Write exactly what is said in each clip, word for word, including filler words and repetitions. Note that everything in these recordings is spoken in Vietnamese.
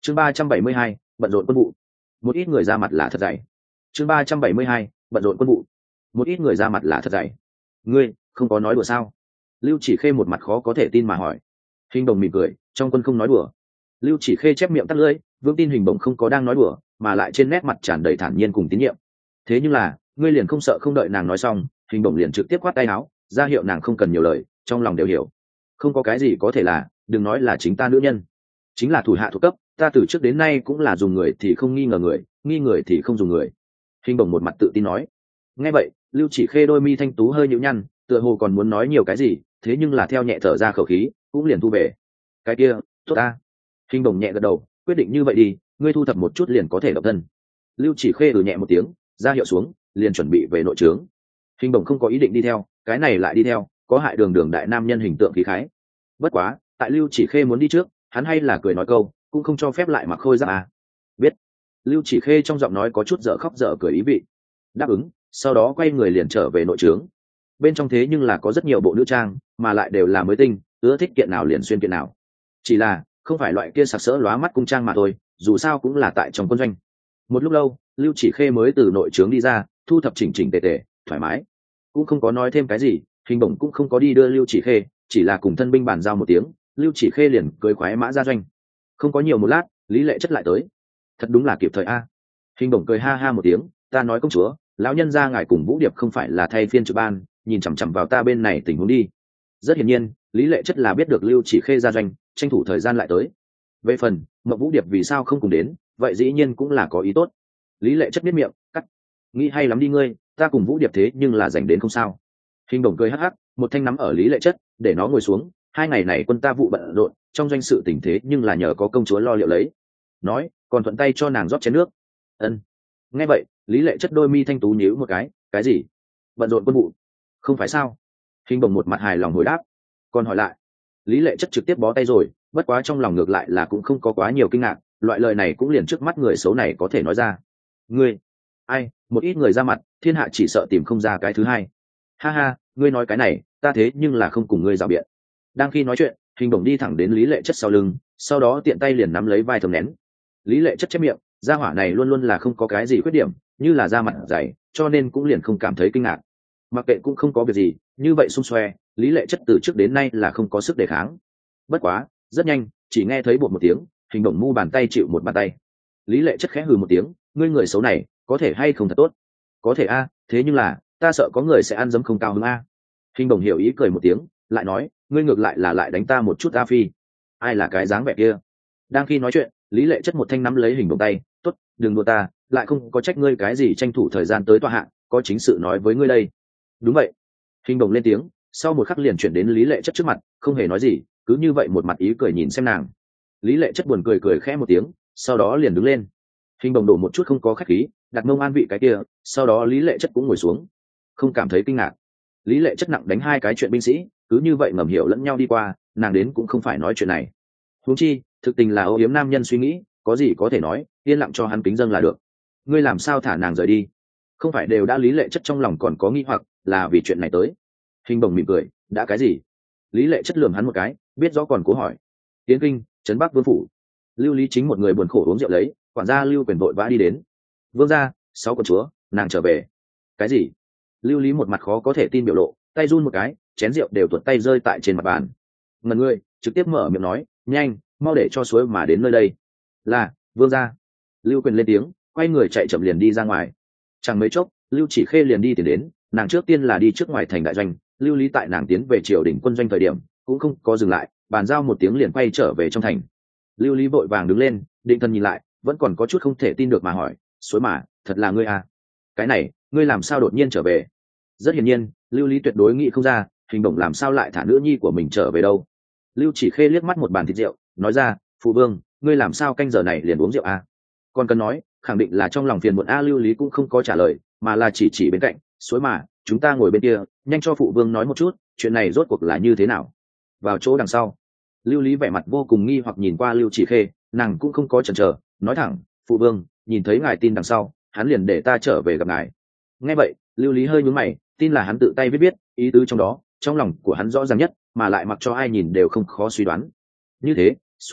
chương ba trăm bảy mươi hai bận rộn quân vụ. Một ít người ra mặt là thật dày. chương ba trăm bảy mươi hai bận rộn quân vụ. Một ít người ra mặt là thật dày. Ngươi không có nói đùa sao? Lưu Chỉ Khê một mặt khó có thể tin mà hỏi. Hình Bổng mỉm cười, trong quân không nói đùa. Lưu Chỉ Khê chép miệng tắt lưỡi, vững tin Hình Bổng không có đang nói đùa, mà lại trên nét mặt tràn đầy thản nhiên cùng tín nhiệm. Thế nhưng là, ngươi liền không sợ không đợi nàng nói xong, Hình Bổng liền trực tiếp quát tay áo, ra hiệu nàng không cần nhiều lời, trong lòng đều hiểu. Không có cái gì có thể là, đừng nói là chính ta nữ nhân, chính là thủ hạ thuộc cấp, ta từ trước đến nay cũng là dùng người thì không nghi ngờ người, nghi người thì không dùng người. Hình Bổng một mặt tự tin nói. Nghe vậy, Lưu Chỉ Khê đôi mi thanh tú hơi nhíu nhăn, tựa hồ còn muốn nói nhiều cái gì, thế nhưng là theo nhẹ thở ra khẩu khí, cũng liền thu về. Cái kia, tốt ta. Hình Bổng nhẹ gật đầu, quyết định như vậy đi, ngươi thu thập một chút liền có thể động thân. Lưu Chỉ Khê ừ nhẹ một tiếng, ra hiệu xuống, liền chuẩn bị về nội trướng. Hình Bổng không có ý định đi theo, cái này lại đi theo, có hại đường đường đại nam nhân hình tượng khí khái. Bất quá, tại Lưu Chỉ Khê muốn đi trước, hắn hay là cười nói câu, cũng không cho phép lại mặc khôi giáp à. Biết. Lưu Chỉ Khê trong giọng nói có chút dở khóc dở cười ý vị. Đáp ứng, sau đó quay người liền trở về nội trướng. Bên trong thế nhưng là có rất nhiều bộ nữ trang, mà lại đều là mới tinh, ưa thích kiện nào liền xuyên kiện nào. Chỉ là không phải loại kia sặc sỡ lóa mắt cung trang mà thôi, dù sao cũng là tại trong quân doanh. Một lúc lâu, Lưu Chỉ Khê mới từ nội trướng đi ra, thu thập chỉnh chỉnh tề tề, thoải mái, cũng không có nói thêm cái gì. Hình Bổng cũng không có đi đưa Lưu Chỉ Khê, chỉ là cùng thân binh bàn giao một tiếng, Lưu Chỉ Khê liền cưỡi khoái mã ra doanh. Không có nhiều một lát, Lý Lệ Chất lại tới. Thật đúng là kịp thời a. Hình Bổng cười ha ha một tiếng, ta nói công chúa, lão nhân gia ngài cùng Vũ Điệp không phải là thay phiên trực ban, nhìn chằm chằm vào ta bên này tình huống đi. Rất hiển nhiên, Lý Lệ Chất là biết được Lưu Chỉ Khê ra doanh, tranh thủ thời gian lại tới. Về phần Mộng Vũ Điệp vì sao không cùng đến, vậy dĩ nhiên cũng là có ý tốt. Lý Lệ Chất biết miệng, cắt. Nghĩ hay lắm đi ngươi, ta cùng Vũ Điệp thế nhưng là dành đến không sao. Hình Bổng cười hắc hắc, một thanh nắm ở Lý Lệ Chất, để nó ngồi xuống. Hai ngày này quân ta vụ bận rộn, trong doanh sự tình thế nhưng là nhờ có công chúa lo liệu lấy. Nói, còn thuận tay cho nàng rót chén nước. Ân. Nghe vậy, Lý Lệ Chất đôi mi thanh tú nhíu một cái, cái gì? Bận rộn quân vụ? Không phải sao? Hình Bổng một mặt hài lòng hồi đáp. Còn hỏi lại. Lý Lệ Chất trực tiếp bó tay rồi, bất quá trong lòng ngược lại là cũng không có quá nhiều kinh ngạc, loại lời này cũng liền trước mắt người xấu này có thể nói ra. Ngươi, ai, một ít người ra mặt, thiên hạ chỉ sợ tìm không ra cái thứ hai. Ha ha, ngươi nói cái này, ta thế nhưng là không cùng ngươi rào biện. Đang khi nói chuyện, Hình Bổng đi thẳng đến Lý Lệ Chất sau lưng, sau đó tiện tay liền nắm lấy vai thầm nén. Lý Lệ Chất chép miệng, gia hỏa này luôn luôn là không có cái gì khuyết điểm, như là da mặt dày, cho nên cũng liền không cảm thấy kinh ngạc. Mặc kệ cũng không có việc gì, như vậy xung xoe, Lý Lệ Chất từ trước đến nay là không có sức đề kháng. Bất quá, rất nhanh, chỉ nghe thấy bột một tiếng, Hình Bổng mu bàn tay chịu một bàn tay. Lý Lệ Chất khẽ hừ một tiếng, ngươi người xấu này, có thể hay không thật tốt? Có thể a, thế nhưng là, ta sợ có người sẽ ăn dấm không cao hứng a. Hình Bổng hiểu ý cười một tiếng, lại nói, ngươi ngược lại là lại đánh ta một chút a phi. Ai là cái dáng vẻ kia? Đang khi nói chuyện, Lý Lệ Chất một thanh nắm lấy Hình Bổng tay, tốt, đừng đùa ta, lại không có trách ngươi cái gì tranh thủ thời gian tới tòa hạ, có chính sự nói với ngươi đây. Đúng vậy. Hình Bổng lên tiếng, sau một khắc liền chuyển đến Lý Lệ Chất trước mặt, không hề nói gì, cứ như vậy một mặt ý cười nhìn xem nàng. Lý Lệ Chất buồn cười cười khẽ một tiếng, sau đó liền đứng lên. Hình Bổng đổ một chút không có khách khí, đặt mông an vị cái kia, sau đó Lý Lệ Chất cũng ngồi xuống, không cảm thấy kinh ngạc. Lý Lệ Chất nặng đánh hai cái chuyện binh sĩ, cứ như vậy ngầm hiểu lẫn nhau đi qua, nàng đến cũng không phải nói chuyện này. Huống chi, thực tình là âu yếm nam nhân suy nghĩ, có gì có thể nói, yên lặng cho hắn kính dâng là được. Ngươi làm sao thả nàng rời đi? Không phải đều đã Lý Lệ Chất trong lòng còn có nghi hoặc, là vì chuyện này tới. Hình Bổng mỉm cười, đã cái gì? Lý Lệ Chất lườm hắn một cái, biết rõ còn cố hỏi. Tiến kinh, trấn Bắc Vương phủ. Lưu Lý Chính một người buồn khổ uống rượu lấy, quản gia Lưu Quyền vội vã đi đến. Vương gia, sáu con chúa, nàng trở về. Cái gì? Lưu Lý một mặt khó có thể tin biểu lộ, tay run một cái, chén rượu đều tuột tay rơi tại trên mặt bàn. Ngần ngươi, trực tiếp mở miệng nói, nhanh, mau để cho suối mà đến nơi đây. Là, vương gia. Lưu Quyền lên tiếng, quay người chạy chậm liền đi ra ngoài. Chẳng mấy chốc, Lưu Chỉ Khê liền đi tiến đến, nàng trước tiên là đi trước ngoài thành đại doanh. Lưu Lý tại nàng tiến về triều đình quân doanh thời điểm, cũng không có dừng lại, bàn giao một tiếng liền quay trở về trong thành. Lưu Lý vội vàng đứng lên, định thần nhìn lại, vẫn còn có chút không thể tin được mà hỏi, suối mà, thật là ngươi à? Cái này, ngươi làm sao đột nhiên trở về? Rất hiển nhiên, Lưu Lý tuyệt đối nghĩ không ra, Hình Bổng làm sao lại thả nữ nhi của mình trở về đâu. Lưu Chỉ Khê liếc mắt một bàn thịt rượu, nói ra, phụ vương, ngươi làm sao canh giờ này liền uống rượu à? Còn cần nói, khẳng định là trong lòng phiền muộn a. Lưu Lý cũng không có trả lời, mà là chỉ chỉ bên cạnh, suối mà, chúng ta ngồi bên kia, nhanh cho phụ vương nói một chút, chuyện này rốt cuộc là như thế nào? Vào chỗ đằng sau, Lưu Lý vẻ mặt vô cùng nghi hoặc nhìn qua Lưu Chỉ Khê, nàng cũng không có chần chờ, nói thẳng, phụ vương, nhìn thấy ngài tin đằng sau, hắn liền để ta trở về gặp ngài. Nghe vậy, Lưu Lý hơi nhướng mày, tin là hắn tự tay viết viết, ý tứ trong đó, trong lòng của hắn rõ ràng nhất, mà lại mặc cho ai nhìn đều không khó suy đoán. Như thế, suối mà,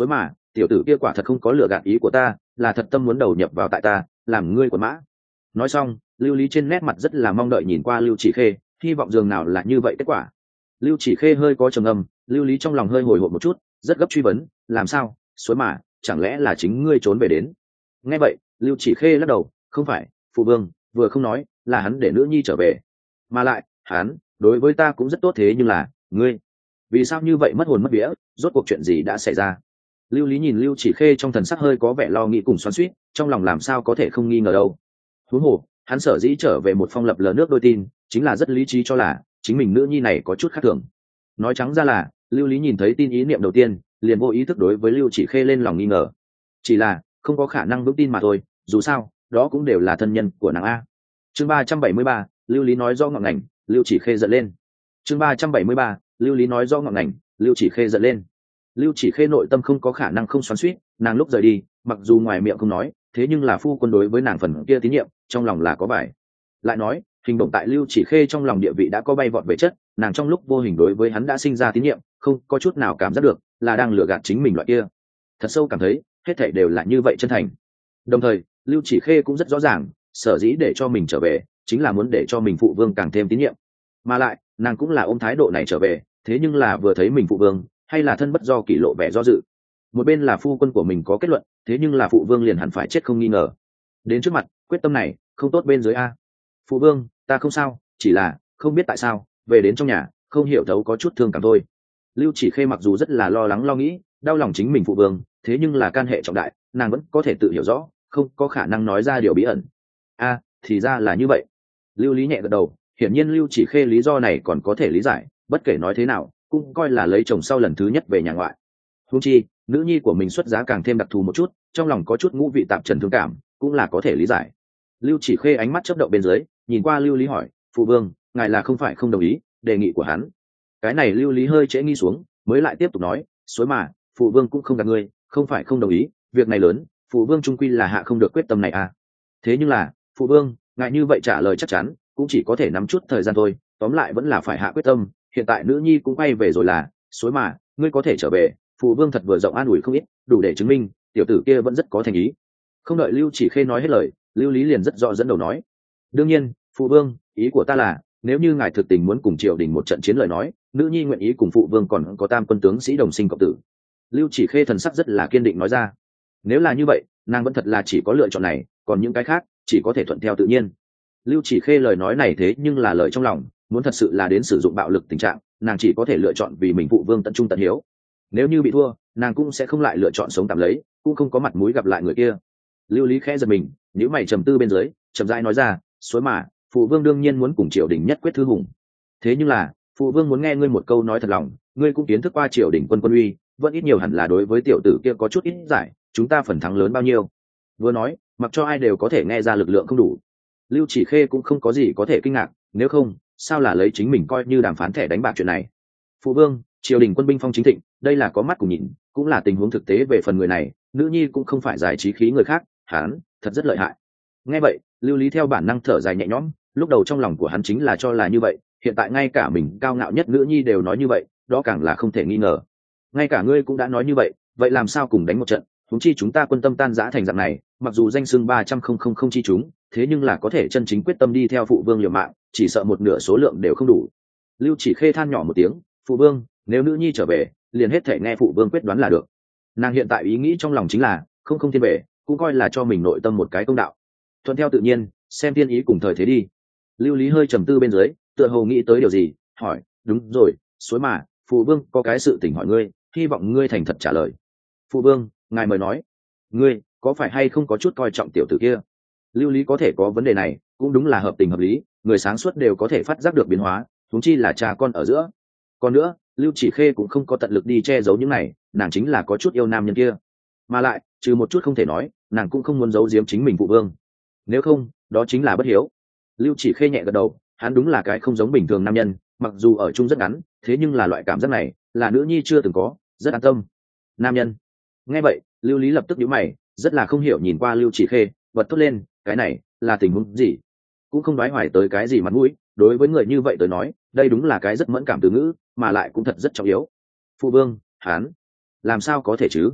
tiểu tử kia quả thật không có lựa gạt ý của ta, là thật tâm muốn đầu nhập vào tại ta, làm ngươi quần mã. Nói xong, lưu lý trên nét mặt rất là mong đợi nhìn qua Lưu Chỉ Khê, hy vọng dường nào là như vậy kết quả. Lưu Chỉ Khê hơi có trầm ngâm, lưu lý trong lòng hơi hồi hộp một chút, rất gấp truy vấn, làm sao, suối mà, chẳng lẽ là chính ngươi trốn về đến? Nghe vậy, Lưu Chỉ Khê lắc đầu, không phải, phụ vương vừa không nói là hắn để nữ nhi trở về, mà lại hắn đối với ta cũng rất tốt, thế nhưng là ngươi vì sao như vậy mất hồn mất vía, rốt cuộc chuyện gì đã xảy ra? Lưu lý nhìn Lưu Chỉ Khê trong thần sắc hơi có vẻ lo nghĩ cùng xoắn xuýt, trong lòng làm sao có thể không nghi ngờ đâu. Huống hồ hắn sở dĩ trở về một phong lập lờ nước đôi tin, chính là rất lý trí cho là chính mình nữ nhi này có chút khác thường. Nói trắng ra là lưu lý nhìn thấy tin ý niệm đầu tiên liền vô ý thức đối với Lưu Chỉ Khê lên lòng nghi ngờ, chỉ là không có khả năng vững tin mà thôi, dù sao đó cũng đều là thân nhân của nàng a. Chương ba trăm bảy mươi ba, lưu lý nói do ngọn ngành, Lưu Chỉ Khê giận lên. Chương ba trăm bảy mươi ba, lưu lý nói do ngọn ngành, Lưu Chỉ Khê giận lên. Lưu Chỉ Khê nội tâm không có khả năng không xoắn xuýt, nàng lúc rời đi mặc dù ngoài miệng không nói, thế nhưng là phu quân đối với nàng phần kia tín nhiệm trong lòng là có bài. Lại nói hình động tại Lưu Chỉ Khê trong lòng địa vị đã có bay vọt về chất, nàng trong lúc vô hình đối với hắn đã sinh ra tín nhiệm, không có chút nào cảm giác được là đang lừa gạt chính mình loại kia, thật sâu cảm thấy hết thảy đều là như vậy chân thành. Đồng thời Lưu Chỉ Khê cũng rất rõ ràng, sở dĩ để cho mình trở về chính là muốn để cho mình phụ vương càng thêm tín nhiệm, mà lại nàng cũng là ôm thái độ này trở về, thế nhưng là vừa thấy mình phụ vương hay là thân bất do kỷ lộ vẻ do dự. Một bên là phu quân của mình có kết luận, thế nhưng là phụ vương liền hẳn phải chết không nghi ngờ. Đến trước mặt quyết tâm này không tốt bên dưới a. Phụ vương ta không sao, chỉ là không biết tại sao về đến trong nhà không hiểu thấu có chút thương cảm thôi. Lưu Chỉ Khê mặc dù rất là lo lắng lo nghĩ đau lòng chính mình phụ vương, thế nhưng là can hệ trọng đại, nàng vẫn có thể tự hiểu rõ, không có khả năng nói ra điều bí ẩn. A thì ra là như vậy. Lưu lý nhẹ gật đầu, hiển nhiên Lưu Chỉ Khê lý do này còn có thể lý giải, bất kể nói thế nào cũng coi là lấy chồng sau lần thứ nhất về nhà ngoại. Huống chi nữ nhi của mình xuất giá càng thêm đặc thù một chút, trong lòng có chút ngũ vị tạp trần thương cảm cũng là có thể lý giải. Lưu Chỉ Khê ánh mắt chớp động bên dưới, nhìn qua Lưu lý hỏi, phụ vương ngài là không phải không đồng ý đề nghị của hắn? Cái này Lưu lý hơi trễ nghi xuống mới lại tiếp tục nói, suối mà phụ vương cũng không gạt ngươi, không phải không đồng ý, việc này lớn, phụ vương trung quy là hạ không được quyết tâm này à. Thế nhưng là phụ vương ngài như vậy trả lời chắc chắn cũng chỉ có thể nắm chút thời gian thôi, tóm lại vẫn là phải hạ quyết tâm, hiện tại nữ nhi cũng quay về rồi là, suối mà ngươi có thể trở về, phụ vương thật vừa rộng an ủi không ít, đủ để chứng minh tiểu tử kia vẫn rất có thành ý. Không đợi Lưu Chỉ Khê nói hết lời, Lưu lý liền rất rõ dẫn đầu nói, đương nhiên phụ vương, ý của ta là nếu như ngài thực tình muốn cùng triều đình một trận chiến lời nói, nữ nhi nguyện ý cùng phụ vương còn có tam quân tướng sĩ đồng sinh cộng tử. Lưu Chỉ Khê thần sắc rất là kiên định nói ra. Nếu là như vậy nàng vẫn thật là chỉ có lựa chọn này, còn những cái khác chỉ có thể thuận theo tự nhiên. Lưu Chỉ Khê lời nói này thế nhưng là lời trong lòng, muốn thật sự là đến sử dụng bạo lực tình trạng, nàng chỉ có thể lựa chọn vì mình phụ vương tận trung tận hiếu. Nếu như bị thua nàng cũng sẽ không lại lựa chọn sống tạm lấy, cũng không có mặt mũi gặp lại người kia. Lưu lý khẽ giật mình, nếu mày trầm tư bên dưới chậm rãi nói ra, suối mà phụ vương đương nhiên muốn cùng triều đình nhất quyết thư hùng, thế nhưng là phụ vương muốn nghe ngươi một câu nói thật lòng, ngươi cũng kiến thức qua triều đình quân quân uy, vẫn ít nhiều hẳn là đối với tiểu tử kia có chút ít giải, chúng ta phần thắng lớn bao nhiêu? Vừa nói mặc cho ai đều có thể nghe ra lực lượng không đủ. Lưu Chỉ Khê cũng không có gì có thể kinh ngạc, nếu không sao là lấy chính mình coi như đàm phán thẻ đánh bạc chuyện này. Phụ vương triều đình quân binh phong chính thịnh, đây là có mắt cùng nhìn, cũng là tình huống thực tế về phần người này, nữ nhi cũng không phải giải trí khí người khác, hắn thật rất lợi hại. Nghe vậy Lưu lý theo bản năng thở dài nhẹ nhõm, lúc đầu trong lòng của hắn chính là cho là như vậy, hiện tại ngay cả mình cao ngạo nhất nữ nhi đều nói như vậy, đó càng là không thể nghi ngờ. Ngay cả ngươi cũng đã nói như vậy, vậy làm sao cùng đánh một trận? Huống chi chúng ta quân tâm tan rã thành dạng này, mặc dù danh xưng ba trăm không không không chi chúng, thế nhưng là có thể chân chính quyết tâm đi theo phụ vương liều mạng, chỉ sợ một nửa số lượng đều không đủ. Lưu Chỉ Khê than nhỏ một tiếng, phụ vương nếu nữ nhi trở về liền hết thể nghe phụ vương quyết đoán là được. Nàng hiện tại ý nghĩ trong lòng chính là không không thiên về, cũng coi là cho mình nội tâm một cái công đạo, thuận theo tự nhiên, xem thiên ý cùng thời thế đi. Lưu lý hơi trầm tư bên dưới tựa hồ nghĩ tới điều gì, hỏi, đúng rồi suối mà phụ vương có cái sự tình hỏi ngươi, hy vọng ngươi thành thật trả lời. Phụ vương ngài mời nói. Ngươi có phải hay không có chút coi trọng tiểu tử kia? Lưu lý có thể có vấn đề này cũng đúng là hợp tình hợp lý, người sáng suốt đều có thể phát giác được biến hóa, huống chi là cha con ở giữa. Còn nữa Lưu Chỉ Khê cũng không có tận lực đi che giấu những này, nàng chính là có chút yêu nam nhân kia, mà lại trừ một chút không thể nói, nàng cũng không muốn giấu giếm chính mình phụ vương, nếu không đó chính là bất hiếu. Lưu Chỉ Khê nhẹ gật đầu, hắn đúng là cái không giống bình thường nam nhân, mặc dù ở chung rất ngắn, thế nhưng là loại cảm giác này là nữ nhi chưa từng có, rất an tâm. Nam nhân? Nghe vậy Lưu lý lập tức nhíu mày, rất là không hiểu nhìn qua Lưu Chỉ Khê, bật thốt lên, cái này là tình huống gì? Cũng không đoái hoài tới cái gì mặt mũi, đối với người như vậy tới nói đây đúng là cái rất mẫn cảm từ ngữ, mà lại cũng thật rất trọng yếu. Phụ vương hắn làm sao có thể chứ?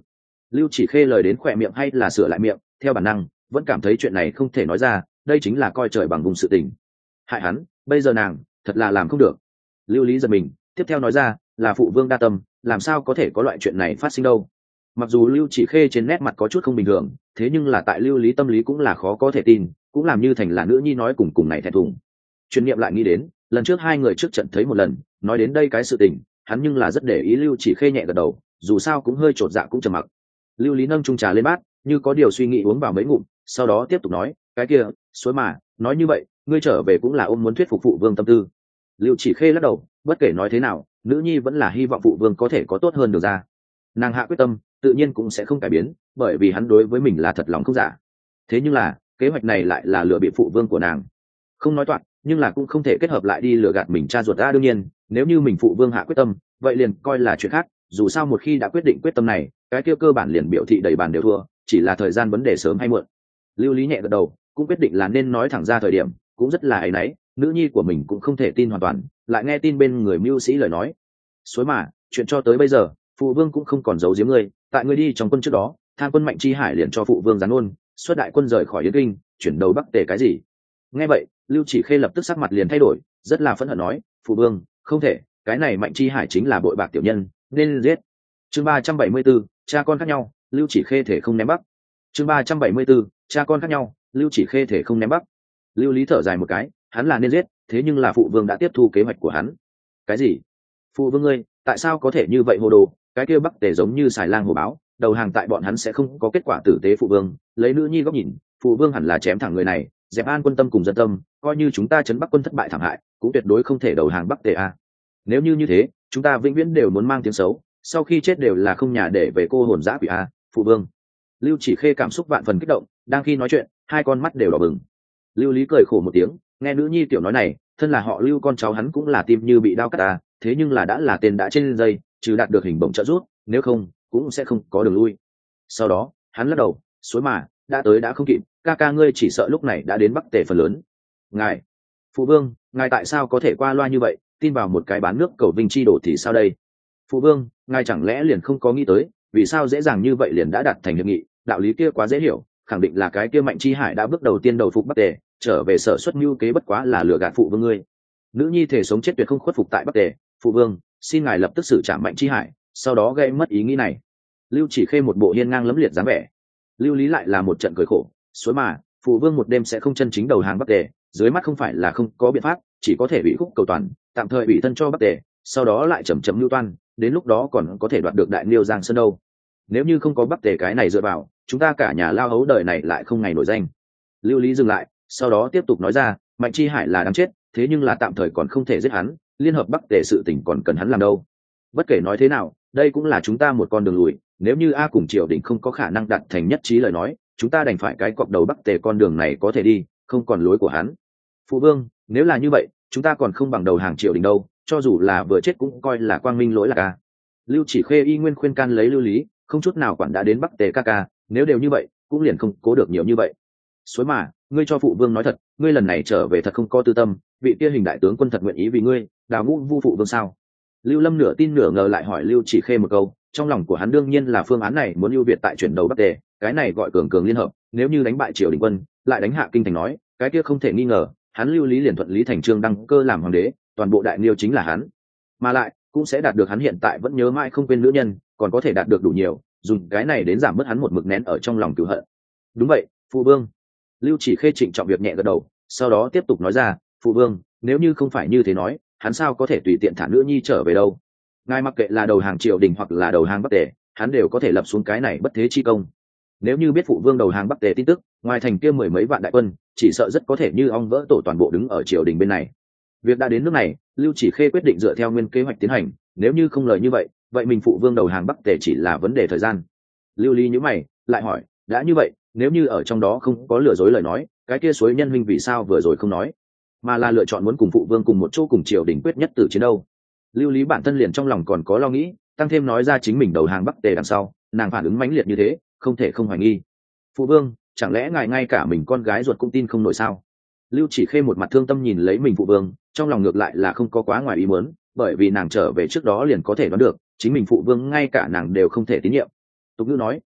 Lưu Chỉ Khê lời đến khỏe miệng hay là sửa lại miệng, theo bản năng vẫn cảm thấy chuyện này không thể nói ra, đây chính là coi trời bằng vùng sự tình. Hại hắn, bây giờ nàng thật là làm không được. Lưu Lý giật mình, tiếp theo nói ra, là phụ vương đa tâm, làm sao có thể có loại chuyện này phát sinh đâu. Mặc dù Lưu Chỉ Khê trên nét mặt có chút không bình thường, thế nhưng là tại Lưu Lý tâm lý cũng là khó có thể tin, cũng làm như thành là nữ nhi nói cùng cùng này thẹn thùng. Truyền niệm lại nghĩ đến, lần trước hai người trước trận thấy một lần, nói đến đây cái sự tình, hắn nhưng là rất để ý. Lưu Chỉ Khê nhẹ gật đầu, dù sao cũng hơi trột dạ cũng trầm mặc. Lưu Lý nâng chung trà lên bát, như có điều suy nghĩ uống vào mấy ngụm, sau đó tiếp tục nói, cái kia suối mà nói như vậy ngươi trở về cũng là ôm muốn thuyết phục phụ vương tâm tư. Lưu Chỉ Khê lắc đầu, bất kể nói thế nào nữ nhi vẫn là hy vọng phụ vương có thể có tốt hơn được ra. Nàng hạ quyết tâm tự nhiên cũng sẽ không cải biến, bởi vì hắn đối với mình là thật lòng không giả. Thế nhưng là kế hoạch này lại là lừa bị phụ vương của nàng. Không nói toạc, nhưng là cũng không thể kết hợp lại đi lừa gạt mình cha ruột ra. Đương nhiên nếu như mình phụ vương hạ quyết tâm, vậy liền coi là chuyện khác, dù sao một khi đã quyết định quyết tâm này, cái kia cơ bản liền biểu thị đầy bàn đều thua, chỉ là thời gian vấn đề sớm hay muộn. Lưu Lý nhẹ gật đầu, cũng quyết định là nên nói thẳng ra thời điểm, cũng rất là áy náy, nữ nhi của mình cũng không thể tin hoàn toàn, lại nghe tin bên người mưu sĩ lời nói. Suối mà chuyện cho tới bây giờ phụ vương cũng không còn giấu giếm ngươi, tại ngươi đi trong quân trước đó tham quân Mạnh Chi Hải liền cho phụ vương gián ôn xuất đại quân rời khỏi Yến Kinh, chuyển đầu Bắc Tề cái gì. Nghe vậy Lưu Chỉ Khê lập tức sắc mặt liền thay đổi, rất là phẫn hận nói, phụ vương không thể, cái này Mạnh Chi Hải chính là bội bạc tiểu nhân, nên giết. Chương ba trăm bảy mươi 34, cha con khác nhau, Lưu Chỉ Khê thể không ném Bắc. Chương ba trăm bảy mươi 34, cha con khác nhau, Lưu Chỉ Khê thể không ném Bắc. Lưu Lý thở dài một cái, hắn là nên giết, thế nhưng là phụ vương đã tiếp thu kế hoạch của hắn. Cái gì? Phụ vương ngươi tại sao có thể như vậy hồ đồ? Cái kia Bắc Tề giống như xài lang hổ báo, đầu hàng tại bọn hắn sẽ không có kết quả tử tế. Phụ vương lấy nữ nhi góc nhìn, phụ vương hẳn là chém thẳng người này, dẹp an quân tâm cùng dân tâm, coi như chúng ta chấn Bắc quân thất bại thảm hại, cũng tuyệt đối không thể đầu hàng Bắc Tề a. Nếu như như thế, chúng ta vĩnh viễn đều muốn mang tiếng xấu, sau khi chết đều là không nhà để về, cô hồn dã quỷ a. Phụ vương. Lưu Chỉ Khê cảm xúc vạn phần kích động, đang khi nói chuyện hai con mắt đều đỏ bừng. Lưu Lý cười khổ một tiếng, nghe nữ nhi tiểu nói này, thân là họ Lưu con cháu hắn cũng là tim như bị đao cắt ta, thế nhưng là đã là tên đã trên dây, trừ đạt được hình bổng trợ giúp, nếu không cũng sẽ không có đường lui. Sau đó hắn lắc đầu, suối mà đã tới đã không kịp, ca ca ngươi chỉ sợ lúc này đã đến Bắc Tề phần lớn. Ngài phụ vương, ngài tại sao có thể qua loa như vậy, tin vào một cái bán nước cầu vinh chi đổ thì sao đây? Phụ vương, ngài chẳng lẽ liền không có nghĩ tới vì sao dễ dàng như vậy liền đã đạt thành hiệp nghị? Đạo lý kia quá dễ hiểu, khẳng định là cái kia Mạnh Chi Hải đã bước đầu tiên đầu phục Bắc Tề, trở về sở xuất mưu kế bất quá là lừa gạt phụ vương ngươi. Nữ nhi thể sống chết tuyệt không khuất phục tại Bắc Tề. Phụ vương xin ngài lập tức xử trảm Mạnh Chi Hải, sau đó gây mất ý nghĩ này. Lưu Chỉ Khê một bộ hiên ngang lẫm liệt dáng vẻ. Lưu Lý lại là một trận cười khổ, suối mà phụ vương một đêm sẽ không chân chính đầu hàng Bắc Tề, dưới mắt không phải là không có biện pháp, chỉ có thể bị khúc cầu toàn, tạm thời bị thân cho Bắc Tề, sau đó lại chậm chậm lưu toan, đến lúc đó còn có thể đoạt được đại Liêu Giang Sơn đâu. Nếu như không có Bắc Tề cái này dựa vào, chúng ta cả nhà lao hấu đời này lại không ngày nổi danh. Lưu Lý dừng lại, sau đó tiếp tục nói ra, Mạnh Chi Hải là đáng chết, thế nhưng là tạm thời còn không thể giết hắn, liên hợp Bắc Tề sự tình còn cần hắn làm đâu. Bất kể nói thế nào, đây cũng là chúng ta một con đường lùi, nếu như A cùng triều đình không có khả năng đạt thành nhất trí lời nói, chúng ta đành phải cái cọp đầu Bắc Tề con đường này có thể đi, không còn lối của hắn. Phụ vương, nếu là như vậy, chúng ta còn không bằng đầu hàng triều đình đâu, cho dù là vừa chết cũng coi là quang minh lỗi lạc a. Lưu Chỉ Khê y nguyên khuyên can lấy Lưu Lý, không chút nào quản đã đến Bắc Tề ca ca, nếu đều như vậy, cũng liền không cố được nhiều như vậy. Suối mà, ngươi cho phụ vương nói thật, ngươi lần này trở về thật không có tư tâm, vị kia hình đại tướng quân thật nguyện ý vì ngươi đào ngũ vu phụ vương sao? Lưu Lâm nửa tin nửa ngờ lại hỏi Lưu Chỉ Khê một câu, trong lòng của hắn đương nhiên là phương án này muốn ưu việt tại chuyển đầu Bắc Tề, cái này gọi cường cường liên hợp, nếu như đánh bại triều đình quân, lại đánh hạ kinh thành nói, cái kia không thể nghi ngờ, hắn Lưu Lý liền thuận lý thành trương đăng cơ làm hoàng đế, toàn bộ đại Liêu chính là hắn, mà lại cũng sẽ đạt được hắn hiện tại vẫn nhớ mãi không quên nữ nhân, còn có thể đạt được đủ nhiều, dùng cái này đến giảm bớt hắn một mực nén ở trong lòng cừu hận. Đúng vậy, phụ vương. Lưu Chỉ Khê trịnh trọng việc nhẹ gật đầu, sau đó tiếp tục nói ra, phụ vương, nếu như không phải như thế nói, hắn sao có thể tùy tiện thả nữ nhi trở về đâu? Ngài mặc kệ là đầu hàng triều đình hoặc là đầu hàng Bắc Tề, hắn đều có thể lập xuống cái này bất thế chi công. Nếu như biết phụ vương đầu hàng Bắc Tề tin tức, ngoài thành kia mười mấy vạn đại quân, chỉ sợ rất có thể như ong vỡ tổ toàn bộ đứng ở triều đình bên này. Việc đã đến nước này, Lưu Chỉ Khê quyết định dựa theo nguyên kế hoạch tiến hành, nếu như không lời như vậy, vậy mình phụ vương đầu hàng Bắc Tề chỉ là vấn đề thời gian. Lưu Ly nhíu mày, lại hỏi, đã như vậy, nếu như ở trong đó không có lừa dối lời nói, cái kia suối nhân huynh vì sao vừa rồi không nói, mà là lựa chọn muốn cùng phụ vương cùng một chỗ cùng triều đình quyết nhất tử chiến đâu? Lưu Lý bản thân liền trong lòng còn có lo nghĩ, tăng thêm nói ra chính mình đầu hàng Bắc Tề đằng sau, nàng phản ứng mãnh liệt như thế, không thể không hoài nghi. Phụ vương, chẳng lẽ ngài ngay cả mình con gái ruột cũng tin không nổi sao? Lưu Chỉ Khê một mặt thương tâm nhìn lấy mình phụ vương, trong lòng ngược lại là không có quá ngoài ý muốn, bởi vì nàng trở về trước đó liền có thể đoán được, chính mình phụ vương ngay cả nàng đều không thể tín nhiệm. Tục ngữ nói,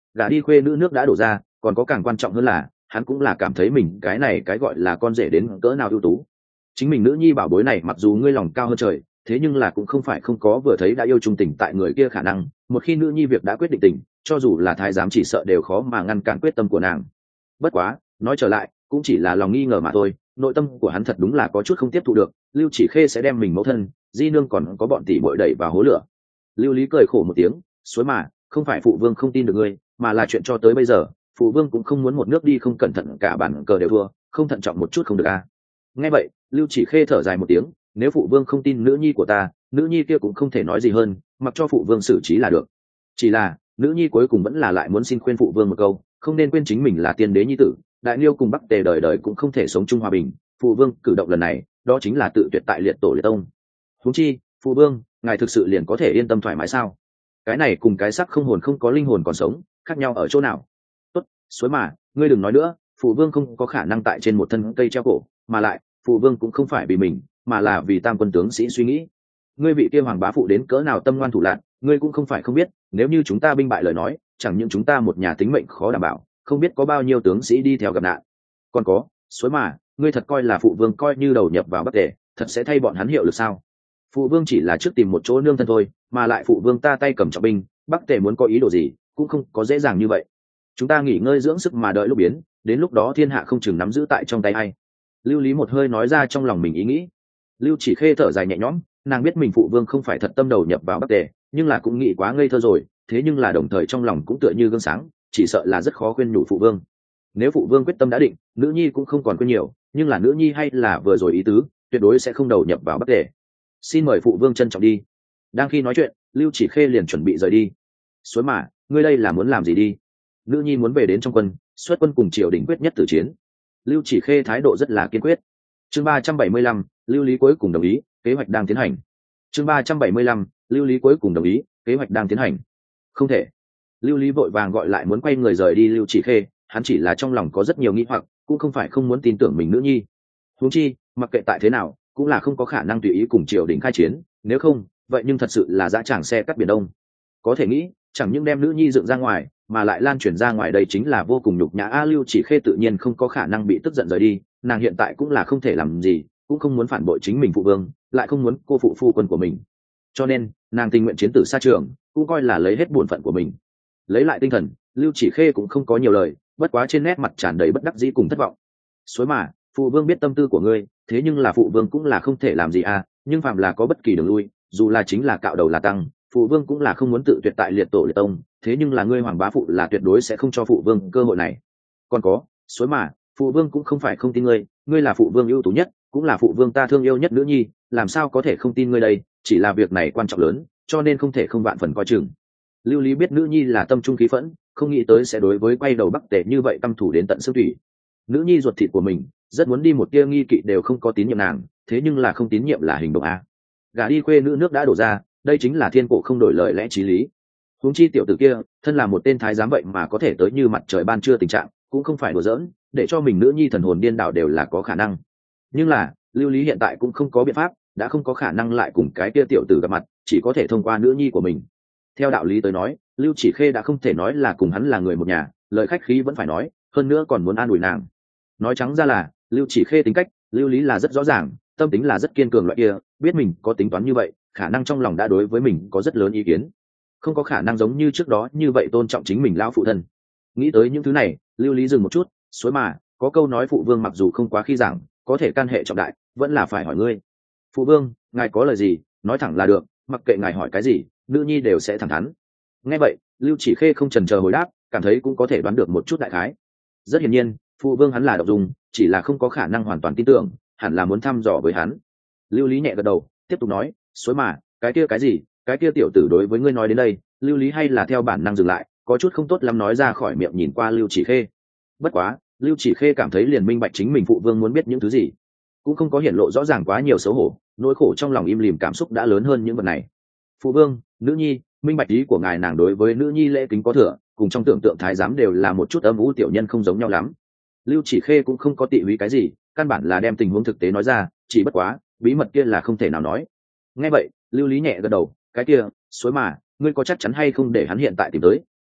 gả đi khuê nữ nước đã đổ ra, còn có càng quan trọng hơn là hắn cũng là cảm thấy mình cái này cái gọi là con rể đến cỡ nào ưu tú. Chính mình nữ nhi bảo bối này mặc dù ngươi lòng cao hơn trời, thế nhưng là cũng không phải không có vừa thấy đã yêu trung tình tại người kia khả năng. Một khi nữ nhi việc đã quyết định tình, cho dù là thái giám chỉ sợ đều khó mà ngăn cản quyết tâm của nàng. Bất quá nói trở lại cũng chỉ là lòng nghi ngờ mà thôi, nội tâm của hắn thật đúng là có chút không tiếp thu được Lưu Chỉ Khê sẽ đem mình mẫu thân di nương còn có bọn tỷ bội đẩy vào hố lửa. Lưu Lý cười khổ một tiếng, suối mà không phải phụ vương không tin được ngươi, mà là chuyện cho tới bây giờ phụ vương cũng không muốn một nước đi không cẩn thận cả bản cờ đều thua, không thận trọng một chút không được à. Nghe vậy Lưu Chỉ Khê thở dài một tiếng, nếu phụ vương không tin nữ nhi của ta, nữ nhi kia cũng không thể nói gì hơn, mặc cho phụ vương xử trí là được. Chỉ là nữ nhi cuối cùng vẫn là lại muốn xin khuyên phụ vương một câu, không nên quên chính mình là tiên đế nhi tử, đại liêu cùng bắc tề đời đời cũng không thể sống chung hòa bình. Phụ vương cử động lần này đó chính là tự tuyệt tại liệt tổ liệt tông. Huống chi phụ vương ngài thực sự liền có thể yên tâm thoải mái sao? Cái này cùng cái sắc không hồn không có linh hồn còn sống khác nhau ở chỗ nào? Tốt, suối mà ngươi đừng nói nữa, phụ vương không có khả năng tại trên một thân cây treo cổ, mà lại phụ vương cũng không phải vì mình, mà là vì tam quân tướng sĩ suy nghĩ. Ngươi vị kia hoàng bá phụ đến cỡ nào tâm ngoan thủ lạn, ngươi cũng không phải không biết, nếu như chúng ta binh bại lời nói, chẳng những chúng ta một nhà tính mệnh khó đảm bảo, không biết có bao nhiêu tướng sĩ đi theo gặp nạn. Còn có suối mà ngươi thật coi là phụ vương coi như đầu nhập vào bắc tề thật sẽ thay bọn hắn hiệu lực sao? Phụ vương chỉ là trước tìm một chỗ nương thân thôi, mà lại phụ vương ta tay cầm trọng binh, bắc tề muốn có ý đồ gì cũng không có dễ dàng như vậy. Chúng ta nghỉ ngơi dưỡng sức mà đợi lúc biến, đến lúc đó thiên hạ không chừng nắm giữ tại trong tay ai. Lưu Lý một hơi nói ra trong lòng mình ý nghĩ. Lưu Chỉ Khê thở dài nhẹ nhõm, nàng biết mình phụ vương không phải thật tâm đầu nhập vào bắc tề, nhưng là cũng nghĩ quá ngây thơ rồi, thế nhưng là đồng thời trong lòng cũng tựa như gương sáng, chỉ sợ là rất khó khuyên nhủ phụ vương. Nếu phụ vương quyết tâm đã định, nữ nhi cũng không còn quên nhiều, nhưng là nữ nhi hay là vừa rồi ý tứ, tuyệt đối sẽ không đầu nhập vào bắc tề. Xin mời phụ vương trân trọng đi. Đang khi nói chuyện Lưu Chỉ Khê liền chuẩn bị rời đi. Suối mà ngươi đây là muốn làm gì đi? Nữ nhi muốn về đến trong quân, xuất quân cùng triều đình quyết nhất tử chiến. Lưu Chỉ Khê thái độ rất là kiên quyết. Chương ba trăm bảy mươi lăm, Lưu Lý cuối cùng đồng ý, kế hoạch đang tiến hành. Chương ba trăm bảy mươi lăm, Lưu Lý cuối cùng đồng ý, kế hoạch đang tiến hành. Không thể. Lưu Lý vội vàng gọi lại muốn quay người rời đi Lưu Chỉ Khê, hắn chỉ là trong lòng có rất nhiều nghi hoặc, cũng không phải không muốn tin tưởng mình nữ nhi. Huống chi mặc kệ tại thế nào cũng là không có khả năng tùy ý cùng triều đình khai chiến, nếu không vậy nhưng thật sự là dã tràng xe cắt biển đông. Có thể nghĩ chẳng những đem nữ nhi dựng ra ngoài mà lại lan truyền ra ngoài, đây chính là vô cùng nhục nhã. A Lưu Chỉ Khê tự nhiên không có khả năng bị tức giận rời đi, nàng hiện tại cũng là không thể làm gì, cũng không muốn phản bội chính mình phụ vương, lại không muốn cô phụ phu quân của mình, cho nên nàng tình nguyện chiến tử xa trường, cũng coi là lấy hết bổn phận của mình. Lấy lại tinh thần Lưu Chỉ Khê cũng không có nhiều lời, bất quá trên nét mặt tràn đầy bất đắc dĩ cùng thất vọng. Suối mà phụ vương biết tâm tư của ngươi, thế nhưng là phụ vương cũng là không thể làm gì à, nhưng phạm là có bất kỳ đường lui, dù là chính là cạo đầu là tăng, phụ vương cũng là không muốn tự tuyệt tại liệt tổ liệt tông, thế nhưng là ngươi hoàng bá phụ là tuyệt đối sẽ không cho phụ vương cơ hội này. Còn có suối mà phụ vương cũng không phải không tin ngươi, ngươi là phụ vương ưu tú nhất, cũng là phụ vương ta thương yêu nhất nữ nhi, làm sao có thể không tin ngươi đây, chỉ là việc này quan trọng lớn, cho nên không thể không vạn phần coi chừng. Lưu Lý biết nữ nhi là tâm trung khí phẫn, không nghĩ tới sẽ đối với quay đầu bắc tề như vậy căm thủ đến tận xương thủy. Nữ nhi ruột thịt của mình rất muốn đi một tia nghi kỵ đều không có tín nhiệm nàng, thế nhưng là không tín nhiệm là hình động a. Gả đi khuê nữ nước đã đổ ra, đây chính là thiên cổ không đổi lời lẽ chí lý. Huống chi tiểu tử kia thân là một tên thái giám vậy mà có thể tới như mặt trời ban trưa tình trạng, cũng không phải đùa giỡn, để cho mình nữ nhi thần hồn điên đảo đều là có khả năng. Nhưng là Lưu Lý hiện tại cũng không có biện pháp, đã không có khả năng lại cùng cái kia tiểu tử gặp mặt, chỉ có thể thông qua nữ nhi của mình. Theo đạo lý tới nói Lưu Chỉ Khê đã không thể nói là cùng hắn là người một nhà, lời khách khí vẫn phải nói, hơn nữa còn muốn an ủi nàng. Nói trắng ra là Lưu Chỉ Khê tính cách Lưu Lý là rất rõ ràng, tâm tính là rất kiên cường loại kia, biết mình có tính toán như vậy, khả năng trong lòng đã đối với mình có rất lớn ý kiến, không có khả năng giống như trước đó như vậy tôn trọng chính mình lão phụ thân. Nghĩ tới những thứ này Lưu Lý dừng một chút, suối mà có câu nói phụ vương mặc dù không quá khi giảng, có thể can hệ trọng đại, vẫn là phải hỏi ngươi. Phụ vương ngài có lời gì nói thẳng là được, mặc kệ ngài hỏi cái gì nữ nhi đều sẽ thẳng thắn. Nghe vậy Lưu Chỉ Khê không chần chờ hồi đáp, cảm thấy cũng có thể đoán được một chút đại khái. Rất hiển nhiên phụ vương hắn là độc dung, chỉ là không có khả năng hoàn toàn tin tưởng, hẳn là muốn thăm dò với hắn. Lưu Lý nhẹ gật đầu tiếp tục nói, suối mà cái kia cái gì cái kia tiểu tử đối với ngươi nói đến đây, Lưu Lý hay là theo bản năng dừng lại, có chút không tốt lắm nói ra khỏi miệng, nhìn qua Lưu Chỉ Khê. Bất quá Lưu Chỉ Khê cảm thấy liền minh bạch chính mình phụ vương muốn biết những thứ gì, cũng không có hiển lộ rõ ràng quá nhiều xấu hổ, nỗi khổ trong lòng im lìm cảm xúc đã lớn hơn những vật này. Phụ vương nữ nhi minh bạch ý của ngài, nàng đối với nữ nhi lễ kính có thừa, cùng trong tưởng tượng thái giám đều là một chút âm u tiểu nhân không giống nhau lắm. Lưu Chỉ Khê cũng không có tị húy cái gì, căn bản là đem tình huống thực tế nói ra, chỉ bất quá bí mật kia là không thể nào nói. Nghe vậy Lưu Lý nhẹ gật đầu, cái kia suối mà ngươi có chắc chắn hay không để hắn hiện tại tìm tới,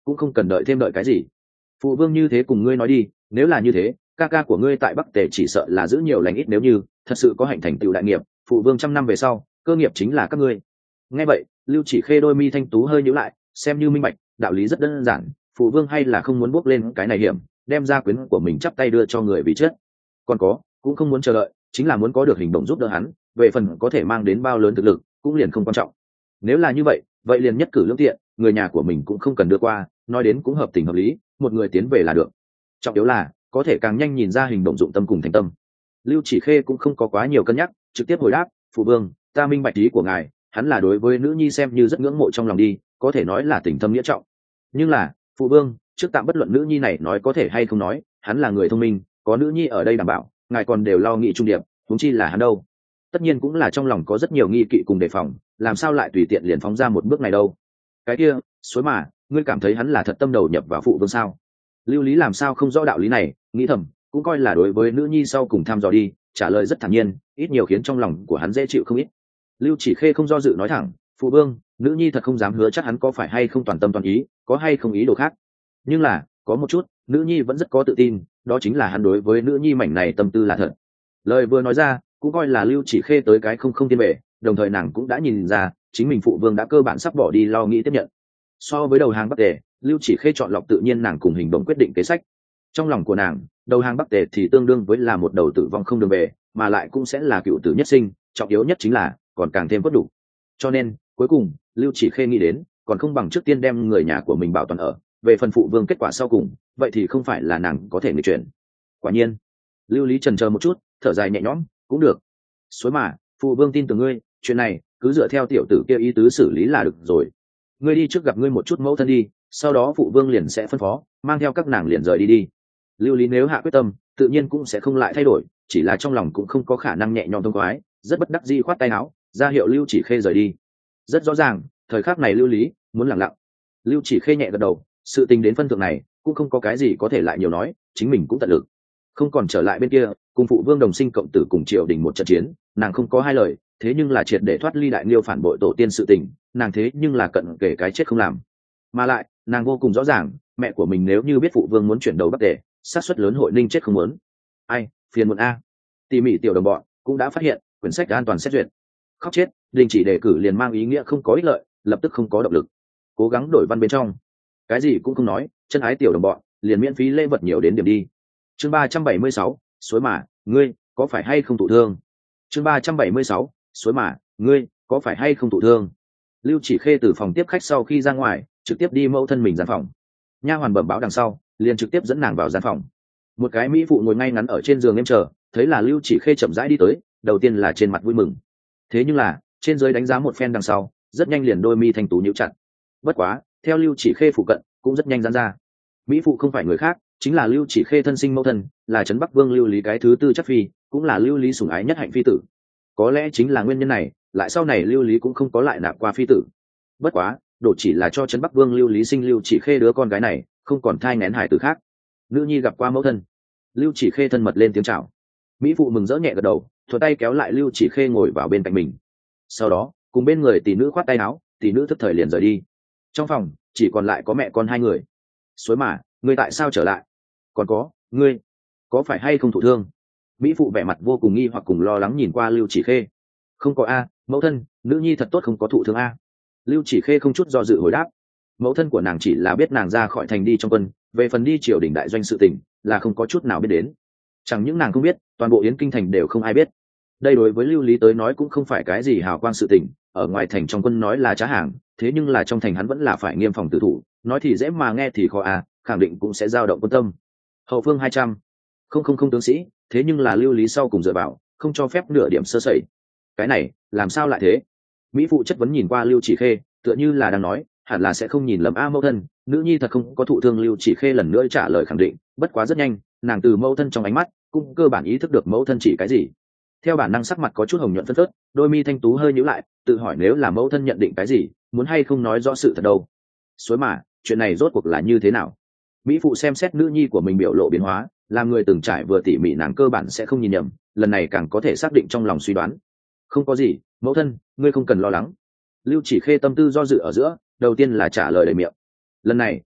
cũng không cần đợi thêm đợi cái gì. Phụ vương như thế cùng ngươi nói đi, nếu là như thế, ca ca của ngươi tại Bắc Tề chỉ sợ là giữ nhiều lành ít, nếu như thật sự có hạnh thành tựu đại nghiệp, phụ vương trăm năm về sau, cơ nghiệp chính là các ngươi. Nghe vậy, Lưu Chỉ Khê đôi mi thanh tú hơi nhíu lại, xem như minh bạch, đạo lý rất đơn giản, phụ vương hay là không muốn bước lên cái này hiểm, đem gia quyến của mình chắp tay đưa cho người vì chết. Còn có, cũng không muốn chờ đợi, chính là muốn có được hình động giúp đỡ hắn, về phần có thể mang đến bao lớn thực lực, cũng liền không quan trọng. Nếu là như vậy, vậy liền nhất cử lưỡng tiện, người nhà của mình cũng không cần đưa qua, nói đến cũng hợp tình hợp lý, một người tiến về là được. Trọng yếu là có thể càng nhanh nhìn ra hình động dụng tâm cùng thành tâm. Lưu Chỉ Khê cũng không có quá nhiều cân nhắc, trực tiếp hồi đáp, phụ vương, ta minh bạch ý của ngài, hắn là đối với nữ nhi xem như rất ngưỡng mộ trong lòng đi, có thể nói là tình thâm nghĩa trọng. Nhưng là, phụ vương, trước tạm bất luận nữ nhi này nói có thể hay không nói, hắn là người thông minh, có nữ nhi ở đây đảm bảo, ngài còn đều lo nghĩ trung điệp, huống chi là hắn đâu. Tất nhiên cũng là trong lòng có rất nhiều nghi kỵ cùng đề phòng, làm sao lại tùy tiện liền phóng ra một bước này đâu. Cái kia, suối mà, ngươi cảm thấy hắn là thật tâm đầu nhập vào phụ vương sao? Lưu Lý làm sao không rõ đạo lý này, nghĩ thầm, cũng coi là đối với nữ nhi sau cùng tham dò đi, trả lời rất thản nhiên, ít nhiều khiến trong lòng của hắn dễ chịu không ít. Lưu Chỉ Khê không do dự nói thẳng, phụ vương, nữ nhi thật không dám hứa chắc hắn có phải hay không toàn tâm toàn ý, có hay không ý đồ khác. Nhưng là, có một chút, nữ nhi vẫn rất có tự tin, đó chính là hắn đối với nữ nhi mảnh này tâm tư là thật. Lời vừa nói ra, cũng coi là Lưu Chỉ Khê tới cái không không tiên bể, đồng thời nàng cũng đã nhìn ra, chính mình phụ vương đã cơ bản sắp bỏ đi lo nghĩ tiếp nhận. So với đầu hàng Bắc Tề, Lưu Chỉ Khê chọn lọc tự nhiên nàng cùng hình động quyết định kế sách. Trong lòng của nàng, đầu hàng Bắc Tề thì tương đương với là một đầu tử vong không đường về, mà lại cũng sẽ là cựu tử nhất sinh, trọng yếu nhất chính là còn càng thêm cốt đủ. Cho nên, cuối cùng, Lưu Chỉ Khê nghĩ đến, còn không bằng trước tiên đem người nhà của mình bảo toàn ở, về phần phụ vương kết quả sau cùng, vậy thì không phải là nàng có thể nghịch chuyển. Quả nhiên, Lưu Lý chần chờ một chút, thở dài nhẹ nhõm, cũng được. Suối mà, phụ vương tin tưởng ngươi, chuyện này cứ dựa theo tiểu tử kia ý tứ xử lý là được rồi. Ngươi đi trước gặp ngươi một chút mẫu thân đi, sau đó phụ vương liền sẽ phân phó, mang theo các nàng liền rời đi đi. Lưu Lý nếu hạ quyết tâm, tự nhiên cũng sẽ không lại thay đổi, chỉ là trong lòng cũng không có khả năng nhẹ nhõm thông khoái, rất bất đắc dĩ khoát tay áo, ra hiệu Lưu Chỉ Khê rời đi. Rất rõ ràng, thời khắc này Lưu Lý muốn lặng lặng. Lưu Chỉ Khê nhẹ gật đầu, sự tình đến phân thượng này, cũng không có cái gì có thể lại nhiều nói, chính mình cũng tận lực. Không còn trở lại bên kia, cùng phụ vương đồng sinh cộng tử cùng triều đình một trận chiến, nàng không có hai lời, thế nhưng là triệt để thoát ly đại liêu phản bội tổ tiên sự tình, nàng thế nhưng là cận kể cái chết không làm. Mà lại, nàng vô cùng rõ ràng, mẹ của mình nếu như biết phụ vương muốn chuyển đầu Bắc Tề, xác suất lớn hội ninh chết không muốn. Ai, phiền muộn a. Tỉ mỉ tiểu đồng bọn cũng đã phát hiện, quyển sách an toàn xét duyệt. Khóc chết, đình chỉ đề cử liền mang ý nghĩa không có ích lợi, lập tức không có động lực. Cố gắng đổi văn bên trong, cái gì cũng không nói, chân ái tiểu đồng bọn, liền miễn phí lễ vật nhiều đến điểm đi. Chương ba trăm bảy mươi sáu, suối mà, ngươi có phải hay không thụ thương? Chương ba trăm bảy mươi sáu, suối mà, ngươi có phải hay không thụ thương? Lưu Chỉ Khê từ phòng tiếp khách sau khi ra ngoài, trực tiếp đi mẫu thân mình gian phòng. Nha hoàn bẩm báo đằng sau, liền trực tiếp dẫn nàng vào gian phòng. Một cái mỹ phụ ngồi ngay ngắn ở trên giường em chờ, thấy là Lưu Chỉ Khê chậm rãi đi tới, đầu tiên là trên mặt vui mừng. Thế nhưng là, trên dưới đánh giá một phen đằng sau, rất nhanh liền đôi mi thanh tú nhíu chặt. Bất quá, theo Lưu Chỉ Khê phụ cận, cũng rất nhanh giãn ra. Mỹ phụ không phải người khác, chính là Lưu Chỉ Khê thân sinh mẫu thân, là trấn Bắc Vương Lưu Lý cái thứ tư chắc phi, cũng là Lưu Lý sủng ái nhất hạnh phi tử. Có lẽ chính là nguyên nhân này, lại sau này Lưu Lý cũng không có lại nạp qua phi tử. Bất quá, đổ chỉ là cho trấn Bắc Vương Lưu Lý sinh Lưu Chỉ Khê đứa con gái này, không còn thai nghén hải tử khác. Nữ nhi gặp qua mẫu thân. Lưu Chỉ Khê thân mật lên tiếng chào. Mỹ phụ mừng rỡ nhẹ gật đầu, thuận tay kéo lại Lưu Chỉ Khê ngồi vào bên cạnh mình. Sau đó, cùng bên người tỷ nữ khoát tay áo, tỷ nữ thức thời liền rời đi. Trong phòng chỉ còn lại có mẹ con hai người. Suối mà, ngươi tại sao trở lại? Còn có, ngươi có phải hay không thụ thương? Mỹ phụ vẻ mặt vô cùng nghi hoặc cùng lo lắng nhìn qua Lưu Chỉ Khê. Không có a, mẫu thân, nữ nhi thật tốt không có thụ thương a. Lưu Chỉ Khê không chút do dự hồi đáp. Mẫu thân của nàng chỉ là biết nàng ra khỏi thành đi trong quân, về phần đi triều đình đại doanh sự tình là không có chút nào biết đến. Chẳng những nàng không biết, toàn bộ Yến Kinh thành đều không ai biết. Đây đối với Lưu Lý tới nói cũng không phải cái gì hào quang sự tình, ở ngoài thành trong quân nói là trá hàng, thế nhưng là trong thành hắn vẫn là phải nghiêm phòng tử thủ, nói thì dễ mà nghe thì khó à, khẳng định cũng sẽ dao động quân tâm. Hậu phương hai trăm, không không không tướng sĩ, thế nhưng là Lưu Lý sau cùng dựa vào, không cho phép nửa điểm sơ sẩy. Cái này, làm sao lại thế? Mỹ phụ chất vấn nhìn qua Lưu Chỉ Khê, tựa như là đang nói, hẳn là sẽ không nhìn lầm a mẫu thân, nữ nhi thật không có thụ thương. Lưu Chỉ Khê lần nữa trả lời khẳng định, bất quá rất nhanh, nàng từ mẫu thân trong ánh mắt, cũng cơ bản ý thức được mẫu thân chỉ cái gì. Theo bản năng sắc mặt có chút hồng nhuận phân phớt, đôi mi thanh tú hơi nhíu lại, tự hỏi nếu là mẫu thân nhận định cái gì, muốn hay không nói rõ sự thật đâu. Suối mà, chuyện này rốt cuộc là như thế nào? Mỹ phụ xem xét nữ nhi của mình biểu lộ biến hóa, làm người từng trải vừa tỉ mỉ, nàng cơ bản sẽ không nhìn nhầm, lần này càng có thể xác định trong lòng suy đoán. Không có gì, mẫu thân, ngươi không cần lo lắng. Lưu Chỉ Khê tâm tư do dự ở giữa, đầu tiên là trả lời đầy miệng. Lần này,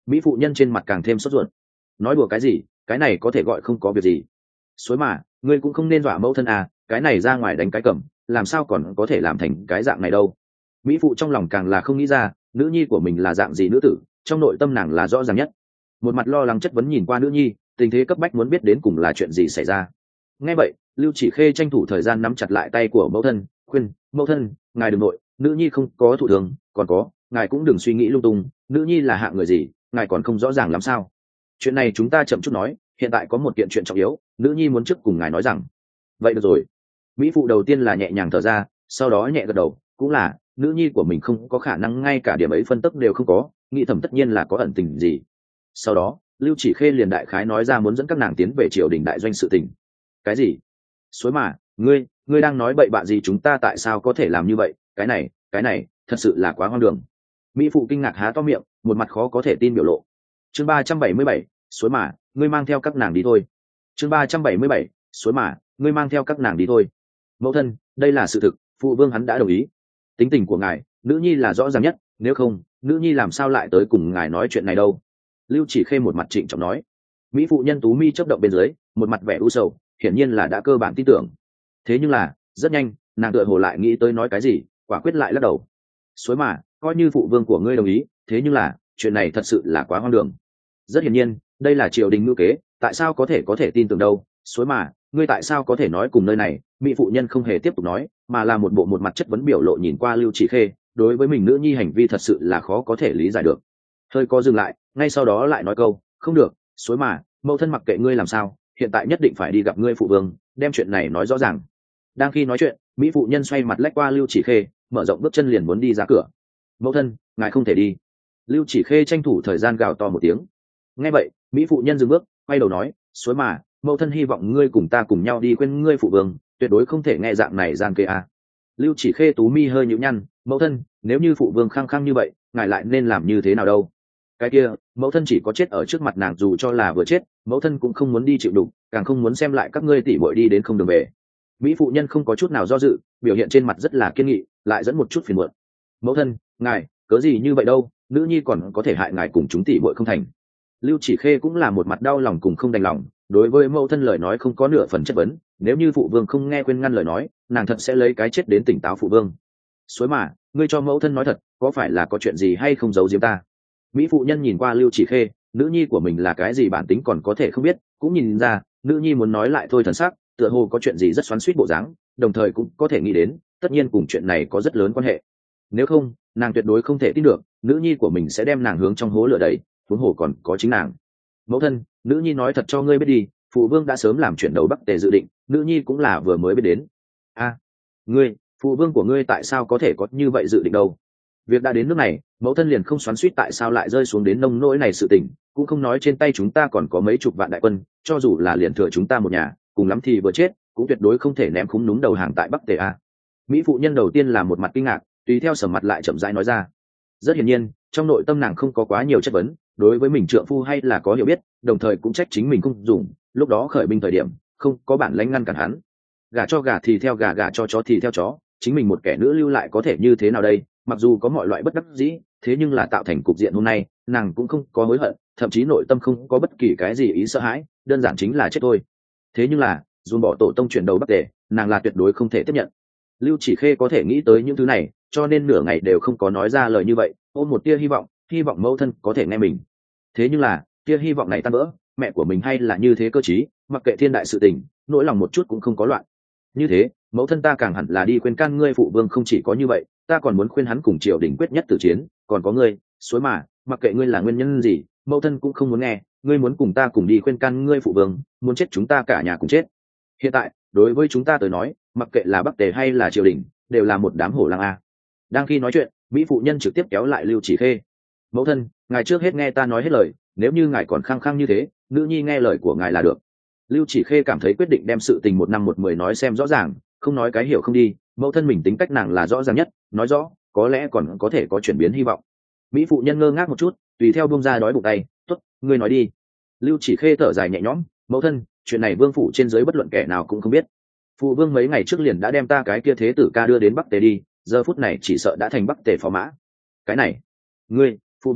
Mỹ phụ nhân trên mặt càng thêm sốt ruột. Nói đùa cái gì, cái này có thể gọi không có việc gì. Suối mà, ngươi cũng không nên dọa mẫu thân à, cái này ra ngoài đánh cái cẩm, làm sao còn có thể làm thành cái dạng này đâu. Mỹ phụ trong lòng càng là không nghĩ ra nữ nhi của mình là dạng gì nữ tử, trong nội tâm nàng là rõ ràng nhất. Một mặt lo lắng chất vấn nhìn qua nữ nhi, tình thế cấp bách muốn biết đến cùng là chuyện gì xảy ra. Nghe vậy, Lưu Chỉ Khê tranh thủ thời gian nắm chặt lại tay của mẫu thân, khuyên mẫu thân, ngài đừng nội, nữ nhi không có thụ thường, còn có, ngài cũng đừng suy nghĩ lung tung, nữ nhi là hạng người gì, ngài còn không rõ ràng làm sao. Chuyện này chúng ta chậm chút nói, hiện tại có một kiện chuyện trọng yếu, nữ nhi muốn trước cùng ngài nói rằng. Vậy được rồi. Mỹ phụ đầu tiên là nhẹ nhàng thở ra, sau đó nhẹ gật đầu, cũng là nữ nhi của mình không có khả năng ngay cả điểm ấy phân tích đều không có, nghĩ thầm tất nhiên là có ẩn tình gì. Sau đó Lưu Chỉ Khê liền đại khái nói ra muốn dẫn các nàng tiến về triều đình đại doanh sự tình. Cái gì? Suối mà, ngươi ngươi đang nói bậy bạ gì, chúng ta tại sao có thể làm như vậy, cái này cái này thật sự là quá hoang đường. Mỹ phụ kinh ngạc há to miệng, một mặt khó có thể tin biểu lộ. Chương ba trăm bảy mươi bảy, suối mà, ngươi mang theo các nàng đi thôi. Chương ba trăm bảy mươi bảy, suối mà, ngươi mang theo các nàng đi thôi. Mẫu thân, đây là sự thực, phụ vương hắn đã đồng ý. Tính tình của ngài, nữ nhi là rõ ràng nhất, nếu không, nữ nhi làm sao lại tới cùng ngài nói chuyện này đâu. Lưu Chỉ Khê một mặt trịnh trọng nói. Mỹ phụ nhân tú mi chớp động bên dưới, một mặt vẻ u sầu, hiển nhiên là đã cơ bản tin tưởng. Thế nhưng là rất nhanh, nàng tựa hồ lại nghĩ tới nói cái gì, quả quyết lại lắc đầu. Suối mà, coi như phụ vương của ngươi đồng ý, thế nhưng là chuyện này thật sự là quá hoang đường. Rất hiển nhiên, đây là triều đình ngữ kế, tại sao có thể có thể tin tưởng đâu. Suối mà, ngươi tại sao có thể nói cùng nơi này. Mỹ phụ nhân không hề tiếp tục nói, mà là một bộ một mặt chất vấn biểu lộ nhìn qua Lưu Chỉ Khê, đối với mình nữ nhi hành vi thật sự là khó có thể lý giải được. Hơi có dừng lại, ngay sau đó lại nói câu, không được, suối mà, mẫu thân mặc kệ ngươi làm sao, hiện tại nhất định phải đi gặp ngươi phụ vương, đem chuyện này nói rõ ràng. Đang khi nói chuyện, Mỹ phụ nhân xoay mặt lách qua Lưu Chỉ Khê, mở rộng bước chân liền muốn đi ra cửa. Mẫu thân, ngài không thể đi. Lưu Chỉ Khê tranh thủ thời gian gào to một tiếng. Nghe vậy, Mỹ phụ nhân dừng bước, quay đầu nói, suối mà, mẫu thân hy vọng ngươi cùng ta cùng nhau đi khuyên ngươi phụ vương, tuyệt đối không thể nghe dạng này gian kê à. Lưu Chỉ Khê tú mi hơi nhíu nhăn, mẫu thân, nếu như phụ vương khăng khăng như vậy, ngài lại nên làm như thế nào đâu. Cái kia, mẫu thân chỉ có chết ở trước mặt nàng, dù cho là vừa chết, mẫu thân cũng không muốn đi chịu đục, càng không muốn xem lại các ngươi tỉ muội đi đến không đường về. Mỹ phụ nhân không có chút nào do dự, biểu hiện trên mặt rất là kiên nghị, lại dẫn một chút phiền muộn. Mẫu thân, ngài cớ gì như vậy đâu, nữ nhi còn có thể hại ngài cùng chúng tỉ muội không thành. Lưu Chỉ Khê cũng là một mặt đau lòng cùng không đành lòng, đối với mẫu thân lời nói không có nửa phần chất vấn, nếu như phụ vương không nghe khuyên ngăn lời nói, nàng thật sẽ lấy cái chết đến tỉnh táo phụ vương. Suối mà, ngươi cho mẫu thân nói thật, có phải là có chuyện gì hay không giấu giếm ta. Mỹ phụ nhân nhìn qua Lưu Chỉ Khê, nữ nhi của mình là cái gì bản tính còn có thể không biết, cũng nhìn ra nữ nhi muốn nói lại thôi thần sắc, tựa hồ có chuyện gì rất xoắn xuýt bộ dáng, đồng thời cũng có thể nghĩ đến tất nhiên cùng chuyện này có rất lớn quan hệ. Nếu không, nàng tuyệt đối không thể tin được nữ nhi của mình sẽ đem nàng hướng trong hố lửa đẩy, huống hồ còn có chính nàng. Mẫu thân, nữ nhi nói thật cho ngươi biết đi, phụ vương đã sớm làm chuyện đầu Bắc Tề dự định, nữ nhi cũng là vừa mới biết đến. A, à, ngươi phụ vương của ngươi tại sao có thể có như vậy dự định đâu. Việc đã đến nước này, mẫu thân liền không xoắn xuýt tại sao lại rơi xuống đến nông nỗi này sự tình, cũng không nói trên tay chúng ta còn có mấy chục vạn đại quân, cho dù là liền thừa chúng ta một nhà, cùng lắm thì vừa chết, cũng tuyệt đối không thể ném khúng núm đầu hàng tại Bắc Tề a. Mỹ phụ nhân đầu tiên là một mặt kinh ngạc, tùy theo sầm mặt lại chậm rãi nói ra. Rất hiển nhiên, trong nội tâm nàng không có quá nhiều chất vấn, đối với mình trượng phu hay là có hiểu biết, đồng thời cũng trách chính mình không dùng, lúc đó khởi binh thời điểm, không có bản lãnh ngăn cản hắn. Gà cho gà thì theo gà, gà cho chó thì theo chó, chính mình một kẻ nữ lưu lại có thể như thế nào đây, mặc dù có mọi loại bất đắc dĩ, thế nhưng là tạo thành cục diện hôm nay, nàng cũng không có hối hận, thậm chí nội tâm không có bất kỳ cái gì ý sợ hãi, đơn giản chính là chết thôi. Thế nhưng là, dù bỏ tổ tông chuyển đầu Bắc Tề, nàng là tuyệt đối không thể tiếp nhận. Lưu Chỉ Khê có thể nghĩ tới những thứ này, cho nên nửa ngày đều không có nói ra lời như vậy, ôm một tia hy vọng, hy vọng mẫu thân có thể nghe mình. Thế nhưng là, tia hy vọng này tan vỡ, mẹ của mình hay là như thế cơ trí, mặc kệ thiên đại sự tình, nỗi lòng một chút cũng không có loạn. Như thế, mẫu thân ta càng hẳn là đi khuyên can ngươi phụ vương, không chỉ có như vậy, ta còn muốn khuyên hắn cùng triều đình quyết nhất tử chiến, còn có ngươi, suối mà, mặc kệ ngươi là nguyên nhân gì, mẫu thân cũng không muốn nghe, ngươi muốn cùng ta cùng đi khuyên can ngươi phụ vương, muốn chết chúng ta cả nhà cùng chết. Hiện tại, đối với chúng ta tới nói, mặc kệ là Bắc Tề hay là triều đình, đều là một đám hổ lang a. Đang khi nói chuyện, Mỹ phụ nhân trực tiếp kéo lại Lưu Chỉ Khê. Mẫu thân, ngài trước hết nghe ta nói hết lời, nếu như ngài còn khăng khăng như thế, nữ nhi nghe lời của ngài là được. Lưu Chỉ Khê cảm thấy quyết định đem sự tình một năm một mười nói xem rõ ràng, không nói cái hiểu không đi, mẫu thân mình tính cách nàng là rõ ràng nhất, nói rõ, có lẽ còn có thể có chuyển biến hy vọng. Mỹ phụ nhân ngơ ngác một chút, tùy theo buông ra đói bụng tay, tốt, ngươi nói đi. Lưu Chỉ Khê thở dài nhẹ nhõm, mẫu thân, chuyện này vương phủ trên dưới bất luận kẻ nào cũng không biết. Phụ vương mấy ngày trước liền đã đem ta cái kia thế tử ca đưa đến Bắc Tề đi, giờ phút này chỉ sợ đã thành Bắc Tề phó mã. Cái này, ngươi, phụ vương,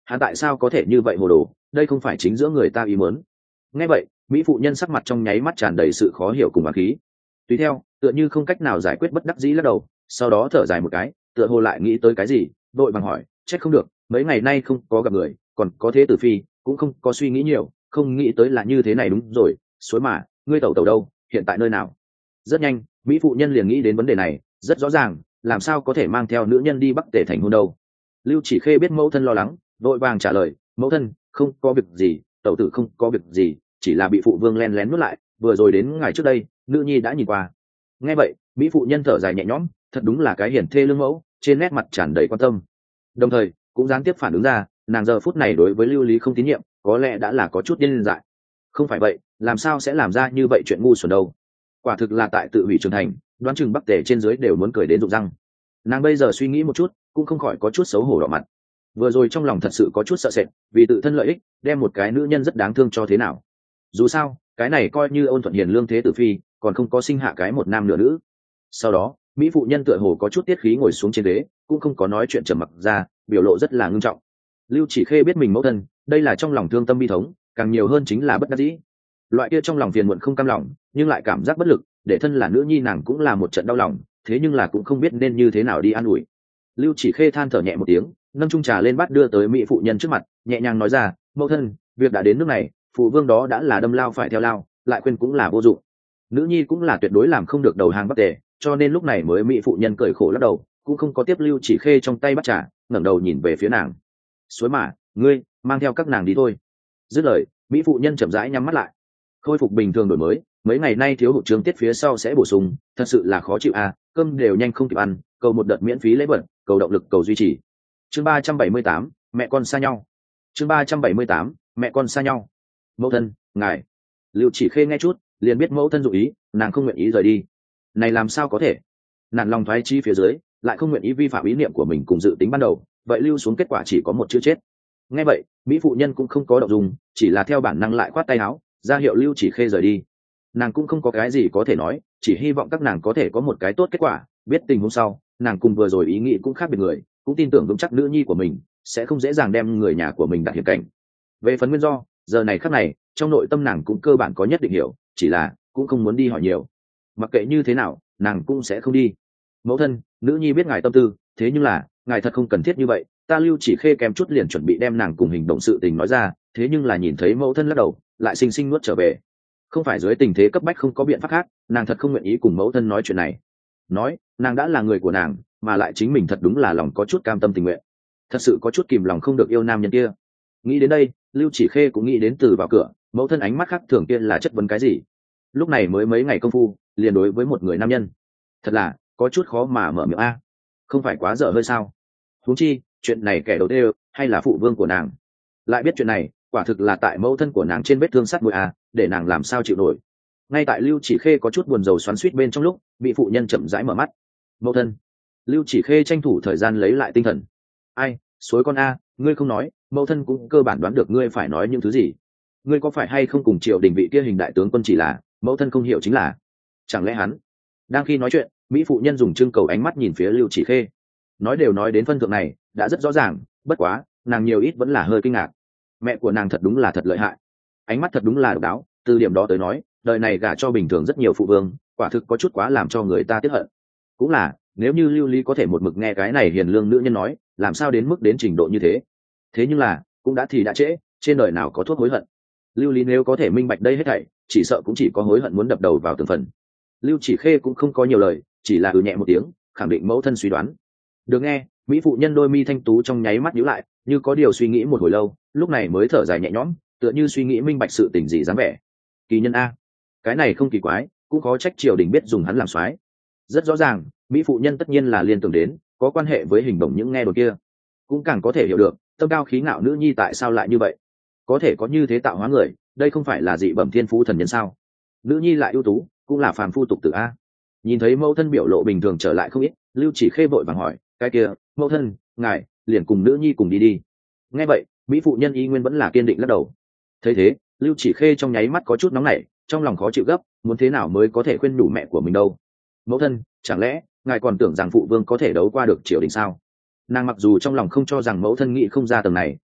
hắn tại sao có thể như vậy hồ đồ, đây không phải chính giữa người ta ý muốn. Nghe vậy, mỹ phụ nhân sắc mặt trong nháy mắt tràn đầy sự khó hiểu cùng oán khí. Tùy theo, tựa như không cách nào giải quyết bất đắc dĩ lắc đầu, sau đó thở dài một cái, tựa hồ lại nghĩ tới cái gì, đội bằng hỏi, trách không được, mấy ngày nay không có gặp người, còn có thế tử phi, cũng không có suy nghĩ nhiều, không nghĩ tới là như thế này. Đúng rồi, suối mà, ngươi tẩu tẩu đâu, hiện tại nơi nào? Rất nhanh, mỹ phụ nhân liền nghĩ đến vấn đề này, rất rõ ràng, làm sao có thể mang theo nữ nhân đi Bắc Tề thành hôn đâu. Lưu Chỉ Khê biết mẫu thân lo lắng, vội vàng trả lời, mẫu thân, không có việc gì, tẩu tử không có việc gì, chỉ là bị phụ vương len lén nuốt lại, vừa rồi đến ngày trước đây, nữ nhi đã nhìn qua. Nghe vậy, mỹ phụ nhân thở dài nhẹ nhõm, thật đúng là cái hiển thê lương mẫu, trên nét mặt tràn đầy quan tâm, đồng thời cũng gián tiếp phản ứng ra, nàng giờ phút này đối với Lưu Lý không tín nhiệm, có lẽ đã là có chút điên dại. Không phải vậy, làm sao sẽ làm ra như vậy chuyện ngu xuẩn đâu. Quả thực là tại tự hủy trưởng thành, đoán chừng Bắc Tề trên dưới đều muốn cười đến rụng răng. Nàng bây giờ suy nghĩ một chút, cũng không khỏi có chút xấu hổ đỏ mặt. Vừa rồi trong lòng thật sự có chút sợ sệt, vì tự thân lợi ích đem một cái nữ nhân rất đáng thương cho thế nào. Dù sao cái này coi như ôn thuận hiền lương thế tử phi, còn không có sinh hạ cái một nam nửa nữ. Sau đó mỹ phụ nhân tựa hồ có chút tiết khí ngồi xuống trên ghế, cũng không có nói chuyện trầm mặc ra, biểu lộ rất là ngưng trọng. Lưu Chỉ Khê biết mình mẫu thân, đây là trong lòng thương tâm bi thống, càng nhiều hơn chính là bất đắc dĩ. Loại kia trong lòng phiền muộn không cam lòng, nhưng lại cảm giác bất lực, để thân là nữ nhi nàng cũng là một trận đau lòng, thế nhưng là cũng không biết nên như thế nào đi an ủi. Lưu Chỉ Khê than thở nhẹ một tiếng, nâng chung trà lên bát đưa tới mỹ phụ nhân trước mặt, nhẹ nhàng nói ra, mẫu thân, việc đã đến nước này, phụ vương đó đã là đâm lao phải theo lao, lại quên cũng là vô dụng. Nữ nhi cũng là tuyệt đối làm không được đầu hàng Bắc Tề, cho nên lúc này mới mỹ phụ nhân cười khổ lắc đầu, cũng không có tiếp Lưu Chỉ Khê trong tay bắt trà, ngẩng đầu nhìn về phía nàng. Suối mà, ngươi mang theo các nàng đi thôi. Dứt lời, mỹ phụ nhân chậm rãi nhắm mắt lại. Khôi phục bình thường đổi mới, mấy ngày nay thiếu hụt chương tiết phía sau sẽ bổ sung, thật sự là khó chịu à, cơm đều nhanh không kịp ăn, cầu một đợt miễn phí lễ vật, cầu động lực, cầu duy trì. Chương ba trăm bảy mươi tám, mẹ con xa nhau. Chương ba trăm bảy mươi tám, mẹ con xa nhau. Mẫu thân, ngài. Lưu Chỉ Khê nghe chút, liền biết mẫu thân dụ ý, nàng không nguyện ý rời đi. Này làm sao có thể? Nàng lòng thoái chi phía dưới, lại không nguyện ý vi phạm ý niệm của mình cùng dự tính ban đầu, vậy lưu xuống kết quả chỉ có một chữ chết. Nghe vậy, mỹ phụ nhân cũng không có động dung, chỉ là theo bản năng lại khoát tay áo, ra hiệu Lưu Chỉ Khê rời đi. Nàng cũng không có cái gì có thể nói, chỉ hy vọng các nàng có thể có một cái tốt kết quả. Biết tình huống sau, nàng cùng vừa rồi ý nghĩ cũng khác biệt người, cũng tin tưởng vững chắc nữ nhi của mình sẽ không dễ dàng đem người nhà của mình đặt hiểm cảnh. Về phần nguyên do, giờ này khắc này trong nội tâm nàng cũng cơ bản có nhất định hiểu, chỉ là cũng không muốn đi hỏi nhiều. Mặc kệ như thế nào, nàng cũng sẽ không đi. Mẫu thân, nữ nhi biết ngài tâm tư, thế nhưng là ngài thật không cần thiết như vậy. Ta Lưu Chỉ Khê kém chút liền chuẩn bị đem nàng cùng hình động sự tình nói ra, thế nhưng là nhìn thấy mẫu thân lắc đầu, lại xinh xinh nuốt trở về. Không phải dưới tình thế cấp bách không có biện pháp khác, nàng thật không nguyện ý cùng mẫu thân nói chuyện này. Nói nàng đã là người của nàng, mà lại chính mình thật đúng là lòng có chút cam tâm tình nguyện, thật sự có chút kìm lòng không được yêu nam nhân kia. Nghĩ đến đây, Lưu Chỉ Khê cũng nghĩ đến từ vào cửa, mẫu thân ánh mắt khác thường kia là chất vấn cái gì. Lúc này mới mấy ngày công phu, liền đối với một người nam nhân, thật là có chút khó mà mở miệng a. Không phải quá dở hơi sao? Huống chi chuyện này kẻ đầu tiên hay là phụ vương của nàng, lại biết chuyện này, quả thực là tại mẫu thân của nàng trên vết thương sắt mũi a, để nàng làm sao chịu nổi. Ngay tại Lưu Chỉ Khê có chút buồn rầu xoắn xuýt bên trong lúc, bị phụ nhân chậm rãi mở mắt. Mẫu thân. Lưu Chỉ Khê tranh thủ thời gian lấy lại tinh thần. Ai, suối con a, ngươi không nói, mẫu thân cũng cơ bản đoán được ngươi phải nói những thứ gì. Ngươi có phải hay không cùng Triều Đình vị kia hình đại tướng quân, chỉ là mẫu thân không hiểu chính là, chẳng lẽ hắn. Đang khi nói chuyện, mỹ phụ nhân dùng trưng cầu ánh mắt nhìn phía Lưu Chỉ Khê. Nói đều nói đến phân thượng này, đã rất rõ ràng, bất quá nàng nhiều ít vẫn là hơi kinh ngạc. Mẹ của nàng thật đúng là thật lợi hại, ánh mắt thật đúng là độc đáo. Từ điểm đó tới nói, đời này gả cho bình thường rất nhiều phụ vương, quả thực có chút quá làm cho người ta tiếc hận. Cũng là, nếu như Lưu Ly có thể một mực nghe cái này hiền lương nữ nhân nói, làm sao đến mức đến trình độ như thế. Thế nhưng là cũng đã thì đã trễ, trên đời nào có thuốc hối hận. Lưu Ly nếu có thể minh bạch đây hết thảy, chỉ sợ cũng chỉ có hối hận muốn đập đầu vào từng phần. Lưu Chỉ Khê cũng không có nhiều lời, chỉ là ừ nhẹ một tiếng, khẳng định mẫu thân suy đoán. Được nghe, mỹ phụ nhân đôi mi thanh tú trong nháy mắt nhíu lại, như có điều suy nghĩ một hồi lâu, lúc này mới thở dài nhẹ nhõm, tựa như suy nghĩ minh bạch sự tình gì dáng vẻ. Kỳ nhân a, cái này không kỳ quái, cũng có trách triều đình biết dùng hắn làm soái. Rất rõ ràng, mỹ phụ nhân tất nhiên là liên tưởng đến có quan hệ với hình bổng những nghe đồn kia, cũng càng có thể hiểu được tâm cao khí ngạo nữ nhi tại sao lại như vậy, có thể có như thế tạo hóa người, đây không phải là dị bẩm thiên phú thần nhân sao? Nữ nhi lại ưu tú, cũng là phàm phu tục tử a. Nhìn thấy mẫu thân biểu lộ bình thường trở lại không ít, Lưu Chỉ Khê vội vàng hỏi, cái kia mẫu thân ngài liền cùng nữ nhi cùng đi đi. Nghe vậy, mỹ phụ nhân y nguyên vẫn là kiên định lắc đầu. Thấy thế, Lưu Chỉ Khê trong nháy mắt có chút nóng nảy, trong lòng khó chịu gấp, muốn thế nào mới có thể khuyên nhủ mẹ của mình đâu. Mẫu thân, chẳng lẽ ngài còn tưởng rằng phụ vương có thể đấu qua được triều đình sao? Nàng mặc dù trong lòng không cho rằng mẫu thân nghĩ không ra tầng này,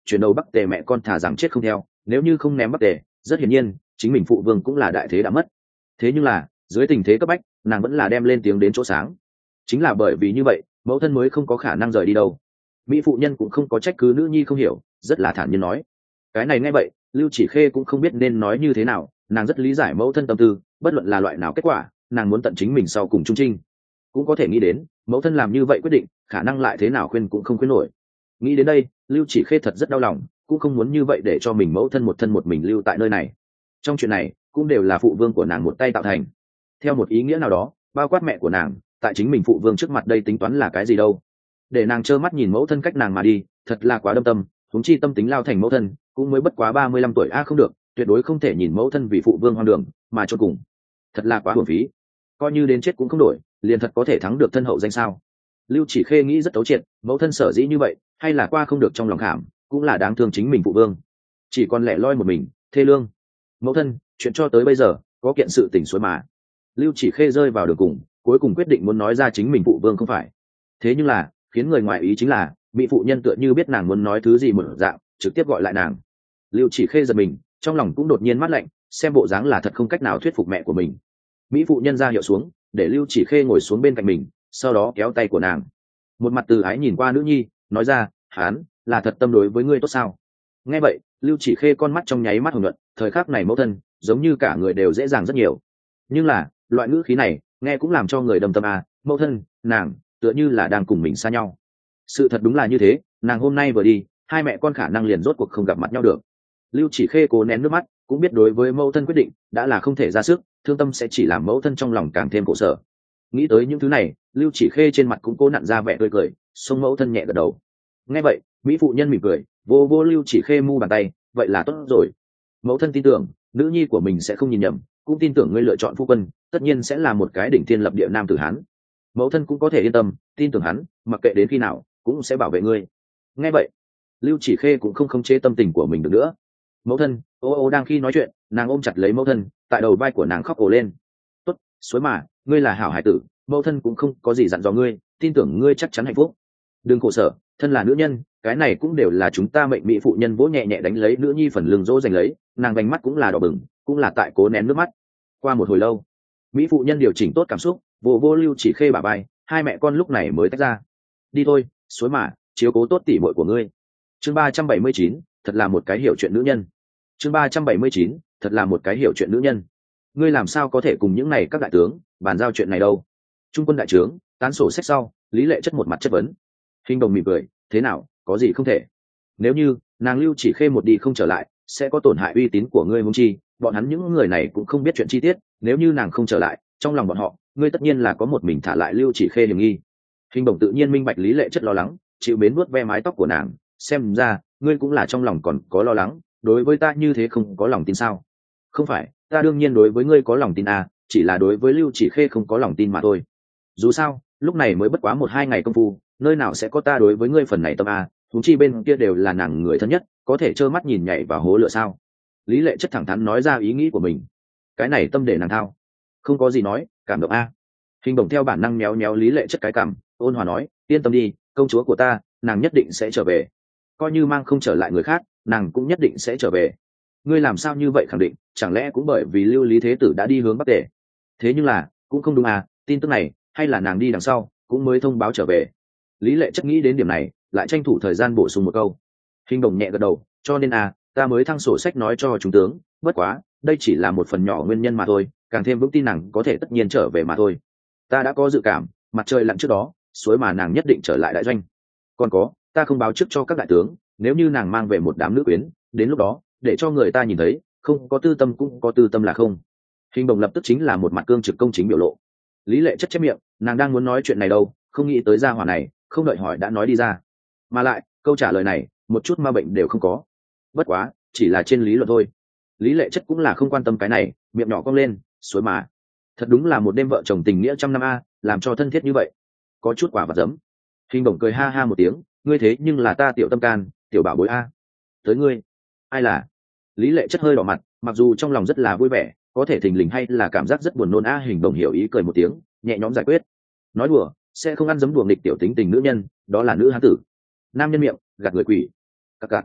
chuyển đầu Bắc Tề mẹ con thà rằng chết không theo, nếu như không ném Bắc Tề, rất hiển nhiên chính mình phụ vương cũng là đại thế đã mất. Thế nhưng là dưới tình thế cấp bách, nàng vẫn là đem lên tiếng đến chỗ sáng. Chính là bởi vì như vậy, mẫu thân mới không có khả năng rời đi đâu. Mỹ phụ nhân cũng không có trách cứ nữ nhi không hiểu, rất là thản nhiên nói. Cái này nghe vậy, Lưu Chỉ Khê cũng không biết nên nói như thế nào, nàng rất lý giải mẫu thân tâm tư, bất luận là loại nào kết quả, nàng muốn tận chính mình sau cùng trung trinh. Cũng có thể nghĩ đến, mẫu thân làm như vậy quyết định, khả năng lại thế nào khuyên cũng không khuyên nổi. Nghĩ đến đây, Lưu Chỉ Khê thật rất đau lòng, cũng không muốn như vậy để cho mình mẫu thân một thân một mình lưu tại nơi này. Trong chuyện này, cũng đều là phụ vương của nàng một tay tạo thành. Theo một ý nghĩa nào đó, bao quát mẹ của nàng, tại chính mình phụ vương trước mặt đây tính toán là cái gì đâu? Để nàng trơ mắt nhìn mẫu thân cách nàng mà đi, thật là quá đâm tâm, huống chi tâm tính lao thành mẫu thân, cũng mới bất quá ba mươi lăm tuổi a à không được, tuyệt đối không thể nhìn mẫu thân vì phụ vương hoang đường, mà cho cùng. Thật là quá uổng phí. Coi như đến chết cũng không đổi, liền thật có thể thắng được thân hậu danh sao? Lưu Chỉ Khê nghĩ rất tấu triệt, mẫu thân sở dĩ như vậy, hay là qua không được trong lòng khảm, cũng là đáng thương chính mình phụ vương. Chỉ còn lẻ loi một mình, thê lương. Mẫu thân, chuyện cho tới bây giờ, có kiện sự tình suối mà. Lưu Chỉ Khê rơi vào đường cùng, cuối cùng quyết định muốn nói ra chính mình phụ vương không phải. Thế nhưng là, khiến người ngoài ý chính là, bị phụ nhân tựa như biết nàng muốn nói thứ gì một dạng, trực tiếp gọi lại nàng. Lưu Chỉ Khê giật mình, trong lòng cũng đột nhiên mát lạnh, xem bộ dáng là thật không cách nào thuyết phục mẹ của mình. Mỹ phụ nhân ra hiệu xuống, để Lưu Chỉ Khê ngồi xuống bên cạnh mình, sau đó kéo tay của nàng. Một mặt từ ái nhìn qua nữ nhi, nói ra, hán, là thật tâm đối với ngươi tốt sao? Nghe vậy, Lưu Chỉ Khê con mắt trong nháy mắt hồng nhuận, thời khắc này mẫu thân, giống như cả người đều dễ dàng rất nhiều. Nhưng là, loại ngữ khí này, nghe cũng làm cho người đâm tâm à, mẫu thân, nàng, tựa như là đang cùng mình xa nhau. Sự thật đúng là như thế, nàng hôm nay vừa đi, hai mẹ con khả năng liền rốt cuộc không gặp mặt nhau được. Lưu Chỉ Khê cố nén nước mắt, cũng biết đối với mẫu thân quyết định, đã là không thể ra sức, thương tâm sẽ chỉ làm mẫu thân trong lòng càng thêm khổ sở. Nghĩ tới những thứ này, Lưu Chỉ Khê trên mặt cũng cố nặn ra vẻ tươi cười, xông mẫu thân nhẹ gật đầu. Nghe vậy, mỹ phụ nhân mỉm cười, vô vô Lưu Chỉ Khê mu bàn tay, vậy là tốt rồi. Mẫu thân tin tưởng, nữ nhi của mình sẽ không nhìn nhầm, cũng tin tưởng ngươi lựa chọn phu quân, tất nhiên sẽ là một cái đỉnh thiên lập địa nam tử hán. Mẫu thân cũng có thể yên tâm, tin tưởng hắn, mặc kệ đến khi nào, cũng sẽ bảo vệ ngươi. Nghe vậy, Lưu Chỉ Khê cũng không khống chế tâm tình của mình được nữa. Mẫu thân, ô ô đang khi nói chuyện, nàng ôm chặt lấy mẫu thân, tại đầu vai của nàng khóc ồ lên. Tốt, suối mà, ngươi là hảo hải tử, mẫu thân cũng không có gì dặn dò ngươi, tin tưởng ngươi chắc chắn hạnh phúc. Đừng khổ sở, thân là nữ nhân, cái này cũng đều là chúng ta mệnh mỹ phụ nhân vỗ nhẹ nhẹ đánh lấy nữ nhi phần lưng dỗ dành lấy, nàng vành mắt cũng là đỏ bừng, cũng là tại cố nén nước mắt. Qua một hồi lâu, mỹ phụ nhân điều chỉnh tốt cảm xúc, vô vô Lưu Chỉ Khê bả vai, hai mẹ con lúc này mới tách ra. Đi thôi, suối mà, chiếu cố tốt tỉ muội của ngươi. Chương ba trăm bảy mươi chín, thật là một cái hiểu chuyện nữ nhân. Chương ba trăm bảy mươi chín, thật là một cái hiểu chuyện nữ nhân. Ngươi làm sao có thể cùng những này các đại tướng bàn giao chuyện này đâu? Trung quân đại trướng, tán sổ sách sau, Lý Lệ chất một mặt chất vấn. Hình Đồng mỉm cười, thế nào, có gì không thể? Nếu như nàng Lưu Chỉ Khê một đi không trở lại, sẽ có tổn hại uy tín của ngươi huống chi, bọn hắn những người này cũng không biết chuyện chi tiết, nếu như nàng không trở lại, trong lòng bọn họ, ngươi tất nhiên là có một mình thả lại Lưu Chỉ Khê hiểm nghi. Hình Đồng tự nhiên minh bạch Lý Lệ chất lo lắng, chịu mến vuốt ve mái tóc của nàng, xem ra, ngươi cũng là trong lòng còn có lo lắng, đối với ta như thế không có lòng tin sao? Không phải, ta đương nhiên đối với ngươi có lòng tin à, chỉ là đối với Lưu Chỉ Khê không có lòng tin mà thôi. Dù sao, lúc này mới bất quá một hai ngày công phu, nơi nào sẽ có ta đối với ngươi phần này tâm à, huống chi bên kia đều là nàng người thân nhất, có thể trơ mắt nhìn nhảy vào hố lửa sao? Lý Lệ chất thẳng thắn nói ra ý nghĩ của mình. Cái này tâm để nàng thao. Không có gì nói, cảm động a. À. Hình Đồng theo bản năng méo méo Lý Lệ chất cái cằm, ôn hòa nói, yên tâm đi, công chúa của ta, nàng nhất định sẽ trở về. Coi như mang không trở lại người khác, nàng cũng nhất định sẽ trở về. Ngươi làm sao như vậy khẳng định, chẳng lẽ cũng bởi vì Lưu Lý Thế Tử đã đi hướng Bắc Tề? Thế nhưng là, cũng không đúng à, tin tức này, hay là nàng đi đằng sau, cũng mới thông báo trở về. Lý Lệ chất nghĩ đến điểm này, lại tranh thủ thời gian bổ sung một câu. Hình Đồng nhẹ gật đầu, cho nên à, ta mới thăng sổ sách nói cho chúng tướng, bất quá, đây chỉ là một phần nhỏ nguyên nhân mà thôi, càng thêm vững tin nàng có thể tất nhiên trở về mà thôi. Ta đã có dự cảm, mặt trời lặn trước đó, suối mà nàng nhất định trở lại đại doanh. Còn có, ta không báo trước cho các đại tướng, nếu như nàng mang về một đám nữ quyến, đến lúc đó, để cho người ta nhìn thấy, không có tư tâm cũng có tư tâm là không. Hình Đồng lập tức chính là một mặt cương trực công chính biểu lộ. Lý Lệ chất chép miệng, nàng đang muốn nói chuyện này đâu, không nghĩ tới gia hỏa này, không đợi hỏi đã nói đi ra. Mà lại, câu trả lời này, một chút ma bệnh đều không có. Bất quá, chỉ là trên lý luận thôi. Lý Lệ chất cũng là không quan tâm cái này, miệng nhỏ cong lên, suối mà. Thật đúng là một đêm vợ chồng tình nghĩa trăm năm a, làm cho thân thiết như vậy. Có chút quả vật giấm. Hình Đồng cười ha ha một tiếng, ngươi thế nhưng là ta tiểu tâm can, tiểu bảo bối a. Tới ngươi. Ai là? Lý Lệ chất hơi đỏ mặt, mặc dù trong lòng rất là vui vẻ, có thể thình lình hay là cảm giác rất buồn nôn a. Hình Đồng hiểu ý cười một tiếng, nhẹ nhõm giải quyết. Nói đùa, sẽ không ăn giấm đùa nghịch tiểu tính tình nữ nhân, đó là nữ hán tử. Nam nhân miệng, gạt người quỷ. Cặc cặc.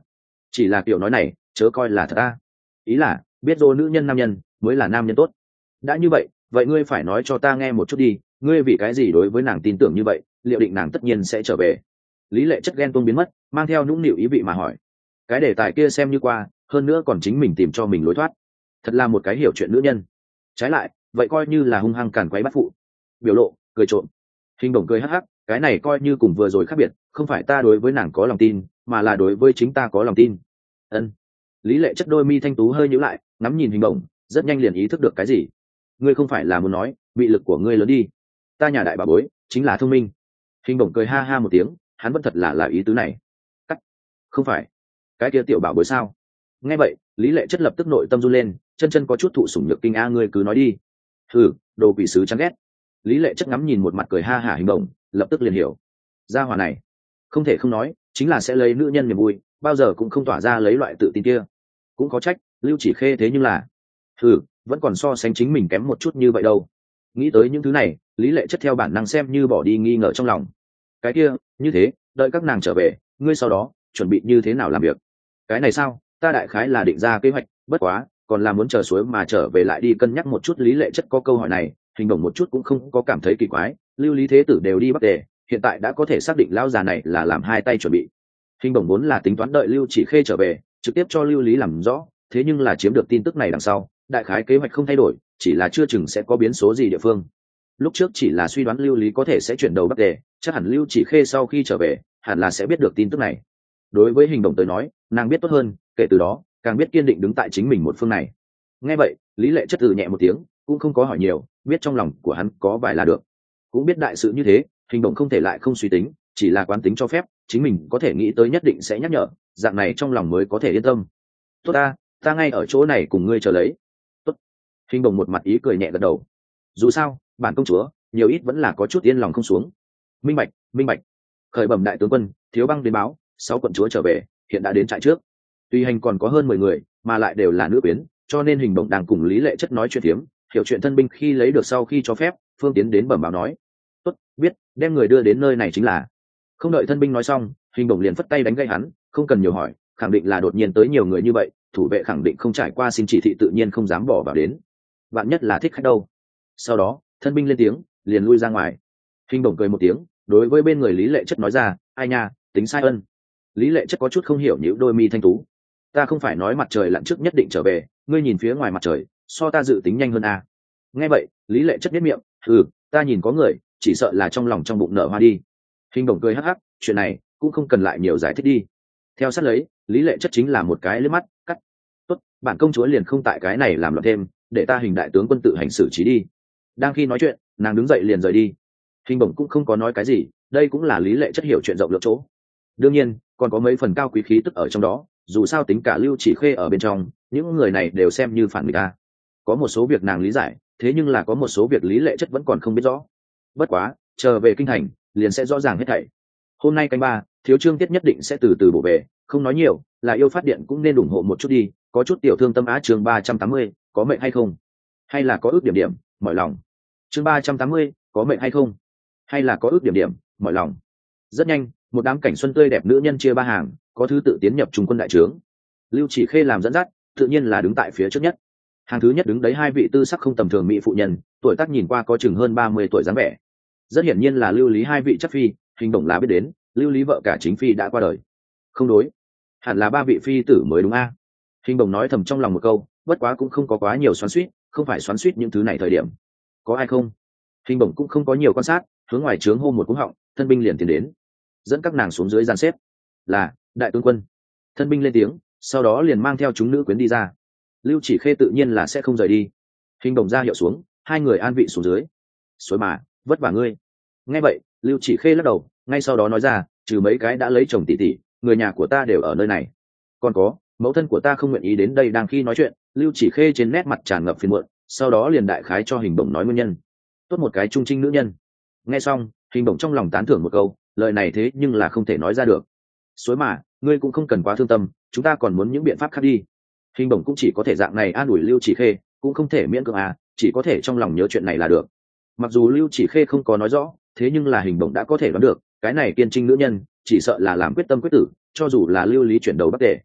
chỉ là kiểu nói này chớ coi là thật ta, ý là biết dô nữ nhân nam nhân mới là nam nhân tốt. Đã như vậy vậy ngươi phải nói cho ta nghe một chút đi, ngươi vì cái gì đối với nàng tin tưởng như vậy, liệu định nàng tất nhiên sẽ trở về? Lý Lệ Chất ghen tuông biến mất, mang theo nũng nịu ý vị mà hỏi. Cái đề tài kia xem như qua, hơn nữa còn chính mình tìm cho mình lối thoát, thật là một cái hiểu chuyện nữ nhân. Trái lại vậy coi như là hung hăng càn quấy bắt phụ. Biểu lộ cười trộm, Hình Bổng cười hắc hắc, cái này coi như cùng vừa rồi khác biệt, không phải ta đối với nàng có lòng tin, mà là đối với chính ta có lòng tin. Ân. Lý Lệ Chất đôi mi thanh tú hơi nhíu lại, ngắm nhìn Hình Bổng, rất nhanh liền ý thức được cái gì. Ngươi không phải là muốn nói bị lực của ngươi lớn đi? Ta nhà đại bà bối chính là thông minh. Hình Bổng cười ha ha một tiếng, hắn vẫn thật là là ý tứ này. Cắt. Không phải cái kia tiểu bảo bối sao? Nghe vậy Lý Lệ Chất lập tức nội tâm run lên, chân chân có chút thụ sủng nhược kinh. A ngươi cứ nói đi. Hừ, đồ quỷ sứ chán ghét. Lý Lệ Chất ngắm nhìn một mặt cười ha hả Hình Bổng, lập tức liền hiểu. Gia hỏa này không thể không nói chính là sẽ lấy nữ nhân niềm vui, bao giờ cũng không tỏa ra lấy loại tự tin kia. Cũng có trách Lưu Chỉ Khê thế nhưng là hừ, vẫn còn so sánh chính mình kém một chút như vậy đâu. Nghĩ tới những thứ này Lý Lệ Chất theo bản năng xem như bỏ đi nghi ngờ trong lòng. Cái kia như thế đợi các nàng trở về ngươi sau đó chuẩn bị như thế nào làm việc? Cái này sao, ta đại khái là định ra kế hoạch, bất quá còn là muốn chờ suối mà trở về lại đi cân nhắc một chút. Lý Lệ Chất có câu hỏi này, Hình Bổng một chút cũng không có cảm thấy kỳ quái. Lưu Lý Thế Tử đều đi Bắc Tề, hiện tại đã có thể xác định lão già này là làm hai tay chuẩn bị. Hình Bổng vốn là tính toán đợi Lưu Chỉ Khê trở về trực tiếp cho Lưu Lý làm rõ, thế nhưng là chiếm được tin tức này đằng sau đại khái kế hoạch không thay đổi, chỉ là chưa chừng sẽ có biến số gì địa phương. Lúc trước chỉ là suy đoán Lưu Lý có thể sẽ chuyển đầu Bắc Tề, chắc hẳn Lưu Chỉ Khê sau khi trở về hẳn là sẽ biết được tin tức này. Đối với Hình Bổng tới nói, nàng biết tốt hơn, kể từ đó càng biết kiên định đứng tại chính mình một phương này. Nghe vậy Lý Lệ Chất từ nhẹ một tiếng, cũng không có hỏi nhiều, biết trong lòng của hắn có vài là được. Cũng biết đại sự như thế Hình Bổng không thể lại không suy tính, chỉ là quán tính cho phép chính mình có thể nghĩ tới nhất định sẽ nhắc nhở, dạng này trong lòng mới có thể yên tâm. Tốt ta, ta ngay ở chỗ này cùng ngươi chờ lấy. Tốt. Hình Bổng một mặt ý cười nhẹ gật đầu. Dù sao bản công chúa nhiều ít vẫn là có chút yên lòng không xuống. Minh bạch, minh bạch. Khởi bẩm đại tướng quân, Thiếu Băng đến báo sáu quận chúa trở về, hiện đã đến trại trước. Tuy hành còn có hơn mười người mà lại đều là nữ quyến, cho nên Hình Bổng đang cùng Lý Lệ Chất nói chuyện thiếm, hiểu chuyện thân binh khi lấy được sau khi cho phép phương tiến đến bẩm báo nói. Tốt, biết, đem người đưa đến nơi này chính là. Không đợi thân binh nói xong Hình Bổng liền phất tay đánh gây hắn, không cần nhiều hỏi, khẳng định là đột nhiên tới nhiều người như vậy, thủ vệ khẳng định không trải qua xin chỉ thị tự nhiên không dám bỏ vào đến, bạn nhất là thích khách đâu. Sau đó thân binh lên tiếng liền lui ra ngoài. Hình Bổng cười một tiếng, đối với bên người Lý Lệ Chất nói ra, ai nha, tính sai ân. Lý Lệ Chất có chút không hiểu nhíu đôi mi thanh tú. Ta không phải nói mặt trời lặn trước nhất định trở về, ngươi nhìn phía ngoài mặt trời so ta dự tính nhanh hơn à. Nghe vậy Lý Lệ Chất biết miệng, ừ, ta nhìn có người chỉ sợ là trong lòng trong bụng nở hoa đi. Hình Bổng cười hắc hắc, chuyện này cũng không cần lại nhiều giải thích đi. Theo sát lấy Lý Lệ Chất chính là một cái liếc mắt, cắt. Tốt, bản công chúa liền không tại cái này làm loạn thêm, để ta Hình đại tướng quân tự hành xử trí đi. Đang khi nói chuyện nàng đứng dậy liền rời đi. Hình Bổng cũng không có nói cái gì, đây cũng là Lý Lệ Chất hiểu chuyện rộng lượng chỗ. Đương nhiên còn có mấy phần cao quý khí tức ở trong đó, dù sao tính cả Lưu Chỉ Khê ở bên trong, những người này đều xem như phản người ta. Có một số việc nàng lý giải, thế nhưng là có một số việc Lý Lệ Chất vẫn còn không biết rõ. Bất quá chờ về kinh thành liền sẽ rõ ràng hết thảy. Hôm nay canh ba thiếu chương tiết nhất định sẽ từ từ bổ về, không nói nhiều, là yêu phát điện cũng nên ủng hộ một chút đi, có chút tiểu thương tâm á. Chương ba trăm tám mươi, có mệnh hay không, hay là có ước điểm điểm mỏi lòng. Chương ba trăm tám mươi, có mệnh hay không, hay là có ước điểm điểm mỏi lòng. Rất nhanh một đám cảnh xuân tươi đẹp nữ nhân chia ba hàng, có thứ tự tiến nhập trung quân đại trướng. Lưu Chỉ Khê làm dẫn dắt, tự nhiên là đứng tại phía trước nhất. Hàng thứ nhất đứng đấy hai vị tư sắc không tầm thường mỹ phụ nhân, tuổi tác nhìn qua có chừng hơn ba mươi tuổi dáng vẻ. Rất hiển nhiên là Lưu Lý hai vị chắc phi. Hình Bổng là biết đến Lưu Lý vợ cả chính phi đã qua đời. Không đối, hẳn là ba vị phi tử mới đúng a. Hình Bổng nói thầm trong lòng một câu, bất quá cũng không có quá nhiều xoắn xuýt, không phải xoắn xuýt những thứ này thời điểm. Có ai không? Hình Bổng cũng không có nhiều quan sát, hướng ngoài trướng hô một cú họng, thân binh liền tiến đến, dẫn các nàng xuống dưới dàn xếp. Là đại tướng quân. Thân binh lên tiếng, sau đó liền mang theo chúng nữ quyến đi ra. Lưu Chỉ Khê tự nhiên là sẽ không rời đi. Hình Bổng ra hiệu xuống, hai người an vị xuống dưới. Suối mà vất vả ngươi. Nghe vậy Lưu Chỉ Khê lắc đầu, ngay sau đó nói ra, trừ mấy cái đã lấy chồng tỷ tỷ, người nhà của ta đều ở nơi này. Còn có mẫu thân của ta không nguyện ý đến đây. Đang khi nói chuyện Lưu Chỉ Khê trên nét mặt tràn ngập phiền muộn, sau đó liền đại khái cho Hình Bổng nói nguyên nhân. Tốt một cái trung trinh nữ nhân. Nghe xong Hình Bổng trong lòng tán thưởng một câu, lời này thế nhưng là không thể nói ra được. Suối mà ngươi cũng không cần quá thương tâm, chúng ta còn muốn những biện pháp khác đi. Hình Bổng cũng chỉ có thể dạng này an ủi Lưu Chỉ Khê, cũng không thể miễn cưỡng à, chỉ có thể trong lòng nhớ chuyện này là được. Mặc dù Lưu Chỉ Khê không có nói rõ, thế nhưng là Hình Bổng đã có thể đoán được, cái này kiên trinh nữ nhân chỉ sợ là làm quyết tâm quyết tử, cho dù là Lưu Lý chuyển đầu Bắc Tề,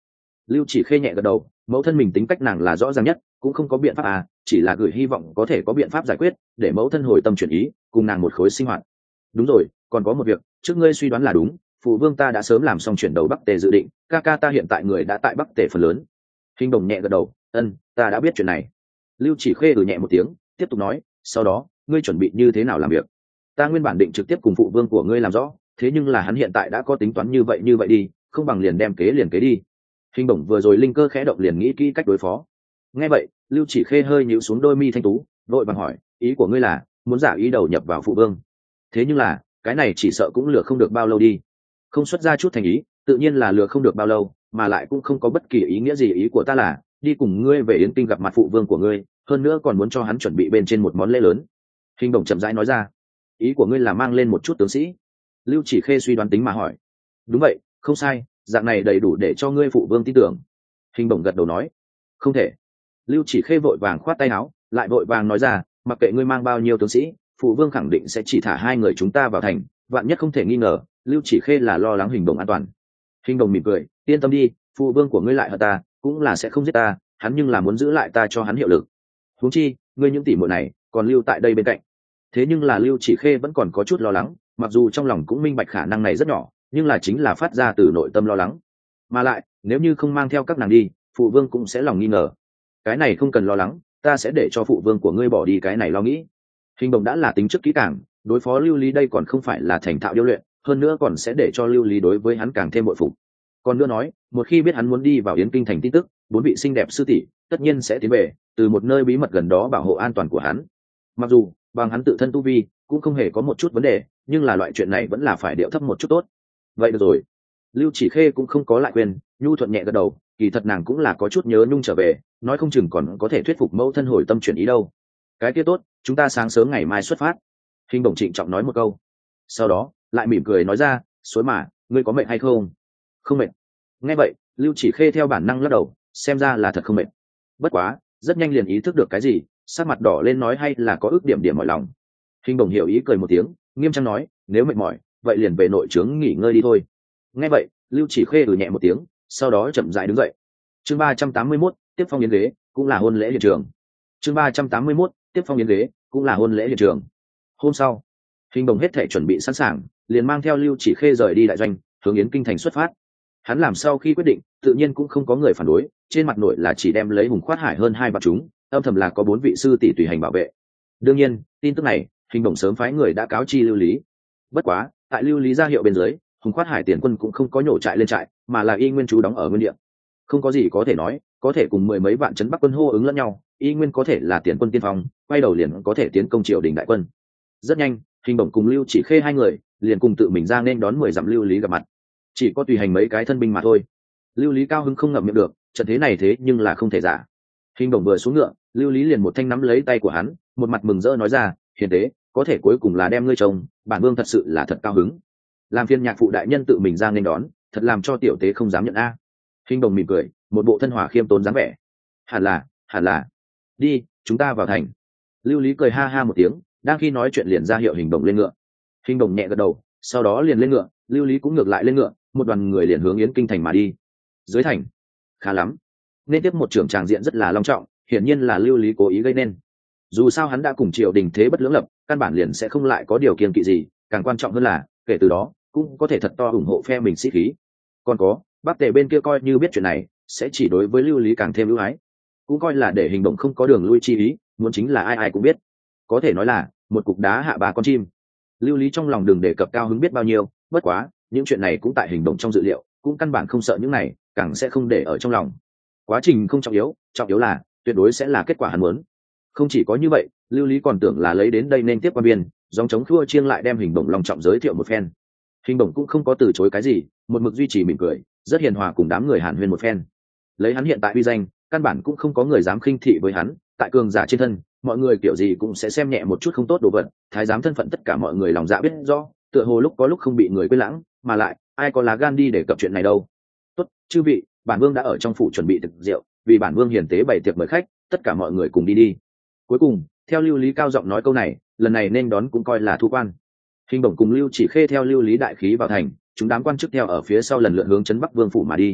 Lưu Chỉ Khê nhẹ gật đầu, mẫu thân mình tính cách nàng là rõ ràng nhất, cũng không có biện pháp à, chỉ là gửi hy vọng có thể có biện pháp giải quyết, để mẫu thân hồi tâm chuyển ý, cùng nàng một khối sinh hoạt. Đúng rồi, còn có một việc, trước ngươi suy đoán là đúng, phụ vương ta đã sớm làm xong chuyển đầu Bắc Tề dự định, ca ca ta hiện tại người đã tại Bắc Tề phần lớn. Hình Đồng nhẹ gật đầu, ân, ta đã biết chuyện này. Lưu Chỉ Khê ừ nhẹ một tiếng, tiếp tục nói, sau đó, ngươi chuẩn bị như thế nào làm việc? Ta nguyên bản định trực tiếp cùng phụ vương của ngươi làm rõ, thế nhưng là hắn hiện tại đã có tính toán như vậy như vậy đi, không bằng liền đem kế liền kế đi. Hình Bổng vừa rồi linh cơ khẽ động liền nghĩ kỹ cách đối phó. Nghe vậy, Lưu Chỉ Khê hơi nhíu xuống đôi mi thanh tú, vội vàng hỏi, ý của ngươi là muốn giả ý đầu nhập vào phụ vương? Thế nhưng là, cái này chỉ sợ cũng lừa không được bao lâu đi. Không xuất ra chút thành ý, tự nhiên là lừa không được bao lâu, mà lại cũng không có bất kỳ ý nghĩa gì. Ý của ta là đi cùng ngươi về Yến Kinh gặp mặt phụ vương của ngươi, hơn nữa còn muốn cho hắn chuẩn bị bên trên một món lễ lớn. Hình Bổng chậm rãi nói ra, ý của ngươi là mang lên một chút tướng sĩ? Lưu Chỉ Khê suy đoán tính mà hỏi. Đúng vậy, không sai, dạng này đầy đủ để cho ngươi phụ vương tin tưởng. Hình Bổng gật đầu nói, không thể. Lưu Chỉ Khê vội vàng khoát tay áo, lại vội vàng nói ra, mặc kệ ngươi mang bao nhiêu tướng sĩ, phụ vương khẳng định sẽ chỉ thả hai người chúng ta vào thành, vạn nhất không thể nghi ngờ. Lưu Chỉ Khê là lo lắng Hình Bổng an toàn. Hình Bổng mỉm cười, yên tâm đi, phụ vương của ngươi lại hận ta, cũng là sẽ không giết ta, hắn nhưng là muốn giữ lại ta cho hắn hiệu lực. Huống chi, ngươi những tỷ muội này còn lưu tại đây bên cạnh. Thế nhưng là Lưu Chỉ Khê vẫn còn có chút lo lắng, mặc dù trong lòng cũng minh bạch khả năng này rất nhỏ, nhưng là chính là phát ra từ nội tâm lo lắng. Mà lại, nếu như không mang theo các nàng đi, phụ vương cũng sẽ lòng nghi ngờ. Cái này không cần lo lắng, ta sẽ để cho phụ vương của ngươi bỏ đi cái này lo nghĩ. Hình Bổng đã là tính trước kỹ càng, đối phó Lưu Lý đây còn không phải là thành thạo điêu luyện, hơn nữa còn sẽ để cho Lưu Lý đối với hắn càng thêm bội phục. Còn nữa nói, một khi biết hắn muốn đi vào Yến Kinh thành tin tức, bốn vị xinh đẹp sư tỷ tất nhiên sẽ tiến về, từ một nơi bí mật gần đó bảo hộ an toàn của hắn. Mặc dù bằng hắn tự thân tu vi cũng không hề có một chút vấn đề, nhưng là loại chuyện này vẫn là phải điệu thấp một chút tốt. Vậy được rồi. Lưu Chỉ Khê cũng không có lại quên, nhu thuận nhẹ gật đầu, kỳ thật nàng cũng là có chút nhớ nhung trở về, nói không chừng còn có thể thuyết phục mẫu thân hồi tâm chuyển ý đâu. Cái kia tốt, chúng ta sáng sớm ngày mai xuất phát. Hình Bổng trịnh trọng nói một câu, sau đó lại mỉm cười nói ra, Suối mà, ngươi có mệt hay không? Không mệt. Nghe vậy, Lưu Chỉ Khê theo bản năng lắc đầu, xem ra là thật không mệt. Bất quá, rất nhanh liền ý thức được cái gì, sắc mặt đỏ lên nói hay là có ước điểm điểm mỏi lòng. Hình Bổng hiểu ý cười một tiếng, nghiêm trang nói, nếu mệt mỏi, vậy liền về nội trướng nghỉ ngơi đi thôi. Nghe vậy, Lưu Chỉ Khê ừ nhẹ một tiếng, sau đó chậm rãi đứng dậy. Chương ba trăm tám mươi mốt, tiếp phong yến ghế, cũng là hôn lễ hiện trường. Chương ba trăm tám mươi mốt, tiếp phong yến ghế, cũng là hôn lễ hiện trường. Hôm sau, Hình Bổng hết thể chuẩn bị sẵn sàng, liền mang theo Lưu Chỉ Khê rời đi đại doanh, hướng Yến Kinh thành xuất phát. Hắn làm sau khi quyết định, tự nhiên cũng không có người phản đối, trên mặt nội là chỉ đem lấy Hùng Khoát Hải hơn hai vạn chúng, âm thầm là có bốn vị sư tỷ tùy hành bảo vệ. Đương nhiên, tin tức này, Hình Bổng sớm phái người đã cáo chi Lưu Lý. Bất quá, tại Lưu Lý ra hiệu bên dưới, Hùng Khoát Hải tiền quân cũng không có nhổ trại lên trại, mà là y nguyên trú đóng ở nguyên địa. Không có gì có thể nói, có thể cùng mười mấy vạn trấn Bắc quân hô ứng lẫn nhau, y nguyên có thể là tiền quân tiên phong, quay đầu liền có thể tiến công triều đình đại quân. Rất nhanh, Hình Bổng cùng Lưu Chỉ Khê hai người liền cùng tự mình ra nên đón mười dặm Lưu Lý gặp mặt. Chỉ có tùy hành mấy cái thân binh mà thôi. Lưu Lý cao hứng không ngậm miệng được, trận thế này thế nhưng là không thể giả. Hình Bổng vừa xuống ngựa, Lưu Lý liền một thanh nắm lấy tay của hắn, một mặt mừng rỡ nói ra, hiền tế, có thể cuối cùng là đem ngươi chồng, bản vương thật sự là thật cao hứng. Làm phiên nhạc phụ đại nhân tự mình ra nên đón, thật làm cho tiểu tế không dám nhận a. Hình Bổng mỉm cười, một bộ thân hòa khiêm tốn dáng vẻ. Hẳn là, hẳn là. Đi, chúng ta vào thành. Lưu Lý cười ha ha một tiếng, đang khi nói chuyện liền ra hiệu Hình Bổng lên ngựa. Hình Bổng nhẹ gật đầu, sau đó liền lên ngựa, Lưu Lý cũng ngược lại lên ngựa, một đoàn người liền hướng Yến Kinh thành mà đi. Dưới thành, khá lắm, nên tiếp một trưởng tràng diện rất là long trọng, hiển nhiên là Lưu Lý cố ý gây nên. Dù sao hắn đã cùng triều đình thế bất lưỡng lập, căn bản liền sẽ không lại có điều kiêng kỵ gì, càng quan trọng hơn là kể từ đó cũng có thể thật to ủng hộ phe mình sĩ khí. Còn có Bắc Tề bên kia coi như biết chuyện này, sẽ chỉ đối với Lưu Lý càng thêm ưu ái, cũng coi là để Hình Bổng không có đường lui chi ý, muốn chính là ai ai cũng biết. Có thể nói là một cục đá hạ ba con chim. Lưu Lý trong lòng đừng đề cập cao hứng biết bao nhiêu, bất quá những chuyện này cũng tại Hình Bổng trong dự liệu, cũng căn bản không sợ những này, càng sẽ không để ở trong lòng. Quá trình không trọng yếu, trọng yếu là tuyệt đối sẽ là kết quả hắn muốn. Không chỉ có như vậy, Lưu Lý còn tưởng là lấy đến đây nên tiếp quan biên, dòng chống khua chiêng lại đem Hình Bổng long trọng giới thiệu một phen. Hình Bổng cũng không có từ chối cái gì, một mực duy trì mỉm cười, rất hiền hòa cùng đám người hàn huyên một phen. Lấy hắn hiện tại uy danh, căn bản cũng không có người dám khinh thị với hắn, tại cường giả trên thân, mọi người kiểu gì cũng sẽ xem nhẹ một chút không tốt đồ vật, thái giám thân phận tất cả mọi người lòng dạ biết rõ, tựa hồ lúc có lúc không bị người quên lãng, mà lại ai có lá gan đi để cập chuyện này đâu. Tốt, chư vị, bản vương đã ở trong phủ chuẩn bị thực rượu, vì bản vương hiền tế bày tiệc mời khách, tất cả mọi người cùng đi đi. Cuối cùng, theo Lưu Lý cao giọng nói câu này, lần này nên đón cũng coi là thu quan. Hình Bổng cùng Lưu Chỉ Khê theo Lưu Lý đại khí vào thành, chúng đám quan chức theo ở phía sau lần lượt hướng trấn Bắc Vương phủ mà đi.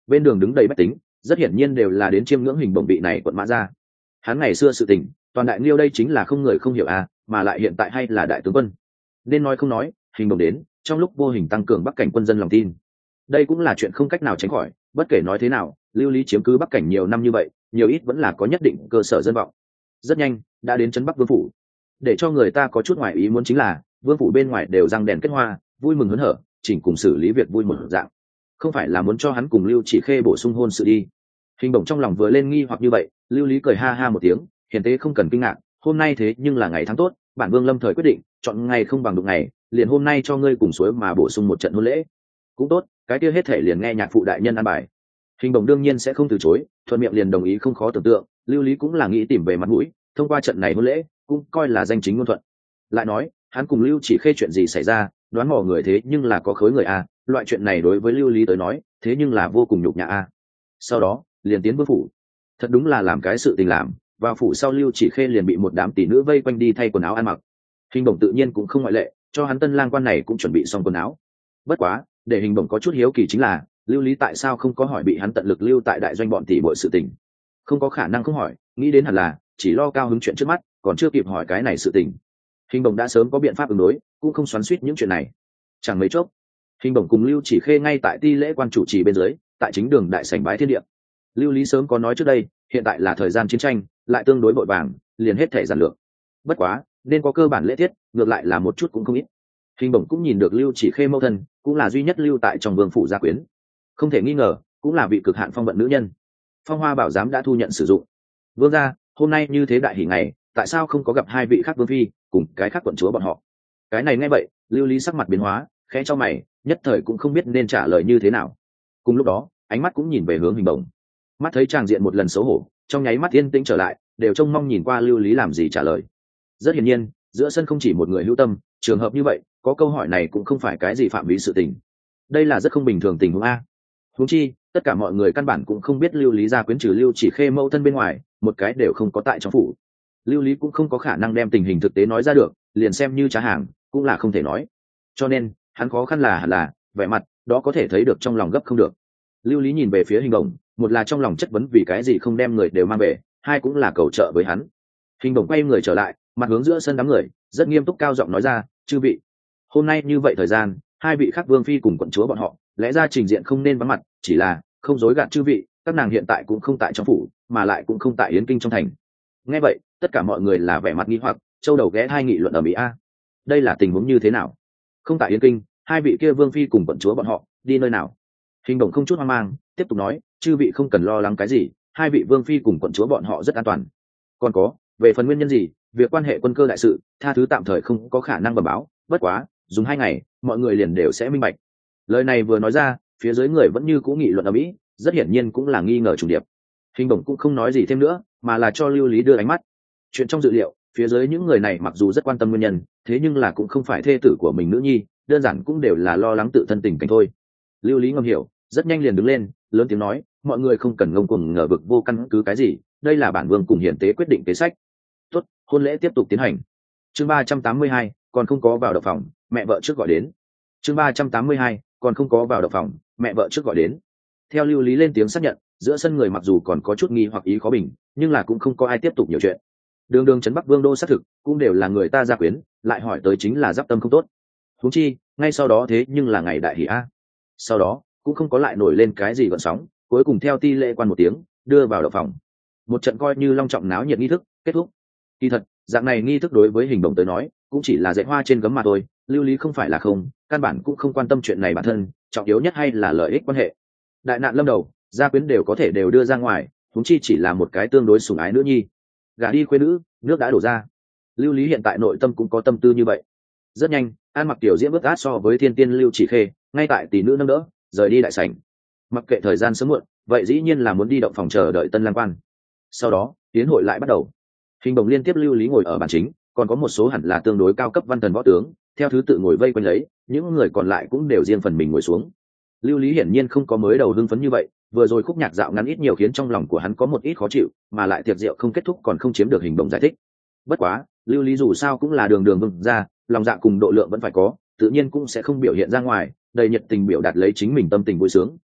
bên đường đứng đầy bách tính, rất hiển nhiên đều là đến chiêm ngưỡng hình bổng bị này quận mã ra. Hắn ngày xưa sự tình toàn đại liêu đây chính là không người không hiểu à, mà lại hiện tại hay là đại tướng quân, nên nói không nói, hình bổng đến trong lúc vô hình tăng cường bắc cảnh quân dân lòng tin. Đây cũng là chuyện không cách nào tránh khỏi, bất kể nói thế nào lưu lý chiếm cứ bắc cảnh nhiều năm như vậy, nhiều ít vẫn là có nhất định cơ sở dân vọng. Rất nhanh đã đến trấn Bắc Vương phủ. Để cho người ta có chút ngoài ý muốn chính là vương phủ bên ngoài đều răng đèn kết hoa, vui mừng hớn hở, chỉnh cùng xử lý việc vui một dạng. Không phải là muốn cho hắn cùng Lưu Chỉ Khê bổ sung hôn sự đi? Hình bổng trong lòng vừa lên nghi hoặc như vậy, Lưu Lý cười ha ha một tiếng, hiền tế không cần kinh ngạc, hôm nay thế nhưng là ngày tháng tốt, bản vương lâm thời quyết định, chọn ngày không bằng đụng ngày, liền hôm nay cho ngươi cùng suối mà bổ sung một trận hôn lễ. Cũng tốt, cái kia hết thể liền nghe nhạc phụ đại nhân an bài. Hình bổng đương nhiên sẽ không từ chối, thuận miệng liền đồng ý, không khó tưởng tượng, Lưu Lý cũng là nghĩ tìm về mặt mũi, thông qua trận này hôn lễ, cũng coi là danh chính ngôn thuận. Lại nói, hắn cùng Lưu Chỉ Khê chuyện gì xảy ra, đoán mò người thế nhưng là có khối người a, loại chuyện này đối với Lưu Lý tới nói, thế nhưng là vô cùng nhục nhã a. Sau đó, liền tiến vương phủ. Thật đúng là làm cái sự tình làm, vào phủ sau Lưu Chỉ Khê liền bị một đám tỷ nữ vây quanh đi thay quần áo ăn mặc. Hình bổng tự nhiên cũng không ngoại lệ, cho hắn tân lang quan này cũng chuẩn bị xong quần áo. Bất quá, để hình bổng có chút hiếu kỳ chính là, Lưu Lý tại sao không có hỏi bị hắn tận lực lưu tại đại doanh bọn tỷ muội sự tình. Không có khả năng không hỏi, nghĩ đến hẳn là chỉ lo cao hứng chuyện trước mắt, còn chưa kịp hỏi cái này sự tình. Hình bổng đã sớm có biện pháp ứng đối, cũng không xoắn xuýt những chuyện này. Chẳng mấy chốc, hình bổng cùng Lưu Chỉ Khê ngay tại ti lễ quan chủ trì bên dưới, tại chính đường đại sảnh bái thiên địa. Lưu Lý sớm có nói trước đây, hiện tại là thời gian chiến tranh, lại tương đối vội vàng, liền hết thể giản lược. Bất quá, nên có cơ bản lễ tiết, ngược lại là một chút cũng không ít. Hình bổng cũng nhìn được Lưu Chỉ Khê mẫu thân, cũng là duy nhất lưu tại trong vương phủ gia quyến, không thể nghi ngờ, cũng là vị cực hạn phong vận nữ nhân. Phong Hoa bảo giám đã thu nhận sử dụng. Vương gia, hôm nay như thế đại hỷ ngày, tại sao không có gặp hai vị khác vương phi cùng cái khác quận chúa bọn họ? Cái này nghe vậy, Lưu Lý sắc mặt biến hóa, khẽ cho mày, nhất thời cũng không biết nên trả lời như thế nào. Cùng lúc đó, ánh mắt cũng nhìn về hướng hình bổng. Mắt thấy tràng diện một lần xấu hổ, trong nháy mắt yên tĩnh trở lại, đều trông mong nhìn qua Lưu Lý làm gì trả lời. Rất hiển nhiên, giữa sân không chỉ một người hữu tâm, trường hợp như vậy, có câu hỏi này cũng không phải cái gì phạm vi sự tình. Đây là rất không bình thường tình huống a. Huống chi, tất cả mọi người căn bản cũng không biết Lưu Lý gia quyến trừ Lưu Chỉ Khê mẫu thân bên ngoài, một cái đều không có tại trong phủ. Lưu Lý cũng không có khả năng đem tình hình thực tế nói ra được, liền xem như trá hàng, cũng là không thể nói. Cho nên, hắn khó khăn là là vẻ mặt, đó có thể thấy được trong lòng gấp không được. Lưu Lý nhìn về phía hình bổng, một là trong lòng chất vấn vì cái gì không đem người đều mang về, hai cũng là cầu trợ với hắn. Hình bổng quay người trở lại, mặt hướng giữa sân đám người, rất nghiêm túc cao giọng nói ra, chư vị, hôm nay như vậy thời gian, hai vị khác vương phi cùng quận chúa bọn họ, lẽ ra trình diện không nên vắng mặt, chỉ là không dối gạt chư vị, các nàng hiện tại cũng không tại trong phủ, mà lại cũng không tại Yến Kinh trong thành. Nghe vậy, tất cả mọi người là vẻ mặt nghi hoặc, châu đầu ghé hai nghị luận ở mỹ a. Đây là tình huống như thế nào? Không tại Yến Kinh, hai vị kia vương phi cùng quận chúa bọn họ đi nơi nào? Hình bổng không chút hoang mang, tiếp tục nói, chư vị không cần lo lắng cái gì, hai vị vương phi cùng quận chúa bọn họ rất an toàn. Còn có, về phần nguyên nhân gì, việc quan hệ quân cơ đại sự, tha thứ tạm thời không có khả năng bẩm báo, bất quá, dùng hai ngày, mọi người liền đều sẽ minh bạch. Lời này vừa nói ra, phía dưới người vẫn như cũ nghị luận ở mỹ, rất hiển nhiên cũng là nghi ngờ trùng điệp. Hình bổng cũng không nói gì thêm nữa, mà là cho Lưu Lý đưa ánh mắt. Chuyện trong dự liệu, phía dưới những người này mặc dù rất quan tâm nguyên nhân, thế nhưng là cũng không phải thê tử của mình nữ nhi, đơn giản cũng đều là lo lắng tự thân tình cảnh thôi. Lưu Lý ngầm hiểu, rất nhanh liền đứng lên, lớn tiếng nói, mọi người không cần ngông cuồng ngờ vực vô căn cứ cái gì, đây là bản vương cùng hiển tế quyết định kế sách. Tốt, hôn lễ tiếp tục tiến hành. Chương ba trăm tám mươi hai, còn không có vào động phòng, mẹ vợ trước gọi đến. Chương ba trăm tám mươi hai, còn không có vào động phòng, mẹ vợ trước gọi đến. Theo Lưu Lý lên tiếng xác nhận, giữa sân người mặc dù còn có chút nghi hoặc ý khó bình, nhưng là cũng không có ai tiếp tục nhiều chuyện. Đường đường trấn Bắc Vương đô xác thực, cũng đều là người ta gia quyến, lại hỏi tới chính là giáp tâm không tốt. Huống chi, ngay sau đó thế nhưng là ngày đại hỷ a. Sau đó, cũng không có lại nổi lên cái gì gợn sóng, cuối cùng theo ti lễ quan một tiếng, đưa vào động phòng. Một trận coi như long trọng náo nhiệt nghi thức kết thúc. Kỳ thật, dạng này nghi thức đối với hình bổng tới nói, cũng chỉ là dạy hoa trên gấm mà thôi, Lưu Lý không phải là không, căn bản cũng không quan tâm chuyện này bản thân, trọng yếu nhất hay là lợi ích quan hệ. Đại nạn lâm đầu, gia quyến đều có thể đều đưa ra ngoài, huống chi chỉ là một cái tương đối sủng ái nữ nhi. Gả đi khuê nữ, nước đã đổ ra. Lưu Lý hiện tại nội tâm cũng có tâm tư như vậy. Rất nhanh, An Mặc tiểu diễm bước át so với thiên tiên Lưu Chỉ Khê, ngay tại tỷ nữ nâng đỡ, rời đi đại sảnh. Mặc kệ thời gian sớm muộn, vậy dĩ nhiên là muốn đi động phòng chờ đợi tân lang quan. Sau đó, tiến hội lại bắt đầu. Hình bổng liên tiếp Lưu Lý ngồi ở bàn chính, còn có một số hẳn là tương đối cao cấp văn thần võ tướng, theo thứ tự ngồi vây quanh lấy, những người còn lại cũng đều riêng phần mình ngồi xuống. Lưu Lý hiển nhiên không có mới đầu hưng phấn như vậy, vừa rồi khúc nhạc dạo ngắn ít nhiều khiến trong lòng của hắn có một ít khó chịu, mà lại tiệc rượu không kết thúc còn không chiếm được hình bổng giải thích. Bất quá, Lưu Lý dù sao cũng là đường đường vương ra, lòng dạ cùng độ lượng vẫn phải có, tự nhiên cũng sẽ không biểu hiện ra ngoài, đầy nhiệt tình biểu đạt lấy chính mình tâm tình vui sướng,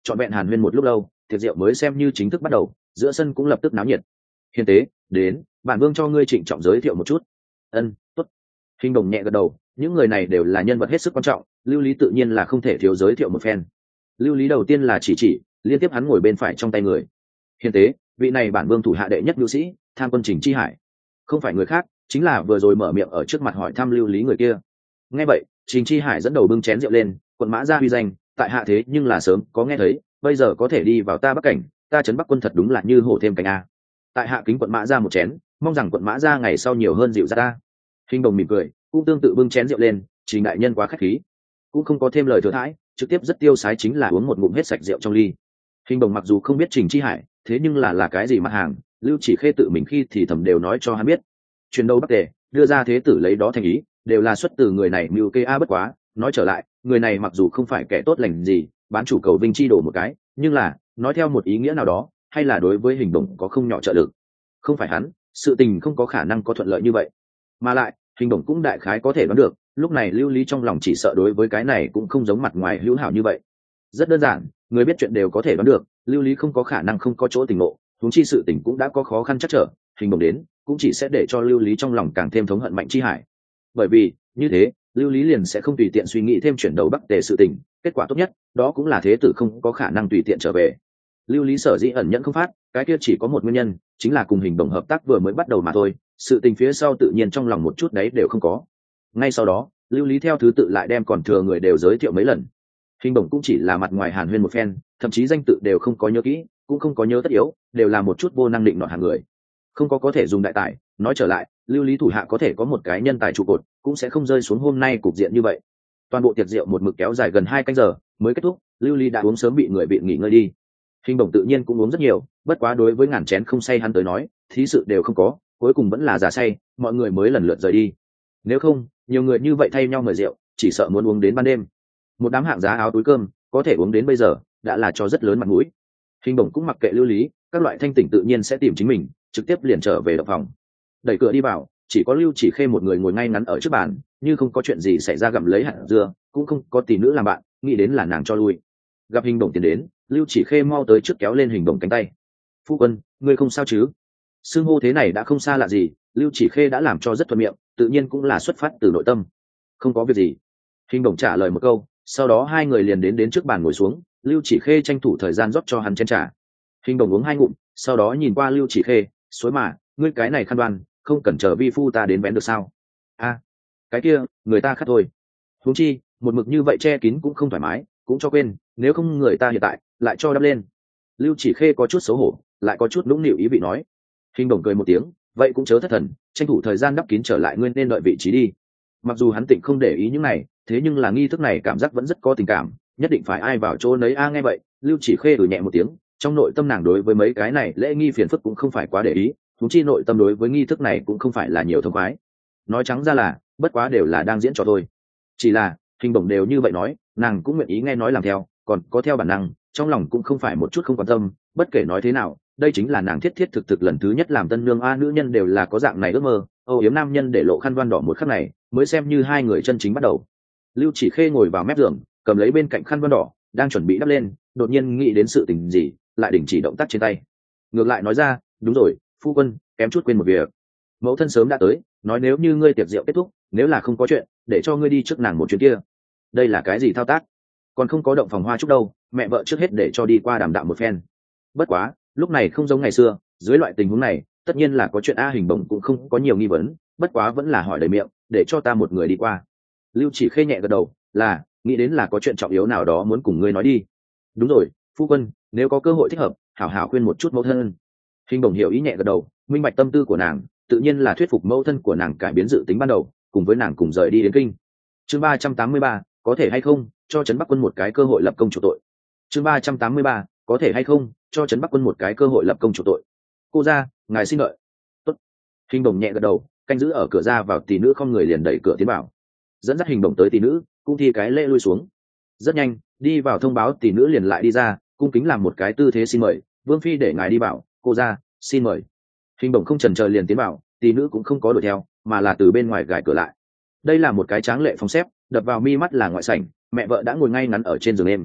trọn vẹn hàn huyên một lúc lâu, tiệc rượu mới xem như chính thức bắt đầu, giữa sân cũng lập tức náo nhiệt. Hiền tế, đến, bản vương cho ngươi trịnh trọng giới thiệu một chút. Ân, tốt. Hình đồng nhẹ gật đầu, những người này đều là nhân vật hết sức quan trọng, lưu lý tự nhiên là không thể thiếu giới thiệu một phen. Lưu lý đầu tiên là chỉ chỉ, liên tiếp hắn ngồi bên phải trong tay người. Hiền tế, vị này bản vương thủ hạ đệ nhất nhu sĩ, tham quân Trình Chi Hải. Không phải người khác, chính là vừa rồi mở miệng ở trước mặt hỏi thăm lưu lý người kia. Nghe vậy, Trình Chi Hải dẫn đầu bưng chén rượu lên, quận mã gia huy danh, tại hạ thế nhưng là sớm có nghe thấy, bây giờ có thể đi vào ta Bắc cảnh, ta trấn Bắc quân thật đúng là như hổ thêm cánh a. Tại hạ kính quận mã gia một chén, mong rằng quận mã gia ngày sau nhiều hơn dịu ra ta. Hình đồng mỉm cười, cũng tương tự bưng chén rượu lên, Trình đại nhân quá khách khí, cũng không có thêm lời thừa thãi, trực tiếp rất tiêu sái chính là uống một ngụm hết sạch rượu trong ly. Hình đồng mặc dù không biết Trình Chi Hải, thế nhưng là là cái gì mặt hàng, Lưu Chỉ Khê tự mình khi thì thầm đều nói cho hắn biết. Truyền đâu Bắc Tề, đưa ra thế tử lấy đó thành ý, đều là xuất từ người này mưu kê a bất quá, nói trở lại, người này mặc dù không phải kẻ tốt lành gì, bán chủ cầu vinh chi đổ một cái, nhưng là, nói theo một ý nghĩa nào đó, hay là đối với hình đồng có không nhỏ trợ lực. Không phải hắn, sự tình không có khả năng có thuận lợi như vậy. Mà lại, hình đồng cũng đại khái có thể đoán được, lúc này Lưu Lý trong lòng chỉ sợ đối với cái này cũng không giống mặt ngoài hữu hảo như vậy. Rất đơn giản, người biết chuyện đều có thể đoán được, Lưu Lý không có khả năng không có chỗ tình ngộ, huống chi sự tình cũng đã có khó khăn chắc trở, hình đồng đến, cũng chỉ sẽ để cho Lưu Lý trong lòng càng thêm thống hận Mạnh Chi Hải. Bởi vì, như thế, Lưu Lý liền sẽ không tùy tiện suy nghĩ thêm chuyển đầu Bắc Tề sự tình, kết quả tốt nhất, đó cũng là thế tử không có khả năng tùy tiện trở về. Lưu Lý sở dĩ ẩn nhẫn không phát, cái kia chỉ có một nguyên nhân, chính là cùng hình đồng hợp tác vừa mới bắt đầu mà thôi, sự tình phía sau tự nhiên trong lòng một chút đấy đều không có. Ngay sau đó, Lưu Lý theo thứ tự lại đem còn thừa người đều giới thiệu mấy lần. Hình đồng cũng chỉ là mặt ngoài hàn huyên một phen, thậm chí danh tự đều không có nhớ kỹ, cũng không có nhớ tất yếu, đều là một chút vô năng định nọt hàng người, không có có thể dùng đại tài. Nói trở lại, Lưu Lý thủ hạ có thể có một cái nhân tài trụ cột, cũng sẽ không rơi xuống hôm nay cục diện như vậy. Toàn bộ tiệc rượu một mực kéo dài gần hai canh giờ mới kết thúc, Lưu Lý đã uống sớm bị người bị nghỉ ngơi đi. Hình đồng tự nhiên cũng uống rất nhiều, bất quá đối với ngàn chén không say hắn tới nói, thí sự đều không có, cuối cùng vẫn là giả say, mọi người mới lần lượt rời đi. Nếu không, nhiều người như vậy thay nhau mời rượu, chỉ sợ muốn uống đến ban đêm. Một đám hạng giá áo túi cơm, có thể uống đến bây giờ, đã là cho rất lớn mặt mũi. Hình đồng cũng mặc kệ Lưu Lý, các loại thanh tỉnh tự nhiên sẽ tìm chính mình, trực tiếp liền trở về động phòng. Đẩy cửa đi vào, chỉ có Lưu Chỉ Khê một người ngồi ngay ngắn ở trước bàn, như không có chuyện gì xảy ra gặm lấy hạt dưa, cũng không có tỷ nữ làm bạn, nghĩ đến là nàng cho lui. Gặp Hình đồng tiến đến, Lưu Chỉ Khê mau tới trước kéo lên Hình đồng cánh tay. Phu quân, ngươi không sao chứ? Xưng hô thế này đã không xa lạ gì, Lưu Chỉ Khê đã làm cho rất thuận miệng, tự nhiên cũng là xuất phát từ nội tâm. Không có việc gì. Hình đồng trả lời một câu, sau đó hai người liền đến đến trước bàn ngồi xuống, Lưu Chỉ Khê tranh thủ thời gian rót cho hắn chén trà. Hình đồng uống hai ngụm, sau đó nhìn qua Lưu Chỉ Khê, xối mà, ngươi cái này khăn đoan, không cần chờ vi phu ta đến vén được sao? A, à, cái kia, người ta khát thôi. Huống chi, một mực như vậy che kín cũng không thoải mái, cũng cho quên, nếu không người ta hiện tại lại cho đắp lên. Lưu Chỉ Khê có chút xấu hổ, lại có chút nũng nịu ý vị nói. Hình đồng cười một tiếng, vậy cũng chớ thất thần, tranh thủ thời gian đắp kín trở lại nguyên nên đợi vị trí đi. Mặc dù hắn tịnh không để ý những này, thế nhưng là nghi thức này cảm giác vẫn rất có tình cảm, nhất định phải ai vào chỗ nấy a. Nghe vậy, Lưu Chỉ Khê ừ nhẹ một tiếng, trong nội tâm nàng đối với mấy cái này lễ nghi phiền phức cũng không phải quá để ý, thúng chi nội tâm đối với nghi thức này cũng không phải là nhiều thông khoái. Nói trắng ra là, bất quá đều là đang diễn trò thôi. Chỉ là, Hình đồng đều như vậy nói, nàng cũng nguyện ý nghe nói làm theo, còn có theo bản năng, trong lòng cũng không phải một chút không quan tâm. Bất kể nói thế nào, đây chính là nàng thiết thiết thực thực lần thứ nhất làm tân nương a. Nữ nhân đều là có dạng này ước mơ, âu yếm nam nhân để lộ khăn voan đỏ một khắc này, mới xem như hai người chân chính bắt đầu. Lưu Chỉ Khê ngồi vào mép giường, cầm lấy bên cạnh khăn voan đỏ, đang chuẩn bị đắp lên, đột nhiên nghĩ đến sự tình gì, lại đình chỉ động tác trên tay. Ngược lại nói ra, đúng rồi, phu quân, kém chút quên một việc. Mẫu thân sớm đã tới, nói nếu như ngươi tiệc rượu kết thúc, nếu là không có chuyện, để cho ngươi đi trước nàng một chuyến kia. Đây là cái gì thao tác? Còn không có động phòng hoa chúc đâu, mẹ vợ trước hết để cho đi qua đàm đạo một phen. Bất quá, lúc này không giống ngày xưa, dưới loại tình huống này, tất nhiên là có chuyện a. Hình bổng cũng không có nhiều nghi vấn, bất quá vẫn là hỏi đầy miệng, để cho ta một người đi qua. Lưu Chỉ Khê nhẹ gật đầu, là, nghĩ đến là có chuyện trọng yếu nào đó muốn cùng ngươi nói đi. Đúng rồi, phu quân, nếu có cơ hội thích hợp, hảo hảo khuyên một chút mẫu thân. Hình bổng hiểu ý nhẹ gật đầu, minh bạch tâm tư của nàng, tự nhiên là thuyết phục mẫu thân của nàng cải biến dự tính ban đầu, cùng với nàng cùng rời đi đến kinh. Chương ba trăm tám mươi ba, có thể hay không cho trấn Bắc quân một cái cơ hội lập công chủ tội. Chương ba trăm tám mươi ba, có thể hay không cho trấn Bắc quân một cái cơ hội lập công chủ tội. Cô ra, ngài xin đợi. Tốt. Hình đồng nhẹ gật đầu, canh giữ ở cửa ra vào tỷ nữ không người liền đẩy cửa tiến vào, dẫn dắt Hình đồng tới tỷ nữ, cung thi cái lễ lui xuống. Rất nhanh, đi vào thông báo tỷ nữ liền lại đi ra, cung kính làm một cái tư thế xin mời, vương phi để ngài đi vào, cô ra, xin mời. Hình đồng không chần chờ liền tiến vào, tỷ nữ cũng không có đuổi theo, mà là từ bên ngoài gài cửa lại. Đây là một cái tráng lệ phòng xếp, đập vào mi mắt là ngoại sảnh, mẹ vợ đã ngồi ngay ngắn ở trên giường em.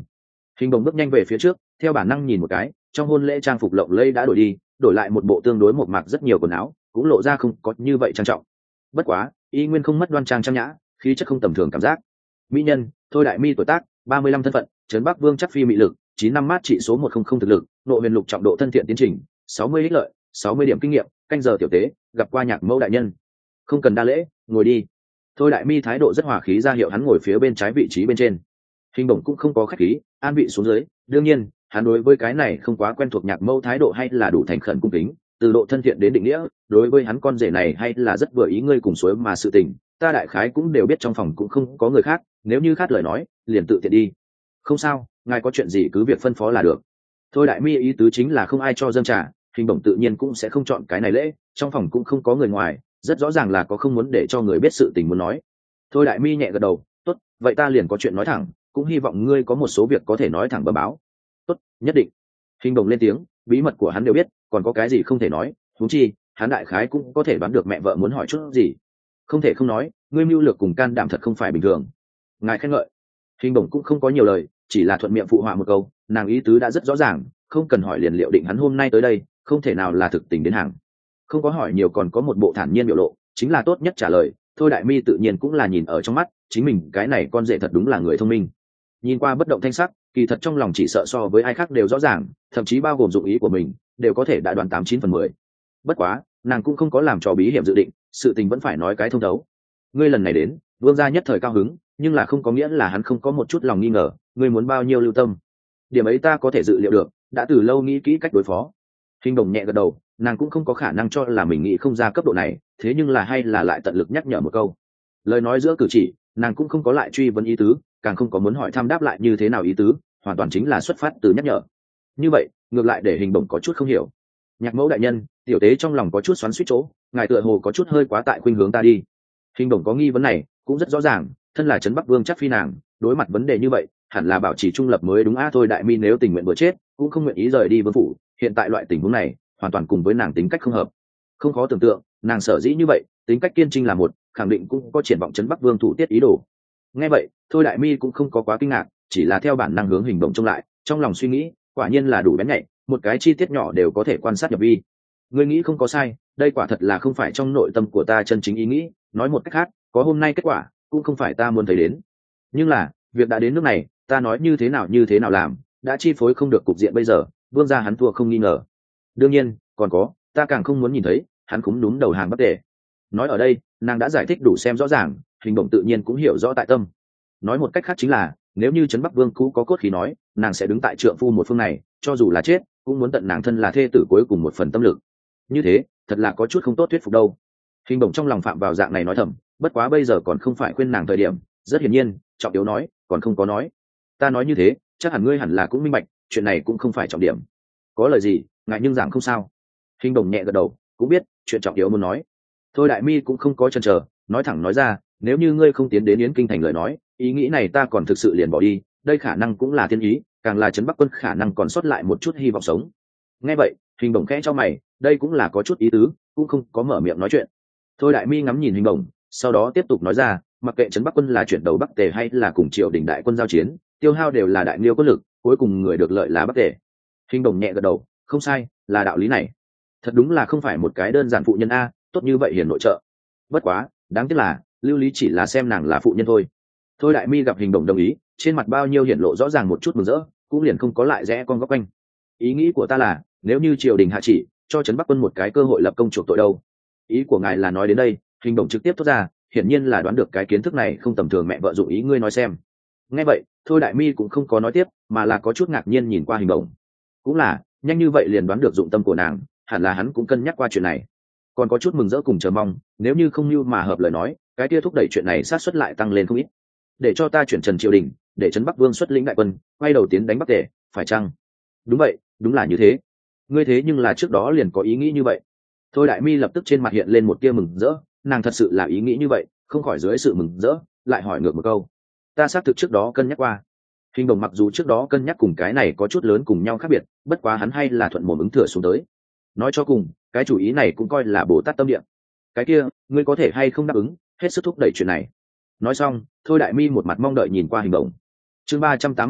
Hình bồng bước nhanh về phía trước, theo bản năng nhìn một cái, trong hôn lễ trang phục lộng lẫy đã đổi đi, đổi lại một bộ tương đối một mạc rất nhiều quần áo, cũng lộ ra không có như vậy trang trọng. Bất quá y nguyên không mất đoan trang trang nhã, khí chất không tầm thường cảm giác. Mỹ nhân Thôi Đại Mi tuổi tác ba mươi lăm, thân phận trấn Bắc Vương chắc phi mị lực, chín năm mát trị số một không không thực lực, nội huyền lục trọng độ thân thiện tiến trình, sáu mươi ích lợi, sáu mươi điểm kinh nghiệm, canh giờ tiểu tế, gặp qua Nhạc Mẫu đại nhân. Không cần đa lễ, ngồi đi. Thôi Đại Mi thái độ rất hòa khí ra hiệu hắn ngồi phía bên trái vị trí bên trên. Hình bổng cũng không có khách khí, an vị xuống dưới, đương nhiên hắn đối với cái này không quá quen thuộc Nhạc Mẫu thái độ hay là đủ thành khẩn cung kính, từ độ thân thiện đến định nghĩa, đối với hắn con rể này hay là rất vừa ý. Ngươi cùng suối mà sự tình ta đại khái cũng đều biết, trong phòng cũng không có người khác, nếu như khát lời nói liền tự tiện đi. Không sao, ngài có chuyện gì cứ việc phân phó là được. Thôi Đại Mi ý tứ chính là không ai cho dâng trà, Hình bổng tự nhiên cũng sẽ không chọn cái này lễ, trong phòng cũng không có người ngoài, rất rõ ràng là có không muốn để cho người biết sự tình muốn nói. Thôi Đại Mi nhẹ gật đầu, tốt, vậy ta liền có chuyện nói thẳng, cũng hy vọng ngươi có một số việc có thể nói thẳng bẩm báo. Tốt, nhất định. Hình bổng lên tiếng, bí mật của hắn đều biết, còn có cái gì không thể nói, huống chi hắn đại khái cũng có thể đoán được mẹ vợ muốn hỏi chút gì. Không thể không nói, ngươi mưu lược cùng can đảm thật không phải bình thường. Ngài khen ngợi. Hình bổng cũng không có nhiều lời, chỉ là thuận miệng phụ họa một câu, nàng ý tứ đã rất rõ ràng, không cần hỏi liền liệu định hắn hôm nay tới đây không thể nào là thực tình đến hàng. Không có hỏi nhiều, còn có một bộ thản nhiên biểu lộ, chính là tốt nhất trả lời. Thôi Đại Mi tự nhiên cũng là nhìn ở trong mắt, chính mình cái này con rể thật đúng là người thông minh. Nhìn qua bất động thanh sắc, kỳ thật trong lòng chỉ sợ so với ai khác đều rõ ràng, thậm chí bao gồm dụng ý của mình đều có thể đã đoán tám chín phần mười. Bất quá nàng cũng không có làm trò bí hiểm dự định, sự tình vẫn phải nói cái thông thấu. Ngươi lần này đến, vương gia nhất thời cao hứng, nhưng là không có nghĩa là hắn không có một chút lòng nghi ngờ, ngươi muốn bao nhiêu lưu tâm, điểm ấy ta có thể dự liệu được, đã từ lâu nghĩ kỹ cách đối phó. Hình Đồng nhẹ gật đầu, nàng cũng không có khả năng cho là mình nghĩ không ra cấp độ này, thế nhưng là hay là lại tận lực nhắc nhở một câu. Lời nói giữa cử chỉ, nàng cũng không có lại truy vấn ý tứ, càng không có muốn hỏi thăm đáp lại như thế nào ý tứ, hoàn toàn chính là xuất phát từ nhắc nhở. Như vậy ngược lại để Hình Đồng có chút không hiểu. Nhạc Mẫu đại nhân, tiểu tế trong lòng có chút xoắn xuýt chỗ, ngài tựa hồ có chút hơi quá tại khuynh hướng ta đi. Hình Đồng có nghi vấn này cũng rất rõ ràng, thân là trấn Bắc Vương chắc phi nàng, đối mặt vấn đề như vậy hẳn là bảo trì trung lập mới đúng. A Thôi Đại Mi nếu tình nguyện vừa chết cũng không nguyện ý rời đi vương phủ, hiện tại loại tình huống này hoàn toàn cùng với nàng tính cách không hợp. Không khó tưởng tượng, nàng sở dĩ như vậy, tính cách kiên trinh là một, khẳng định cũng có triển vọng trấn Bắc Vương thủ tiết ý đồ. Nghe vậy Thôi Đại Mi cũng không có quá kinh ngạc, chỉ là theo bản năng hướng Hình Đồng trông lại, trong lòng suy nghĩ quả nhiên là đủ bén nhạy, một cái chi tiết nhỏ đều có thể quan sát nhập vi. Ngươi nghĩ không có sai, đây quả thật là không phải trong nội tâm của ta chân chính ý nghĩ, nói một cách khác, có hôm nay kết quả cũng không phải ta muốn thấy đến. Nhưng là việc đã đến nước này, ta nói như thế nào như thế nào làm, đã chi phối không được cục diện bây giờ, vương gia hắn thua không nghi ngờ. Đương nhiên còn có, ta càng không muốn nhìn thấy hắn cúm núm đầu hàng bất tể. Nói ở đây nàng đã giải thích đủ xem rõ ràng, Hình Đồng tự nhiên cũng hiểu rõ tại tâm. Nói một cách khác chính là, nếu như trấn Bắc Vương cũ có cốt khí nói, nàng sẽ đứng tại trượng phu một phương này, cho dù là chết cũng muốn tận nàng thân là thê tử cuối cùng một phần tâm lực. Như thế thật là có chút không tốt thuyết phục đâu. Hình Đồng trong lòng phạm vào dạng này nói thầm, bất quá bây giờ còn không phải khuyên nàng thời điểm. Rất hiển nhiên trọng yếu nói còn không có nói. Ta nói như thế chắc hẳn ngươi hẳn là cũng minh bạch, chuyện này cũng không phải trọng điểm. Có lời gì ngại nhưng giảng không sao. Hình Đồng nhẹ gật đầu, cũng biết chuyện trọng yếu muốn nói. Thôi Đại Mi cũng không có chần chờ, nói thẳng nói ra, nếu như ngươi không tiến đến Yến Kinh thành lời nói, ý nghĩ này ta còn thực sự liền bỏ đi, đây khả năng cũng là thiên ý, càng là trấn Bắc quân khả năng còn sót lại một chút hy vọng sống. Nghe vậy Hình Đồng khẽ cho mày, đây cũng là có chút ý tứ, cũng không có mở miệng nói chuyện. Thôi Đại Mi ngắm nhìn Hình Đồng, sau đó tiếp tục nói ra, mặc kệ trấn Bắc quân là chuyển đầu Bắc Tề hay là cùng triều đình đại quân giao chiến, tiêu hao đều là đại liêu quân lực, cuối cùng người được lợi là Bắc Tề. Hình Đồng nhẹ gật đầu, không sai, là đạo lý này. Thật đúng là không phải một cái đơn giản phụ nhân a, tốt như vậy hiền nội trợ. Bất quá đáng tiếc là lưu lý chỉ là xem nàng là phụ nhân thôi. Thôi Đại Mi gặp Hình Đồng đồng ý, trên mặt bao nhiêu hiển lộ rõ ràng một chút mừng rỡ, cũng liền không có lại rẽ con góc quanh. Ý nghĩ của ta là, nếu như triều đình hạ chỉ cho trấn Bắc quân một cái cơ hội lập công chuộc tội đâu. Ý của ngài là nói đến đây. Hình Đồng trực tiếp thốt ra, hiển nhiên là đoán được cái kiến thức này không tầm thường. Mẹ vợ dụng ý, ngươi nói xem. Nghe vậy Thôi Đại Mi cũng không có nói tiếp, mà là có chút ngạc nhiên nhìn qua Hình Đồng. Cũng là nhanh như vậy liền đoán được dụng tâm của nàng, hẳn là hắn cũng cân nhắc qua chuyện này, còn có chút mừng rỡ cùng chờ mong, nếu như không như mà hợp lời nói, cái kia thúc đẩy chuyện này sát suất lại tăng lên không ít. Để cho ta chuyển trần triều đình, để trấn Bắc Vương xuất lĩnh đại quân quay đầu tiến đánh Bắc Tề, phải chăng? Đúng vậy, đúng là như thế. Ngươi thế nhưng là trước đó liền có ý nghĩ như vậy. Thôi Đại Mi lập tức trên mặt hiện lên một tia mừng rỡ, nàng thật sự là ý nghĩ như vậy, không khỏi dưới sự mừng rỡ lại hỏi ngược một câu, ta xác thực trước đó cân nhắc qua. Hình Đồng mặc dù trước đó cân nhắc cùng cái này có chút lớn cùng nhau khác biệt, bất quá hắn hay là thuận mồm ứng thừa xuống tới. Nói cho cùng cái chủ ý này cũng coi là Bồ Tát tâm địa. Cái kia ngươi có thể hay không đáp ứng, hết sức thúc đẩy chuyện này. Nói xong Thôi Đại Mi một mặt mong đợi nhìn qua Hình Đồng. Chương ba trăm tám mươi ba,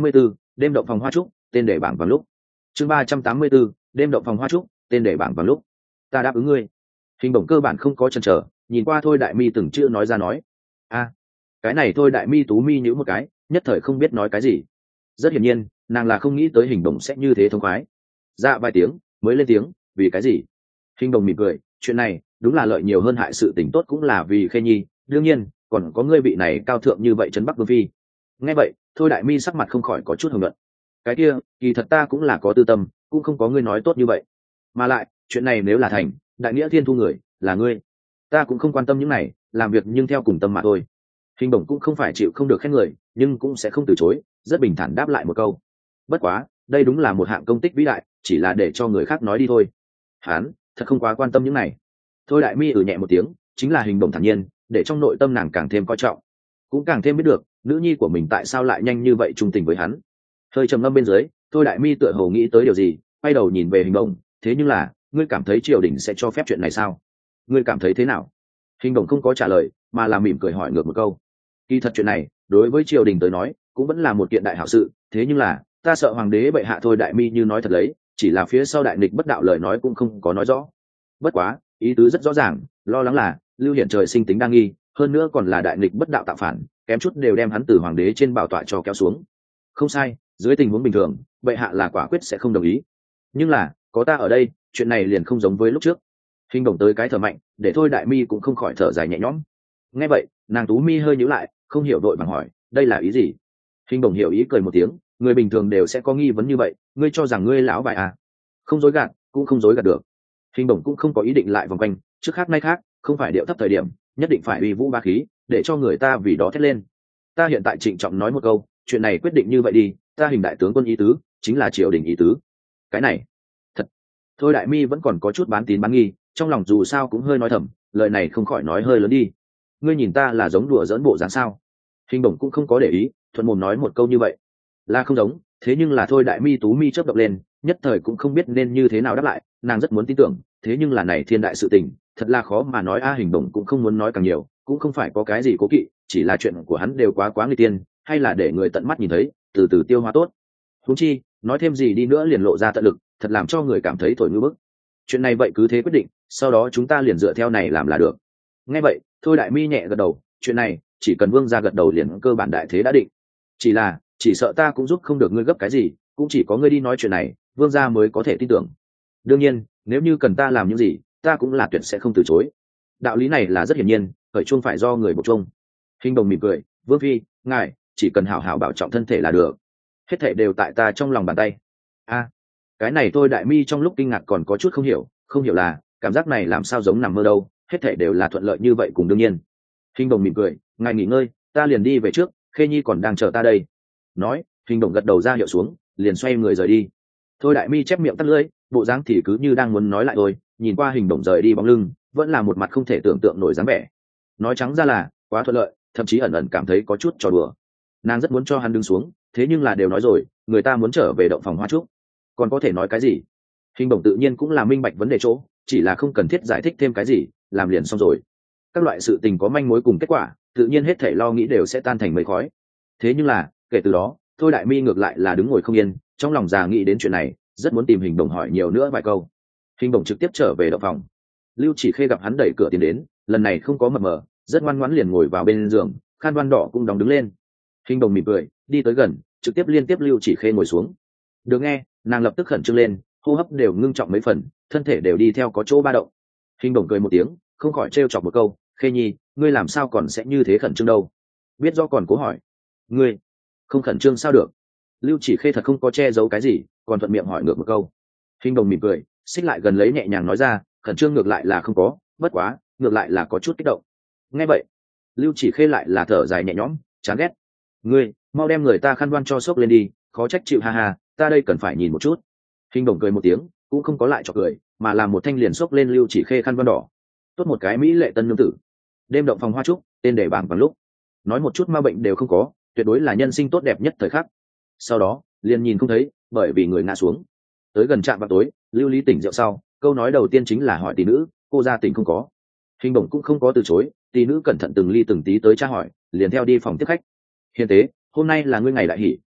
đêm động phòng hoa trúc, tên để bảng vàng lúc. Chương ba trăm tám mươi 334, đêm động phòng hoa trúc, tên để bảng vàng lúc. Ta đáp ứng ngươi. Hình bổng cơ bản không có chần chờ, nhìn qua Thôi Đại Mi từng chữ nói ra nói. A, cái này Thôi Đại Mi tú mi nhíu một cái, nhất thời không biết nói cái gì. Rất hiển nhiên, nàng là không nghĩ tới Hình bổng sẽ như thế thông khoái. Dạ vài tiếng, mới lên tiếng, vì cái gì? Hình bổng mỉm cười, chuyện này đúng là lợi nhiều hơn hại, sự tình tốt cũng là vì Khê Nhi, đương nhiên, còn có ngươi vị này cao thượng như vậy trấn Bắc Vương phi. Nghe vậy, Thôi Đại Mi sắc mặt không khỏi có chút hờn giận. Cái kia, kỳ thật ta cũng là có tư tâm, cũng không có ngươi nói tốt như vậy. Mà lại, chuyện này nếu là thành, đại nghĩa thiên thu người là ngươi, ta cũng không quan tâm những này, làm việc nhưng theo cùng tâm mà thôi. Hình bổng cũng không phải chịu không được khen người, nhưng cũng sẽ không từ chối, rất bình thản đáp lại một câu. Bất quá, đây đúng là một hạng công tích vĩ đại, chỉ là để cho người khác nói đi thôi. Hán, thật không quá quan tâm những này. Thôi Đại Mi ử nhẹ một tiếng, chính là Hình bổng thản nhiên, để trong nội tâm nàng càng thêm coi trọng, cũng càng thêm biết được nữ nhi của mình tại sao lại nhanh như vậy trung tình với hắn. Hơi trầm ngâm bên dưới, Thôi Đại Mi tựa hồ nghĩ tới điều gì, quay đầu nhìn về Hình bổng, thế nhưng là ngươi cảm thấy triều đình sẽ cho phép chuyện này sao? Ngươi cảm thấy thế nào? Hình bổng không có trả lời, mà là mỉm cười hỏi ngược một câu. Kỳ thật chuyện này đối với triều đình tới nói cũng vẫn là một kiện đại hảo sự, thế nhưng là ta sợ hoàng đế bệ hạ. Thôi Đại Mi như nói thật lấy, chỉ là phía sau đại nghịch bất đạo lời nói cũng không có nói rõ. Bất quá ý tứ rất rõ ràng, lo lắng là Lưu Hiển trời sinh tính đa nghi, hơn nữa còn là đại nghịch bất đạo tạo phản, kém chút đều đem hắn từ hoàng đế trên bảo tọa cho kéo xuống. Không sai, dưới tình huống bình thường bệ hạ là quả quyết sẽ không đồng ý, nhưng là có ta ở đây, chuyện này liền không giống với lúc trước. Hình bổng tới cái thở mạnh, để Thôi Đại Mi cũng không khỏi thở dài nhẹ nhõm. Nghe vậy, nàng tú mi hơi nhíu lại, không hiểu đội bằng hỏi, đây là ý gì? Hình bổng hiểu ý cười một tiếng, người bình thường đều sẽ có nghi vấn như vậy, ngươi cho rằng ngươi lão bại à? Không dối gạt, cũng không dối gạt được. Hình bổng cũng không có ý định lại vòng quanh, trước khác nay khác, không phải điệu thấp thời điểm, nhất định phải uy vũ ba khí, để cho người ta vì đó thét lên. Ta hiện tại trịnh trọng nói một câu, chuyện này quyết định như vậy đi, ta Hình đại tướng quân ý tứ, chính là triều đình ý tứ. Cái này, thật. Thôi Đại Mi vẫn còn có chút bán tín bán nghi, trong lòng dù sao cũng hơi nói thầm, lời này không khỏi nói hơi lớn đi. Ngươi nhìn ta là giống đùa giỡn bộ dáng sao? Hình bổng cũng không có để ý, thuận mồm nói một câu như vậy. Là không giống, thế nhưng là Thôi Đại Mi tú mi chớp động lên, nhất thời cũng không biết nên như thế nào đáp lại, nàng rất muốn tin tưởng, thế nhưng là này thiên đại sự tình, thật là khó mà nói a. Hình bổng cũng không muốn nói càng nhiều, cũng không phải có cái gì cố kỵ, chỉ là chuyện của hắn đều quá quá nguy tiên, hay là để người tận mắt nhìn thấy, từ từ tiêu hóa tốt. Huống chi, nói thêm gì đi nữa liền lộ ra tận lực, thật làm cho người cảm thấy thổi ngư bức. Chuyện này vậy cứ thế quyết định, sau đó chúng ta liền dựa theo này làm là được. Nghe vậy, Thôi Đại Mi nhẹ gật đầu, chuyện này chỉ cần vương gia gật đầu liền cơ bản đại thế đã định. Chỉ là, chỉ sợ ta cũng giúp không được ngươi gấp cái gì, cũng chỉ có ngươi đi nói chuyện này, vương gia mới có thể tin tưởng. Đương nhiên, nếu như cần ta làm những gì, ta cũng là tuyệt sẽ không từ chối. Đạo lý này là rất hiển nhiên, khởi chuông phải do người buộc chuông. Hình bồng mỉm cười, vương phi, ngài chỉ cần hảo hảo bảo trọng thân thể là được, hết thảy đều tại ta trong lòng bàn tay. A, cái này Thôi Đại Mi trong lúc kinh ngạc còn có chút không hiểu, không hiểu là cảm giác này làm sao giống nằm mơ đâu, hết thảy đều là thuận lợi như vậy cùng đương nhiên. Hình bồng mỉm cười, ngài nghỉ ngơi, ta liền đi về trước, Khê Nhi còn đang chờ ta đây. Nói, Hình bồng gật đầu ra hiệu xuống, liền xoay người rời đi. Thôi Đại Mi chép miệng tắt lưỡi, bộ dáng thì cứ như đang muốn nói lại thôi, nhìn qua Hình bồng rời đi bóng lưng, vẫn là một mặt không thể tưởng tượng nổi dáng vẻ. Nói trắng ra là quá thuận lợi, thậm chí ẩn ẩn cảm thấy có chút trò đùa. Nàng rất muốn cho hắn đứng xuống, thế nhưng là đều nói rồi, người ta muốn trở về động phòng hoa trúc, còn có thể nói cái gì? Hình bổng tự nhiên cũng là minh bạch vấn đề chỗ, chỉ là không cần thiết giải thích thêm cái gì, làm liền xong rồi. Các loại sự tình có manh mối cùng kết quả, tự nhiên hết thảy lo nghĩ đều sẽ tan thành mây khói. Thế nhưng là, kể từ đó, Thôi Đại Mi ngược lại là đứng ngồi không yên, trong lòng già nghĩ đến chuyện này, rất muốn tìm Hình bổng hỏi nhiều nữa vài câu. Hình bổng trực tiếp trở về động phòng. Lưu Chỉ Khê gặp hắn đẩy cửa tiến đến, lần này không có mập mờ, rất ngoan ngoãn liền ngồi vào bên giường, khăn voan đỏ cũng đóng đứng lên. Hình bồng mỉm cười, đi tới gần, trực tiếp liên tiếp Lưu Chỉ Khê ngồi xuống. Được nghe, nàng lập tức khẩn trương lên, hô hấp đều ngưng trọng mấy phần, thân thể đều đi theo có chỗ ba động. Hình bồng cười một tiếng, không khỏi trêu chọc một câu, Khê Nhi, ngươi làm sao còn sẽ như thế khẩn trương đâu? Biết do còn cố hỏi, ngươi không khẩn trương sao được? Lưu Chỉ Khê thật không có che giấu cái gì, còn thuận miệng hỏi ngược một câu. Hình bồng mỉm cười, xích lại gần lấy nhẹ nhàng nói ra, khẩn trương ngược lại là không có, bất quá, ngược lại là có chút kích động. Nghe vậy, Lưu Chỉ Khê lại là thở dài nhẹ nhõm, chán ghét. Ngươi mau đem người ta khăn đoan cho xốc lên đi, khó trách chịu, ha ha, ta đây cần phải nhìn một chút. Hình bổng cười một tiếng, cũng không có lại cho cười, mà làm một thanh liền xốc lên Lưu Chỉ Khê khăn đoan đỏ. Tốt một cái mỹ lệ tân nương tử. Đêm động phòng hoa trúc, tên để bảng bằng lúc. Nói một chút ma bệnh đều không có, tuyệt đối là nhân sinh tốt đẹp nhất thời khắc. Sau đó, liền nhìn không thấy, bởi vì người ngã xuống. Tới gần trạm vào tối, Lưu Lý tỉnh rượu sau, câu nói đầu tiên chính là hỏi tỷ nữ, cô gia tỉnh không có. Hình bổng cũng không có từ chối, tỷ nữ cẩn thận từng ly từng tí tới tra hỏi, liền theo đi phòng tiếp khách. Hiền tế, hôm nay là ngươi ngày đại hỷ,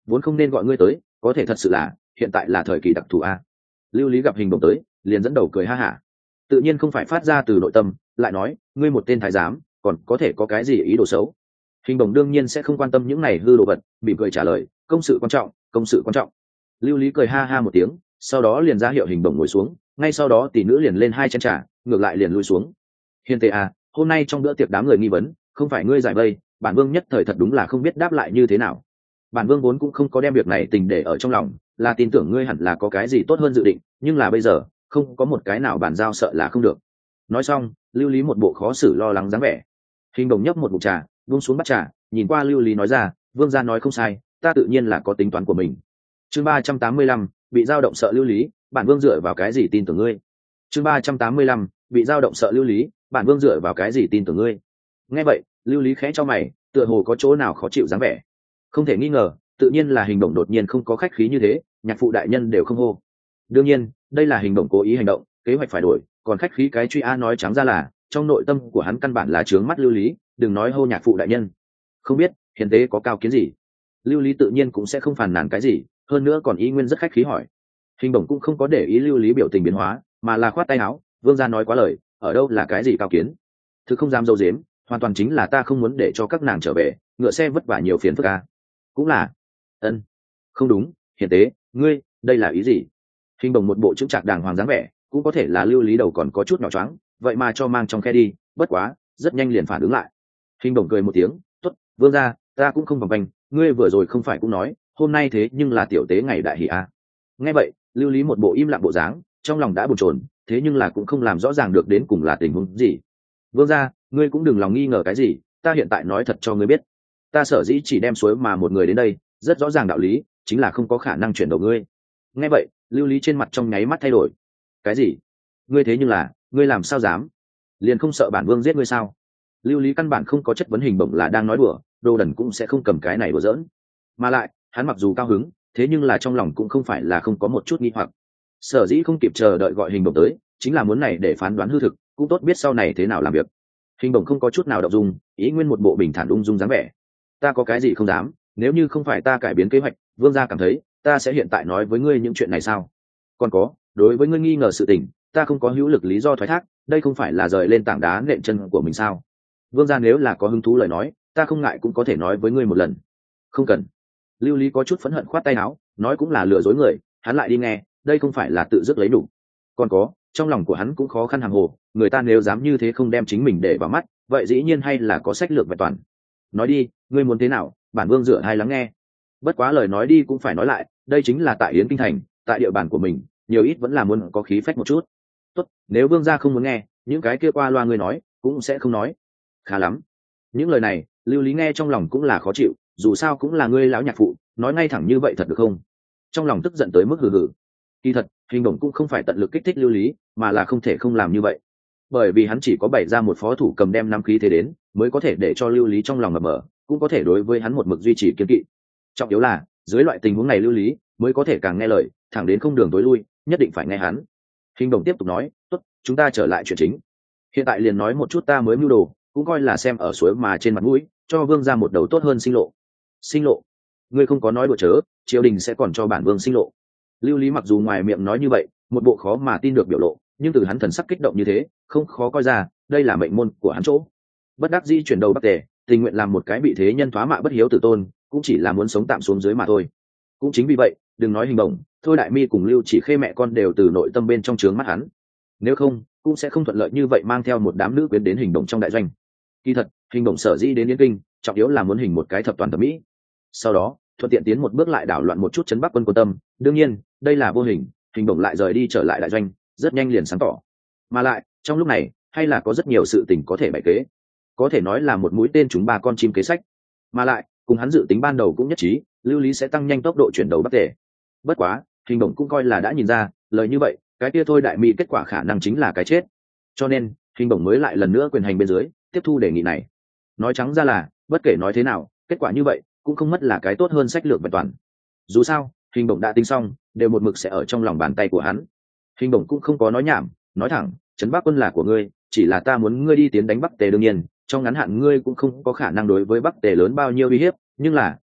vốn không nên gọi ngươi tới, có thể thật sự là hiện tại là thời kỳ đặc thù a. Lưu Lý gặp Hình Bổng tới, liền dẫn đầu cười ha hả, tự nhiên không phải phát ra từ nội tâm, lại nói, ngươi một tên thái giám, còn có thể có cái gì ý đồ xấu? Hình Bổng đương nhiên sẽ không quan tâm những này hư đồ vật, mỉm cười trả lời, công sự quan trọng, công sự quan trọng. Lưu Lý cười ha ha một tiếng, sau đó liền ra hiệu Hình Bổng ngồi xuống, ngay sau đó tỷ nữ liền lên hai chén trà, ngược lại liền lui xuống. Hiền tề à, hôm nay trong bữa tiệc đám người nghi vấn, không phải ngươi giải vây, bản vương nhất thời thật đúng là không biết đáp lại như thế nào. Bản vương vốn cũng không có đem việc này tình để ở trong lòng, là tin tưởng ngươi hẳn là có cái gì tốt hơn dự định, nhưng là bây giờ không có một cái nào bàn giao sợ là không được. Nói xong, Lưu Lý một bộ khó xử lo lắng dáng vẻ. Hình Bổng nhấp một ngụm trà, buông xuống bát trà, nhìn qua Lưu Lý nói ra, vương gia nói không sai, ta tự nhiên là có tính toán của mình. Chương ba trăm tám mươi lăm, bị dao động sợ Lưu Lý, bản vương dựa vào cái gì tin tưởng ngươi? Chương ba trăm tám mươi lăm, bị dao động sợ Lưu Lý, bản vương dựa vào cái gì tin tưởng ngươi? Nghe vậy, Lưu Lý khẽ cho mày, tựa hồ có chỗ nào khó chịu dáng vẻ. Không thể nghi ngờ, tự nhiên là Hình Bổng đột nhiên không có khách khí như thế, nhạc phụ đại nhân đều không hô. Đương nhiên, đây là Hình Bổng cố ý hành động, kế hoạch phải đổi, còn khách khí cái truy a nói trắng ra là, trong nội tâm của hắn căn bản là trướng mắt Lưu Lý, đừng nói hô nhạc phụ đại nhân. Không biết, hiền tế có cao kiến gì? Lưu Lý tự nhiên cũng sẽ không phàn nàn cái gì, hơn nữa còn ý nguyên rất khách khí hỏi. Hình Bổng cũng không có để ý Lưu Lý biểu tình biến hóa, mà là khoát tay áo, vương gia nói quá lời, ở đâu là cái gì cao kiến? Thứ không dám dâu dếm, hoàn toàn chính là ta không muốn để cho các nàng trở về, ngựa xe vất vả nhiều phiền phức a. Cũng là, ân, không đúng, hiền tế, ngươi, đây là ý gì? Hình Bổng một bộ chững chạc đàng hoàng dáng vẻ, cũng có thể là Lưu Lý đầu còn có chút nhỏ choáng, vậy mà cho mang trong khe đi, bất quá, rất nhanh liền phản ứng lại. Hình Bổng cười một tiếng, tốt, vương gia, ta cũng không vòng vành, ngươi vừa rồi không phải cũng nói, hôm nay thế nhưng là tiểu tế ngày đại hỷ a. Nghe vậy, Lưu Lý một bộ im lặng bộ dáng, trong lòng đã bồn chồn, thế nhưng là cũng không làm rõ ràng được đến cùng là tình huống gì. Vương gia, ngươi cũng đừng lòng nghi ngờ cái gì, ta hiện tại nói thật cho ngươi biết, ta sở dĩ chỉ đem suối mà một người đến đây, rất rõ ràng đạo lý, chính là không có khả năng chuyển đầu ngươi. Nghe vậy, Lưu Lý trên mặt trong nháy mắt thay đổi. Cái gì? Ngươi thế nhưng là, ngươi làm sao dám? Liền không sợ bản vương giết ngươi sao? Lưu Lý căn bản không có chất vấn Hình Bổng là đang nói đùa, đồ đần cũng sẽ không cầm cái này đùa giỡn. Mà lại, hắn mặc dù cao hứng, thế nhưng là trong lòng cũng không phải là không có một chút nghi hoặc. Sở dĩ không kịp chờ đợi gọi Hình Bổng tới, chính là muốn này để phán đoán hư thực, cũng tốt biết sau này thế nào làm việc. Hình Bổng không có chút nào động dung, ý nguyên một bộ bình thản ung dung dáng vẻ. Ta có cái gì không dám, nếu như không phải ta cải biến kế hoạch, vương gia cảm thấy ta sẽ hiện tại nói với ngươi những chuyện này sao? Còn có, đối với ngươi nghi ngờ sự tình, ta không có hữu lực lý do thoái thác, đây không phải là rời lên tảng đá nện chân của mình sao? Vương gia nếu là có hứng thú lời nói, ta không ngại cũng có thể nói với ngươi một lần. Không cần. Lưu Lý có chút phẫn hận khoát tay áo, nói cũng là lừa dối người, hắn lại đi nghe, đây không phải là tự dứt lấy đủ. Còn có, trong lòng của hắn cũng khó khăn hàng hồ, người ta nếu dám như thế không đem chính mình để vào mắt, vậy dĩ nhiên hay là có sách lược vẹn toàn. Nói đi, ngươi muốn thế nào, bản vương dựa hai lắng nghe. Bất quá lời nói đi cũng phải nói lại, đây chính là tại Yến Kinh thành, tại địa bàn của mình, nhiều ít vẫn là muốn có khí phách một chút. Tốt, nếu vương gia không muốn nghe, những cái kia qua loa ngươi nói, cũng sẽ không nói. Khá lắm. Những lời này, Lưu Lý nghe trong lòng cũng là khó chịu, dù sao cũng là ngươi lão nhạc phụ, nói ngay thẳng như vậy thật được không? Trong lòng tức giận tới mức hừ hừ. Kỳ thật, Hình Bổng cũng không phải tận lực kích thích Lưu Lý, mà là không thể không làm như vậy. Bởi vì hắn chỉ có bày ra một phó thủ cầm đem năm khí thế đến, mới có thể để cho Lưu Lý trong lòng mập mờ, cũng có thể đối với hắn một mực duy trì kiên kỵ. Trọng yếu là, dưới loại tình huống này Lưu Lý mới có thể càng nghe lời, thẳng đến không đường tối lui, nhất định phải nghe hắn. Hình Bổng tiếp tục nói, tốt, chúng ta trở lại chuyện chính. Hiện tại liền nói một chút ta mới mưu đồ, cũng coi là xem ở suối mà trên mặt mũi, cho vương ra một đầu tốt hơn sinh lộ. Sinh lộ? Ngươi không có nói đùa chớ, triều đình sẽ còn cho bản vương sinh lộ. Lưu Lý mặc dù ngoài miệng nói như vậy, một bộ khó mà tin được biểu lộ, nhưng từ hắn thần sắc kích động như thế, không khó coi ra, đây là mệnh môn của hắn chỗ. Bất đắc dĩ chuyển đầu Bắc Tề, tình nguyện làm một cái bị thế nhân thoá mạ bất hiếu tử tôn, cũng chỉ là muốn sống tạm xuống dưới mà thôi. Cũng chính vì vậy, đừng nói Hình Bổng, thôi Đại Mi cùng Lưu Chỉ Khê mẹ con đều từ nội tâm bên trong trướng mắt hắn. Nếu không, cũng sẽ không thuận lợi như vậy mang theo một đám nữ quyến đến Hình Bổng trong đại doanh. Kỳ thật, Hình Bổng sở dĩ đến Yến Kinh, trọng yếu là muốn hình một cái thập toàn thẩm mỹ. Sau đó, thuận tiện tiến một bước lại đảo loạn một chút chấn Bắc quân quân tâm. Đương nhiên, đây là vô hình, Hình Bổng lại rời đi trở lại đại doanh, rất nhanh liền sáng tỏ. Mà lại, trong lúc này, hay là có rất nhiều sự tình có thể bày kế, có thể nói là một mũi tên trúng ba con chim kế sách. Mà lại, cùng hắn dự tính ban đầu cũng nhất trí, Lưu Lý sẽ tăng nhanh tốc độ chuyển đầu Bắc Tề. Bất quá, Hình Bổng cũng coi là đã nhìn ra, lời như vậy, cái kia thôi Đại Mi kết quả khả năng chính là cái chết. Cho nên, Hình Bổng mới lại lần nữa quyền hành bên dưới, tiếp thu đề nghị này. Nói trắng ra là, bất kể nói thế nào, kết quả như vậy cũng không mất là cái tốt hơn sách lược vẹn toàn. Dù sao, Hình Bổng đã tính xong, đều một mực sẽ ở trong lòng bàn tay của hắn. Hình Bổng cũng không có nói nhảm, nói thẳng, trấn Bắc quân là của ngươi, chỉ là ta muốn ngươi đi tiến đánh Bắc Tề, đương nhiên, trong ngắn hạn ngươi cũng không có khả năng đối với Bắc Tề lớn bao nhiêu uy hiếp, nhưng là,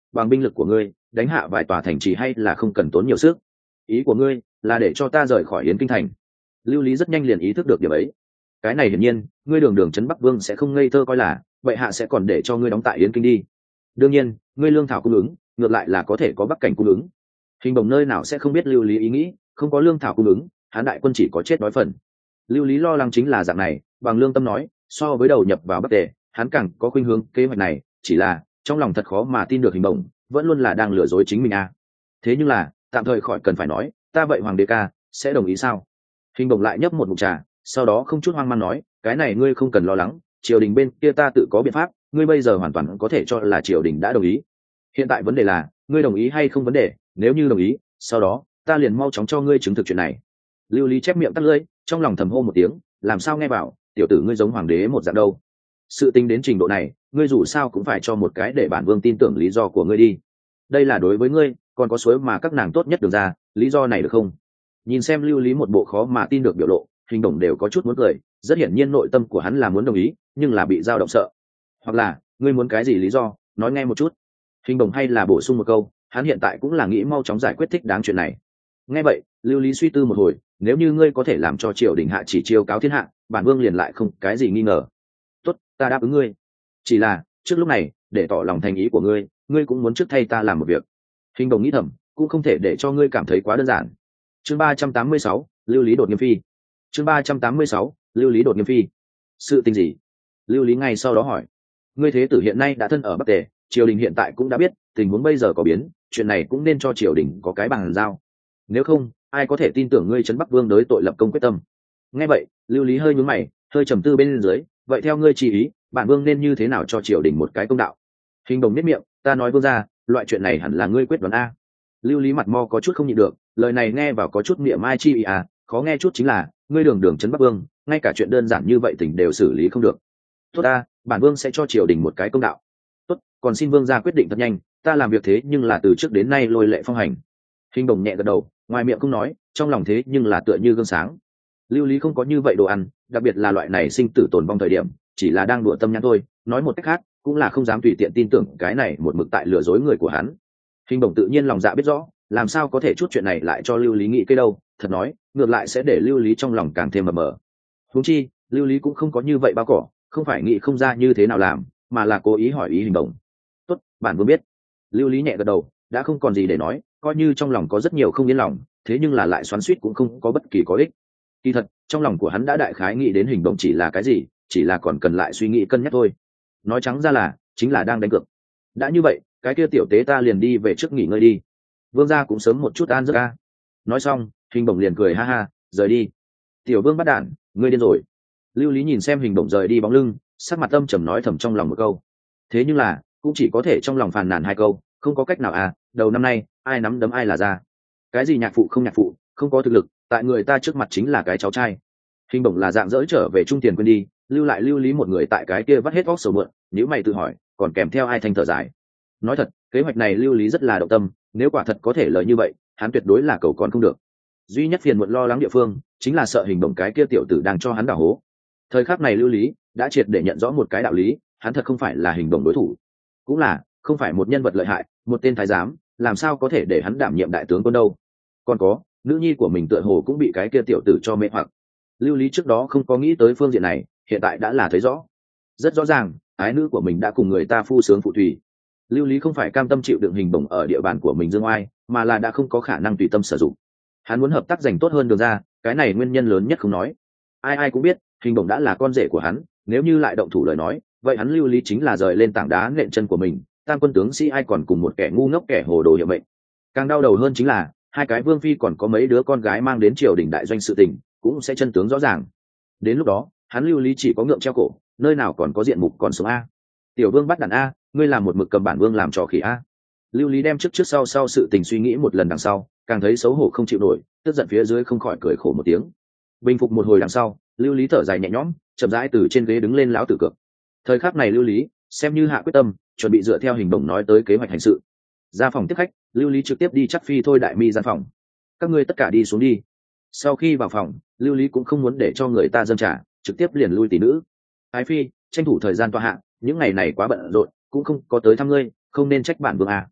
bằng binh lực của ngươi đánh hạ vài tòa thành trì hay là không cần tốn nhiều sức. Ý của ngươi là để cho ta rời khỏi yến kinh thành. Lưu Lý rất nhanh liền ý thức được điểm ấy. Cái này hiển nhiên ngươi đường đường trấn Bắc Vương sẽ không ngây thơ coi là vậy hạ sẽ còn để cho ngươi đóng tại yến kinh đi. Đương nhiên ngươi lương thảo cung ứng ngược lại là có thể có bắc cảnh cung ứng. Hình Bổng nơi nào sẽ không biết Lưu Lý ý nghĩ, không có lương thảo cung ứng hán đại quân chỉ có chết đói phần. Lưu Lý lo lắng chính là dạng này, bằng lương tâm nói so với đầu nhập vào bắc tề hắn càng có khuynh hướng kế hoạch này, chỉ là trong lòng thật khó mà tin được Hình Bổng vẫn luôn là đang lừa dối chính mình à. Thế nhưng là tạm thời khỏi cần phải nói, ta vậy hoàng đế ca sẽ đồng ý sao? Hình Bổng lại nhấp một ngụm trà, sau đó không chút hoang mang nói, cái này ngươi không cần lo lắng, triều đình bên kia ta tự có biện pháp, ngươi bây giờ hoàn toàn có thể cho là triều đình đã đồng ý. Hiện tại vấn đề là ngươi đồng ý hay không vấn đề, nếu như đồng ý sau đó ta liền mau chóng cho ngươi chứng thực chuyện này. Lưu Lý chép miệng tắt lưỡi, trong lòng thầm hô một tiếng, làm sao nghe bảo tiểu tử ngươi giống hoàng đế một dạng đâu. Sự tính đến trình độ này ngươi dù sao cũng phải cho một cái để bản vương tin tưởng lý do của ngươi đi. Đây là đối với ngươi còn có suối mà các nàng tốt nhất được ra, lý do này được không? Nhìn xem Lưu Lý một bộ khó mà tin được biểu lộ, Hình Bổng đều có chút muốn cười, rất hiển nhiên nội tâm của hắn là muốn đồng ý nhưng là bị dao động sợ. Hoặc là ngươi muốn cái gì lý do, nói nghe một chút. Hình Bổng hay là bổ sung một câu, hắn hiện tại cũng là nghĩ mau chóng giải quyết thích đáng chuyện này. Nghe vậy Lưu Lý suy tư một hồi, nếu như ngươi có thể làm cho triều đình hạ chỉ chiêu cáo thiên hạ, bản vương liền lại không cái gì nghi ngờ. Tốt, ta đáp ứng ngươi. Chỉ là trước lúc này để tỏ lòng thành ý của ngươi, ngươi cũng muốn trước thay ta làm một việc. Hình Bổng nghĩ thầm, cũng không thể để cho ngươi cảm thấy quá đơn giản. Chương ba trăm tám mươi sáu, Lưu Lý đột nghiêm phi. Chương ba trăm tám mươi sáu, Lưu Lý đột nghiêm phi. Sự tình gì? Lưu Lý ngay sau đó hỏi. Ngươi thế tử hiện nay đã thân ở Bắc Tề, triều đình hiện tại cũng đã biết tình huống bây giờ có biến, chuyện này cũng nên cho triều đình có cái bàn giao. Nếu không ai có thể tin tưởng ngươi trấn Bắc Vương đối tội lập công quyết tâm. Nghe vậy Lưu Lý hơi nhướng mày, hơi trầm tư bên dưới, vậy theo ngươi chỉ ý bản vương nên như thế nào cho triều đình một cái công đạo? Hình Bổng nhếch miệng, ta nói vương gia, loại chuyện này hẳn là ngươi quyết đoán a. Lưu Lý mặt mo có chút không nhịn được, lời này nghe vào có chút niệm ai chi ý à, khó nghe chút chính là ngươi đường đường trấn Bắc Vương, ngay cả chuyện đơn giản như vậy tình đều xử lý không được. Tốt ta, bản vương sẽ cho triều đình một cái công đạo. Tốt, còn xin vương gia quyết định thật nhanh, ta làm việc thế nhưng là từ trước đến nay lôi lệ phong hành. Hình Bổng nhẹ gật đầu, ngoài miệng không nói, trong lòng thế nhưng là tựa như gương sáng. Lưu Lý không có như vậy đồ ăn, đặc biệt là loại này sinh tử tồn vong thời điểm, chỉ là đang đùa tâm nhãn thôi, nói một cách khác cũng là không dám tùy tiện tin tưởng cái này một mực tại lừa dối người của hắn. Hình Bổng tự nhiên lòng dạ biết rõ, làm sao có thể chút chuyện này lại cho Lưu Lý nghĩ cái đâu, thật nói ngược lại sẽ để Lưu Lý trong lòng càng thêm mờ mờ. Huống chi Lưu Lý cũng không có như vậy bao cỏ, không phải nghĩ không ra như thế nào làm, mà là cố ý hỏi ý Hình Bổng. Tốt, bản vương biết. Lưu Lý nhẹ gật đầu, đã không còn gì để nói, coi như trong lòng có rất nhiều không yên lòng, thế nhưng là lại xoắn xuýt cũng không có bất kỳ có ích. Kỳ thật trong lòng của hắn đã đại khái nghĩ đến Hình Bổng chỉ là cái gì, chỉ là còn cần lại suy nghĩ cân nhắc thôi. Nói trắng ra là chính là đang đánh cược. Đã như vậy cái kia tiểu tế ta liền đi về trước nghỉ ngơi đi, vương gia cũng sớm một chút an giấc ca. Nói xong Hình Bổng liền cười ha ha rời đi. Tiểu vương bắt đản, ngươi điên rồi. Lưu Lý nhìn xem Hình Bổng rời đi bóng lưng, sắc mặt âm trầm nói thầm trong lòng một câu, thế nhưng là cũng chỉ có thể trong lòng phàn nàn hai câu, không có cách nào à, đầu năm nay ai nắm đấm ai là ra. Cái gì nhạc phụ không nhạc phụ, không có thực lực, tại người ta trước mặt chính là cái cháu trai. Hình Bổng là dạng dỡ trở về trung tiền quên đi, lưu lại Lưu Lý một người tại cái kia vắt hết óc sầu mượn, nếu mày tự hỏi còn kèm theo ai thanh thở dài. Nói thật kế hoạch này Lưu Lý rất là động tâm, nếu quả thật có thể lời như vậy hắn tuyệt đối là cầu còn không được. Duy nhất phiền muộn lo lắng địa phương chính là sợ Hình Bổng cái kia tiểu tử đang cho hắn đào hố. Thời khắc này Lưu Lý đã triệt để nhận rõ một cái đạo lý, hắn thật không phải là Hình Bổng đối thủ, cũng là không phải một nhân vật lợi hại, một tên thái giám làm sao có thể để hắn đảm nhiệm đại tướng quân đâu. Còn có nữ nhi của mình tựa hồ cũng bị cái kia tiểu tử cho mê hoặc. Lưu Lý trước đó không có nghĩ tới phương diện này, hiện tại đã là thấy rõ. Rất rõ ràng ái nữ của mình đã cùng người ta phu sướng phụ thủy. Lưu Lý không phải cam tâm chịu đựng Hình Bổng ở địa bàn của mình dương oai, mà là đã không có khả năng tùy tâm sử dụng. Hắn muốn hợp tác giành tốt hơn đường ra, cái này nguyên nhân lớn nhất không nói. Ai ai cũng biết Hình Bổng đã là con rể của hắn, nếu như lại động thủ lời nói, vậy hắn Lưu Lý chính là rời lên tảng đá nện chân của mình, tam quân tướng sĩ ai còn cùng một kẻ ngu ngốc kẻ hồ đồ hiệu mệnh. Càng đau đầu hơn chính là hai cái vương phi còn có mấy đứa con gái mang đến triều đình đại doanh sự tình, cũng sẽ chân tướng rõ ràng. Đến lúc đó hắn Lưu Lý chỉ có ngượng treo cổ, nơi nào còn có diện mục còn sống a. Tiểu vương bắt đàn a, ngươi làm một mực cầm bản vương làm trò khỉ a. Lưu Lý đem trước trước sau sau sự tình suy nghĩ một lần đằng sau, càng thấy xấu hổ không chịu nổi, tức giận phía dưới không khỏi cười khổ một tiếng. Bình phục một hồi đằng sau, Lưu Lý thở dài nhẹ nhõm, chậm rãi từ trên ghế đứng lên lão tử cực. Thời khắc này Lưu Lý xem như hạ quyết tâm, chuẩn bị dựa theo Hình Bổng nói tới kế hoạch hành sự. Ra phòng tiếp khách, Lưu Lý trực tiếp đi chắc phi thôi đại mi gian phòng. Các ngươi tất cả đi xuống đi. Sau khi vào phòng, Lưu Lý cũng không muốn để cho người ta dâng trà, trực tiếp liền lui tỷ nữ. Ái phi tranh thủ thời gian tọa hạ, những ngày này quá bận rộn cũng không có tới thăm ngươi, không nên trách bản vương à.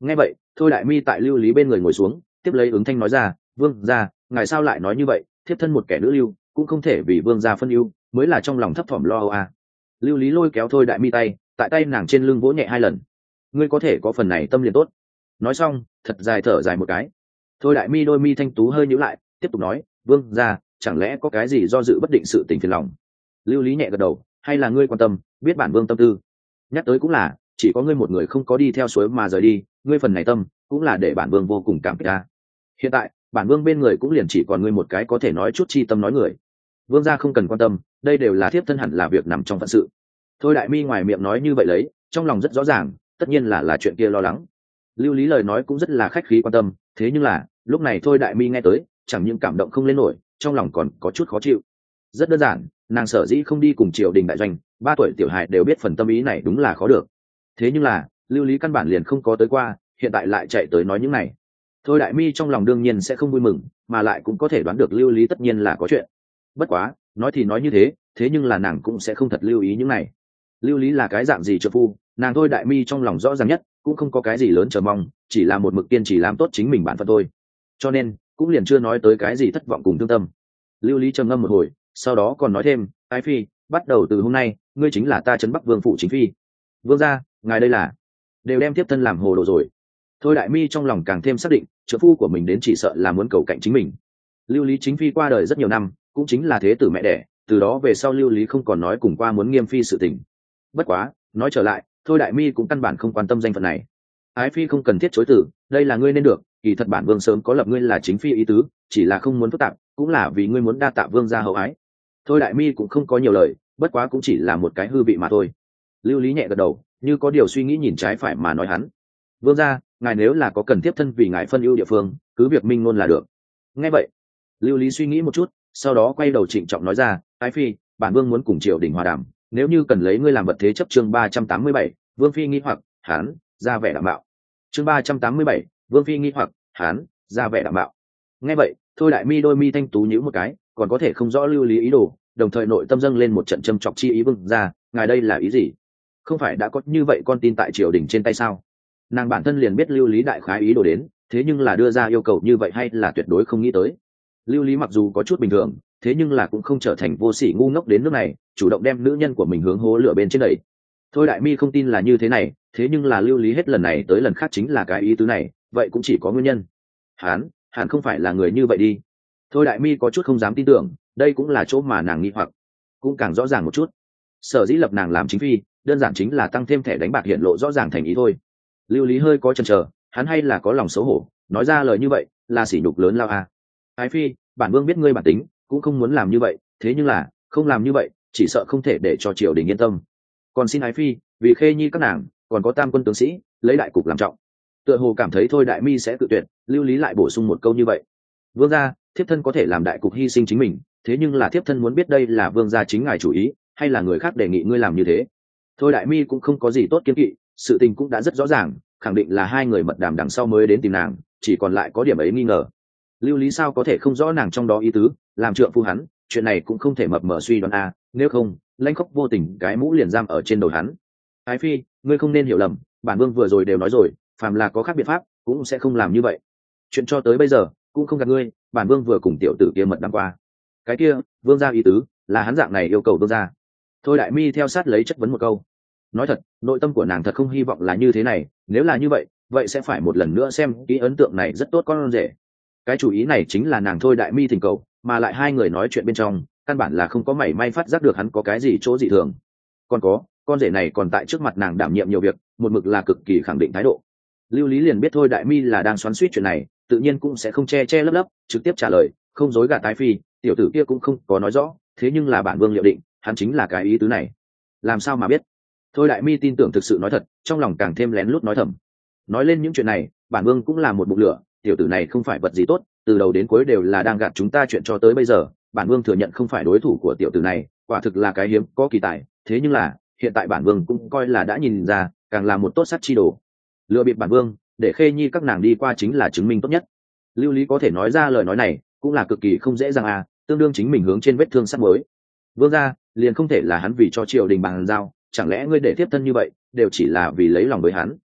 Nghe vậy thôi đại mi tại lưu lý bên người ngồi xuống, tiếp lấy ứng thanh nói ra, vương gia, ngài sao lại nói như vậy, thiếp thân một kẻ nữ lưu cũng không thể vì vương gia phân ưu, mới là trong lòng thấp thỏm lo âu à. Lưu lý lôi kéo thôi đại mi tay, tại tay nàng trên lưng vỗ nhẹ hai lần. Ngươi có thể có phần này tâm liền tốt. Nói xong thật dài thở dài một cái. Thôi đại mi đôi mi thanh tú hơi nhíu lại, tiếp tục nói, vương gia, chẳng lẽ có cái gì do dự bất định sự tình phiền lòng? Lưu lý nhẹ gật đầu, hay là ngươi quan tâm, biết bản vương tâm tư? Nhắc tới cũng là, chỉ có ngươi một người không có đi theo suối mà rời đi, ngươi phần này tâm cũng là để bản vương vô cùng cảm kích ta. Hiện tại bản vương bên người cũng liền chỉ còn ngươi một cái có thể nói chút chi tâm nói người. Vương gia không cần quan tâm, đây đều là thiếp thân hẳn là việc nằm trong phận sự. Thôi đại mi ngoài miệng nói như vậy lấy, trong lòng rất rõ ràng, tất nhiên là là chuyện kia lo lắng. Lưu lý lời nói cũng rất là khách khí quan tâm, thế nhưng là lúc này thôi đại mi nghe tới, chẳng những cảm động không lên nổi, trong lòng còn có chút khó chịu. Rất đơn giản, nàng sở dĩ không đi cùng triều đình đại doanh, ba tuổi tiểu hài đều biết phần tâm ý này đúng là khó được. Thế nhưng là lưu lý căn bản liền không có tới qua, hiện tại lại chạy tới nói những này. Thôi đại mi trong lòng đương nhiên sẽ không vui mừng, mà lại cũng có thể đoán được lưu lý tất nhiên là có chuyện. Bất quá nói thì nói như thế, thế nhưng là nàng cũng sẽ không thật lưu ý những này. Lưu lý là cái dạng gì trợ phu, nàng thôi đại mi trong lòng rõ ràng nhất, cũng không có cái gì lớn chờ mong, chỉ là một mực kiên trì làm tốt chính mình bản thân thôi. Cho nên cũng liền chưa nói tới cái gì thất vọng cùng thương tâm. Lưu lý trầm ngâm một hồi, sau đó còn nói thêm, ái phi, bắt đầu từ hôm nay ngươi chính là ta trấn bắc vương phụ chính phi. Vương gia, ngài đây là đều đem tiếp thân làm hồ đồ rồi. Thôi đại mi trong lòng càng thêm xác định, trợ phu của mình đến chỉ sợ là muốn cầu cạnh chính mình. Lưu lý chính phi qua đời rất nhiều năm, cũng chính là thế tử mẹ đẻ, từ đó về sau lưu lý không còn nói cùng qua muốn nghiêm phi sự tình. Bất quá nói trở lại, thôi đại mi cũng căn bản không quan tâm danh phận này. Ái phi không cần thiết chối từ, đây là ngươi nên được, kỳ thật bản vương sớm có lập ngươi là chính phi ý tứ, chỉ là không muốn phức tạp, cũng là vì ngươi muốn đa tạ vương gia hậu ái. Thôi đại mi cũng không có nhiều lời, bất quá cũng chỉ là một cái hư vị mà thôi. Lưu lý nhẹ gật đầu, như có điều suy nghĩ nhìn trái phải mà nói hắn, vương gia, ngài nếu là có cần tiếp thân vì ngài phân ưu địa phương, cứ việc minh ngôn là được. Nghe vậy lưu lý suy nghĩ một chút, sau đó quay đầu trịnh trọng nói ra, ái phi, bản vương muốn cùng triều đình hòa đàm, nếu như cần lấy ngươi làm vật thế chấp. Chương ba trăm tám mươi bảy, vương phi nghi hoặc hán ra vẻ đảm bảo. Chương ba trăm tám mươi bảy, vương phi nghi hoặc hán ra vẻ đảm bảo. Nghe vậy thôi đại mi đôi mi thanh tú nhíu một cái, còn có thể không rõ lưu lý ý đồ, đồng thời nội tâm dâng lên một trận châm chọc chi ý. Vương gia, ngài đây là ý gì? Không phải đã có như vậy con tin tại triều đình trên tay sao? Nàng bản thân liền biết lưu lý đại khái ý đồ đến, thế nhưng là đưa ra yêu cầu như vậy hay là tuyệt đối không nghĩ tới. Lưu lý mặc dù có chút bình thường, thế nhưng là cũng không trở thành vô sỉ ngu ngốc đến nước này, chủ động đem nữ nhân của mình hướng hố lửa bên trên đẩy. Thôi đại mi không tin là như thế này, thế nhưng là lưu lý hết lần này tới lần khác chính là cái ý tứ này, vậy cũng chỉ có nguyên nhân. Hán, hẳn không phải là người như vậy đi. Thôi đại mi có chút không dám tin tưởng, đây cũng là chỗ mà nàng nghi hoặc. Cũng càng rõ ràng một chút, sở dĩ lập nàng làm chính phi, đơn giản chính là tăng thêm thẻ đánh bạc hiện lộ rõ ràng thành ý thôi. Lưu lý hơi có chần chờ, hắn hay là có lòng xấu hổ, nói ra lời như vậy là sỉ nhục lớn lao à. Ái phi, bản vương biết ngươi bản tính, cũng không muốn làm như vậy, thế nhưng là không làm như vậy chỉ sợ không thể để cho triều đình yên tâm. Còn xin ái phi vì khê nhi các nàng, còn có tam quân tướng sĩ, lấy đại cục làm trọng. Tựa hồ cảm thấy thôi đại mi sẽ tự tuyệt, lưu lý lại bổ sung một câu như vậy. Vương gia, thiếp thân có thể làm đại cục hy sinh chính mình, thế nhưng là thiếp thân muốn biết đây là vương gia chính ngài chủ ý, hay là người khác đề nghị ngươi làm như thế. Thôi đại mi cũng không có gì tốt kiên kỵ, sự tình cũng đã rất rõ ràng, khẳng định là hai người mật đàm đằng sau mới đến tìm nàng, chỉ còn lại có điểm ấy nghi ngờ. Lưu lý sao có thể không rõ nàng trong đó ý tứ, làm trượng phu hắn, chuyện này cũng không thể mập mờ suy đoán a, nếu không lãnh khóc vô tình cái mũ liền giam ở trên đầu hắn. Ái phi, ngươi không nên hiểu lầm, bản vương vừa rồi đều nói rồi, phàm là có khác biện pháp cũng sẽ không làm như vậy. Chuyện cho tới bây giờ cũng không gạt ngươi, bản vương vừa cùng tiểu tử kia mật đàm qua. Cái kia vương gia ý tứ là hắn dạng này yêu cầu vương gia. Thôi đại mi theo sát lấy chất vấn một câu. Nói thật, nội tâm của nàng thật không hy vọng là như thế này, nếu là như vậy vậy sẽ phải một lần nữa xem kỹ ấn tượng này rất tốt con rể. Cái chủ ý này chính là nàng thôi đại mi thỉnh cầu, mà lại hai người nói chuyện bên trong căn bản là không có mảy may phát giác được hắn có cái gì chỗ dị thường. Còn có, con rể này còn tại trước mặt nàng đảm nhiệm nhiều việc, một mực là cực kỳ khẳng định thái độ. Lưu lý liền biết thôi đại mi là đang xoắn xuýt chuyện này, tự nhiên cũng sẽ không che che lấp lấp, trực tiếp trả lời, không dối gạt tái phi, tiểu tử kia cũng không có nói rõ, thế nhưng là bản vương liệu định hắn chính là cái ý tứ này. Làm sao mà biết? Thôi đại mi tin tưởng thực sự nói thật, trong lòng càng thêm lén lút nói thầm. Nói lên những chuyện này, bản vương cũng là một bụng lửa, tiểu tử này không phải vật gì tốt, từ đầu đến cuối đều là đang gạt chúng ta chuyện cho tới bây giờ, bản vương thừa nhận không phải đối thủ của tiểu tử này, quả thực là cái hiếm có kỳ tài, thế nhưng là hiện tại bản vương cũng coi là đã nhìn ra, càng là một tốt sát chi đồ. Lừa bịp bản vương để khê nhi các nàng đi qua chính là chứng minh tốt nhất. Lưu lý có thể nói ra lời nói này cũng là cực kỳ không dễ dàng à, tương đương chính mình hướng trên vết thương sắt mới. Vương gia liền không thể là hắn vì cho triều đình bàn giao, chẳng lẽ ngươi để tiếp thân như vậy đều chỉ là vì lấy lòng với hắn?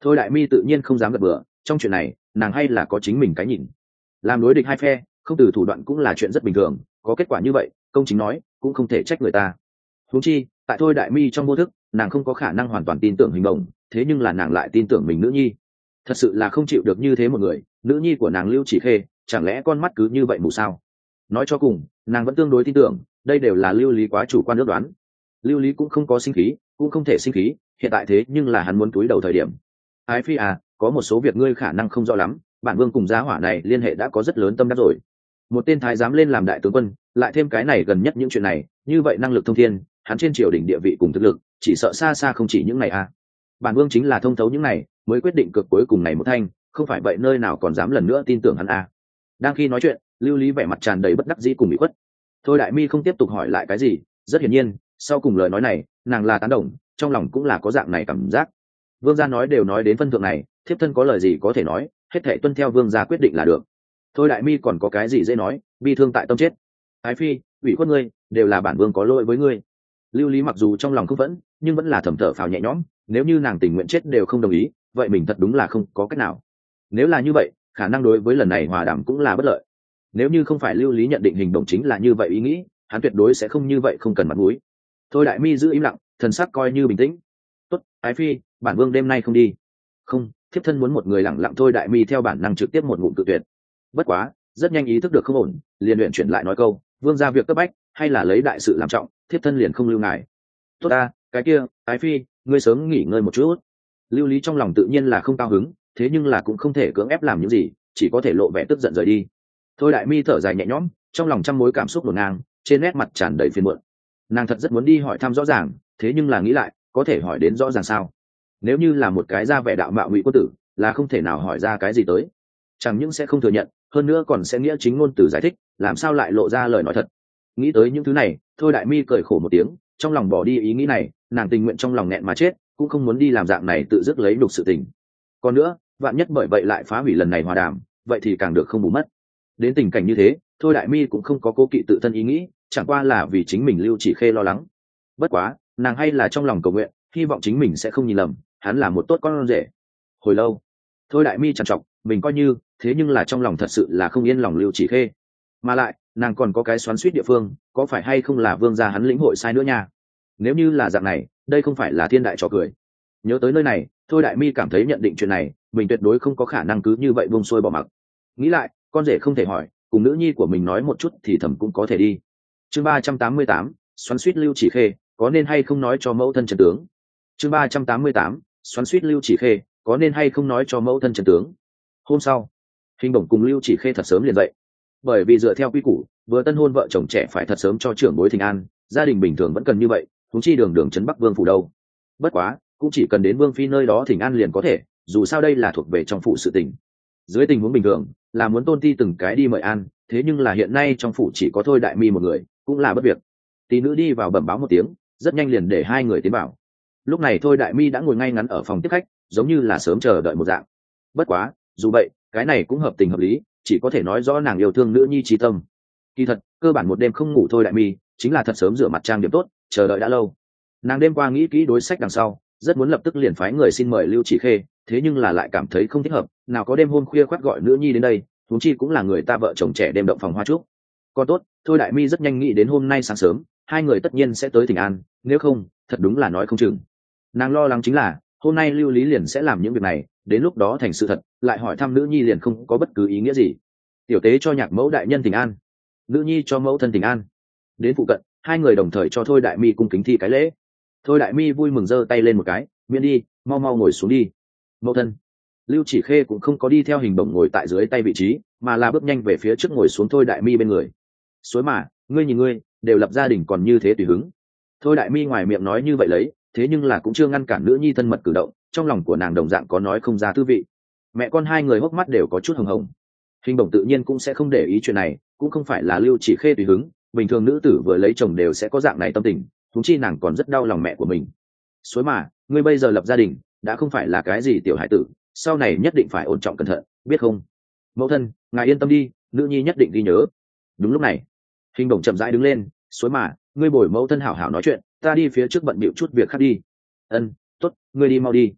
Thôi đại mi tự nhiên không dám gật bừa, trong chuyện này nàng hay là có chính mình cái nhìn. Làm đối địch hai phe không từ thủ đoạn cũng là chuyện rất bình thường, có kết quả như vậy công chính nói cũng không thể trách người ta. Huống chi tại thôi đại mi trong vô thức nàng không có khả năng hoàn toàn tin tưởng hình bổng, thế nhưng là nàng lại tin tưởng mình nữ nhi. Thật sự là không chịu được như thế một người, nữ nhi của nàng Lưu Chỉ Khê chẳng lẽ con mắt cứ như vậy mù sao? Nói cho cùng nàng vẫn tương đối tin tưởng đây đều là Lưu Lý quá chủ quan ước đoán. Lưu Lý cũng không có sinh khí, cũng không thể sinh khí, hiện tại thế nhưng là hắn muốn túi đầu thời điểm. Ái phi à, có một số việc ngươi khả năng không rõ lắm, bản vương cùng gia hỏa này liên hệ đã có rất lớn tâm đắc rồi. Một tên thái giám lên làm đại tướng quân, lại thêm cái này gần nhất những chuyện này, như vậy năng lực thông thiên, hắn trên triều đình địa vị cùng thực lực chỉ sợ xa xa không chỉ những này à. Bản vương chính là thông thấu những này mới quyết định cược cuối cùng này một thanh, không phải vậy nơi nào còn dám lần nữa tin tưởng hắn à. Đang khi nói chuyện, Lưu Lý vẻ mặt tràn đầy bất đắc dĩ cùng bị khuất. Thôi đại mi không tiếp tục hỏi lại cái gì, rất hiển nhiên sau cùng lời nói này nàng là tán đồng, trong lòng cũng là có dạng này cảm giác. Vương gia nói đều nói đến phân thượng này, thiếp thân có lời gì có thể nói, hết thảy tuân theo vương gia quyết định là được. Thôi đại mi còn có cái gì dễ nói, bi thương tại tâm chết. Ái phi, ủy khuất ngươi, đều là bản vương có lỗi với ngươi. Lưu Lý mặc dù trong lòng không vẫn, nhưng vẫn là thầm thở phào nhẹ nhõm, nếu như nàng tình nguyện chết đều không đồng ý, vậy mình thật đúng là không có cách nào. Nếu là như vậy, khả năng đối với lần này hòa đàm cũng là bất lợi. Nếu như không phải Lưu Lý nhận định hình đồng chính là như vậy ý nghĩ, hắn tuyệt đối sẽ không như vậy không cần mặt mũi. Thôi đại mi giữ im lặng, thần sắc coi như bình tĩnh. Tốt, ái phi, bản vương đêm nay không đi. Không, thiếp thân muốn một người lặng lặng. Thôi đại mi theo bản năng trực tiếp một ngụm tự tuyệt. Bất quá rất nhanh ý thức được không ổn, liền luyện chuyển lại nói câu, vương gia việc cấp bách hay là lấy đại sự làm trọng, thiếp thân liền không lưu ngài. Tốt ta, cái kia ái phi, ngươi sớm nghỉ ngơi một chút. Lưu Lý trong lòng tự nhiên là không cao hứng, thế nhưng là cũng không thể cưỡng ép làm những gì, chỉ có thể lộ vẻ tức giận rời đi. Thôi đại mi thở dài nhẹ nhõm, trong lòng trăm mối cảm xúc ngổn ngang, trên nét mặt tràn đầy phiền muộn. Nàng thật rất muốn đi hỏi thăm rõ ràng, thế nhưng là nghĩ lại, có thể hỏi đến rõ ràng sao? Nếu như là một cái ra vẻ đạo mạo ngụy quân tử, là không thể nào hỏi ra cái gì tới. Chẳng những sẽ không thừa nhận, hơn nữa còn sẽ nghĩa chính ngôn từ giải thích, làm sao lại lộ ra lời nói thật. Nghĩ tới những thứ này, thôi đại mi cười khổ một tiếng, trong lòng bỏ đi ý nghĩ này, nàng tình nguyện trong lòng nghẹn mà chết, cũng không muốn đi làm dạng này tự dứt lấy đục sự tình. Còn nữa, vạn nhất bởi vậy lại phá hủy lần này hòa đàm, vậy thì càng được không bù mất. Đến tình cảnh như thế, thôi đại mi cũng không có cố kỵ tự thân ý nghĩ, chẳng qua là vì chính mình Lưu Chỉ Khê lo lắng. Bất quá nàng hay là trong lòng cầu nguyện, hy vọng chính mình sẽ không nhìn lầm, hắn là một tốt con rể. Hồi lâu thôi đại mi trằn trọc mình coi như, thế nhưng là trong lòng thật sự là không yên lòng Lưu Chỉ Khê, mà lại nàng còn có cái xoắn xuýt địa phương, có phải hay không là vương gia hắn lĩnh hội sai nữa nha. Nếu như là dạng này, đây không phải là thiên đại trò cười. Nhớ tới nơi này, thôi đại mi cảm thấy nhận định chuyện này mình tuyệt đối không có khả năng cứ như vậy buông xuôi bỏ mặc. Nghĩ lại, con rể không thể hỏi, cùng nữ nhi của mình nói một chút thì thầm cũng có thể đi. Chương ba trăm tám mươi tám, xoắn xuýt Lưu Chỉ Khê, có nên hay không nói cho mẫu thân chân tướng. Chương ba trăm tám mươi tám, xoắn xuýt Lưu Chỉ Khê, có nên hay không nói cho mẫu thân chân tướng. Hôm sau, Hình Bổng cùng Lưu Chỉ Khê thật sớm liền dậy, bởi vì dựa theo quy củ, vừa tân hôn vợ chồng trẻ phải thật sớm cho trưởng bối thỉnh an, gia đình bình thường vẫn cần như vậy, huống chi đường đường trấn Bắc Vương phủ đâu. Bất quá cũng chỉ cần đến vương phi nơi đó thỉnh an liền có thể, dù sao đây là thuộc về trong phủ sự tình. Dưới tình huống bình thường là muốn tôn ti từng cái đi mời an, thế nhưng là hiện nay trong phủ chỉ có thôi đại mi một người, cũng là bất việc. Tí nữ đi vào bẩm báo một tiếng, rất nhanh liền để hai người tiến vào. Lúc này thôi đại mi đã ngồi ngay ngắn ở phòng tiếp khách, giống như là sớm chờ đợi một dạng. Bất quá dù vậy cái này cũng hợp tình hợp lý, chỉ có thể nói rõ nàng yêu thương nữ nhi trí tâm. Kỳ thật cơ bản một đêm không ngủ thôi đại mi chính là thật sớm rửa mặt trang điểm tốt, chờ đợi đã lâu. Nàng đêm qua nghĩ kỹ đối sách đằng sau, rất muốn lập tức liền phái người xin mời Lưu Chỉ Khê, thế nhưng là lại cảm thấy không thích hợp, nào có đêm hôm khuya khoắt gọi nữ nhi đến đây, huống chi cũng là người ta vợ chồng trẻ đêm động phòng hoa trúc. Còn tốt thôi đại mi rất nhanh nghĩ đến hôm nay sáng sớm hai người tất nhiên sẽ tới thỉnh an, nếu không thật đúng là nói không chừng. Nàng lo lắng chính là hôm nay Lưu Lý liền sẽ làm những việc này, đến lúc đó thành sự thật, lại hỏi thăm nữ nhi liền không có bất cứ ý nghĩa gì. Tiểu tế cho nhạc mẫu đại nhân thỉnh an, nữ nhi cho mẫu thân thỉnh an. Đến phụ cận, hai người đồng thời cho thôi đại mi cung kính thi cái lễ. Thôi đại mi vui mừng giơ tay lên một cái, miễn đi, mau mau ngồi xuống đi. Mẫu thân. Lưu Chỉ Khê cũng không có đi theo Hình Bổng ngồi tại dưới tay vị trí, mà là bước nhanh về phía trước ngồi xuống thôi đại mi bên người. Suối mà, ngươi nhìn ngươi, đều lập gia đình còn như thế tùy hứng. Thôi đại mi ngoài miệng nói như vậy lấy, thế nhưng là cũng chưa ngăn cản nữ nhi thân mật cử động, trong lòng của nàng đồng dạng có nói không ra tư vị. Mẹ con hai người hốc mắt đều có chút hồng hồng. Hình Bổng tự nhiên cũng sẽ không để ý chuyện này, cũng không phải là Lưu Chỉ Khê tùy hứng, bình thường nữ tử vừa lấy chồng đều sẽ có dạng này tâm tình, thúng chi nàng còn rất đau lòng mẹ của mình. Suối mà, ngươi bây giờ lập gia đình, đã không phải là cái gì tiểu hải tử, sau này nhất định phải ổn trọng cẩn thận, biết không? Mẫu thân, ngài yên tâm đi, nữ nhi nhất định ghi nhớ. Đúng lúc này, Hình Bổng chậm rãi đứng lên, Suối mà, ngươi bồi mẫu thân hảo hảo nói chuyện, ta đi phía trước bận bịu chút việc khác đi. Ân, tốt, ngươi đi mau đi.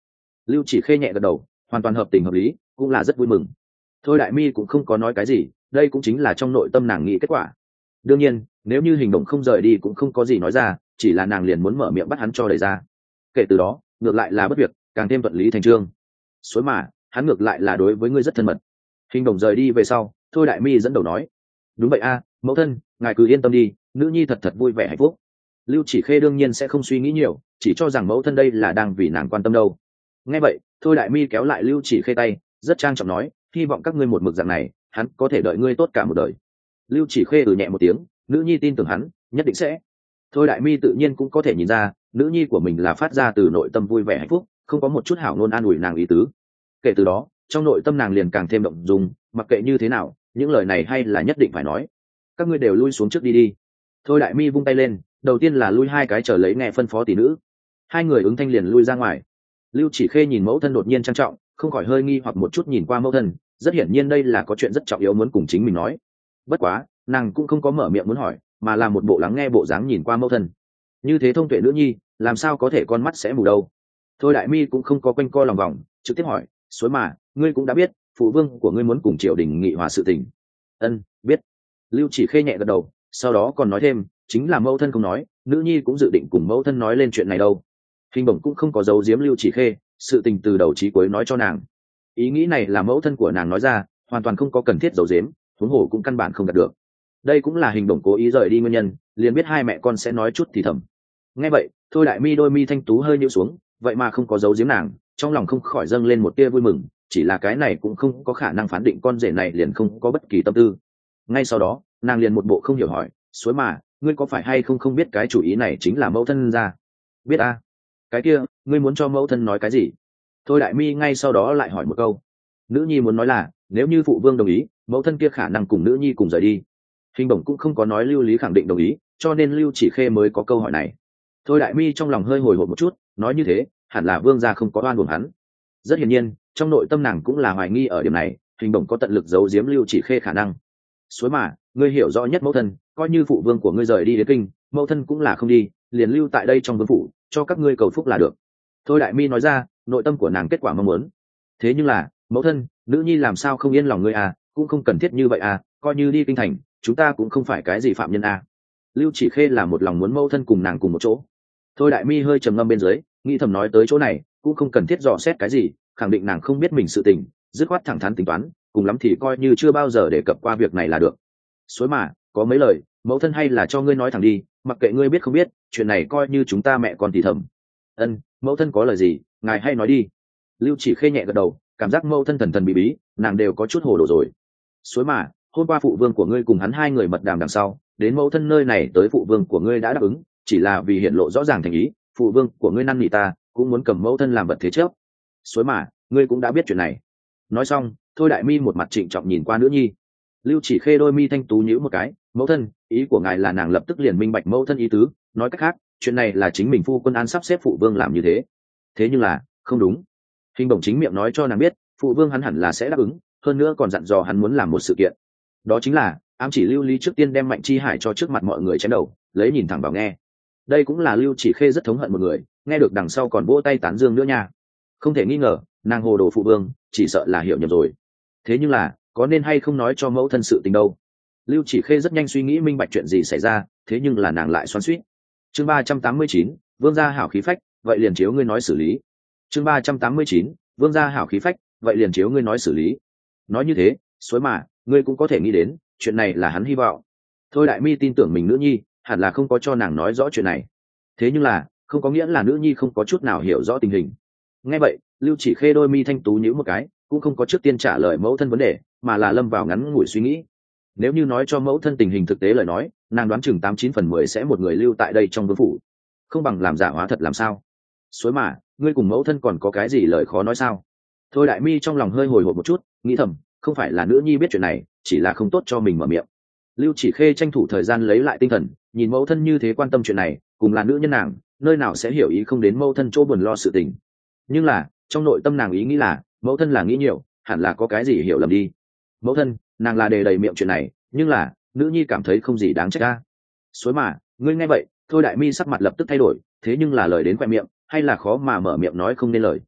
Lưu Chỉ Khê nhẹ gật đầu, hoàn toàn hợp tình hợp lý, cũng là rất vui mừng. Thôi Đại Mi cũng không có nói cái gì, đây cũng chính là trong nội tâm nàng nghĩ kết quả. Đương nhiên, nếu như Hình Đồng không rời đi cũng không có gì nói ra, chỉ là nàng liền muốn mở miệng bắt hắn cho đẩy ra. Kể từ đó, ngược lại là bất việc, càng thêm thuận lý thành chương. Suối mà, hắn ngược lại là đối với ngươi rất thân mật. Hình Đồng rời đi về sau, Thôi Đại Mi dẫn đầu nói: đúng vậy a, mẫu thân, ngài cứ yên tâm đi, nữ nhi thật thật vui vẻ hạnh phúc. Lưu Chỉ Khê đương nhiên sẽ không suy nghĩ nhiều, chỉ cho rằng mẫu thân đây là đang vì nàng quan tâm đâu. Nghe vậy, Thôi Đại Mi kéo lại Lưu Chỉ Khê tay, rất trang trọng nói: hy vọng các ngươi một mực dạng này, hắn có thể đợi ngươi tốt cả một đời. Lưu Chỉ Khê ừ nhẹ một tiếng, nữ nhi tin tưởng hắn, nhất định sẽ. Thôi Đại Mi tự nhiên cũng có thể nhìn ra, nữ nhi của mình là phát ra từ nội tâm vui vẻ hạnh phúc, không có một chút hảo ngôn an ủi nàng ý tứ. Kể từ đó, trong nội tâm nàng liền càng thêm động dung, mặc kệ như thế nào, những lời này hay là nhất định phải nói. Các ngươi đều lui xuống trước đi đi. Thôi Đại Mi vung tay lên, đầu tiên là lui hai cái chờ lấy nghe phân phó tỷ nữ. Hai người ứng thanh liền lui ra ngoài. Lưu Chỉ Khê nhìn mẫu thân đột nhiên trang trọng, không khỏi hơi nghi hoặc một chút nhìn qua mẫu thân, rất hiển nhiên đây là có chuyện rất trọng yếu muốn cùng chính mình nói. Bất quá, nàng cũng không có mở miệng muốn hỏi, mà là một bộ lắng nghe bộ dáng nhìn qua mẫu thân. Như thế thông tuệ nữ nhi, làm sao có thể con mắt sẽ mù đâu. Thôi Đại Mi cũng không có quanh co lòng vòng, trực tiếp hỏi: suối mà, ngươi cũng đã biết phụ vương của ngươi muốn cùng triều đình nghị hòa sự tình. Ân, biết. Lưu Chỉ Khê nhẹ gật đầu, sau đó còn nói thêm: chính là mẫu thân không nói, nữ nhi cũng dự định cùng mẫu thân nói lên chuyện này đâu. Hình Bổng cũng không có giấu giếm Lưu Chỉ Khê, sự tình từ đầu chí cuối nói cho nàng. Ý nghĩ này là mẫu thân của nàng nói ra, hoàn toàn không có cần thiết giấu giếm, huống hồ cũng căn bản không đạt được. Đây cũng là Hình Bổng cố ý rời đi nguyên nhân, liền biết hai mẹ con sẽ nói chút thì thầm. Nghe vậy, Thôi Đại Mi đôi mi thanh tú hơi nhíu xuống, vậy mà không có giấu giếm nàng, trong lòng không khỏi dâng lên một tia vui mừng, chỉ là cái này cũng không có khả năng phán định con rể này liền không có bất kỳ tâm tư. Ngay sau đó, nàng liền một bộ không hiểu hỏi: suối mà, ngươi có phải hay không không biết cái chủ ý này chính là mẫu thân ra? Biết a. Cái kia, ngươi muốn cho mẫu thân nói cái gì? Thôi Đại Mi ngay sau đó lại hỏi một câu. Nữ nhi muốn nói là, nếu như phụ vương đồng ý, mẫu thân kia khả năng cùng nữ nhi cùng rời đi. Hình Bổng cũng không có nói Lưu Lý khẳng định đồng ý, cho nên Lưu Chỉ Khê mới có câu hỏi này. Thôi Đại Mi trong lòng hơi hồi hộp một chút, nói như thế, hẳn là vương gia không có oan uổng hắn. Rất hiển nhiên, trong nội tâm nàng cũng là hoài nghi ở điểm này, Hình Bổng có tận lực giấu giếm Lưu Chỉ Khê khả năng. Suối mà, ngươi hiểu rõ nhất mẫu thân, coi như phụ vương của ngươi rời đi đến kinh, mẫu thân cũng là không đi, liền lưu tại đây trong vương phủ, cho các ngươi cầu phúc là được. Thôi Đại Mi nói ra, nội tâm của nàng kết quả mong muốn. Thế nhưng là, mẫu thân, nữ nhi làm sao không yên lòng ngươi à, cũng không cần thiết như vậy à, coi như đi kinh thành, chúng ta cũng không phải cái gì phạm nhân à. Lưu Chỉ Khê là một lòng muốn mẫu thân cùng nàng cùng một chỗ. Thôi Đại Mi hơi trầm ngâm bên dưới, nghĩ thầm nói tới chỗ này, cũng không cần thiết dò xét cái gì, khẳng định nàng không biết mình sự tình, dứt khoát thẳng thắn tính toán, cùng lắm thì coi như chưa bao giờ đề cập qua việc này là được. Suối mà, có mấy lời, mẫu thân hay là cho ngươi nói thẳng đi, mặc kệ ngươi biết không biết, chuyện này coi như chúng ta mẹ con thì thầm. Ân, mẫu thân có lời gì, ngài hay nói đi. Lưu Chỉ Khê nhẹ gật đầu, cảm giác mẫu thân thần thần bí bí, nàng đều có chút hồ đồ rồi. Suối mà, hôm qua phụ vương của ngươi cùng hắn hai người mật đàm đằng sau, đến mẫu thân nơi này tới phụ vương của ngươi đã đáp ứng, chỉ là vì hiện lộ rõ ràng thành ý, phụ vương của ngươi năn nỉ ta, cũng muốn cầm mẫu thân làm vật thế trước. Suối mà, ngươi cũng đã biết chuyện này. Nói xong, Thôi Đại Mi một mặt trịnh trọng nhìn qua nữ nhi. Lưu Chỉ Khê đôi mi thanh tú nhíu một cái, mẫu thân, ý của ngài là nàng lập tức liền minh bạch mẫu thân ý tứ, nói cách khác, chuyện này là chính mình phu quân an sắp xếp phụ vương làm như thế. Thế nhưng là, không đúng. Hình Bổng chính miệng nói cho nàng biết, phụ vương hắn hẳn là sẽ đáp ứng, hơn nữa còn dặn dò hắn muốn làm một sự kiện. Đó chính là, ám chỉ Lưu Lý trước tiên đem Mạnh Chi Hải cho trước mặt mọi người chém đầu, lấy nhìn thẳng vào nghe. Đây cũng là Lưu Chỉ Khê rất thống hận một người, nghe được đằng sau còn vỗ tay tán dương nữa nha. Không thể nghi ngờ, nàng hồ đồ phụ vương, chỉ sợ là hiểu nhầm rồi. Thế nhưng là, có nên hay không nói cho mẫu thân sự tình đâu? Lưu Chỉ Khê rất nhanh suy nghĩ minh bạch chuyện gì xảy ra, thế nhưng là nàng lại xoắn xuýt. Chương ba trăm tám mươi chín, vương gia hảo khí phách, vậy liền chiếu ngươi nói xử lý. Chương ba trăm tám mươi chín, vương gia hảo khí phách, vậy liền chiếu ngươi nói xử lý. Nói như thế, suối mà, ngươi cũng có thể nghĩ đến, chuyện này là hắn hy vọng. Thôi Đại Mi tin tưởng mình nữ nhi, hẳn là không có cho nàng nói rõ chuyện này. Thế nhưng là, không có nghĩa là nữ nhi không có chút nào hiểu rõ tình hình. Nghe vậy, Lưu Chỉ Khê đôi mi thanh tú nhíu một cái, cũng không có trước tiên trả lời mẫu thân vấn đề, mà là lâm vào ngắn ngủi suy nghĩ. Nếu như nói cho mẫu thân tình hình thực tế lời nói, nàng đoán chừng tám chín phần mười sẽ một người lưu tại đây trong vương phủ, không bằng làm giả hóa thật làm sao. Suối mà, ngươi cùng mẫu thân còn có cái gì lời khó nói sao? Thôi Đại Mi trong lòng hơi hồi hộp một chút, nghĩ thầm, không phải là nữ nhi biết chuyện này, chỉ là không tốt cho mình mở miệng. Lưu Chỉ Khê tranh thủ thời gian lấy lại tinh thần, nhìn mẫu thân như thế quan tâm chuyện này, cùng là nữ nhân nàng, nơi nào sẽ hiểu ý không đến mẫu thân chỗ buồn lo sự tình. Nhưng là, trong nội tâm nàng ý nghĩ là, mẫu thân là nghĩ nhiều, hẳn là có cái gì hiểu lầm đi. Mẫu thân, nàng là đề đầy miệng chuyện này, nhưng là, nữ nhi cảm thấy không gì đáng trách a. Suối mà, ngươi nghe vậy, Thôi Đại Mi sắc mặt lập tức thay đổi, thế nhưng là lời đến quẹt miệng, hay là khó mà mở miệng nói không nên lời.